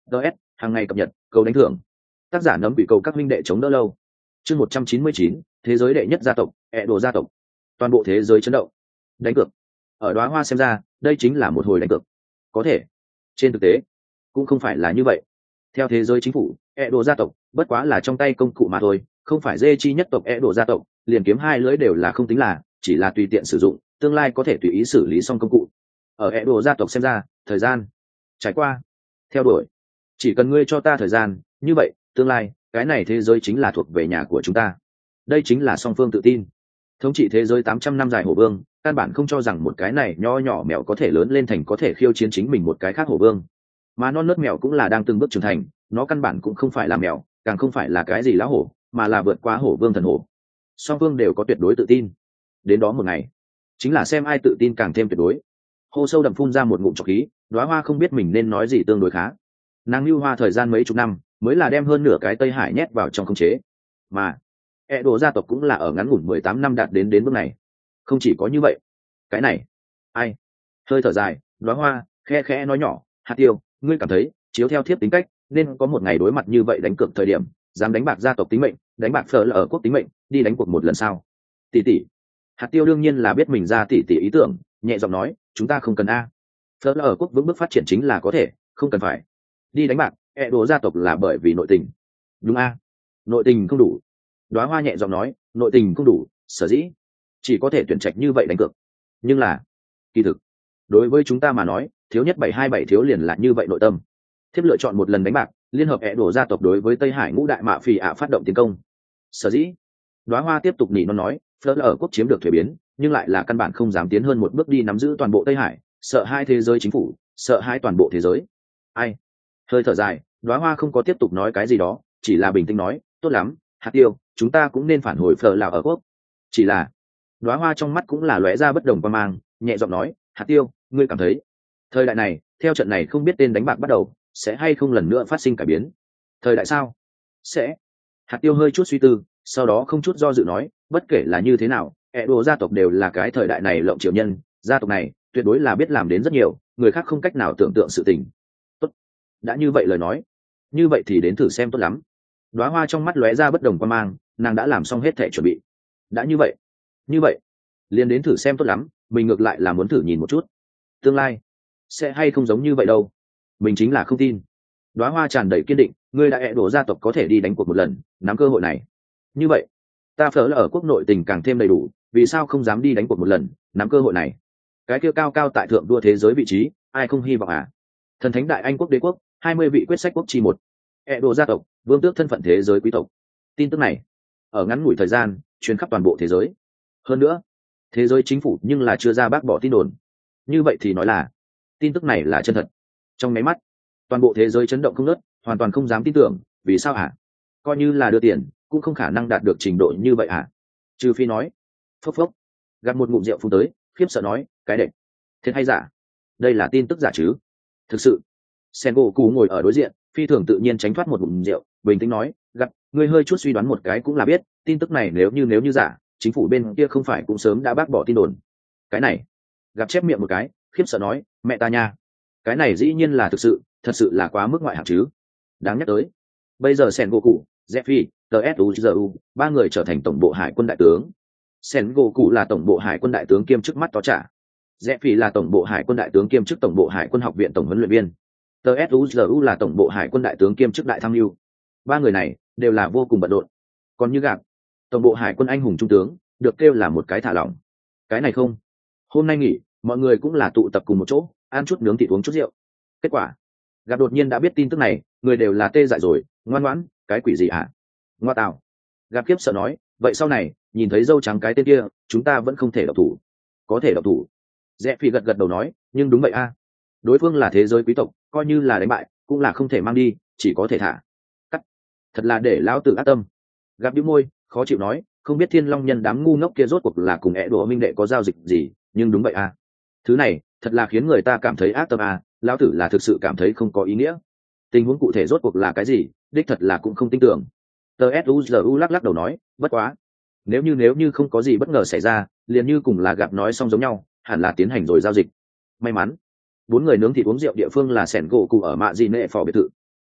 ts hàng ngày cập nhật cầu đánh thưởng, tác giả nấm bị cầu các minh đệ chống đỡ lâu. Chương một trăm chín mươi chín, thế giới đệ nhất gia tộc, ẹ đồ gia tộc. Toàn bộ thế giới chấn động. Đánh cược. Ở Đóa Hoa xem ra, đây chính là một hồi đánh cược. Có thể, trên thực tế, cũng không phải là như vậy. Theo thế giới chính phủ, ẹ đồ gia tộc bất quá là trong tay công cụ mà thôi, không phải dê chi nhất tộc ẹ đồ gia tộc, liền kiếm hai lưỡi đều là không tính là, chỉ là tùy tiện sử dụng, tương lai có thể tùy ý xử lý xong công cụ. Ở ẹ đồ gia tộc xem ra, thời gian trải qua, theo đuổi, chỉ cần ngươi cho ta thời gian, như vậy tương lai cái này thế giới chính là thuộc về nhà của chúng ta. Đây chính là song phương tự tin. Thống trị thế giới tám trăm năm dài hổ vương, căn bản không cho rằng một cái này nho nhỏ mèo có thể lớn lên thành có thể khiêu chiến chính mình một cái khác hổ vương. Mà non nớt mèo cũng là đang từng bước trưởng thành, nó căn bản cũng không phải là mèo, càng không phải là cái gì lão hổ, mà là vượt qua hổ vương thần hổ. Song phương đều có tuyệt đối tự tin. Đến đó một ngày, chính là xem ai tự tin càng thêm tuyệt đối. Hô sâu đậm phun ra một ngụm trọc khí, Đóa Hoa không biết mình nên nói gì tương đối khá. Nàng lưu hoa thời gian mấy chục năm, mới là đem hơn nửa cái Tây Hải nhét vào trong khống chế. Mà ẹ đồ gia tộc cũng là ở ngắn ngủn mười tám năm đạt đến đến bước này. Không chỉ có như vậy, cái này, ai? Hơi thở dài, Đóa Hoa khẽ khẽ nói nhỏ, Hạt Tiêu, ngươi cảm thấy, chiếu theo thiếp tính cách, nên có một ngày đối mặt như vậy đánh cược thời điểm, dám đánh bạc gia tộc tính mệnh, đánh bạc phở là ở quốc tính mệnh, đi đánh cuộc một lần sao? Tỷ tỷ. Hạt Tiêu đương nhiên là biết mình ra tỷ tỷ ý tưởng, nhẹ giọng nói, chúng ta không cần a. Phở là ở quốc vững bước phát triển chính là có thể, không cần phải đi đánh bạc. ẹ đồ gia tộc là bởi vì nội tình. Đúng a? Nội tình không đủ. Đóa Hoa nhẹ giọng nói, nội tình không đủ, sở dĩ chỉ có thể tuyển trạch như vậy đánh cược. Nhưng là, kỳ thực, đối với chúng ta mà nói, thiếu nhất bảy hai bảy thiếu liền là như vậy nội tâm. Thiếp lựa chọn một lần đánh bạc, liên hợp ẹ đồ gia tộc đối với Tây Hải ngũ đại mạ phỉ ạ phát động tiến công. Sở dĩ, Đóa Hoa tiếp tục nỉ non nói, Fleur ở quốc chiếm được thuế biến, nhưng lại là căn bản không dám tiến hơn một bước đi nắm giữ toàn bộ Tây Hải, sợ hai thế giới chính phủ, sợ hai toàn bộ thế giới. Ai? Hơi thở dài, Đóa Hoa không có tiếp tục nói cái gì đó, chỉ là bình tĩnh nói, tốt lắm, Hạt Tiêu, chúng ta cũng nên phản hồi Fleur Lào ở quốc. Chỉ là, Đóa Hoa trong mắt cũng là lóe ra bất đồng quan mang, nhẹ giọng nói, Hạt Tiêu, ngươi cảm thấy, thời đại này, theo trận này không biết tên đánh bạc bắt đầu, sẽ hay không lần nữa phát sinh cải biến? Thời đại sao? Sẽ. Hạt Tiêu hơi chút suy tư, sau đó không chút do dự nói, bất kể là như thế nào, ẹ đồ gia tộc đều là cái thời đại này lộng triệu nhân, gia tộc này tuyệt đối là biết làm đến rất nhiều, người khác không cách nào tưởng tượng sự tình. Tốt. Đã như vậy lời nói, như vậy thì đến thử xem tốt lắm. Đóa Hoa trong mắt lóe ra bất đồng quan mang, nàng đã làm xong hết thể chuẩn bị. Đã như vậy, như vậy, liền đến thử xem tốt lắm, mình ngược lại là muốn thử nhìn một chút. Tương lai sẽ hay không giống như vậy đâu, mình chính là không tin. Đóa Hoa tràn đầy kiên định, ngươi đã ẹ đổ gia tộc có thể đi đánh cuộc một lần, nắm cơ hội này. Như vậy, ta phở là ở quốc nội tình càng thêm đầy đủ, vì sao không dám đi đánh cuộc một lần, nắm cơ hội này? Cái kia cao cao tại thượng đua thế giới vị trí, ai không hy vọng à? Thần thánh đại Anh quốc đế quốc, hai mươi vị quyết sách quốc chi một. ẹ đổ gia tộc, vương tước thân phận thế giới quý tộc. Tin tức này, ở ngắn ngủi thời gian, truyền khắp toàn bộ thế giới. Hơn nữa, thế giới chính phủ nhưng là chưa ra bác bỏ tin đồn. Như vậy thì nói là, tin tức này là chân thật. Trong máy mắt, toàn bộ thế giới chấn động không ngớt, hoàn toàn không dám tin tưởng, vì sao hả? Coi như là đưa tiền, cũng không khả năng đạt được trình độ như vậy hả? Trừ phi nói, phốc phốc, gạt một ngụm rượu phun tới, khiếp sợ nói, cái đệm, thiệt hay giả? Đây là tin tức giả chứ? Thực sự, Sengoku ngồi ở đối diện, phi thường tự nhiên tránh thoát một ngụm rượu, bình tĩnh nói, gặp, ngươi hơi chút suy đoán một cái cũng là biết, tin tức này nếu như nếu như giả, chính phủ bên kia không phải cũng sớm đã bác bỏ tin đồn. Cái này, gặp chép miệng một cái, khiếp sợ nói, mẹ ta nha, cái này dĩ nhiên là thực sự, thật sự là quá mức ngoại hạng chứ. Đáng nhắc tới, bây giờ Sengoku, Zephy, tê ét u giê u, ba người trở thành tổng bộ hải quân đại tướng. Sengoku là tổng bộ hải quân đại tướng kiêm chức mắt tó trả. Zephy là tổng bộ hải quân đại tướng kiêm chức tổng bộ hải quân học viện tổng huấn luyện viên. tê ét u giê u là tổng bộ hải quân đại tướng kiêm chức đại tham mưu. Ba người này đều là vô cùng bận rộn. Còn như Gạc, tổng bộ hải quân anh hùng trung tướng, được kêu là một cái thả lỏng. Cái này không. Hôm nay nghỉ, mọi người cũng là tụ tập cùng một chỗ, ăn chút nướng thịt uống chút rượu. Kết quả, Gạc đột nhiên đã biết tin tức này, người đều là tê dại rồi, ngoan ngoãn, cái quỷ gì hả? Ngoa tào. Gạc kiếp sợ nói, vậy sau này, nhìn thấy dâu trắng cái tên kia, chúng ta vẫn không thể độc thủ. Có thể độc thủ. Rẽ phi gật gật đầu nói, nhưng đúng vậy a. Đối phương là thế giới quý tộc, coi như là đánh bại, cũng là không thể mang đi, chỉ có thể thả. Cắt. Thật là để lão tử ác tâm. Gạc bĩu môi, khó chịu nói, không biết Thiên Long nhân đám ngu ngốc kia rốt cuộc là cùng ẻ đồ minh đệ có giao dịch gì, nhưng đúng vậy a. Thứ này, thật là khiến người ta cảm thấy ác tâm a, lão tử là thực sự cảm thấy không có ý nghĩa. Tình huống cụ thể rốt cuộc là cái gì, đích thật là cũng không tin tưởng. tê ét u giê u lắc lắc đầu nói, bất quá, nếu như nếu như không có gì bất ngờ xảy ra, liền như cùng là gặp nói xong giống nhau, hẳn là tiến hành rồi giao dịch. May mắn, bốn người nướng thịt uống rượu địa phương là Sengoku ở mạ gì nệ phò biệt thự.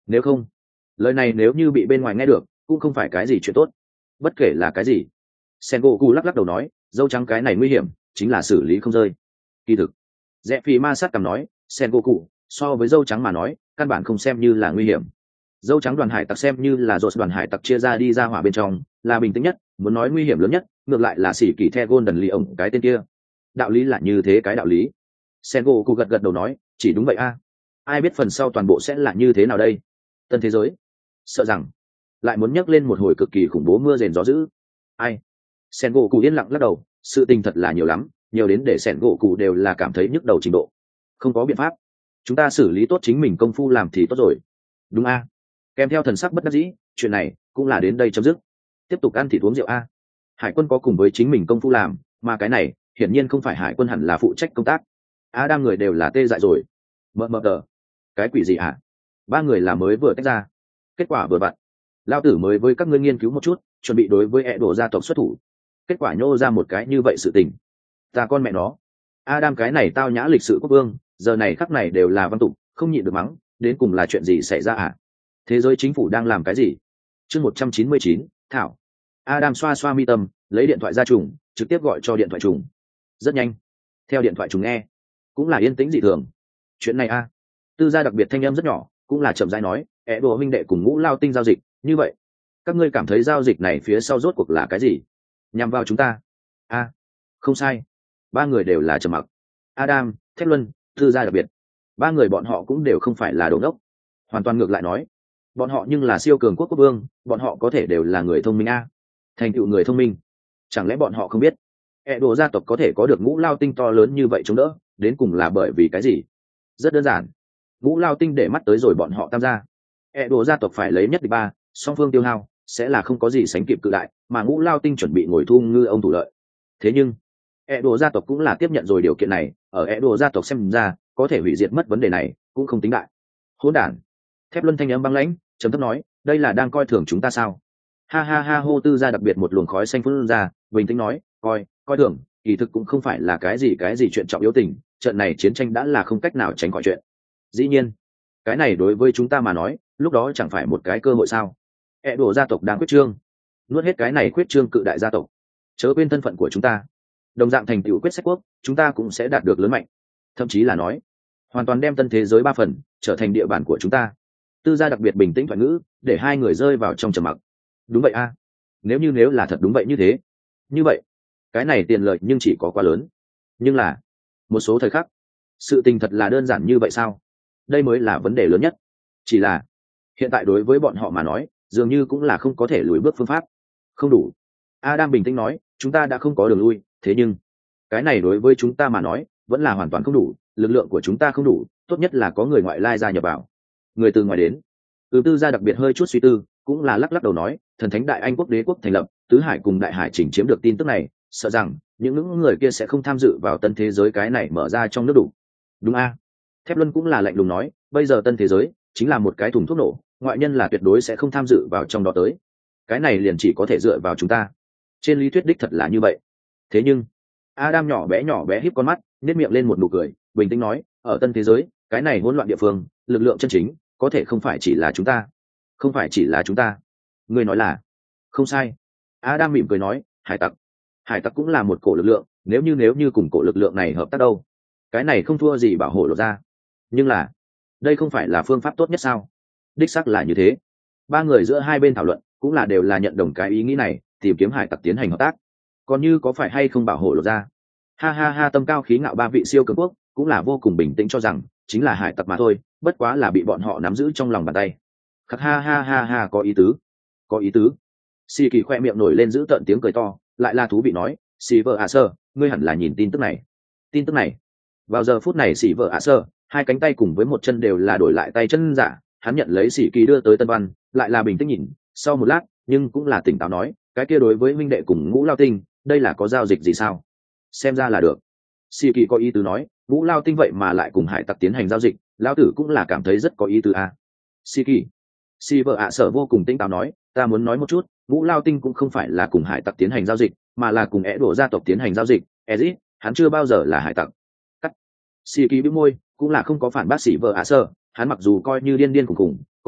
nếu không, lời này nếu như bị bên ngoài nghe được cũng không phải cái gì chuyện tốt. Bất kể là cái gì, sen gỗ cụ lắc lắc đầu nói, dâu trắng cái này nguy hiểm, chính là xử lý không rơi. Kỳ thực, rẽ phi ma sát cầm nói, sen gỗ cụ so với dâu trắng mà nói căn bản không xem như là nguy hiểm. Dâu trắng đoàn hải tặc xem như là dột đoàn hải tặc chia ra đi ra hỏa bên trong là bình tĩnh nhất, muốn nói nguy hiểm lớn nhất ngược lại là xỉ kỳ the golden lee ổng cái tên kia. Đạo lý là như thế, cái đạo lý. Sen gỗ cụ gật gật đầu nói, chỉ đúng vậy a. Ai biết phần sau toàn bộ sẽ là như thế nào đây. Tân thế giới sợ rằng lại muốn nhắc lên một hồi cực kỳ khủng bố mưa rền gió dữ. Ai? Sen gỗ cụ yên lặng lắc đầu, sự tình thật là nhiều lắm, nhiều đến để Sen gỗ cụ đều là cảm thấy nhức đầu trình độ. Không có biện pháp, chúng ta xử lý tốt chính mình công phu làm thì tốt rồi. Đúng a. Kèm theo thần sắc bất đắc dĩ, chuyện này cũng là đến đây chấm dứt. Tiếp tục ăn thịt uống rượu a. Hải quân có cùng với chính mình công phu làm, mà cái này hiển nhiên không phải hải quân hẳn là phụ trách công tác. A đang người đều là tê dại rồi. Mờ mờ tờ. Cái quỷ gì hả? Ba người là mới vừa tách ra, kết quả vừa vặn lao tử mới với các ngươi nghiên cứu một chút, chuẩn bị đối với ẹ đổ gia tộc xuất thủ, kết quả nhô ra một cái như vậy sự tình. Ta con mẹ nó, Adam cái này tao nhã lịch sự quốc vương, giờ này khắc này đều là văn tục, không nhịn được mắng, đến cùng là chuyện gì xảy ra à? Thế giới chính phủ đang làm cái gì? Chương một trăm chín mươi chín, thảo. Adam xoa xoa mi tâm, lấy điện thoại ra trùng, trực tiếp gọi cho điện thoại trùng. Rất nhanh, theo điện thoại trùng nghe, cũng là yên tĩnh dị thường. Chuyện này a, tư gia đặc biệt thanh âm rất nhỏ, cũng là chậm rãi nói, ẹ đồ minh đệ cùng Ngũ Lao Tinh giao dịch, như vậy các ngươi cảm thấy giao dịch này phía sau rốt cuộc là cái gì? Nhằm vào chúng ta? A, không sai. Ba người đều là trầm mặc. Adam, Thép Luân, tư gia đặc biệt, ba người bọn họ cũng đều không phải là đồ ngốc. Hoàn toàn ngược lại nói, bọn họ nhưng là siêu cường quốc quốc vương, bọn họ có thể đều là người thông minh a. Thành tựu người thông minh, chẳng lẽ bọn họ không biết ẹ đồ gia tộc có thể có được Ngũ Lao Tinh to lớn như vậy chống đỡ, đến cùng là bởi vì cái gì? Rất đơn giản, Ngũ Lao Tinh để mắt tới rồi bọn họ tam gia. ẹ đồ gia tộc phải lấy nhất địch ba, song phương tiêu hao sẽ là không có gì sánh kịp cự đại, mà Ngũ Lao Tinh chuẩn bị ngồi thu ngư ông thủ lợi. Thế nhưng ẹ đồ gia tộc cũng là tiếp nhận rồi điều kiện này, ở ẹ đồ gia tộc xem ra có thể hủy diệt mất vấn đề này cũng không tính đại. Hỗn đản. Thép Luân thanh âm băng lãnh trầm thấp nói, đây là đang coi thường chúng ta sao? Ha ha ha. Hô tư gia đặc biệt một luồng khói xanh phun ra, bình tĩnh nói, coi coi thường kỳ thực cũng không phải là cái gì cái gì chuyện trọng yếu tình, trận này chiến tranh đã là không cách nào tránh khỏi chuyện. Dĩ nhiên cái này đối với chúng ta mà nói lúc đó chẳng phải một cái cơ hội sao? ẹ đồ gia tộc đang quyết trương, nuốt hết cái này quyết trương cự đại gia tộc, chớ quên thân phận của chúng ta, đồng dạng thành tựu quyết sách quốc chúng ta cũng sẽ đạt được lớn mạnh, thậm chí là nói hoàn toàn đem tân thế giới ba phần trở thành địa bàn của chúng ta. Tư gia đặc biệt bình tĩnh thoại ngữ để hai người rơi vào trong trầm mặc. Đúng vậy a, nếu như nếu là thật đúng vậy như thế, như vậy cái này tiền lợi nhưng chỉ có quá lớn. Nhưng là một số thời khắc sự tình thật là đơn giản như vậy sao? Đây mới là vấn đề lớn nhất. Chỉ là hiện tại đối với bọn họ mà nói dường như cũng là không có thể lùi bước phương pháp. Không đủ. Adam bình tĩnh nói, chúng ta đã không có đường lui, thế nhưng cái này đối với chúng ta mà nói vẫn là hoàn toàn không đủ, lực lượng của chúng ta không đủ, tốt nhất là có người ngoại lai gia nhập vào. Người từ ngoài đến. Từ tư gia đặc biệt hơi chút suy tư, cũng là lắc lắc đầu nói, thần thánh đại anh quốc đế quốc thành lập, tứ hải cùng đại hải chỉnh chiếm được tin tức này, sợ rằng những những người kia sẽ không tham dự vào tân thế giới cái này mở ra trong nước đủ. Đúng a. Thép Luân cũng là lạnh lùng nói, bây giờ tân thế giới chính là một cái thùng thuốc nổ, ngoại nhân là tuyệt đối sẽ không tham dự vào trong đó tới. Cái này liền chỉ có thể dựa vào chúng ta. Trên lý thuyết đích thật là như vậy. Thế nhưng Adam nhỏ bé nhỏ bé híp con mắt, nhếch miệng lên một nụ cười, bình tĩnh nói, ở tân thế giới cái này hỗn loạn địa phương, lực lượng chân chính có thể không phải chỉ là chúng ta. Không phải chỉ là chúng ta. Ngươi nói là không sai. Adam mỉm cười nói, hải tặc hải tặc cũng là một cổ lực lượng, nếu như nếu như cùng cổ lực lượng này hợp tác đâu, cái này không thua gì bảo hộ lột ra. Nhưng là đây không phải là phương pháp tốt nhất sao? Đích xác là như thế. Ba người giữa hai bên thảo luận cũng là đều là nhận đồng cái ý nghĩ này, tìm kiếm hải tặc tiến hành hợp tác. Còn như có phải hay không bảo hộ lột ra, ha ha ha. Tâm cao khí ngạo ba vị siêu cường quốc cũng là vô cùng bình tĩnh cho rằng chính là hải tặc mà thôi, bất quá là bị bọn họ nắm giữ trong lòng bàn tay. Khắc ha ha ha ha. Có ý tứ, có ý tứ. Xì kỳ khoe miệng nổi lên giữ tợn tiếng cười to, lại là thú vị nói, xì vợ ạ sơ, ngươi hẳn là nhìn tin tức này. Tin tức này. Vào giờ phút này xì vợ ạ sơ hai cánh tay cùng với một chân đều là đổi lại tay chân giả, hắn nhận lấy xì kỳ đưa tới tân văn, lại là bình tĩnh nhìn, sau một lát nhưng cũng là tỉnh táo nói, cái kia đối với huynh đệ cùng Ngũ Lao Tinh, đây là có giao dịch gì sao? Xem ra là được. Xì kỳ có ý tứ nói, Ngũ Lao Tinh vậy mà lại cùng hải tặc tiến hành giao dịch, lão tử cũng là cảm thấy rất có ý tứ a. À. Xì kỳ. Xì vợ ạ sở vô cùng tỉnh táo nói, ta muốn nói một chút, Ngũ Lao Tinh cũng không phải là cùng hải tặc tiến hành giao dịch, mà là cùng ẻ đổ gia tộc tiến hành giao dịch. Ezit, hắn chưa bao giờ là hải tặc. Cắt. Xì kỳ bĩu môi, cũng là không có phản bác xì vợ ạ sở, hắn mặc dù coi như điên điên khủng khủng,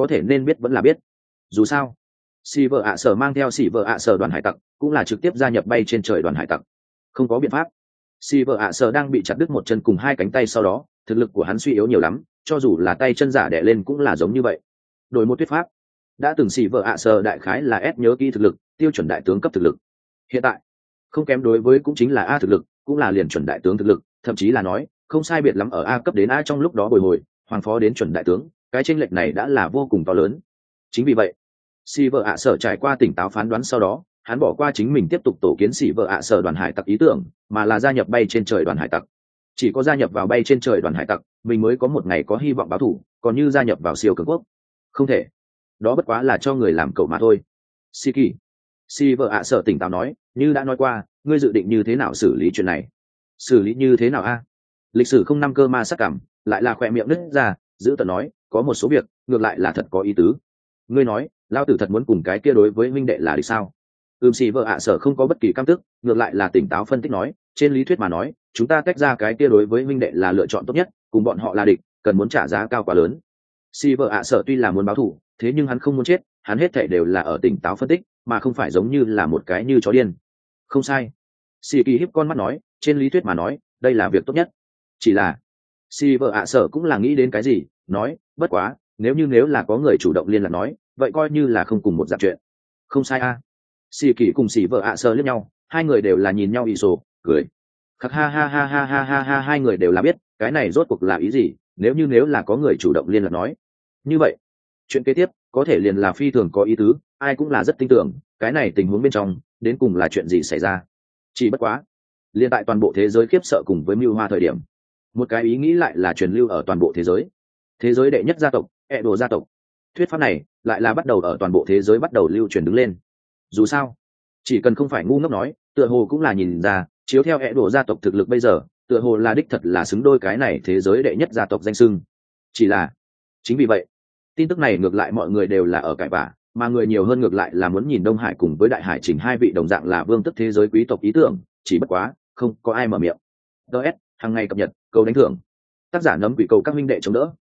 có thể nên biết vẫn là biết. Dù sao xì vợ ạ sở mang theo xì vợ ạ sở đoàn hải tặc cũng là trực tiếp gia nhập bay trên trời đoàn hải tặc. Không có biện pháp, xì vợ ạ sở đang bị chặt đứt một chân cùng hai cánh tay, sau đó thực lực của hắn suy yếu nhiều lắm, cho dù là tay chân giả đẻ lên cũng là giống như vậy. Đổi một thuyết pháp, đã từng xì vợ ạ sở đại khái là S nhớ kỹ thực lực, tiêu chuẩn đại tướng cấp thực lực. Hiện tại không kém đối với cũng chính là A thực lực, cũng là liền chuẩn đại tướng thực lực, thậm chí là nói không sai biệt lắm ở A cấp đến A trong lúc đó bồi hồi hoàng phó đến chuẩn đại tướng, cái chênh lệch này đã là vô cùng to lớn. Chính vì vậy xì vợ ạ sở trải qua tỉnh táo phán đoán sau đó, hắn bỏ qua chính mình tiếp tục tổ kiến xì vợ ạ sở đoàn hải tặc ý tưởng, mà là gia nhập bay trên trời đoàn hải tặc. Chỉ có gia nhập vào bay trên trời đoàn hải tặc, mình mới có một ngày có hy vọng báo thù, còn như gia nhập vào siêu cường quốc không thể, đó bất quá là cho người làm cậu mà thôi. Si kỳ xì vợ ạ sở tỉnh táo nói, như đã nói qua, ngươi dự định như thế nào xử lý chuyện này? Xử lý như thế nào a? Lịch sử không năm cơ ma sắc cảm lại là khỏe miệng nứt ra, giữ tận nói, có một số việc ngược lại là thật có ý tứ. Ngươi nói lao tử thật muốn cùng cái kia đối với huynh đệ là đi sao? Ừm xì vợ ạ sở không có bất kỳ cam tức, ngược lại là tỉnh táo phân tích nói, trên lý thuyết mà nói, chúng ta tách ra cái kia đối với huynh đệ là lựa chọn tốt nhất, cùng bọn họ là địch cần muốn trả giá cao quá lớn. Xì vợ ạ sở tuy là muốn báo thù, thế nhưng hắn không muốn chết, hắn hết thảy đều là ở tỉnh táo phân tích, mà không phải giống như là một cái như chó điên. Không sai. Xì kỳ híp con mắt nói, trên lý thuyết mà nói, đây là việc tốt nhất. Chỉ là xì vợ ạ sở cũng là nghĩ đến cái gì, nói, bất quá nếu như nếu là có người chủ động liên lạc nói, vậy coi như là không cùng một dạng chuyện. Không sai a. À. Xì kỳ cùng xì vợ ạ sở liếc nhau, hai người đều là nhìn nhau ì sổ cười. Khắc ha ha ha ha ha ha ha, hai người đều là biết cái này rốt cuộc là ý gì. Nếu như nếu là có người chủ động liên lạc nói, như vậy chuyện kế tiếp có thể liền là phi thường có ý tứ, ai cũng là rất tin tưởng cái này tình huống bên trong đến cùng là chuyện gì xảy ra. Chỉ bất quá liên tại toàn bộ thế giới khiếp sợ cùng với mưu hoa thời điểm, một cái ý nghĩ lại là truyền lưu ở toàn bộ thế giới. Thế giới đệ nhất gia tộc e đồ gia tộc, thuyết pháp này lại là bắt đầu ở toàn bộ thế giới bắt đầu lưu truyền đứng lên. Dù sao chỉ cần không phải ngu ngốc nói, tựa hồ cũng là nhìn ra, chiếu theo e đồ gia tộc thực lực bây giờ, tựa hồ là đích thật là xứng đôi cái này thế giới đệ nhất gia tộc danh xưng. Chỉ là chính vì vậy tin tức này ngược lại mọi người đều là ở cãi vã, mà người nhiều hơn ngược lại là muốn nhìn Đông Hải cùng với Đại Hải chỉnh hai vị đồng dạng là vương tức thế giới quý tộc ý tưởng, chỉ bất quá không có ai mở miệng. ds hàng ngày cập nhật, câu đánh thưởng, tác giả nấm quỷ cầu các minh đệ chống đỡ.